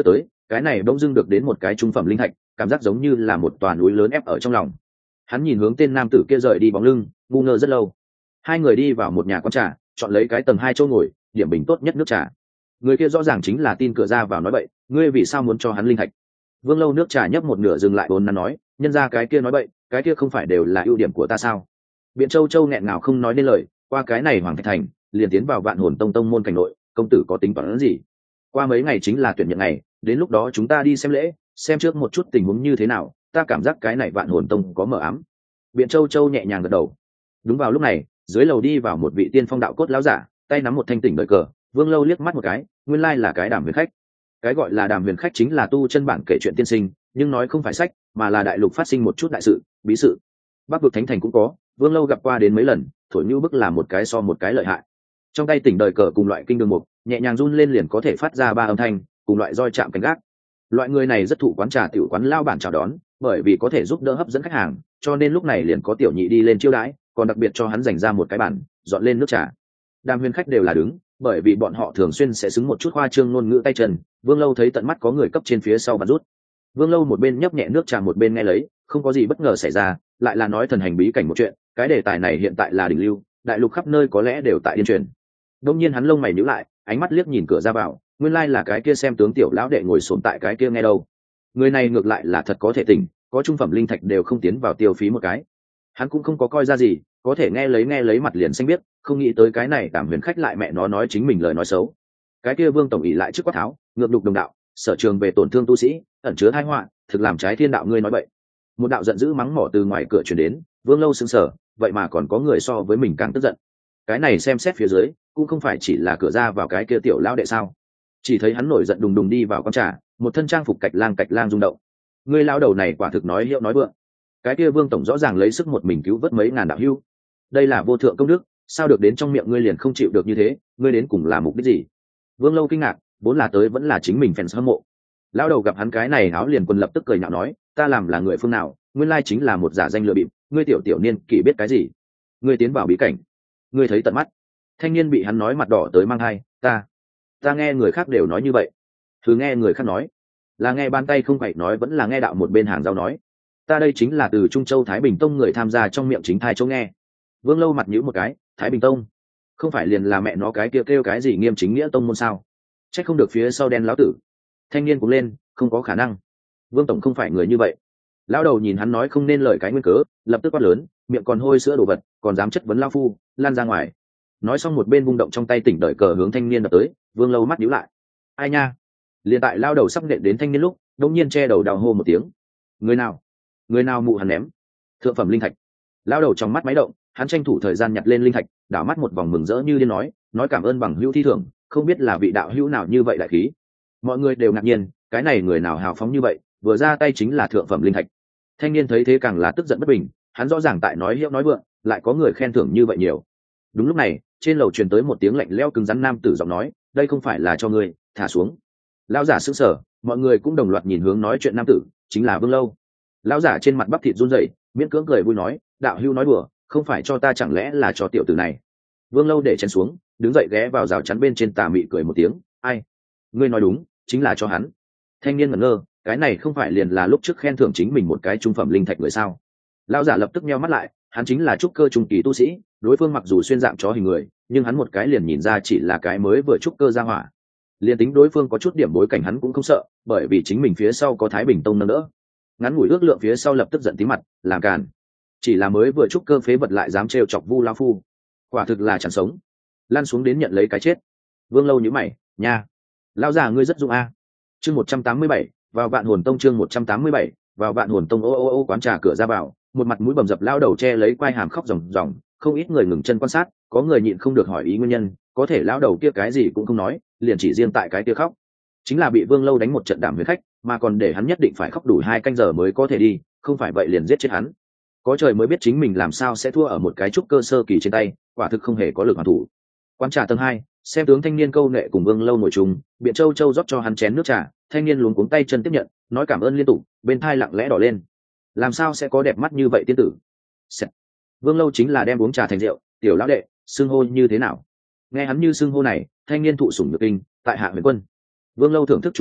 cái này bỗng dưng được đến một cái trung phẩm linh thạch, cảm giác giống như là một tòa núi lớn ép ở trong lòng. Hắn nhìn hướng tên nam tử kia rời đi bóng lưng, ngu ngơ rất lâu. Hai người đi vào một nhà quán trà, chọn lấy cái tầng 2 chỗ ngồi, điểm bình tốt nhất nước trà. Người kia rõ ràng chính là tin cửa ra vào nói bậy, ngươi vì sao muốn cho hắn linh thạch? Vương Lâu nước trà nhấp một nửa dừng lại ôn nắn nói, nhân ra cái kia nói bậy, cái kia không phải đều là ưu điểm của ta sao? Biện Châu Châu nghẹn ngào không nói nên lời, qua cái này Hoàng Thạch Thành, liền tiến vào Vạn Hồn Tông tông môn cảnh nội, công tử có tính toán gì? Qua mấy ngày chính là tuyển nhận ngày, đến lúc đó chúng ta đi xem lễ, xem trước một chút tình huống như thế nào, ta cảm giác cái này Vạn Hồn Tông có mờ ám. Biện Châu Châu nhẹ nhàng gật đầu. Đúng vào lúc này, dưới lầu đi vào một vị tiên phong đạo cốt lão giả, tay nắm một thanh tỉnh đời cờ. Vương Lâu liếc mắt một cái, nguyên lai là cái Đàm Huyền khách. Cái gọi là Đàm Huyền khách chính là tu chân bản kể chuyện tiên sinh, nhưng nói không phải sách, mà là đại lục phát sinh một chút đại sự, bí sự. Bắc vực Thánh Thành cũng có, Vương Lâu gặp qua đến mấy lần, thổi như bức là một cái so một cái lợi hại. Trong tay tỉnh đời cờ cùng loại kinh đường mục, nhẹ nhàng run lên liền có thể phát ra 3 âm thanh, cùng loại roi chạm cánh gác. Loại người này rất thụ quán trà tiểu quán lao bản chào đón, bởi vì có thể giúp đỡ hấp dẫn khách hàng, cho nên lúc này liền có tiểu nhị đi lên chiêu đãi, còn đặc biệt cho hắn dành ra một cái bàn, dọn lên nước trà. Đàm Huyền khách đều là đứng, bởi vì bọn họ thường xuyên sẽ xứng một chút khoa trương ngôn ngữ tay chân. Vương Lâu thấy tận mắt có người cấp trên phía sau bắn rút. Vương Lâu một bên nhấp nhẹ nước trà một bên nghe lấy, không có gì bất ngờ xảy ra, lại là nói thần hành bí cảnh một chuyện, cái đề tài này hiện tại là đỉnh lưu, đại lục khắp nơi có lẽ đều tại điên truyền. Đông nhiên hắn lông mày nhíu lại, ánh mắt liếc nhìn cửa ra vào, nguyên lai là cái kia xem tướng tiểu lão đệ ngồi xổm tại cái kia nghe đâu. Người này ngược lại là thật có thể tỉnh, có trung phẩm linh thạch đều không tiến vào tiêu phí một cái. Hắn cũng không có coi ra gì, có thể nghe lấy mặt liền xanh biết, không nghĩ tới cái này Đàm Huyền khách lại mẹ nó nói chính mình lời nói xấu. Cái kia Vương tổng ỷ lại trước quát tháo, ngược đục đồng đạo, sở trường về tổn thương tu sĩ, ẩn chứa tai họa, thực làm trái thiên đạo ngươi nói bậy. Một đạo giận dữ mắng mỏ từ ngoài cửa truyền đến. Vương Lâu sững sờ, vậy mà còn có người so với mình càng tức giận. Cái này xem xét phía dưới, cũng không phải chỉ là cửa ra vào cái kia tiểu lão đệ sao? Chỉ thấy hắn nổi giận đùng đùng đi vào quán trà, một thân trang phục cạch lang rung động. Ngươi lão đầu này quả thực nói hiệu nói vượng. Cái kia Vương tổng rõ ràng lấy sức một mình cứu vớt mấy ngàn đạo hữu, đây là vô thượng công đức, sao được đến trong miệng ngươi liền không chịu được như thế? Ngươi đến cùng là mục đích gì? Vương Lâu kinh ngạc, vốn là tới vẫn là chính mình fans hâm mộ. Lão đầu gặp hắn cái này áo liền quần lập tức cười nhạo nói, ta làm là người phương nào? Nguyên lai chính là một giả danh lừa bịp, ngươi tiểu niên kỷ biết cái gì? Ngươi tiến vào bí cảnh, ngươi thấy tận mắt. Thanh niên bị hắn nói mặt đỏ tới mang hai, ta nghe người khác đều nói như vậy. Thử nghe người khác nói, là nghe ban tay không phải nói vẫn là nghe đạo một bên hàng rau nói. Ta đây chính là từ Trung Châu Thái Bình Tông người tham gia trong miệng chính thai chỗ nghe. Vương Lâu mặt nhíu một cái, Thái Bình Tông, không phải liền là mẹ nó cái kia kêu cái gì Nghiêm Chính Nghĩa Tông môn sao? Chắc không được phía sau đen lão tử. Thanh niên cũng lên, không có khả năng. Vương tổng không phải người như vậy. Lão đầu nhìn hắn nói không nên lời cái nguyên cớ, lập tức quát lớn, miệng còn hôi sữa đồ vật, còn dám chất vấn lão phu, lan ra ngoài. Nói xong một bên vung động trong tay tỉnh đợi cờ hướng thanh niên đập tới. Vương Lâu mắt nhíu lại. Ai nha? Liền tại lão đầu sắp nện đến thanh niên lúc, đột nhiên che đầu đào hô một tiếng. Người nào mụ hắn ném? Thượng phẩm linh thạch. Lão đầu trong mắt máy động, hắn tranh thủ thời gian nhặt lên linh thạch, đảo mắt một vòng mừng rỡ như điên nói cảm ơn bằng hữu thi thưởng, không biết là vị đạo hữu nào như vậy đại khí. Mọi người đều ngạc nhiên, cái này người nào hào phóng như vậy, vừa ra tay chính là thượng phẩm linh thạch. Thanh niên thấy thế càng là tức giận bất bình, hắn rõ ràng tại nói hiệu nói vượng, lại có người khen thưởng như vậy nhiều. Đúng lúc này, trên lầu truyền tới một tiếng lạnh lẽo cứng rắn nam tử giọng nói, đây không phải là cho ngươi, thả xuống. Lão giả sững sờ, mọi người cũng đồng loạt nhìn hướng nói chuyện nam tử, chính là Vương Lâu. Lão giả trên mặt bắp thịt run rẩy, miễn cưỡng cười vui nói, đạo hữu nói đùa, không phải cho ta chẳng lẽ là cho tiểu tử này? Vương Lâu để chén xuống, đứng dậy ghé vào rào chắn bên trên tà mị cười một tiếng, ai? Ngươi nói đúng, chính là cho hắn. Thanh niên ngẩn ngơ, cái này không phải liền là lúc trước khen thưởng chính mình một cái trung phẩm linh thạch người sao? Lão giả lập tức nheo mắt lại, hắn chính là trúc cơ trung kỳ tu sĩ, đối phương mặc dù xuyên dạng chó hình người, nhưng hắn một cái liền nhìn ra chỉ là cái mới vừa trúc cơ ra hỏa. Liền tính đối phương có chút điểm bối cảnh hắn cũng không sợ, bởi vì chính mình phía sau có Thái Bình Tông nâng đỡ. Ngắn ngủi ước lượng phía sau lập tức giận tí mặt, làm càn. Chỉ là mới vừa trúc cơ phế vật lại dám trêu chọc Vu lão phu, quả thực là chẳng sống. Lăn xuống đến nhận lấy cái chết. Vương Lâu nhíu mày, nha, lão già ngươi rất dũng a. Chương 187, vào Vạn Hồn Tông. Chương 187, vào Vạn Hồn Tông. Ô quán trà cửa ra vào, một mặt mũi bầm dập lao đầu che lấy quai hàm khóc ròng ròng, không ít người ngừng chân quan sát, có người nhịn không được hỏi ý nguyên nhân, có thể lao đầu kia cái gì cũng không nói, liền chỉ riêng tại cái kia khóc, chính là bị Vương Lâu đánh một trận Đàm Huyền khách, mà còn để hắn nhất định phải khóc đủ 2 canh giờ mới có thể đi, không phải vậy liền giết chết hắn. Có trời mới biết chính mình làm sao sẽ thua ở một cái trúc cơ sơ kỳ trên tay, quả thực không hề có lực hoàn thủ. Quán trà tầng 2, xem tướng thanh niên câu nệ cùng Vương Lâu ngồi chung, Biện Châu Châu rót cho hắn chén nước trà, thanh niên luống cuống tay chân tiếp nhận, nói cảm ơn liên tục, bên thai lặng lẽ đỏ lên. Làm sao sẽ có đẹp mắt như vậy tiên tử? Vương Lâu chính là đem uống trà thành rượu, tiểu lão đệ, xưng hô như thế nào? Nghe hắn như xưng hô này, thanh niên thụ sủng nhược kinh, tại hạ Huyền Quân. Vương Lâu thưởng thức chủng loại,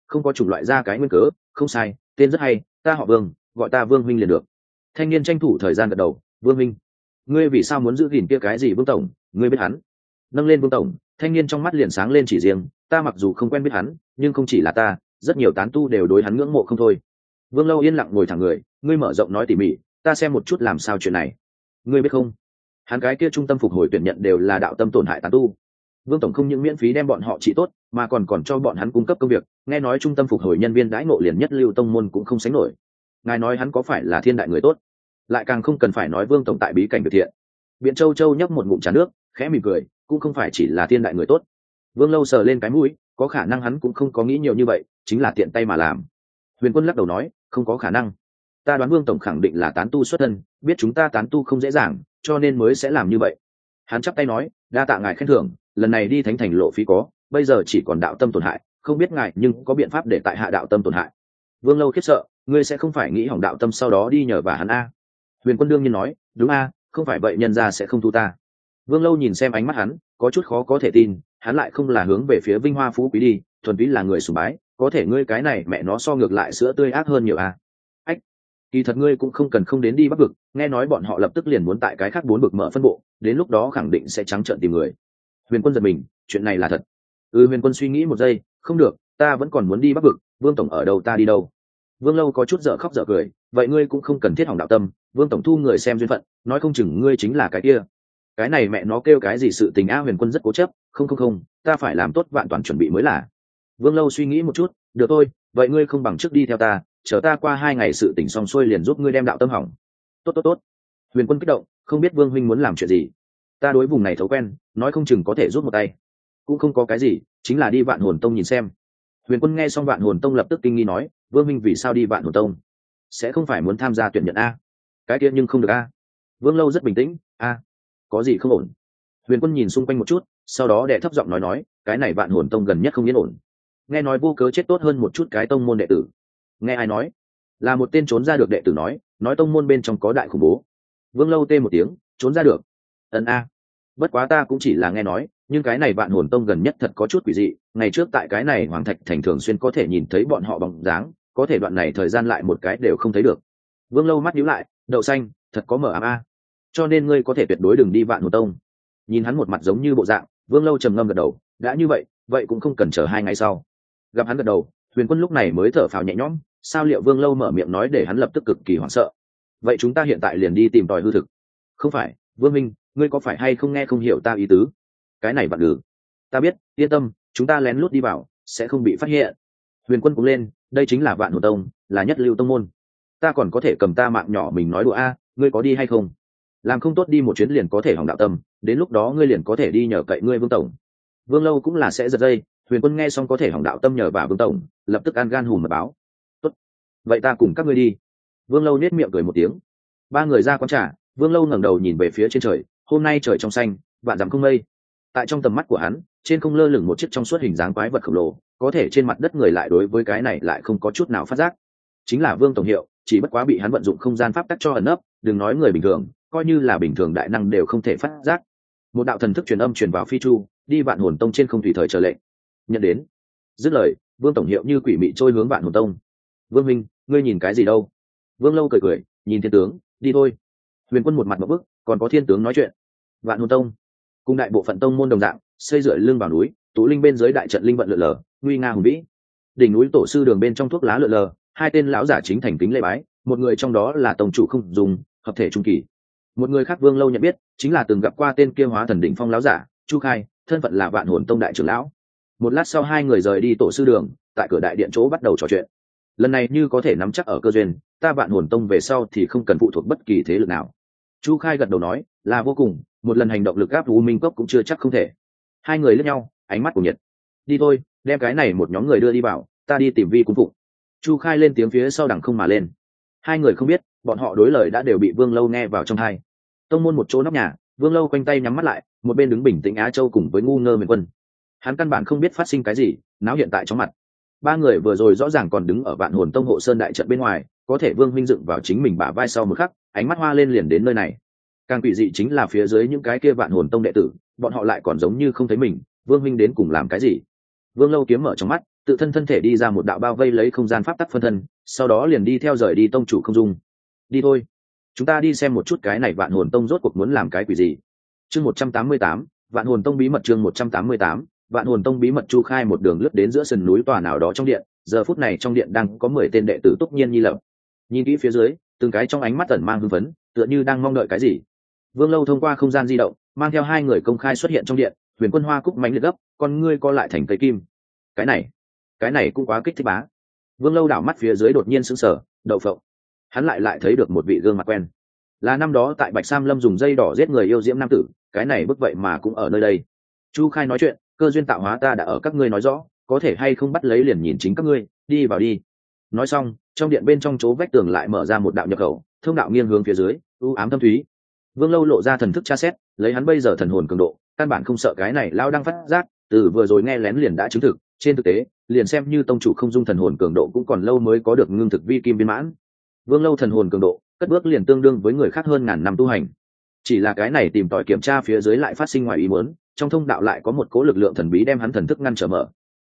không có chủng loại ra cái nguyên cớ. Không sai, tên rất hay, ta họ Vương, gọi ta Vương huynh liền được. Thanh niên tranh thủ thời gian gật đầu. Vương huynh, ngươi vì sao muốn giữ gìn kia cái gì Vương tổng, ngươi biết hắn? Nâng lên Vương tổng, thanh niên trong mắt liền sáng lên. Chỉ riêng ta mặc dù không quen biết hắn, nhưng không chỉ là ta, rất nhiều tán tu đều đối hắn ngưỡng mộ không thôi. Vương Lâu yên lặng ngồi thẳng người. Ngươi mở rộng nói tỉ mỉ, ta xem một chút làm sao chuyện này. Ngươi biết không, hắn cái kia trung tâm phục hồi tuyển nhận đều là đạo tâm tổn hại tán tu. Vương tổng không những miễn phí đem bọn họ trị tốt, mà còn cho bọn hắn cung cấp công việc. Nghe nói trung tâm phục hồi nhân viên đãi ngộ liền nhất lưu tông môn cũng không sánh nổi. Ngài nói hắn có phải là thiên đại người tốt? Lại càng không cần phải nói Vương tổng tại bí cảnh biệt thiện. Biện Châu Châu nhấp một ngụm trà nước, khẽ mỉm cười, cũng không phải chỉ là thiên đại người tốt. Vương Lâu sờ lên cái mũi, có khả năng hắn cũng không có nghĩ nhiều như vậy, chính là tiện tay mà làm. Huyền Quân lắc đầu nói, không có khả năng. Ta đoán Vương tổng khẳng định là tán tu xuất thân, biết chúng ta tán tu không dễ dàng, cho nên mới sẽ làm như vậy. Hắn chắp tay nói, đa tạ ngài khen thưởng, lần này đi thánh thành lộ phí có, bây giờ chỉ còn đạo tâm tổn hại, không biết ngài nhưng có biện pháp để tại hạ đạo tâm tổn hại. Vương Lâu khiếp sợ, ngươi sẽ không phải nghĩ hỏng đạo tâm sau đó đi nhờ vả hắn a? Huyền Quân đương nhiên nói, đúng a, không phải vậy nhân gia sẽ không thu ta. Vương Lâu nhìn xem ánh mắt hắn, có chút khó có thể tin, hắn lại không là hướng về phía vinh hoa phú quý đi, thuần túy là người sùng bái, có thể ngươi cái này mẹ nó so ngược lại sữa tươi ác hơn nhiều a. Ách, kỳ thật ngươi cũng không cần không đến đi Bắc vực, nghe nói bọn họ lập tức liền muốn tại cái khác 4 vực mở phân bộ, đến lúc đó khẳng định sẽ trắng trợn tìm người. Huyền Quân giật mình, chuyện này là thật? Huyền Quân suy nghĩ một giây, không được, ta vẫn còn muốn đi Bắc vực, Vương tổng ở đâu ta đi đâu. Vương Lâu có chút dở khóc dở cười, vậy ngươi cũng không cần thiết hỏng đạo tâm, Vương tổng thu người xem duyên phận, nói không chừng ngươi chính là cái kia. Cái này mẹ nó kêu cái gì sự tình a? Huyền Quân rất cố chấp, không, ta phải làm tốt vạn toàn chuẩn bị mới là. Vương Lâu suy nghĩ một chút, được thôi, vậy ngươi không bằng trước đi theo ta, chờ ta qua 2 ngày sự tình xong xuôi liền giúp ngươi đem đạo tâm hỏng. Tốt. Huyền Quân kích động, không biết Vương huynh muốn làm chuyện gì. Ta đối vùng này thấu quen, nói không chừng có thể giúp một tay. Cũng không có cái gì, chính là đi Vạn Hồn Tông nhìn xem. Huyền Quân nghe xong Vạn Hồn Tông lập tức kinh nghi nói, Vương huynh vì sao đi Vạn Hồn Tông? Sẽ không phải muốn tham gia tuyển nhận a? Cái kia nhưng không được a. Vương Lâu rất bình tĩnh, a, có gì không ổn? Huyền Quân nhìn xung quanh một chút, sau đó đệ thấp giọng nói, cái này Vạn Hồn Tông gần nhất không yên ổn. Nghe nói vô cớ chết tốt hơn một chút cái tông môn đệ tử. Nghe ai nói? Là một tên trốn ra được đệ tử nói tông môn bên trong có đại khủng bố. Vương Lâu tê một tiếng, trốn ra được. A. Bất quá ta cũng chỉ là nghe nói, nhưng cái này Vạn Hồn Tông gần nhất thật có chút quỷ dị, ngày trước tại cái này Hoàng Thạch Thành thường xuyên có thể nhìn thấy bọn họ bóng dáng, có thể đoạn này thời gian lại một cái đều không thấy được. Vương Lâu mắt nhíu lại, đậu xanh, thật có mở ám a. Cho nên ngươi có thể tuyệt đối đừng đi Vạn Hồn Tông. Nhìn hắn một mặt giống như bộ dạng, Vương Lâu trầm ngâm gật đầu, đã như vậy, vậy cũng không cần chờ 2 ngày sau. Gặp hắn gật đầu, Huyền Quân lúc này mới thở phào nhẹ nhõm, sao liệu Vương Lâu mở miệng nói để hắn lập tức cực kỳ hoảng sợ. Vậy chúng ta hiện tại liền đi tìm tòi hư thực. Không phải, Vương minh, ngươi có phải hay không nghe không hiểu ta ý tứ? Cái này bạn ngừ. Ta biết, yên tâm, chúng ta lén lút đi vào, sẽ không bị phát hiện. Huyền Quân cũng lên, đây chính là Vạn Hồn Tông, là nhất lưu tông môn. Ta còn có thể cầm ta mạng nhỏ mình nói đùa a, ngươi có đi hay không? Làm không tốt đi một chuyến liền có thể hỏng đạo tâm, đến lúc đó ngươi liền có thể đi nhờ cậy ngươi Vương tổng. Vương Lâu cũng là sẽ giật dây, Huyền Quân nghe xong có thể hỏng đạo tâm nhờ bà Vương tổng, lập tức an gan hùm mật báo. Tốt, vậy ta cùng các ngươi đi. Vương Lâu nết miệng cười một tiếng. 3 người ra quán trà, Vương Lâu ngẩng đầu nhìn về phía trên trời, hôm nay trời trong xanh, vạn dặm không mây. Tại trong tầm mắt của hắn, trên không lơ lửng một chiếc trong suốt hình dáng quái vật khổng lồ, có thể trên mặt đất người lại đối với cái này lại không có chút nào phát giác. Chính là Vương tổng hiệu, chỉ bất quá bị hắn vận dụng không gian pháp tắc cho ẩn nấp, đừng nói người bình thường, coi như là bình thường đại năng đều không thể phát giác. Một đạo thần thức truyền âm truyền vào phi chu, đi Vạn Hồn Tông trên không tùy thời chờ lệnh. Nhận đến. Dứt lời, Vương tổng hiệu như quỷ mị trôi hướng Vạn Hồn Tông. Vương minh, ngươi nhìn cái gì đâu? Vương Lâu cười, nhìn thiên tướng, đi thôi. Huyền Quân một mặt ngộp bức, còn có thiên tướng nói chuyện. Vạn Hồn Tông cùng đại bộ phận tông môn đồng dạng, xây dựa lưng vào núi, tụ linh bên dưới đại trận linh vận lượn lờ, nguy nga hùng vĩ. Đỉnh núi tổ sư đường bên trong thuốc lá lượn lờ, 2 tên lão giả chính thành kính lễ bái, một người trong đó là tông chủ Không Dùng, hợp thể trung kỳ. Một người khác Vương Lâu nhận biết, chính là từng gặp qua tên kia hóa thần đỉnh phong lão giả, Chu Khai, thân phận là Vạn Hồn Tông đại trưởng lão. Một lát sau 2 người rời đi tổ sư đường, tại cửa đại điện chỗ bắt đầu trò chuyện. Lần này như có thể nắm chắc ở cơ duyên, ta Vạn Hồn Tông về sau thì không cần phụ thuộc bất kỳ thế lực nào. Chu Khai gật đầu nói, là vô cùng, một lần hành động lực áp U Minh Cốc cũng chưa chắc không thể. 2 người liếc nhau, ánh mắt của nhiệt. Đi thôi, đem cái này một nhóm người đưa đi vào, ta đi tìm Vi cung phụng. Chu Khai lên tiếng phía sau đằng không mà lên. 2 người không biết, bọn họ đối lời đã đều bị Vương Lâu nghe vào trong tai. Tông môn một chỗ nóc nhà, Vương Lâu quanh tay nhắm mắt lại, một bên đứng bình tĩnh Á Châu cùng với ngu ngơ Huyền Quân. Hắn căn bản không biết phát sinh cái gì, náo hiện tại trong mặt. 3 người vừa rồi rõ ràng còn đứng ở Vạn Hồn Tông hộ sơn đại trận bên ngoài, có thể Vương Minh dựng vào chính mình bả vai sau một khắc, ánh mắt hoa lên liền đến nơi này. Càng quỷ dị chính là phía dưới những cái kia Vạn Hồn Tông đệ tử, bọn họ lại còn giống như không thấy mình, Vương Minh đến cùng làm cái gì? Vương Lâu kiếm mở trong mắt, tự thân thân thể đi ra một đạo bao vây lấy không gian pháp tắc phân thân, sau đó liền đi theo rời đi tông chủ không dung. Đi thôi, chúng ta đi xem một chút cái này Vạn Hồn Tông rốt cuộc muốn làm cái quỷ gì. Chương 188, Vạn Hồn Tông bí mật. Chương 188, Vạn Hồn Tông bí mật. Chu Khai một đường lướt đến giữa sườn núi tòa nào đó trong điện, giờ phút này trong điện đang có 10 tên đệ tử Túc Nhiên Nhi lập. Nhìn kỹ phía dưới, từng cái trong ánh mắt ẩn mang hưng phấn, tựa như đang mong đợi cái gì. Vương Lâu thông qua không gian di động, mang theo hai người công khai xuất hiện trong điện. Huyền Quân Hoa Cúc mánh liệt gấp, con ngươi co lại thành cây kim. Cái này cũng quá kích thích bá. Vương Lâu đảo mắt phía dưới đột nhiên sững sờ, đậu phộng. Hắn lại thấy được một vị gương mặt quen, là năm đó tại Bạch Sam Lâm dùng dây đỏ giết người yêu diễm nam tử, cái này bức vậy mà cũng ở nơi đây. Chu Khai nói chuyện, cơ duyên tạo hóa ta đã ở các ngươi nói rõ, có thể hay không bắt lấy liền nhìn chính các ngươi, đi vào đi. Nói xong, trong điện bên trong chỗ vách tường lại mở ra một đạo nhập khẩu, thông đạo nghiêng hướng phía dưới, u ám thâm thúy. Vương Lâu lộ ra thần thức tra xét, lấy hắn bây giờ thần hồn cường độ, căn bản không sợ cái này lao đang phát giác, từ vừa rồi nghe lén liền đã chứng thực, trên thực tế, liền xem như tông chủ không dung thần hồn cường độ cũng còn lâu mới có được ngưng thực vi kim viên mãn. Vương Lâu thần hồn cường độ, cất bước liền tương đương với người khác hơn ngàn năm tu hành. Chỉ là cái này tìm tòi kiểm tra phía dưới lại phát sinh ngoài ý muốn, trong thông đạo lại có một cố lực lượng thần bí đem hắn thần thức ngăn trở mở.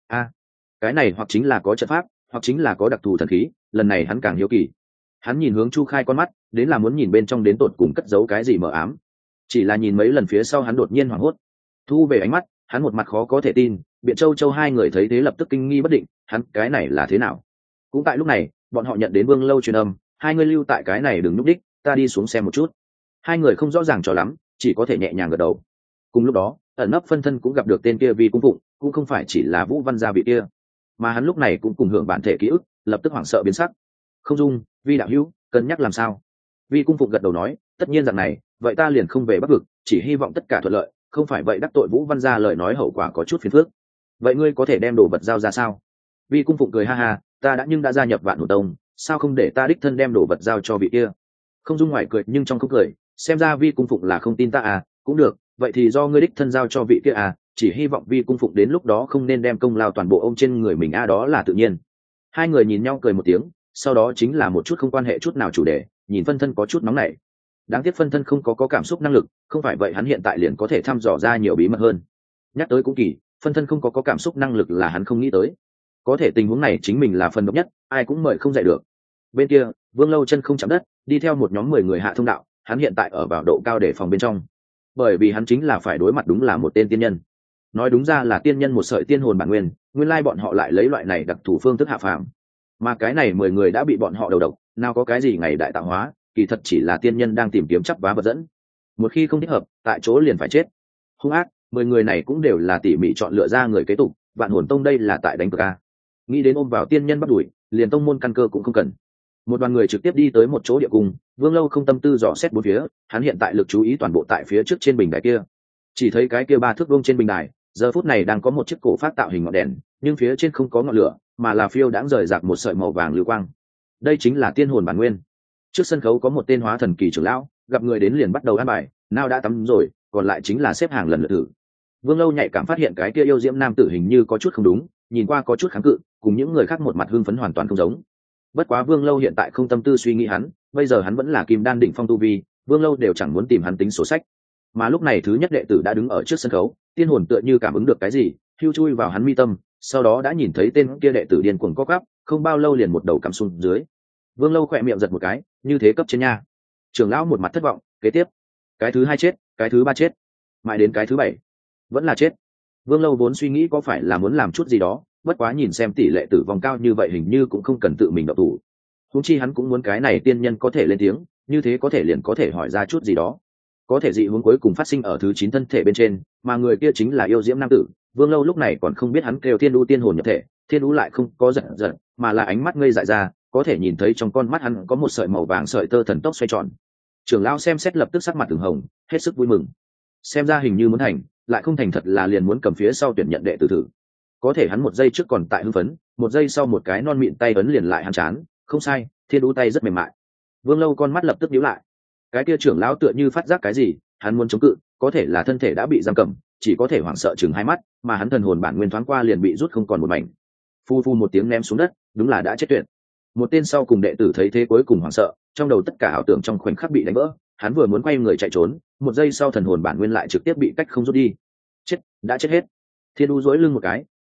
Cái này hoặc chính là có trận pháp, hoặc chính là có đặc thù thần khí, lần này hắn càng hiếu kỳ. Hắn nhìn hướng Chu Khai con mắt, đến là muốn nhìn bên trong đến tột cùng cất giấu cái gì mờ ám. Chỉ là nhìn mấy lần phía sau hắn đột nhiên hoảng hốt, thu về ánh mắt, hắn một mặt khó có thể tin. Biện Châu hai người thấy thế lập tức kinh nghi bất định, hắn cái này là thế nào? Cũng tại lúc này, bọn họ nhận đến Vương Lâu truyền âm, hai người lưu tại cái này đừng núp đích, ta đi xuống xem một chút. Hai người không rõ ràng cho lắm, chỉ có thể nhẹ nhàng gật đầu. Cùng lúc đó, ẩn nấp phân thân cũng gặp được tên kia Vi Cung Phụng, cũng không phải chỉ là Vũ Văn gia vị kia, mà hắn lúc này cũng cùng hưởng bản thể ký ức, lập tức hoảng sợ biến sắc. Không dung, Vi đạo hữu, cân nhắc làm sao? Vi Cung Phụng gật đầu nói, tất nhiên rằng này, vậy ta liền không về Bắc vực, chỉ hy vọng tất cả thuận lợi, không phải vậy đắc tội Vũ Văn gia lời nói hậu quả có chút phiền phức. Vậy ngươi có thể đem đồ vật giao ra sao? Vi Cung Phụng cười ha ha, ta đã gia nhập Vạn Hồn Tông, sao không để ta đích thân đem đồ vật giao cho vị kia? Không dung ngoài cười nhưng trong không cười, xem ra Vi Cung Phụng là không tin ta à, cũng được, vậy thì do ngươi đích thân giao cho vị kia à, chỉ hy vọng Vi Cung Phụng đến lúc đó không nên đem công lao toàn bộ ôm trên người mình a, đó là tự nhiên. Hai người nhìn nhau cười một tiếng, sau đó chính là một chút không quan hệ chút nào chủ đề, nhìn phân thân có chút nóng nảy. Đáng tiếc phân thân không có cảm xúc năng lực, không phải vậy hắn hiện tại liền có thể thăm dò ra nhiều bí mật hơn. Nhắc tới cũng kỳ, phân thân không có cảm xúc năng lực là hắn không nghĩ tới. Có thể tình huống này chính mình là phần độc nhất, ai cũng mời không dạy được. Bên kia, Vương Lâu chân không chạm đất, đi theo một nhóm 10 người hạ thông đạo, hắn hiện tại ở vào độ cao để phòng bên trong. Bởi vì hắn chính là phải đối mặt đúng là một tên tiên nhân. Nói đúng ra là tiên nhân một sợi tiên hồn bản nguyên, nguyên lai bọn họ lại lấy loại này đặc thủ phương thức hạ phàm. Mà cái này 10 người đã bị bọn họ đầu độc, nào có cái gì ngày đại tạo hóa, kỳ thật chỉ là tiên nhân đang tìm kiếm chắp vá vật dẫn. Một khi không thích hợp, tại chỗ liền phải chết. Hung ác, 10 người này cũng đều là tỉ mỉ chọn lựa ra người kế tục, Vạn Hồn Tông đây là tại đánh cược a. Nghĩ đến ôm vào tiên nhân bắt đuổi, liền tông môn căn cơ cũng không cần. Một đoàn người trực tiếp đi tới một chỗ địa cung, Vương Lâu không tâm tư dò xét bốn phía, hắn hiện tại lực chú ý toàn bộ tại phía trước trên bình đài kia. Chỉ thấy cái kia 3 thước vuông trên bình đài, giờ phút này đang có một chiếc cổ phát tạo hình ngọn đèn, nhưng phía trên không có ngọn lửa, mà là phiêu đãng rời rạc một sợi màu vàng lưu quang. Đây chính là tiên hồn bản nguyên. Trước sân khấu có một tên hóa thần kỳ trưởng lão, gặp người đến liền bắt đầu ăn bài, nào đã tắm rồi, còn lại chính là xếp hàng lần lượt thử. Vương Lâu nhạy cảm phát hiện cái kia yêu diễm nam tử hình như có chút không đúng, nhìn qua có chút kháng cự, cùng những người khác một mặt hưng phấn hoàn toàn không giống. Bất quá Vương Lâu hiện tại không tâm tư suy nghĩ hắn, bây giờ hắn vẫn là kim đan đỉnh phong tu vi, Vương Lâu đều chẳng muốn tìm hắn tính sổ sách. Mà lúc này thứ nhất đệ tử đã đứng ở trước sân khấu, tiên hồn tựa như cảm ứng được cái gì, hưu chui vào hắn mi tâm, sau đó đã nhìn thấy tên kia đệ tử điên cuồng co quắp, không bao lâu liền một đầu cắm xuống dưới. Vương Lâu khỏe miệng giật một cái, như thế cấp trên nha. Trưởng lão một mặt thất vọng, kế tiếp, cái thứ 2 chết, cái thứ 3 chết, mãi đến cái thứ 7 vẫn là chết. Vương Lâu vốn suy nghĩ có phải là muốn làm chút gì đó, bất quá nhìn xem tỷ lệ tử vong cao như vậy hình như cũng không cần tự mình động thủ. Huống chi hắn cũng muốn cái này tiên nhân có thể lên tiếng, như thế có thể liền có thể hỏi ra chút gì đó. Có thể dị huống cuối cùng phát sinh ở thứ 9 thân thể bên trên, mà người kia chính là yêu diễm nam tử. Vương Lâu lúc này còn không biết hắn kêu thiên đu tiên hồn nhập thể, thiên đu lại không có giận giận, mà là ánh mắt ngây dại ra, có thể nhìn thấy trong con mắt hắn có một sợi màu vàng sợi tơ thần tốc xoay tròn. Trưởng lão xem xét lập tức sắc mặt ửng hồng, hết sức vui mừng. Xem ra hình như muốn thành, lại không thành thật là liền muốn cầm phía sau tuyển nhận đệ tử thử. Có thể hắn một giây trước còn tại hưng phấn, một giây sau một cái non mịn tay ấn liền lại hắn chán, không sai, thiên đu tay rất mềm mại. Vương Lâu con mắt lập tức nhíu lại. Cái kia trưởng lão tựa như phát giác cái gì, hắn muốn chống cự, có thể là thân thể đã bị giam cầm, chỉ có thể hoảng sợ chừng hai mắt, mà hắn thần hồn bản nguyên thoáng qua liền bị rút không còn một mảnh. Phu phu một tiếng ném xuống đất, đúng là đã chết tuyệt. Một tên sau cùng đệ tử thấy thế cuối cùng hoảng sợ, trong đầu tất cả ảo tưởng trong khoảnh khắc bị đánh vỡ, hắn vừa muốn quay người chạy trốn, một giây sau thần hồn bản nguyên lại trực tiếp bị cách không rút đi. Chết, đã chết hết. Thiên đu duỗi lưng một cái,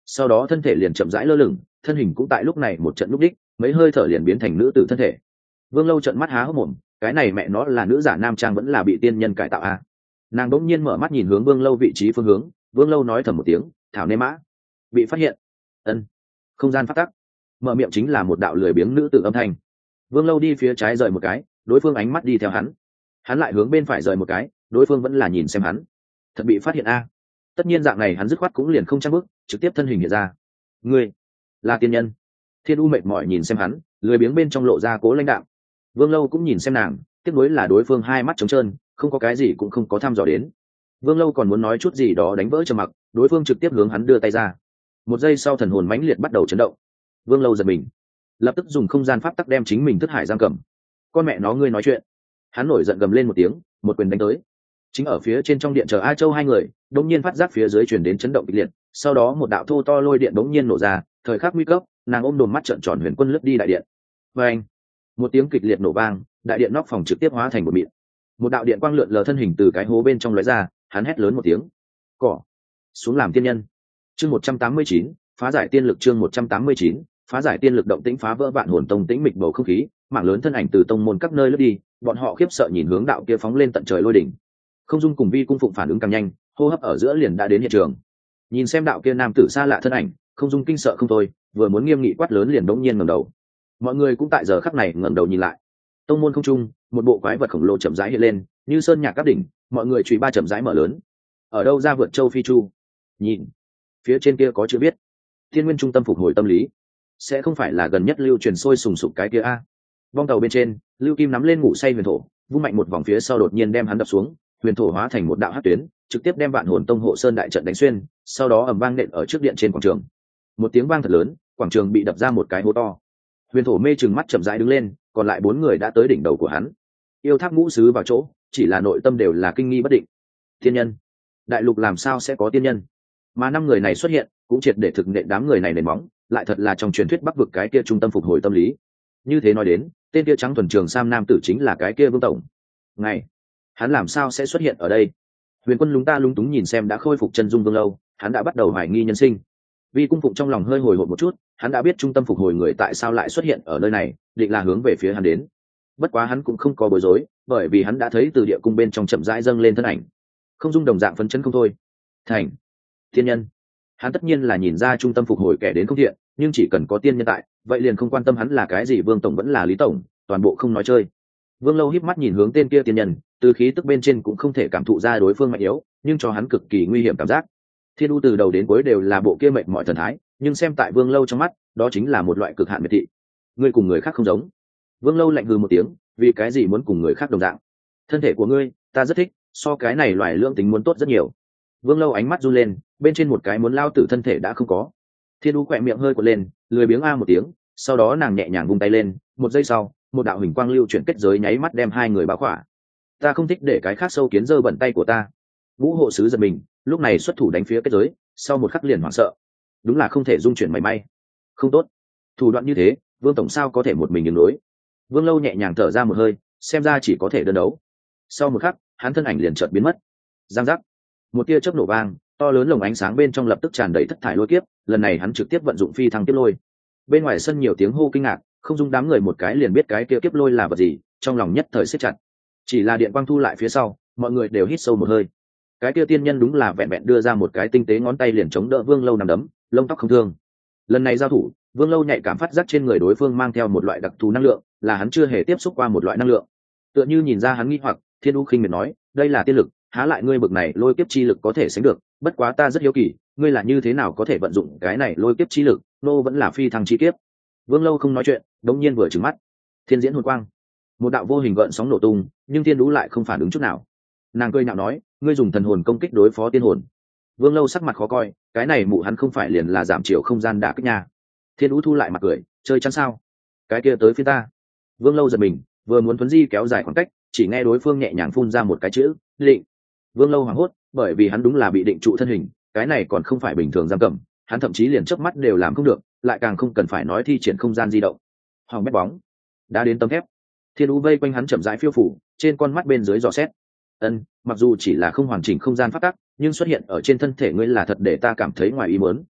sau đó thân thể liền chậm rãi lơ lửng, thân hình cũng tại lúc này một trận lúc đích, mấy hơi thở liền biến thành nữ tử thân thể. Vương Lâu trợn mắt há hốc mồm, cái này mẹ nó là nữ giả nam trang vẫn là bị tiên nhân cải tạo à? Nàng đỗng nhiên mở mắt nhìn hướng Vương Lâu vị trí phương hướng, Vương Lâu nói thầm một tiếng, thảo nê mã bị phát hiện. Ân, không gian phát tắc. Mở miệng chính là một đạo lười biếng nữ tử âm thanh. Vương Lâu đi phía trái rời một cái, đối phương ánh mắt đi theo hắn. Hắn lại hướng bên phải rời một cái, đối phương vẫn là nhìn xem hắn. Thật bị phát hiện a. Tất nhiên dạng này hắn dứt khoát cũng liền không trang bước, trực tiếp thân hình hiện ra. Ngươi là tiên nhân. Thiên U mệt mỏi nhìn xem hắn, lười biếng bên trong lộ ra cố lãnh đạo. Vương Lâu cũng nhìn xem nàng, tiếc nuối là đối phương hai mắt trống trơn, không có cái gì cũng không có thăm dò đến. Vương Lâu còn muốn nói chút gì đó đánh vỡ trầm mặc, đối phương trực tiếp hướng hắn đưa tay ra. Một giây sau thần hồn mãnh liệt bắt đầu chấn động. Vương Lâu giật mình, lập tức dùng không gian pháp tắc đem chính mình thức hải giam cầm. Con mẹ nó ngươi nói chuyện. Hắn nổi giận gầm lên một tiếng, một quyền đánh tới. Chính ở phía trên trong điện chờ A Châu hai người, đột nhiên phát giác phía dưới truyền đến chấn động kịch liệt, sau đó một đạo thô to lôi điện đột nhiên nổ ra, thời khắc nguy cấp, nàng ôm đồm mắt trợn tròn Huyền Quân lướt đi đại điện. Oeng! Một tiếng kịch liệt nổ vang, đại điện nóc phòng trực tiếp hóa thành một mịn. Một đạo điện quang lượn lờ thân hình từ cái hố bên trong lóe ra, hắn hét lớn một tiếng. Cỏ! Xuống làm tiên nhân. Chương 189, phá giải tiên lực chương 189, phá giải tiên lực động tĩnh phá vỡ vạn hồn tông tĩnh mịch bầu không khí, mảng lớn thân ảnh từ tông môn các nơi lướt đi, bọn họ khiếp sợ nhìn hướng đạo kia phóng lên tận trời lôi đỉnh. Không Dung cùng Vi cung phụng phản ứng càng nhanh, hô hấp ở giữa liền đã đến hiện trường. Nhìn xem đạo kia nam tử xa lạ thân ảnh, Không Dung kinh sợ không thôi, vừa muốn nghiêm nghị quát lớn liền đống nhiên ngẩng đầu. Mọi người cũng tại giờ khắc này ngẩng đầu nhìn lại. Tông môn không trung, một bộ quái vật khổng lồ chậm rãi hiện lên, như sơn nhạc các đỉnh, mọi người chùy ba chậm rãi mở lớn. Ở đâu ra vượt châu phi chu? Nhìn, phía trên kia có chữ viết. Thiên Nguyên trung tâm phục hồi tâm lý. Sẽ không phải là gần nhất lưu truyền sôi sùng sục cái kia a? Bong tàu bên trên, Lưu Kim nắm lên ngủ say huyền thổ, vung mạnh một vòng phía sau đột nhiên đem hắn đập xuống, huyền thổ hóa thành một đạo hắc tuyến, trực tiếp đem vạn hồn tông hộ sơn đại trận đánh xuyên, sau đó ầm vang nện ở trước điện trên quảng trường. Một tiếng vang thật lớn, quảng trường bị đập ra một cái hố to. Huyền thổ mê trừng mắt chậm rãi đứng lên, còn lại bốn người đã tới đỉnh đầu của hắn. Yêu Thác ngũ sứ vào chỗ, chỉ là nội tâm đều là kinh nghi bất định. Tiên nhân, đại lục làm sao sẽ có tiên nhân? Mà năm người này xuất hiện, cũng triệt để thực nện đám người này nền móng, lại thật là trong truyền thuyết Bắc vực cái kia trung tâm phục hồi tâm lý. Như thế nói đến, tên kia trắng thuần trường sam nam tử chính là cái kia Vương tổng. Ngày, hắn làm sao sẽ xuất hiện ở đây? Huyền Quân lúng ta lúng túng nhìn xem đã khôi phục chân dung Vương Lâu, hắn đã bắt đầu hoài nghi nhân sinh. Vi cung phụng trong lòng hơi hồi hộp một chút, hắn đã biết trung tâm phục hồi người tại sao lại xuất hiện ở nơi này, định là hướng về phía hắn đến. Bất quá hắn cũng không có bối rối, bởi vì hắn đã thấy từ địa cung bên trong chậm rãi dâng lên thân ảnh. Không Dung đồng dạng phấn chấn không thôi. Thành thiên nhân, hắn tất nhiên là nhìn ra trung tâm phục hồi kẻ đến không thiện, nhưng chỉ cần có tiên nhân tại, vậy liền không quan tâm hắn là cái gì Vương tổng vẫn là Lý tổng, toàn bộ không nói chơi. Vương Lâu híp mắt nhìn hướng tên kia tiên nhân, từ khí tức bên trên cũng không thể cảm thụ ra đối phương mạnh yếu, nhưng cho hắn cực kỳ nguy hiểm cảm giác. Thiên U từ đầu đến cuối đều là bộ kia mệt mỏi thần thái, nhưng xem tại Vương Lâu trong mắt, đó chính là một loại cực hạn miệt thị. Ngươi cùng người khác không giống. Vương Lâu lạnh hừ một tiếng, vì cái gì muốn cùng người khác đồng dạng? Thân thể của ngươi, ta rất thích, so cái này loại lương tính muốn tốt rất nhiều. Vương Lâu ánh mắt run lên, bên trên một cái muốn lao tử thân thể đã không có. Thiên U khỏe miệng hơi quật lên, lười biếng a một tiếng, sau đó nàng nhẹ nhàng vung tay lên, một giây sau, một đạo hình quang lưu chuyển kết giới nháy mắt đem hai người bao khỏa. Ta không thích để cái khác sâu kiến dơ bẩn tay của ta. Ngũ hộ sứ giật mình, lúc này xuất thủ đánh phía kết giới, sau một khắc liền hoảng sợ. Đúng là không thể dung chuyển mảy may. Không tốt, thủ đoạn như thế, Vương tổng sao có thể một mình ứng đối? Vương Lâu nhẹ nhàng thở ra một hơi, xem ra chỉ có thể đơn đấu. Sau một khắc, hắn thân ảnh liền chợt biến mất. Giang giác, một tia chớp nổ vang, to lớn lồng ánh sáng bên trong lập tức tràn đầy thất thải lôi kiếp, lần này hắn trực tiếp vận dụng phi thăng kiếp lôi. Bên ngoài sân nhiều tiếng hô kinh ngạc, Không Dung đám người một cái liền biết cái kia kiếp lôi là vật gì, trong lòng nhất thời siết chặt. Chỉ là điện quang thu lại phía sau, mọi người đều hít sâu một hơi. Cái kia tiên nhân đúng là vẹn vẹn đưa ra một cái tinh tế ngón tay liền chống đỡ Vương Lâu nằm đấm, lông tóc không thương. Lần này giao thủ, Vương Lâu nhạy cảm phát giác trên người đối phương mang theo một loại đặc thù năng lượng, là hắn chưa hề tiếp xúc qua một loại năng lượng. Tựa như nhìn ra hắn nghi hoặc, Thiên U khinh miệt nói, đây là tiên lực, há lại ngươi bực này lôi kiếp chi lực có thể sánh được, bất quá ta rất hiếu kỳ, ngươi là như thế nào có thể vận dụng cái này lôi kiếp chi lực, nô vẫn là phi thăng chi kiếp. Vương Lâu không nói chuyện, đống nhiên vừa trừng mắt. Thiên diễn hồn quang, một đạo vô hình gợn sóng nổ tung, nhưng Thiên Đũ lại không phản ứng chút nào. Nàng cười nhạo nói, ngươi dùng thần hồn công kích đối phó tiên hồn. Vương Lâu sắc mặt khó coi, cái này mụ hắn không phải liền là giảm chiều không gian đả kích nha. Thiên Đũ thu lại mặt cười, chơi chắn sao? Cái kia tới phía ta. Vương Lâu giật mình, vừa muốn thuấn di kéo dài khoảng cách, chỉ nghe đối phương nhẹ nhàng phun ra một cái chữ, định. Vương Lâu hoảng hốt, bởi vì hắn đúng là bị định trụ thân hình, cái này còn không phải bình thường giam cầm, hắn thậm chí liền chớp mắt đều làm không được, lại càng không cần phải nói thi triển không gian di động. Hòng bét bóng, đã đến tấm thép. Thiên U vây quanh hắn chậm rãi phiêu phủ, trên con mắt bên dưới dò xét. Mặc dù chỉ là không hoàn chỉnh không gian phát tắc, nhưng xuất hiện ở trên thân thể ngươi là thật để ta cảm thấy ngoài ý muốn,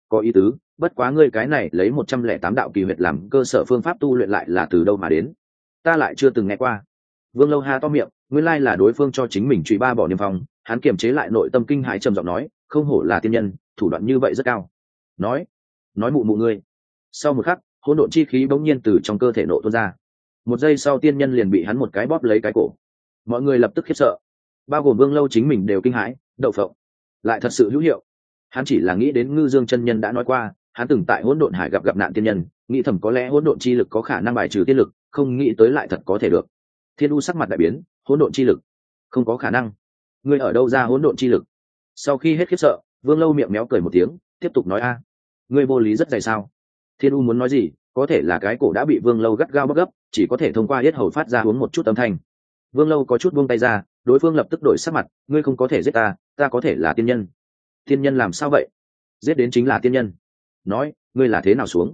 có ý tứ, bất quá ngươi cái này lấy 108 đạo kỳ huyệt làm cơ sở phương pháp tu luyện lại là từ đâu mà đến? Ta lại chưa từng nghe qua. Vương Lâu ha to miệng, nguyên lai là đối phương cho chính mình truy ba bỏ niêm phong, hắn kiềm chế lại nội tâm kinh hãi trầm giọng nói, không hổ là tiên nhân, thủ đoạn như vậy rất cao. Nói mụ mụ ngươi. Sau một khắc, hỗn độn chi khí bỗng nhiên từ trong cơ thể nổ tuôn ra. Một giây sau tiên nhân liền bị hắn một cái bóp lấy cái cổ. Mọi người lập tức khiếp sợ, bao gồm Vương Lâu chính mình đều kinh hãi, đậu phộng, lại thật sự hữu hiệu. Hắn chỉ là nghĩ đến Ngư Dương chân nhân đã nói qua, hắn từng tại hỗn độn hải gặp nạn tiên nhân, nghĩ thầm có lẽ hỗn độn chi lực có khả năng bài trừ tiên lực, không nghĩ tới lại thật có thể được. Thiên U sắc mặt đại biến, hỗn độn chi lực, không có khả năng. Ngươi ở đâu ra hỗn độn chi lực? Sau khi hết khiếp sợ, Vương Lâu miệng méo cười một tiếng, tiếp tục nói a, ngươi vô lý rất dày sao? Thiên U muốn nói gì, có thể là cái cổ đã bị Vương Lâu gắt gao bóp gấp, chỉ có thể thông qua yết hầu phát ra uống một chút âm thanh. Vương Lâu có chút buông tay ra, đối phương lập tức đổi sắc mặt, ngươi không có thể giết ta, ta có thể là tiên nhân. Tiên nhân làm sao vậy? Giết đến chính là tiên nhân. Nói, ngươi là thế nào xuống?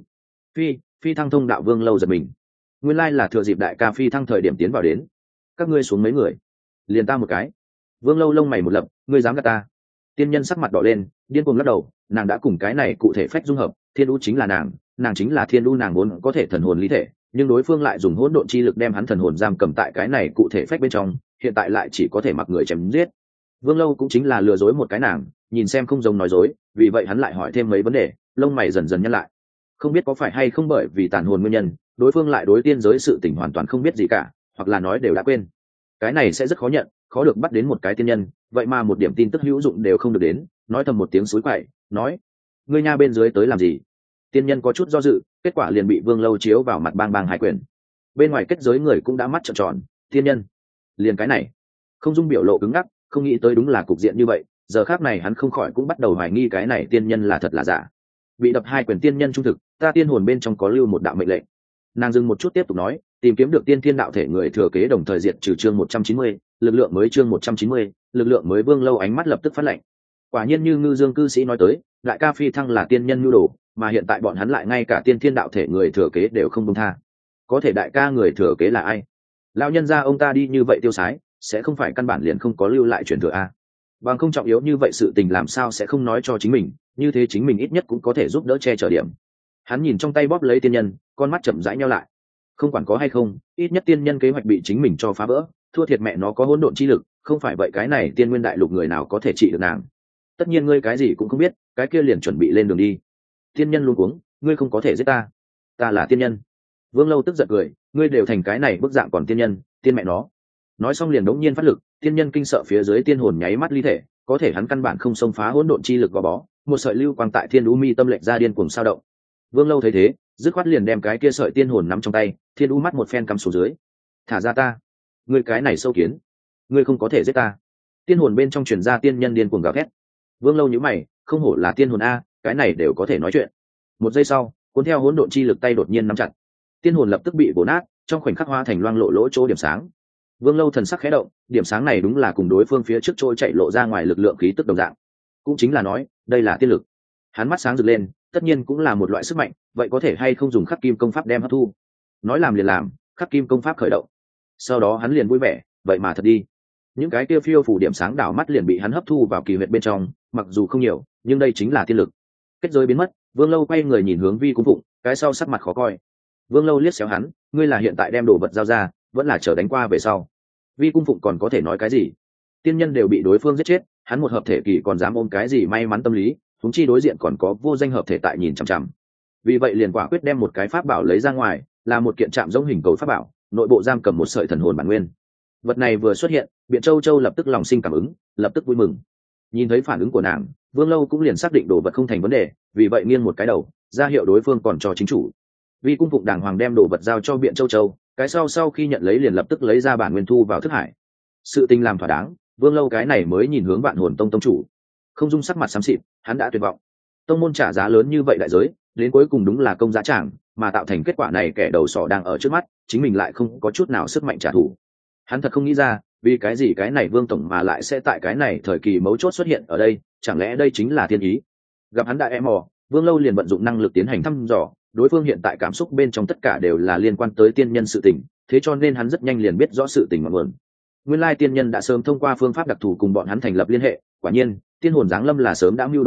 Phi thăng thông đạo. Vương Lâu giật mình, nguyên lai là thừa dịp đại ca phi thăng thời điểm tiến vào đến. Các ngươi xuống mấy người? Liền ta một cái. Vương Lâu lông mày một lập, ngươi dám gạt ta? Tiên nhân sắc mặt đỏ lên, điên cuồng lắc đầu, nàng đã cùng cái này cụ thể phách dung hợp, Thiên U chính là nàng chính là Thiên U, nàng vốn có thể thần hồn lý thể, nhưng đối phương lại dùng hỗn độn chi lực đem hắn thần hồn giam cầm tại cái này cụ thể phách bên trong, hiện tại lại chỉ có thể mặc người chém giết. Vương Lâu cũng chính là lừa dối một cái nàng, nhìn xem không giống nói dối, vì vậy hắn lại hỏi thêm mấy vấn đề, lông mày dần dần nhăn lại. Không biết có phải hay không bởi vì tàn hồn nguyên nhân, đối phương lại đối tiên giới sự tình hoàn toàn không biết gì cả, hoặc là nói đều đã quên. Cái này sẽ rất khó nhận, khó được bắt đến một cái tiên nhân, vậy mà một điểm tin tức hữu dụng đều không được đến. Nói thầm một tiếng suối quậy, nói, ngươi nha bên dưới tới làm gì? Tiên nhân có chút do dự, kết quả liền bị Vương Lâu chiếu vào mặt bang bang hai quyền. Bên ngoài kết giới người cũng đã mắt trợn tròn, tiên nhân, liền cái này. Không Dung biểu lộ cứng ngắc, không nghĩ tới đúng là cục diện như vậy, giờ khác này hắn không khỏi cũng bắt đầu hoài nghi cái này tiên nhân là thật là giả. Bị đập hai quyền tiên nhân trung thực, ta tiên hồn bên trong có lưu một đạo mệnh lệnh. Nàng dừng một chút tiếp tục nói, tìm kiếm được tiên thiên đạo thể người thừa kế đồng thời diệt trừ chương 190, lực lượng mới chương 190, lực lượng mới. Vương Lâu ánh mắt lập tức phát lệnh. Quả nhiên như Ngư Dương cư sĩ nói tới, đại ca phi thăng là tiên nhân nhu đồ, mà hiện tại bọn hắn lại ngay cả tiên thiên đạo thể người thừa kế đều không buông tha. Có thể đại ca người thừa kế là ai? Lão nhân gia ông ta đi như vậy tiêu sái, sẽ không phải căn bản liền không có lưu lại truyền thừa a? Bằng không trọng yếu như vậy sự tình làm sao sẽ không nói cho chính mình, như thế chính mình ít nhất cũng có thể giúp đỡ che chở điểm. Hắn nhìn trong tay bóp lấy tiên nhân, con mắt chậm rãi nheo lại. Không quản có hay không, ít nhất tiên nhân kế hoạch bị chính mình cho phá vỡ, thua thiệt mẹ nó có hỗn độn chi lực, không phải vậy cái này tiên nguyên đại lục người nào có thể trị được nàng. Tất nhiên ngươi cái gì cũng không biết, cái kia liền chuẩn bị lên đường đi. Tiên nhân luôn cuống, ngươi không có thể giết ta, ta là tiên nhân. Vương Lâu tức giận cười, ngươi đều thành cái này bức dạng còn tiên nhân, tiên mẹ nó. Nói xong liền đống nhiên phát lực, tiên nhân kinh sợ phía dưới tiên hồn nháy mắt ly thể, có thể hắn căn bản không xông phá hỗn độn chi lực gò bó, một sợi lưu quang tại Thiên U mi tâm lệnh ra điên cuồng sao động. Vương Lâu thấy thế, dứt khoát liền đem cái kia sợi tiên hồn nắm trong tay, Thiên U mắt một phen cắm xuống dưới. Thả ra ta, ngươi cái này sâu kiến, ngươi không có thể giết ta. Tiên hồn bên trong truyền ra tiên nhân điên cuồng gào thét. Vương Lâu nhíu mày, không hổ là tiên hồn a, cái này đều có thể nói chuyện. Một giây sau, cuốn theo hỗn độn chi lực tay đột nhiên nắm chặt, tiên hồn lập tức bị bổ nát, trong khoảnh khắc hóa thành loang lộ lỗ chỗ điểm sáng. Vương Lâu thần sắc khẽ động, điểm sáng này đúng là cùng đối phương phía trước trôi chạy lộ ra ngoài lực lượng khí tức đồng dạng, cũng chính là nói, đây là tiên lực. Hắn mắt sáng rực lên, tất nhiên cũng là một loại sức mạnh, vậy có thể hay không dùng khắc kim công pháp đem hấp thu? Nói làm liền làm, khắc kim công pháp khởi động. Sau đó hắn liền vui vẻ, vậy mà thật đi. Những cái kia phiêu phủ điểm sáng đảo mắt liền bị hắn hấp thu vào kỳ huyệt bên trong, mặc dù không nhiều, nhưng đây chính là tiên lực. Kết giới biến mất, Vương Lâu quay người nhìn hướng Vi Cung Phụng, cái sau sắc mặt khó coi. Vương Lâu liếc xéo hắn, ngươi là hiện tại đem đồ vật giao ra, vẫn là chờ đánh qua về sau. Vi Cung Phụng còn có thể nói cái gì? Tiên nhân đều bị đối phương giết chết, hắn một hợp thể kỳ còn dám ôm cái gì may mắn tâm lý, huống chi đối diện còn có vô danh hợp thể tại nhìn chằm chằm. Vì vậy liền quả quyết đem một cái pháp bảo lấy ra ngoài, là một kiện trạm giống hình cầu pháp bảo, nội bộ giam cầm một sợi thần hồn bản nguyên. Vật này vừa xuất hiện, Biện Châu Châu lập tức lòng sinh cảm ứng, lập tức vui mừng. Nhìn thấy phản ứng của nàng, Vương Lâu cũng liền xác định đồ vật không thành vấn đề, vì vậy nghiêng một cái đầu, ra hiệu đối phương còn cho chính chủ. Vi Cung Phụng đàng hoàng đem đồ vật giao cho Biện Châu Châu, cái sau khi nhận lấy liền lập tức lấy ra bản nguyên thu vào thức hải. Sự tình làm thỏa đáng, Vương Lâu cái này mới nhìn hướng Vạn Hồn Tông tông chủ. Không Dung sắc mặt xám xịt, hắn đã tuyệt vọng. Tông môn trả giá lớn như vậy đại giới, đến cuối cùng đúng là công giá tràng, mà tạo thành kết quả này kẻ đầu sỏ đang ở trước mắt, chính mình lại không có chút nào sức mạnh trả thù. Hắn thật không nghĩ ra, vì cái gì cái này Vương tổng mà lại sẽ tại cái này thời kỳ mấu chốt xuất hiện ở đây, chẳng lẽ đây chính là thiên ý? Gặp hắn đã e mò, Vương Lâu liền vận dụng năng lực tiến hành thăm dò, đối phương hiện tại cảm xúc bên trong tất cả đều là liên quan tới tiên nhân sự tình, thế cho nên hắn rất nhanh liền biết rõ sự tình ngọn nguồn. Nguyên lai tiên nhân đã sớm thông qua phương pháp đặc thù cùng bọn hắn thành lập liên hệ, quả nhiên, tiên hồn giáng lâm là sớm đã mưu đồ tốt,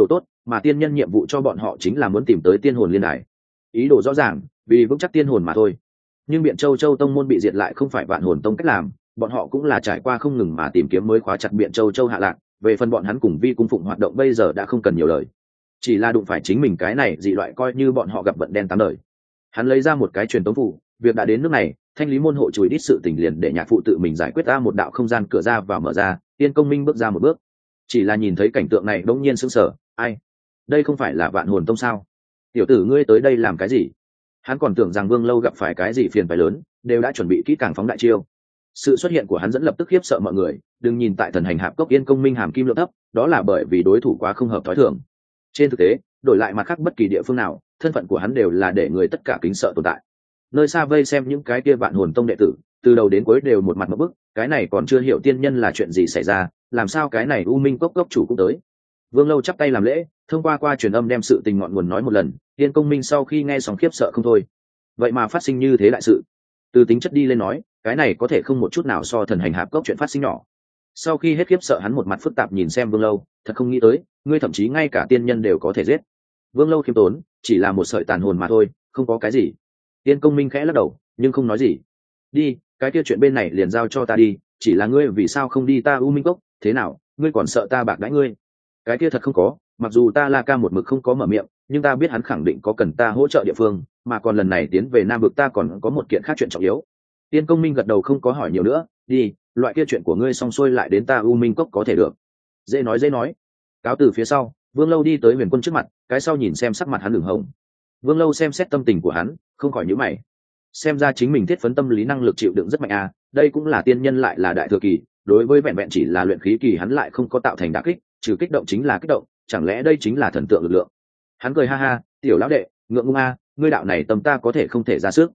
mà tiên nhân nhiệm vụ cho bọn họ chính là muốn tìm tới tiên hồn liên đài. Ý đồ rõ ràng, vì vững chắc tiên hồn mà thôi. Nhưng Biện Châu Châu tông môn bị diệt lại không phải Vạn Hồn tông cách làm, bọn họ cũng là trải qua không ngừng mà tìm kiếm mới khóa chặt Biện Châu Châu hạ lạc. Về phần bọn hắn cùng Vi cung phụng hoạt động bây giờ đã không cần nhiều lời, chỉ là đụng phải chính mình cái này dị loại coi như bọn họ gặp vận đen tám đời. Hắn lấy ra một cái truyền tống phủ, việc đã đến nước này, thanh lý môn hộ chùi đít sự tình liền để nhạc phụ tự mình giải quyết. Ra một đạo không gian cửa ra vào mở ra, Tiên Công Minh bước ra một bước, chỉ là nhìn thấy cảnh tượng này đống nhiên sững sờ. Ai? Đây không phải là Vạn Hồn tông sao? Tiểu tử ngươi tới đây làm cái gì? Hắn còn tưởng rằng Vương Lâu gặp phải cái gì phiền phải lớn, đều đã chuẩn bị kỹ càng phóng đại chiêu. Sự xuất hiện của hắn dẫn lập tức khiếp sợ mọi người. Đừng nhìn tại thần hành hạp cốc Yên Công Minh hàm kim lượng thấp, đó là bởi vì đối thủ quá không hợp thói thường. Trên thực tế, đổi lại mặt khác bất kỳ địa phương nào, thân phận của hắn đều là để người tất cả kính sợ tồn tại. Nơi xa vây xem những cái kia Vạn Hồn tông đệ tử, từ đầu đến cuối đều một mặt ngộp bức, cái này còn chưa hiểu tiên nhân là chuyện gì xảy ra, làm sao cái này U Minh cốc cốc chủ cũng tới. Vương Lâu chắp tay làm lễ, thông qua truyền âm đem sự tình ngọn nguồn nói một lần. Yên Công Minh sau khi nghe xong khiếp sợ không thôi. Vậy mà phát sinh như thế đại sự, từ tính chất đi lên nói, cái này có thể không một chút nào so thần hành hạp cốc chuyện phát sinh nhỏ. Sau khi hết khiếp sợ, hắn một mặt phức tạp nhìn xem Vương Lâu, thật không nghĩ tới, ngươi thậm chí ngay cả tiên nhân đều có thể giết. Vương Lâu khiêm tốn, chỉ là một sợi tàn hồn mà thôi, không có cái gì. Yên Công Minh khẽ lắc đầu, nhưng không nói gì. Đi, cái kia chuyện bên này liền giao cho ta đi, chỉ là ngươi vì sao không đi ta U Minh cốc, thế nào, ngươi còn sợ ta bạc đãi ngươi? Cái kia thật không có, mặc dù ta La Ca một mực không có mở miệng, nhưng ta biết hắn khẳng định có cần ta hỗ trợ địa phương, mà còn lần này tiến về Nam vực ta còn có một kiện khác chuyện trọng yếu. Tiên Công Minh gật đầu không có hỏi nhiều nữa, đi, loại kia chuyện của ngươi xong xuôi lại đến ta U Minh cốc có thể được. Dễ nói dễ nói. Cáo từ phía sau, Vương Lâu đi tới Huyền Quân trước mặt, cái sau nhìn xem sắc mặt hắn ửng hồng. Vương Lâu xem xét tâm tình của hắn, không khỏi nhíu mày. Xem ra chính mình thiết phấn tâm lý năng lực chịu đựng rất mạnh à, đây cũng là tiên nhân lại là đại thừa kỳ, đối với vẹn vẹn chỉ là luyện khí kỳ hắn lại không có tạo thành đả kích, trừ kích động chính là kích động, chẳng lẽ đây chính là thần tượng lực lượng? Hắn cười ha ha, tiểu lão đệ, ngượng ngùng a, ngươi đạo này tâm ta có thể không thể ra sức.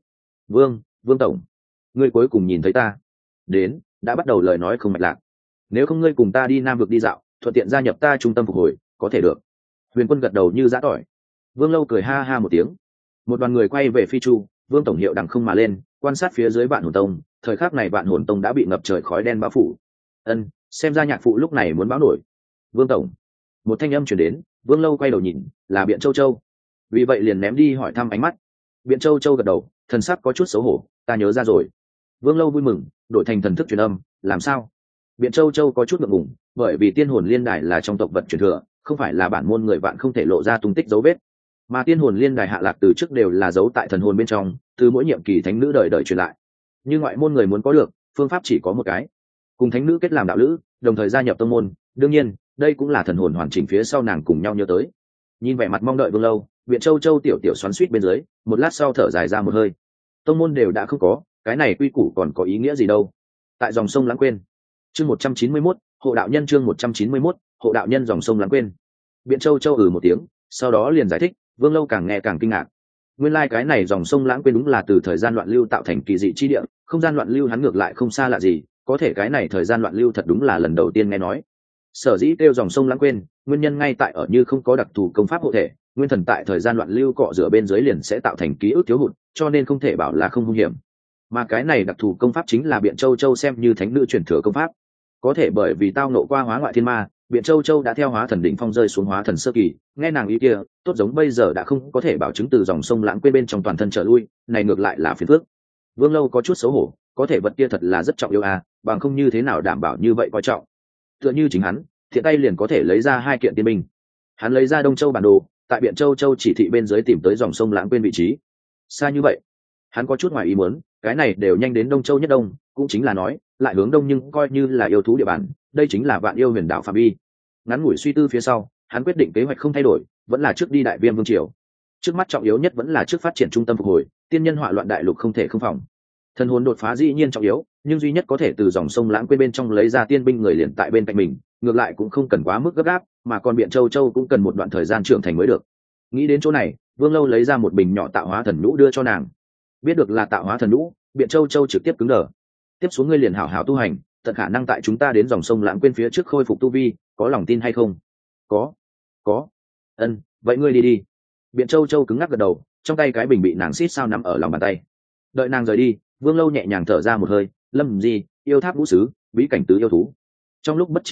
Vương tổng, ngươi cuối cùng nhìn thấy ta. Đến, đã bắt đầu lời nói không mạch lạc. Nếu không ngươi cùng ta đi Nam vực đi dạo, thuận tiện gia nhập ta trung tâm phục hồi, có thể được. Huyền Quân gật đầu như giã tỏi. Vương Lâu cười ha ha một tiếng. Một đoàn người quay về Phi Chu, Vương tổng hiệu đằng không mà lên, quan sát phía dưới Vạn Hồn tông. Thời khắc này Vạn Hồn tông đã bị ngập trời khói đen bao phủ. Xem ra nhạc phụ lúc này muốn báo nổi. Vương tổng, một thanh âm chuyển đến. Vương Lâu quay đầu nhìn, là Biện Châu Châu. Vì vậy liền ném đi hỏi thăm ánh mắt. Biện Châu Châu gật đầu, thần sắc có chút xấu hổ, ta nhớ ra rồi. Vương Lâu vui mừng, đổi thành thần thức truyền âm, làm sao? Biện Châu Châu có chút ngượng ngùng, bởi vì tiên hồn liên đài là trong tộc vật truyền thừa, không phải là bản môn người Vạn không thể lộ ra tung tích dấu vết. Mà tiên hồn liên đài hạ lạc từ trước đều là giấu tại thần hồn bên trong, từ mỗi nhiệm kỳ thánh nữ đời đời truyền lại. Nhưng ngoại môn người muốn có được, phương pháp chỉ có một cái, cùng thánh nữ kết làm đạo lữ, đồng thời gia nhập tông môn. Đương nhiên, đây cũng là thần hồn hoàn chỉnh phía sau nàng cùng nhau nhớ tới. Nhìn vẻ mặt mong đợi Vương Lâu, Biện Châu Châu tiểu tiểu xoắn xuýt bên dưới, một lát sau thở dài ra một hơi. Tông môn đều đã không có, cái này quy củ còn có ý nghĩa gì đâu? Tại dòng sông lãng quên. Chương 191, hộ đạo nhân chương 191, hộ đạo nhân dòng sông lãng quên. Biện Châu Châu một tiếng, sau đó liền giải thích. Vương Lâu càng nghe càng kinh ngạc. Nguyên lai cái này dòng sông lãng quên đúng là từ thời gian loạn lưu tạo thành kỳ dị chi địa, không gian loạn lưu hắn ngược lại không xa lạ gì, có thể cái này thời gian loạn lưu thật đúng là lần đầu tiên nghe nói. Sở dĩ kêu dòng sông lãng quên, nguyên nhân ngay tại ở như không có đặc thù công pháp hộ thể, nguyên thần tại thời gian loạn lưu cọ rửa bên dưới liền sẽ tạo thành ký ức thiếu hụt, cho nên không thể bảo là không hung hiểm. Mà cái này đặc thù công pháp chính là Biện Châu Châu xem như thánh nữ truyền thừa công pháp. Có thể bởi vì tao nộ qua hóa ngoại thiên ma, Biện Châu Châu đã theo hóa thần đỉnh phong rơi xuống hóa thần sơ kỳ, nghe nàng ý kia, tốt giống bây giờ đã không có thể bảo chứng từ dòng sông lãng quên bên trong toàn thân trở lui, này ngược lại là phiền phức. Vương Lâu có chút xấu hổ, có thể vật kia thật là rất trọng yếu à, bằng không như thế nào đảm bảo như vậy coi trọng. Tựa như chính hắn, thiện tay liền có thể lấy ra 2 kiện tiên binh. Hắn lấy ra Đông Châu bản đồ, tại Biện Châu Châu chỉ thị bên dưới tìm tới dòng sông lãng quên vị trí. Xa như vậy, hắn có chút ngoài ý muốn, cái này đều nhanh đến Đông Châu nhất đông, cũng chính là nói, lại hướng đông nhưng coi như là yêu thú địa bàn, đây chính là Vạn Yêu Huyền Đảo phạm vi. Ngắn ngủi suy tư phía sau, hắn quyết định kế hoạch không thay đổi, vẫn là trước đi Đại Viêm Vương triều. Trước mắt trọng yếu nhất vẫn là trước phát triển trung tâm phục hồi, tiên nhân hỏa loạn đại lục không thể không phòng. Thần hồn đột phá dĩ nhiên trọng yếu, nhưng duy nhất có thể từ dòng sông lãng quên bên trong lấy ra tiên binh người liền tại bên cạnh mình, ngược lại cũng không cần quá mức gấp gáp, mà còn Biện Châu Châu cũng cần một đoạn thời gian trưởng thành mới được. Nghĩ đến chỗ này, Vương Lâu lấy ra một bình nhỏ tạo hóa thần nhũ đưa cho nàng. Biết được là tạo hóa thần nhũ, Biện Châu Châu trực tiếp cứng đờ. Tiếp xuống ngươi liền hảo hảo tu hành, tận khả năng tại chúng ta đến dòng sông lãng quên phía trước khôi phục tu vi, có lòng tin hay không? Có. Vậy ngươi đi đi. Biện Châu Châu cứng ngắc gật đầu, trong tay cái bình bị nàng xít sao nằm ở lòng bàn tay. Đợi nàng rời đi, Vương Lâu nhẹ nhàng thở ra một hơi, Lâm Di, yêu tháp vũ sứ, bí cảnh tứ yêu thú. Trong lúc bất chi bất giác,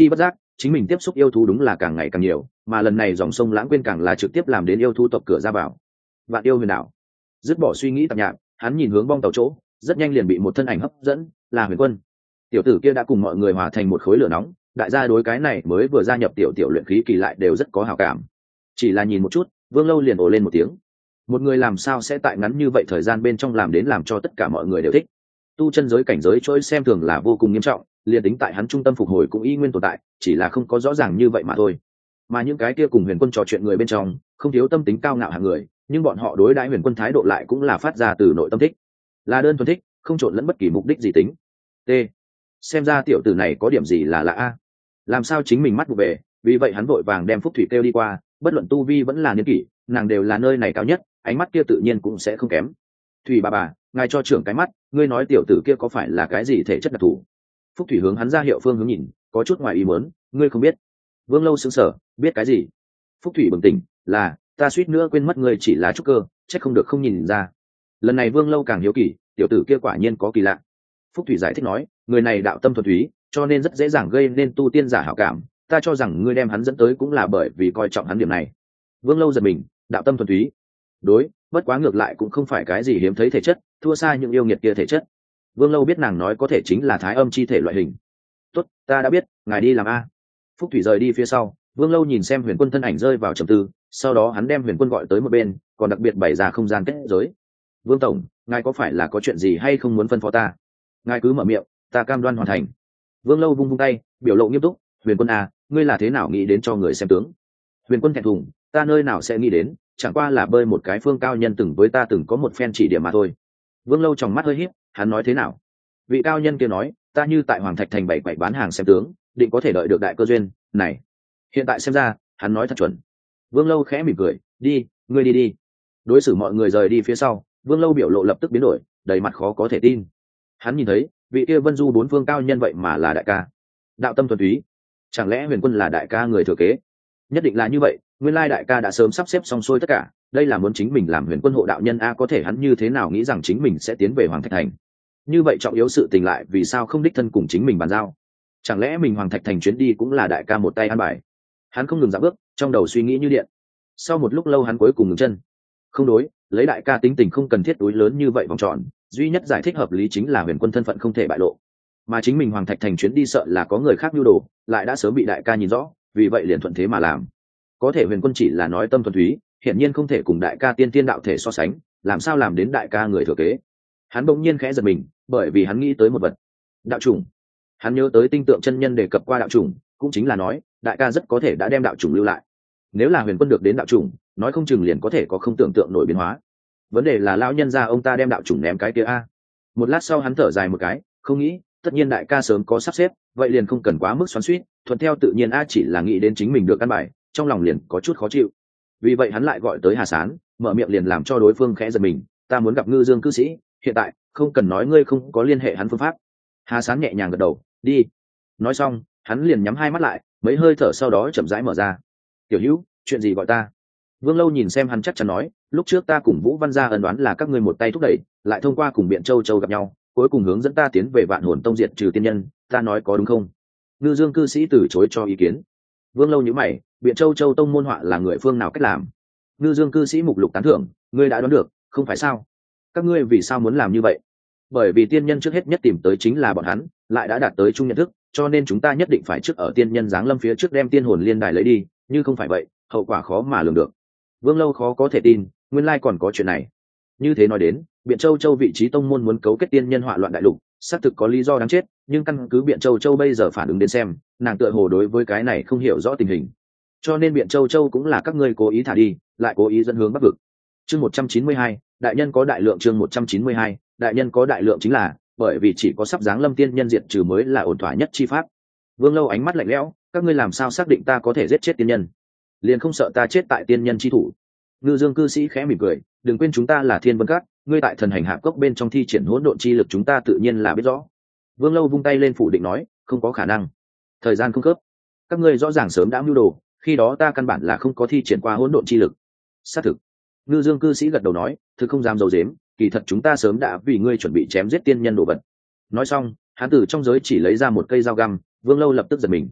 chính mình tiếp xúc yêu thú đúng là càng ngày càng nhiều, mà lần này dòng sông Lãng Quên càng là trực tiếp làm đến yêu thú tộc cửa ra vào. Vạn Yêu Huyền Đảo. Dứt bỏ suy nghĩ tạp nhạp, hắn nhìn hướng bong tàu chỗ, rất nhanh liền bị một thân ảnh hấp dẫn, là Huyền Quân. Tiểu tử kia đã cùng mọi người hòa thành một khối lửa nóng, đại gia đối cái này mới vừa gia nhập tiểu luyện khí kỳ lại đều rất có hảo cảm. Chỉ là nhìn một chút, Vương Lâu liền ồ lên một tiếng. Một người làm sao sẽ tại ngắn như vậy thời gian bên trong làm đến làm cho tất cả mọi người đều thích. Tu chân giới cảnh giới trôi xem thường là vô cùng nghiêm trọng, liền tính tại hắn trung tâm phục hồi cũng y nguyên tồn tại, chỉ là không có rõ ràng như vậy mà thôi. Mà những cái kia cùng Huyền Quân trò chuyện người bên trong, không thiếu tâm tính cao ngạo hạng người, nhưng bọn họ đối đãi Huyền Quân thái độ lại cũng là phát ra từ nội tâm thích, là đơn thuần thích, không trộn lẫn bất kỳ mục đích gì tính. T. Xem ra tiểu tử này có điểm gì là lạ a. Làm sao chính mình mắt vụ về, vì vậy hắn vội vàng đem Phúc Thủy kêu đi qua, bất luận tu vi vẫn là niên kỷ, nàng đều là nơi này cao nhất, ánh mắt kia tự nhiên cũng sẽ không kém. Thủy bà, ngài cho trưởng cái mắt, ngươi nói tiểu tử kia có phải là cái gì thể chất đặc thù? Phúc Thủy hướng hắn ra hiệu phương hướng nhìn, có chút ngoài ý muốn, ngươi không biết. Vương Lâu sững sờ, biết cái gì? Phúc Thủy bừng tỉnh, là, ta suýt nữa quên mất ngươi chỉ là trúc cơ, chắc không được không nhìn ra. Lần này Vương Lâu càng hiếu kỳ, tiểu tử kia quả nhiên có kỳ lạ. Phúc Thủy giải thích nói, người này đạo tâm thuần túy, cho nên rất dễ dàng gây nên tu tiên giả hảo cảm, ta cho rằng ngươi đem hắn dẫn tới cũng là bởi vì coi trọng hắn điểm này. Vương Lâu giật mình, đạo tâm thuần túy. Đối, bất quá ngược lại cũng không phải cái gì hiếm thấy thể chất, thua xa những yêu nghiệt kia thể chất. Vương Lâu biết nàng nói có thể chính là thái âm chi thể loại hình. Tốt, ta đã biết, ngài đi làm a. Phúc Thủy rời đi phía sau, Vương Lâu nhìn xem Huyền Quân thân ảnh rơi vào trầm tư, sau đó hắn đem Huyền Quân gọi tới một bên, còn đặc biệt bày ra không gian kết giới. Vương tổng, ngài có phải là có chuyện gì hay không muốn phân phó ta? Ngài cứ mở miệng, ta cam đoan hoàn thành. Vương Lâu vung vung tay, biểu lộ nghiêm túc, Huyền Quân à, ngươi là thế nào nghĩ đến cho người xem tướng? Huyền Quân thẹn thùng, ta nơi nào sẽ nghĩ đến, chẳng qua là bơi một cái phương cao nhân từng với ta từng có một phen chỉ điểm mà thôi. Vương Lâu tròng mắt hơi híp, hắn nói thế nào? Vị cao nhân kia nói, ta như tại Hoàng Thạch thành bảy quậy bán hàng xem tướng, định có thể đợi được đại cơ duyên. Này, hiện tại xem ra, hắn nói thật chuẩn. Vương Lâu khẽ mỉm cười, đi, ngươi đi đi. Đối xử mọi người rời đi phía sau, Vương Lâu biểu lộ lập tức biến đổi, đầy mặt khó có thể tin. Hắn nhìn thấy, vị kia Vân Du bốn phương cao nhân vậy mà là đại ca, đạo tâm thuần túy. Chẳng lẽ Huyền Quân là đại ca người thừa kế? Nhất định là như vậy, nguyên lai đại ca đã sớm sắp xếp xong xuôi tất cả, đây là muốn chính mình làm Huyền Quân hộ đạo nhân a, có thể hắn như thế nào nghĩ rằng chính mình sẽ tiến về Hoàng Thạch thành? Như vậy trọng yếu sự tình lại vì sao không đích thân cùng chính mình bàn giao? Chẳng lẽ mình Hoàng Thạch thành chuyến đi cũng là đại ca một tay an bài? Hắn không ngừng dạo bước, trong đầu suy nghĩ như điện. Sau một lúc lâu hắn cuối cùng ngừng chân. Không đối, lấy đại ca tính tình không cần thiết túi lớn như vậy vòng tròn, duy nhất giải thích hợp lý chính là Huyền Quân thân phận không thể bại lộ, mà chính mình Hoàng Thạch thành chuyến đi sợ là có người khác nhu đồ, lại đã sớm bị đại ca nhìn rõ, vì vậy liền thuận thế mà làm. Có thể Huyền Quân chỉ là nói tâm thuần túy, hiển nhiên không thể cùng đại ca tiên tiên đạo thể so sánh, làm sao làm đến đại ca người thừa kế? Hắn bỗng nhiên khẽ giật mình, bởi vì hắn nghĩ tới một vật. Đạo chủng. Hắn nhớ tới Tinh Tượng chân nhân đề cập qua đạo chủng, cũng chính là nói, đại ca rất có thể đã đem đạo chủng lưu lại. Nếu là Huyền Quân được đến đạo chủng, nói không chừng liền có thể có không tưởng tượng nổi biến hóa. Vấn đề là lão nhân gia ông ta đem đạo chủng ném cái kia a. Một lát sau hắn thở dài một cái, không nghĩ, tất nhiên đại ca sớm có sắp xếp, vậy liền không cần quá mức xoắn xuýt, thuận theo tự nhiên a, chỉ là nghĩ đến chính mình được căn bài, trong lòng liền có chút khó chịu. Vì vậy hắn lại gọi tới Hà Sán, mở miệng liền làm cho đối phương khẽ giật mình, ta muốn gặp Ngư Dương cư sĩ, hiện tại không cần nói ngươi không có liên hệ hắn phương pháp. Hà Sán nhẹ nhàng gật đầu, đi. Nói xong hắn liền nhắm hai mắt lại, mấy hơi thở sau đó chậm rãi mở ra. Tiểu Hữu, chuyện gì gọi ta? Vương Lâu nhìn xem hắn chắc chắn nói, lúc trước ta cùng Vũ Văn gia ân đoán là các ngươi một tay thúc đẩy, lại thông qua cùng Biện Châu Châu gặp nhau, cuối cùng hướng dẫn ta tiến về Vạn Hồn Tông diệt trừ tiên nhân, ta nói có đúng không? Ngư Dương cư sĩ từ chối cho ý kiến. Vương Lâu nhíu mày, Biện Châu Châu tông môn họa là người phương nào cách làm? Ngư Dương cư sĩ mục lục tán thưởng, ngươi đã đoán được, không phải sao? Các ngươi vì sao muốn làm như vậy? Bởi vì tiên nhân trước hết nhất tìm tới chính là bọn hắn, lại đã đạt tới chung nhận thức, cho nên chúng ta nhất định phải trước ở tiên nhân giáng lâm phía trước đem tiên hồn liên đài lấy đi, như không phải vậy, hậu quả khó mà lường được. Vương Lâu khó có thể tin, nguyên lai còn có chuyện này. Như thế nói đến, Biện Châu Châu vị trí tông môn muốn cấu kết tiên nhân họa loạn đại lục, xác thực có lý do đáng chết, nhưng căn cứ Biện Châu Châu bây giờ phản ứng đến xem, nàng tựa hồ đối với cái này không hiểu rõ tình hình. Cho nên Biện Châu Châu cũng là các ngươi cố ý thả đi, lại cố ý dẫn hướng Bắc vực. Chương 192, đại nhân có đại lượng. Chương 192, đại nhân có đại lượng chính là, bởi vì chỉ có sắp giáng lâm tiên nhân diệt trừ mới là ổn thỏa nhất chi pháp. Vương Lâu ánh mắt lạnh lẽo, các ngươi làm sao xác định ta có thể giết chết tiên nhân? Liền không sợ ta chết tại tiên nhân chi thủ? Ngư Dương cư sĩ khẽ mỉm cười, đừng quên chúng ta là Thiên Vân Các, ngươi tại thần hành hạ cốc bên trong thi triển hỗn độn chi lực chúng ta tự nhiên là biết rõ. Vương Lâu vung tay lên phủ định nói, không có khả năng, thời gian không khớp, các ngươi rõ ràng sớm đã mưu đồ, khi đó ta căn bản là không có thi triển qua hỗn độn chi lực. Xác thực. Ngư Dương cư sĩ gật đầu nói, thực không dám dầu dếm, kỳ thật chúng ta sớm đã vì ngươi chuẩn bị chém giết tiên nhân đồ vật. Nói xong hắn từ trong giới chỉ lấy ra một cây dao găm. Vương Lâu lập tức giật mình.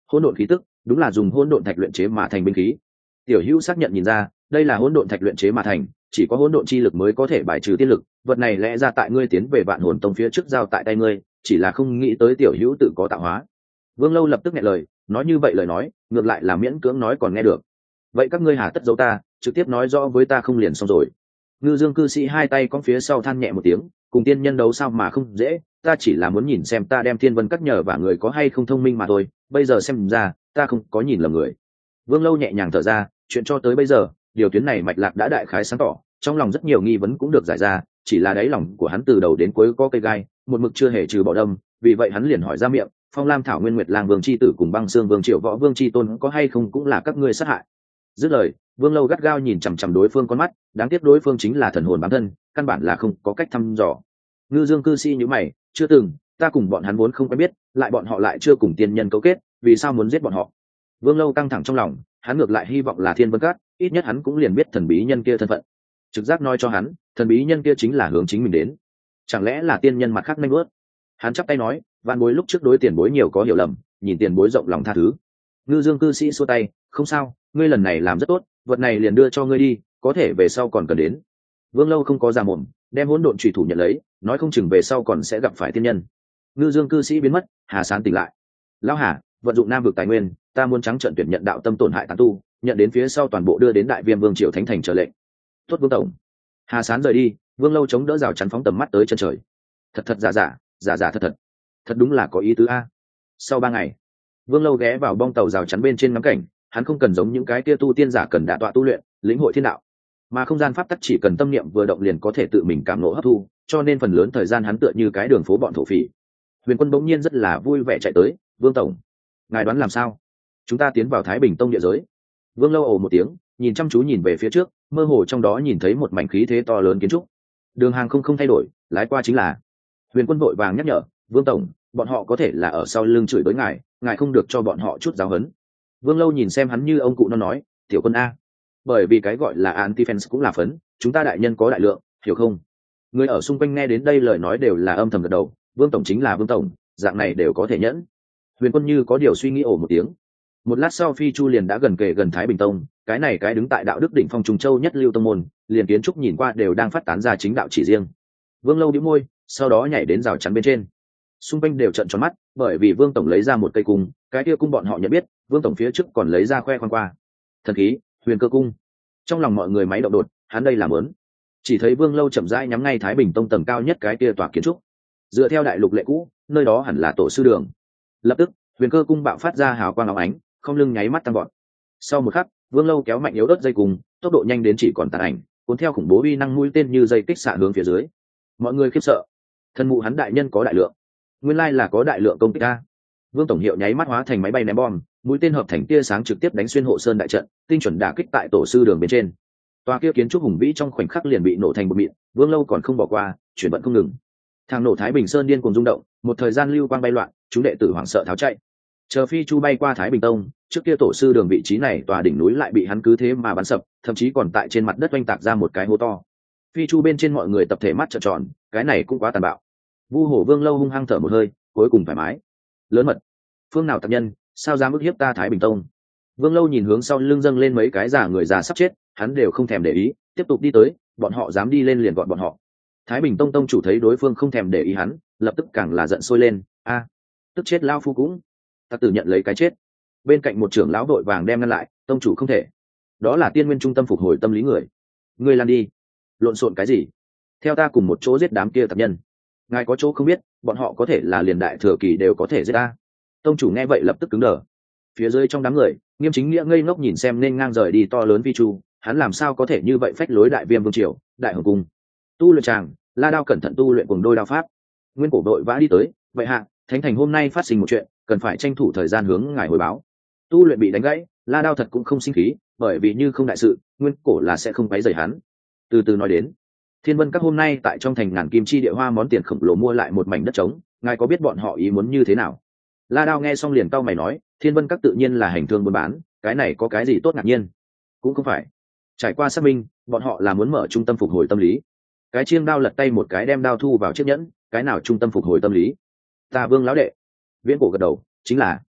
Hỗn độn khí tức đúng là dùng hỗn độn thạch luyện chế mà thành binh khí. Tiểu Hữu xác nhận nhìn ra đây là hỗn độn thạch luyện chế mà thành, chỉ có hỗn độn chi lực mới có thể bài trừ tiên lực, vật này lẽ ra tại ngươi tiến về Vạn Hồn Tông phía trước giao tại tay ngươi, chỉ là không nghĩ tới Tiểu Hữu tự có tạo hóa. Vương Lâu lập tức nghe lời, nói như vậy lời nói ngược lại là miễn cưỡng nói còn nghe được. Vậy các ngươi hà tất giấu ta, trực tiếp nói rõ với ta không liền xong rồi. Ngư Dương cư sĩ hai tay cong phía sau than nhẹ một tiếng, cùng tiên nhân đấu sao mà không dễ, ta chỉ là muốn nhìn xem ta đem Thiên Vân Các nhờ và người có hay không thông minh mà thôi, bây giờ xem ra ta không có nhìn lầm người. Vương Lâu nhẹ nhàng thở ra, chuyện cho tới bây giờ điều tuyến này mạch lạc đã đại khái sáng tỏ, trong lòng rất nhiều nghi vấn cũng được giải ra, chỉ là đáy lòng của hắn từ đầu đến cuối có cây gai, một mực chưa hề trừ bỏ đâm, vì vậy hắn liền hỏi ra miệng, Phong Lam Thảo Nguyên Nguyệt Lang Vương chi tử cùng Băng Xương Vương Triệu Võ Vương chi tôn có hay không cũng là các ngươi sát hại. Dứt lời, Vương Lâu gắt gao nhìn chằm chằm đối phương con mắt, đáng tiếc đối phương chính là thần hồn bản thân, căn bản là không có cách thăm dò. Ngư Dương cư sĩ nhíu mày, chưa từng, ta cùng bọn hắn vốn không quen biết, lại bọn họ lại chưa cùng tiên nhân cấu kết, vì sao muốn giết bọn họ? Vương Lâu căng thẳng trong lòng, hắn ngược lại hy vọng là Thiên Vân Các, ít nhất hắn cũng liền biết thần bí nhân kia thân phận. Trực giác nói cho hắn, thần bí nhân kia chính là hướng chính mình đến. Chẳng lẽ là tiên nhân mặt khác nhanh ướt? Hắn chắp tay nói, Vạn Bối lúc trước đối tiền bối nhiều có hiểu lầm, nhìn tiền bối rộng lòng tha thứ. Ngư Dương cư sĩ xua tay, không sao, ngươi lần này làm rất tốt, vật này liền đưa cho ngươi đi, có thể về sau còn cần đến. Vương Lâu không có ra mồm, đem hỗn độn chủy thủ nhận lấy, nói không chừng về sau còn sẽ gặp phải tiên nhân. Ngư Dương cư sĩ biến mất, Hà Sán tỉnh lại. Lão Hà, vận dụng Nam vực tài nguyên, ta muốn trắng trợn tuyển nhận đạo tâm tổn hại tán tu, nhận đến phía sau toàn bộ đưa đến Đại Viêm Vương triều thánh thành trở lệnh. Tốt Vương tổng. Hà Sán rời đi, Vương Lâu chống đỡ rào chắn phóng tầm mắt tới chân trời. Thật thật giả giả, giả giả thật thật, thật đúng là có ý tứ a. Sau 3 ngày, Vương Lâu ghé vào bong tàu rào chắn bên trên ngắm cảnh, hắn không cần giống những cái kia tu tiên giả cần đả tọa tu luyện, lĩnh hội thiên đạo, mà không gian pháp tắc chỉ cần tâm niệm vừa động liền có thể tự mình cảm ngộ hấp thu, cho nên phần lớn thời gian hắn tựa như cái đường phố bọn thổ phỉ. Huyền Quân bỗng nhiên rất là vui vẻ chạy tới, Vương tổng, ngài đoán làm sao? Chúng ta tiến vào Thái Bình Tông địa giới. Vương Lâu ồ một tiếng, nhìn chăm chú nhìn về phía trước, mơ hồ trong đó nhìn thấy một mảnh khí thế to lớn kiến trúc. Đường hàng không thay đổi, lái qua chính là. Huyền Quân vội vàng nhắc nhở, Vương tổng, bọn họ có thể là ở sau lưng chửi bới ngài, ngài không được cho bọn họ chút giáo huấn. Vương Lâu nhìn xem hắn như ông cụ nó nói, tiểu quân a, bởi vì cái gọi là anti-fans cũng là phấn, chúng ta đại nhân có đại lượng, hiểu không? Người ở xung quanh nghe đến đây lời nói đều là âm thầm gật đầu, Vương tổng chính là Vương tổng, dạng này đều có thể nhẫn. Huyền Quân như có điều suy nghĩ ồ một tiếng. Một lát sau Phi Chu liền đã gần kề gần Thái Bình Tông, cái này cái đứng tại đạo đức đỉnh phong Trung Châu nhất lưu tông môn, liền kiến trúc nhìn qua đều đang phát tán ra chính đạo chỉ riêng. Vương Lâu nhíu môi, sau đó nhảy đến rào chắn bên trên. Xung quanh đều trợn tròn mắt, bởi vì Vương tổng lấy ra một cây cung, cái kia cung bọn họ nhận biết, Vương tổng phía trước còn lấy ra khoe khoang qua. Thần khí, Huyền Cơ cung. Trong lòng mọi người máy động đột, hắn đây là muốn. Chỉ thấy Vương Lâu chậm rãi nhắm ngay Thái Bình Tông tầng cao nhất cái kia tòa kiến trúc. Dựa theo đại lục lệ cũ, nơi đó hẳn là tổ sư đường. Lập tức, Huyền Cơ cung bạo phát ra hào quang óng ánh, không lưng nháy mắt tăng gọn. Sau một khắc, Vương Lâu kéo mạnh yếu ớt dây cùng, tốc độ nhanh đến chỉ còn tàn ảnh, cuốn theo khủng bố uy năng mũi tên như dây kích xạ hướng phía dưới. Mọi người khiếp sợ. Thân mụ hắn đại nhân có đại lượng, nguyên lai là có đại lượng công kích a. Vương tổng hiệu nháy mắt hóa thành máy bay ném bom, mũi tên hợp thành tia sáng trực tiếp đánh xuyên hộ sơn đại trận, tinh chuẩn đả kích tại tổ sư đường bên trên. Tòa kia kiến trúc hùng vĩ trong khoảnh khắc liền bị nổ thành bột mịn, Vương Lâu còn không bỏ qua, chuyển vận không ngừng. Thang nổ Thái Bình Sơn điên cuồng rung động, một thời gian lưu quang bay loạn, chúng đệ tử hoảng sợ tháo chạy. Chờ Phi Chu bay qua Thái Bình Tông, trước kia tổ sư đường vị trí này tòa đỉnh núi lại bị hắn cứ thế mà bắn sập, thậm chí còn tại trên mặt đất oanh tạc ra một cái hố to. Phi Chu bên trên mọi người tập thể mắt trợn tròn, cái này cũng quá tàn bạo. Vu Hổ Vương Lâu hung hăng thở một hơi, cuối cùng thoải mái. Lớn mật, phương nào tặc nhân, sao dám ức hiếp ta Thái Bình Tông? Vương Lâu nhìn hướng sau lưng dâng lên mấy cái giả người già sắp chết, hắn đều không thèm để ý, tiếp tục đi tới, bọn họ dám đi lên liền gọn bọn họ. Thái Bình Tông tông chủ thấy đối phương không thèm để ý hắn, lập tức càng là giận sôi lên, a, tức chết lao phu cũng. Ta tự nhận lấy cái chết. Bên cạnh một trưởng lão đội vàng đem ngăn lại, tông chủ không thể. Đó là Tiên Nguyên trung tâm phục hồi tâm lý người. Ngươi lan đi. Lộn xộn cái gì? Theo ta cùng một chỗ giết đám kia tặc nhân. Ngài có chỗ không biết, bọn họ có thể là liền đại thừa kỳ đều có thể giết ta. Tông chủ nghe vậy lập tức cứng đờ. Phía dưới trong đám người, Nghiêm Chính Nghĩa ngây ngốc nhìn xem nên ngang rời đi to lớn Vi Chu, hắn làm sao có thể như vậy phách lối Đại Viêm Vương triều, Đại Hồng cung. Tu luyện tràng, La Đao cẩn thận tu luyện cùng đôi đao pháp. Nguyên Cổ đội vã đi tới, vậy hạ, Thánh thành hôm nay phát sinh một chuyện, cần phải tranh thủ thời gian hướng ngài hồi báo. Tu luyện bị đánh gãy, La Đao thật cũng không sinh khí, bởi vì như không đại sự, Nguyên Cổ là sẽ không quấy rầy hắn. Từ từ nói đến, Thiên Vân Các hôm nay tại trong thành ngàn kim chi địa hoa món tiền khổng lồ mua lại một mảnh đất trống, ngài có biết bọn họ ý muốn như thế nào? La Đao nghe xong liền cau mày nói, Thiên Vân Các tự nhiên là hành thương buôn bán, cái này có cái gì tốt ngạc nhiên? Cũng không phải. Trải qua xác minh, bọn họ là muốn mở trung tâm phục hồi tâm lý. Cái chiêng đao lật tay một cái đem đao thu vào chiếc nhẫn, cái nào trung tâm phục hồi tâm lý? Ta Vương lão đệ. Viễn Cổ gật đầu, chính là.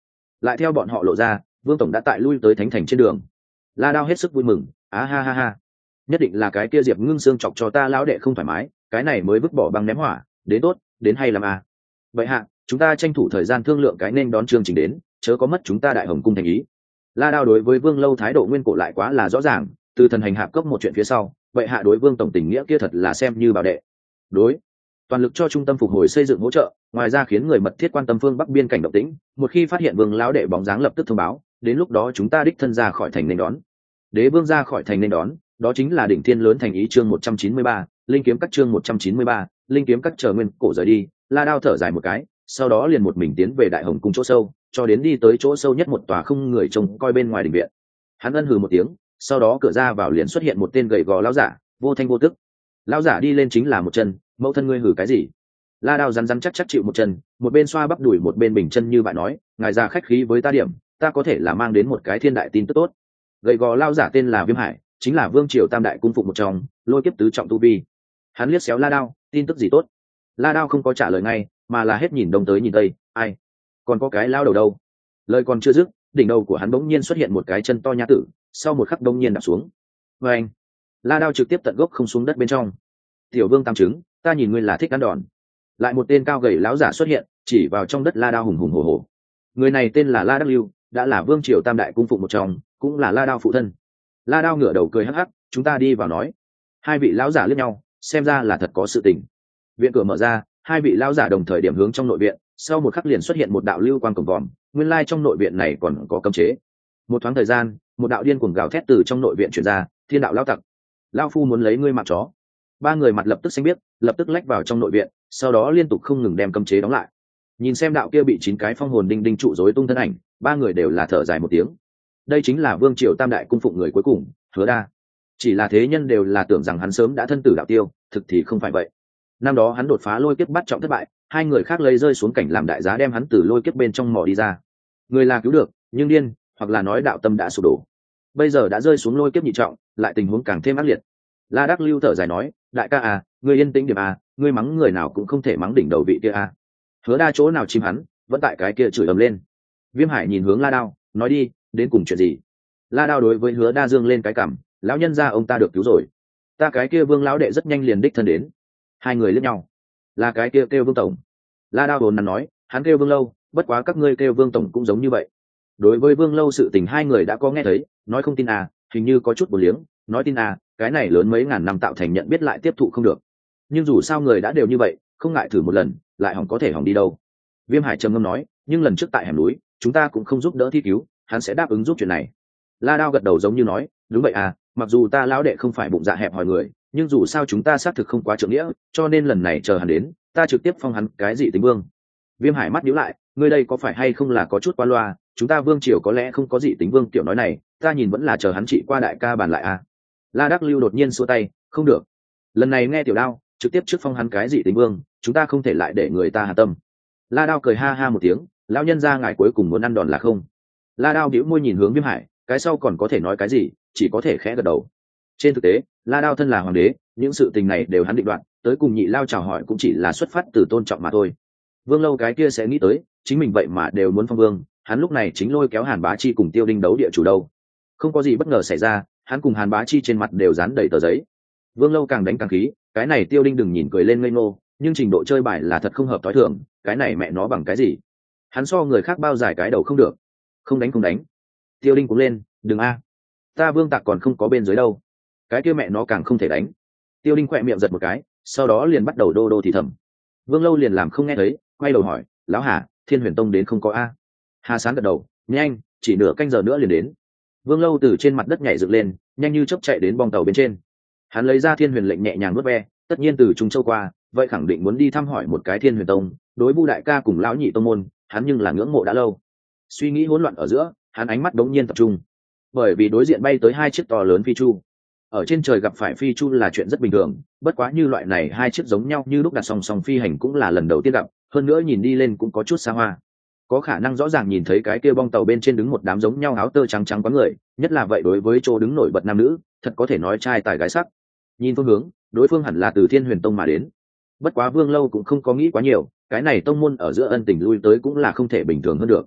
lại theo bọn họ lộ ra, Vương tổng đã tại lui tới thánh thành trên đường. La Đao hết sức vui mừng, á ha ha ha, nhất định là cái kia Diệp Ngưng Sương chọc cho ta lão đệ không thoải mái, cái này mới vứt bỏ băng ném hỏa, đến tốt, đến hay làm à. Vậy hạ, chúng ta tranh thủ thời gian thương lượng cái nên đón chương trình đến, chớ có mất chúng ta Đại Hồng cung thành ý. La Đao đối với Vương Lâu thái độ nguyên cổ lại quá là rõ ràng, từ thần hành hạp cốc một chuyện phía sau, vậy hạ đối Vương tổng tình nghĩa kia thật là xem như bảo đệ. Đối, toàn lực cho trung tâm phục hồi xây dựng hỗ trợ, ngoài ra khiến người mật thiết quan tâm phương bắc biên cảnh động tĩnh, một khi phát hiện Vương lão đệ bóng dáng lập tức thông báo, đến lúc đó chúng ta đích thân ra khỏi thành nên đón. Đế vương ra khỏi thành nên đón, đó chính là đỉnh thiên lớn thành ý chương 193, linh kiếm các chương 193, linh kiếm các chờ nguyên cổ rời đi, La Đao thở dài một cái, sau đó liền một mình tiến về Đại Hồng cung chỗ sâu, cho đến đi tới chỗ sâu nhất một tòa không người trông coi bên ngoài đình viện. Hắn ân hừ một tiếng, sau đó cửa ra vào liền xuất hiện một tên gầy gò lão giả, vô thanh vô tức. Lão giả đi lên chính là một chân, mẫu thân ngươi hử cái gì? La Đao rắn rắn chắc chắc chịu một chân, một bên xoa bắp đùi một bên bình chân như vậy nói, ngài ra khách khí với ta điểm, ta có thể là mang đến một cái thiên đại tin tức tốt. Gầy gò lão giả tên là Viêm Hải, chính là vương triều tam đại cung phụng một trong, lôi kiếp tứ trọng tu vi. Hắn liếc xéo La Đao, tin tức gì tốt? La Đao không có trả lời ngay, mà là hết nhìn đông tới nhìn tây, ai? Còn có cái lao đầu đâu? Lời còn chưa dứt, đỉnh đầu của hắn bỗng nhiên xuất hiện một cái chân to nhã tử, sau một khắc bỗng nhiên đạp xuống. Và anh, La Đao trực tiếp tận gốc không xuống đất bên trong. Tiểu vương tam trứng, ta nhìn ngươi là thích ăn đòn. Lại một tên cao gầy lão giả xuất hiện, chỉ vào trong đất La Đao hùng hùng hổ hổ. Người này tên là La Đắc Lưu, đã là vương triều tam đại cung phụng một trong, cũng là La Đao phụ thân. La Đao ngửa đầu cười hắc hắc, chúng ta đi vào nói. Hai vị lão giả liếc nhau, xem ra là thật có sự tình. Viện cửa mở ra, hai vị lão giả đồng thời điểm hướng trong nội viện, sau một khắc liền xuất hiện một đạo lưu quang cổng vòm, nguyên lai trong nội viện này còn có cấm chế. Một thoáng thời gian, một đạo điên cuồng gào thét từ trong nội viện truyền ra, thiên đạo lão tặc, lão phu muốn lấy ngươi mạng chó. Ba người mặt lập tức xanh biết, lập tức lách vào trong nội viện, sau đó liên tục không ngừng đem cấm chế đóng lại. Nhìn xem đạo kia bị 9 cái phong hồn đinh đinh trụ rối tung thân ảnh, ba người đều là thở dài một tiếng. Đây chính là vương triều tam đại cung phụng người cuối cùng, Hứa Đa. Chỉ là thế nhân đều là tưởng rằng hắn sớm đã thân tử đạo tiêu, thực thì không phải vậy. Năm đó hắn đột phá lôi kiếp bắt trọng thất bại, hai người khác lấy rơi xuống cảnh làm đại giá đem hắn từ lôi kiếp bên trong mò đi ra. Người là cứu được, nhưng điên, hoặc là nói đạo tâm đã sụp đổ. Bây giờ đã rơi xuống lôi kiếp nhị trọng, lại tình huống càng thêm ác liệt. La Đắc Lưu thở dài nói, đại ca à, ngươi yên tĩnh điểm à, ngươi mắng người nào cũng không thể mắng đỉnh đầu vị kia à. Hứa Đa chỗ nào chim hắn, vẫn tại cái kia chửi ầm lên. Viêm Hải nhìn hướng La Đao, nói đi, đến cùng chuyện gì? La Đao đối với Hứa Đa dương lên cái cằm, lão nhân gia ông ta được cứu rồi. Ta cái kia Vương lão đệ rất nhanh liền đích thân đến. Hai người liếc nhau, là cái kia kêu Vương tổng. La Đao hồn nắn nói, hắn kêu Vương Lâu, bất quá các ngươi kêu Vương tổng cũng giống như vậy. Đối với Vương Lâu sự tình hai người đã có nghe thấy, nói không tin à, hình như có chút bổ liếng, nói tin à, cái này lớn mấy ngàn năm tạo thành nhận biết lại tiếp thụ không được. Nhưng dù sao người đã đều như vậy, không ngại thử một lần, lại hỏng có thể hỏng đi đâu. Viêm Hải trầm ngâm nói, nhưng lần trước tại hẻm núi, chúng ta cũng không giúp đỡ thi cứu, hắn sẽ đáp ứng giúp chuyện này. La Đao gật đầu giống như nói, đúng vậy à, mặc dù ta lão đệ không phải bụng dạ hẹp hòi người, nhưng dù sao chúng ta xác thực không quá trượng nghĩa, cho nên lần này chờ hắn đến, ta trực tiếp phong hắn cái gì tính vương. Viêm Hải mắt nhíu lại, ngươi đây có phải hay không là có chút qua loa, chúng ta vương triều có lẽ không có gì tính vương tiểu nói này, ta nhìn vẫn là chờ hắn trị qua đại ca bàn lại à. La Đắc Lưu đột nhiên xua tay, không được, lần này nghe tiểu Đao trực tiếp trước phong hắn cái gì tính vương, chúng ta không thể lại để người ta hà tâm. La Đao cười ha ha một tiếng, lão nhân gia ngài cuối cùng muốn ăn đòn là không? La Đao bĩu môi nhìn hướng Viêm Hải, cái sau còn có thể nói cái gì, chỉ có thể khẽ gật đầu. Trên thực tế, La Đao thân là hoàng đế, những sự tình này đều hắn định đoạt, tới cùng nhị lao chào hỏi cũng chỉ là xuất phát từ tôn trọng mà thôi. Vương Lâu cái kia sẽ nghĩ tới, chính mình vậy mà đều muốn phong vương, hắn lúc này chính lôi kéo Hàn Bá Chi cùng Tiêu Đinh đấu địa chủ đâu. Không có gì bất ngờ xảy ra, hắn cùng Hàn Bá Chi trên mặt đều dán đầy tờ giấy. Vương Lâu càng đánh càng khí, cái này Tiêu Đinh đừng nhìn cười lên ngây ngô, nhưng trình độ chơi bài là thật không hợp tối thường, cái này mẹ nó bằng cái gì? Hắn so người khác bao giải cái đầu không được. Không đánh không đánh. Tiêu Đinh cũng lên, đừng a. Ta Vương Tạc còn không có bên dưới đâu. Cái kia mẹ nó càng không thể đánh. Tiêu Đinh khỏe miệng giật một cái, sau đó liền bắt đầu đô đô thì thầm. Vương Lâu liền làm không nghe thấy, quay đầu hỏi, lão Hà, Thiên Huyền Tông đến không có a? Hà Sán gật đầu, nhanh, chỉ nửa canh giờ nữa liền đến. Vương Lâu từ trên mặt đất nhảy dựng lên, nhanh như chớp chạy đến bong tàu bên trên. Hắn lấy ra Thiên Huyền lệnh nhẹ nhàng nuốt ve, tất nhiên từ Trung Châu qua, vậy khẳng định muốn đi thăm hỏi một cái Thiên Huyền Tông, đối Vu đại ca cùng lão nhị tông môn, hắn nhưng là ngưỡng mộ đã lâu. Suy nghĩ hỗn loạn ở giữa, hắn ánh mắt đống nhiên tập trung, bởi vì đối diện bay tới hai chiếc to lớn phi chu. Ở trên trời gặp phải phi chu là chuyện rất bình thường, bất quá như loại này hai chiếc giống nhau như lúc đặt song song phi hành cũng là lần đầu tiên gặp, hơn nữa nhìn đi lên cũng có chút xa hoa. Có khả năng rõ ràng nhìn thấy cái kia bong tàu bên trên đứng một đám giống nhau áo tơ trắng trắng quá người, nhất là vậy đối với chỗ đứng nổi bật nam nữ, thật có thể nói trai tài gái sắc. Nhìn phương hướng, đối phương hẳn là từ Thiên Huyền Tông mà đến. Bất quá Vương Lâu cũng không có nghĩ quá nhiều, cái này tông môn ở giữa ân tình lui tới cũng là không thể bình thường hơn được.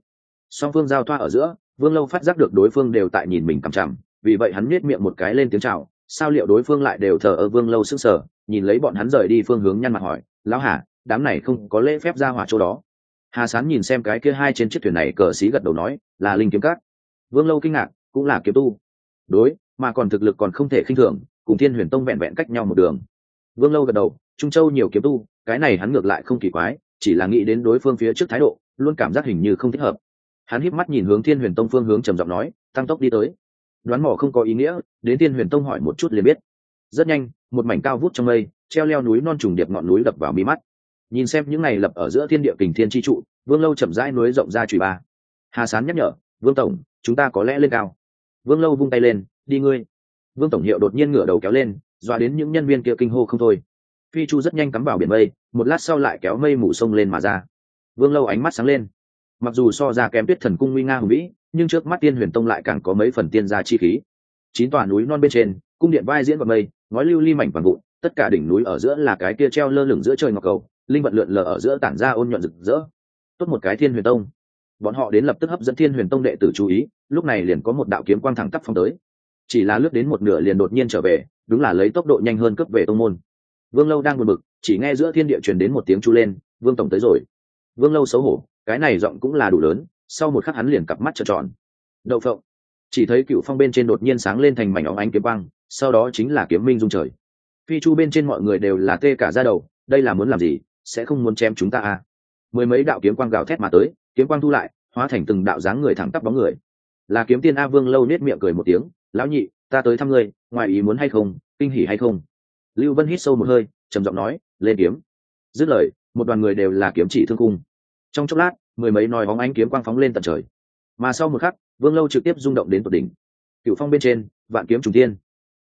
song phương giao thoa ở giữa, Vương Lâu phát giác được đối phương đều tại nhìn mình cằm chằm, vì vậy hắn nhếch miệng một cái lên tiếng chào. Sao liệu đối phương lại đều thờ ơ? Vương Lâu sững sờ, nhìn lấy bọn hắn rời đi phương hướng, nhăn mặt hỏi: lão Hà, đám này không có lễ phép ra hỏa chỗ đó? Hà Sán nhìn xem cái kia hai trên chiếc thuyền này cờ xí, gật đầu nói: là linh kiếm cát. Vương Lâu kinh ngạc, cũng là kiếm tu? Đối, mà còn thực lực còn không thể khinh thường, cùng Thiên Huyền Tông vẹn vẹn cách nhau một đường. Vương Lâu gật đầu, Trung Châu nhiều kiếm tu, cái này hắn ngược lại không kỳ quái, chỉ là nghĩ đến đối phương phía trước thái độ, luôn cảm giác hình như không thích hợp. Hắn híp mắt nhìn hướng Thiên Huyền Tông phương hướng, trầm giọng nói: tăng tốc đi tới. Đoán mò không có ý nghĩa, đến Thiên Huyền Tông hỏi một chút liền biết. Rất nhanh, một mảnh cao vút trong mây, treo leo núi non trùng điệp, ngọn núi đập vào mi mắt. Nhìn xem những này lập ở giữa thiên địa kình thiên chi trụ, Vương Lâu chậm rãi núi rộng ra chùy ba. Hà Sán nhắc nhở: Vương tổng, chúng ta có lẽ lên cao. Vương Lâu vung tay lên: đi ngươi. Vương tổng hiệu đột nhiên ngửa đầu kéo lên, dọa đến những nhân viên kia kinh hô không thôi. Phi chu rất nhanh cắm vào biển mây, một lát sau lại kéo mây mù sông lên mà ra. Vương Lâu ánh mắt sáng lên. Mặc dù so ra kém Tuyết Thần cung nguy nga hùng vĩ, nhưng trước mắt Tiên Huyền Tông lại càng có mấy phần tiên gia chi khí. 9 tòa núi non bên trên, cung điện vai diễn vào mây, ngói lưu ly mảnh vàng vụn, tất cả đỉnh núi ở giữa là cái kia treo lơ lửng giữa trời ngọc cầu, linh vật lượn lờ ở giữa tản ra ôn nhuận rực rỡ. Tốt một cái Thiên Huyền Tông. Bọn họ đến lập tức hấp dẫn Thiên Huyền Tông đệ tử chú ý, lúc này liền có một đạo kiếm quang thẳng tắp phóng tới. Chỉ là lướt đến một nửa liền đột nhiên trở về, đúng là lấy tốc độ nhanh hơn cướp về tông môn. Vương Lâu đang buồn bực, chỉ nghe giữa thiên địa truyền đến một tiếng chu lên: Vương tổng tới rồi. Vương Lâu xấu hổ, cái này giọng cũng là đủ lớn, sau một khắc hắn liền cặp mắt trợn tròn. Đậu phộng. Chỉ thấy cựu phong bên trên đột nhiên sáng lên thành mảnh óng ánh kiếm quang, sau đó chính là kiếm minh dung trời. Phi chu bên trên mọi người đều là tê cả da đầu, đây là muốn làm gì, sẽ không muốn chém chúng ta à? Mười mấy đạo kiếm quang gào thét mà tới, kiếm quang thu lại, hóa thành từng đạo dáng người thẳng tắp bóng người. Là kiếm tiên a. Vương Lâu nết miệng cười một tiếng: lão nhị, ta tới thăm ngươi, ngoài ý muốn hay không, kinh hỉ hay không? Lưu Vân hít sâu một hơi, trầm giọng nói: lên kiếm. Dứt lời, một đoàn người đều là kiếm chỉ thương cung. Trong chốc lát, mười mấy nòi bóng ánh kiếm quang phóng lên tận trời, mà sau một khắc, Vương Lâu trực tiếp rung động đến tột đỉnh. Cửu phong bên trên, vạn kiếm trùng thiên.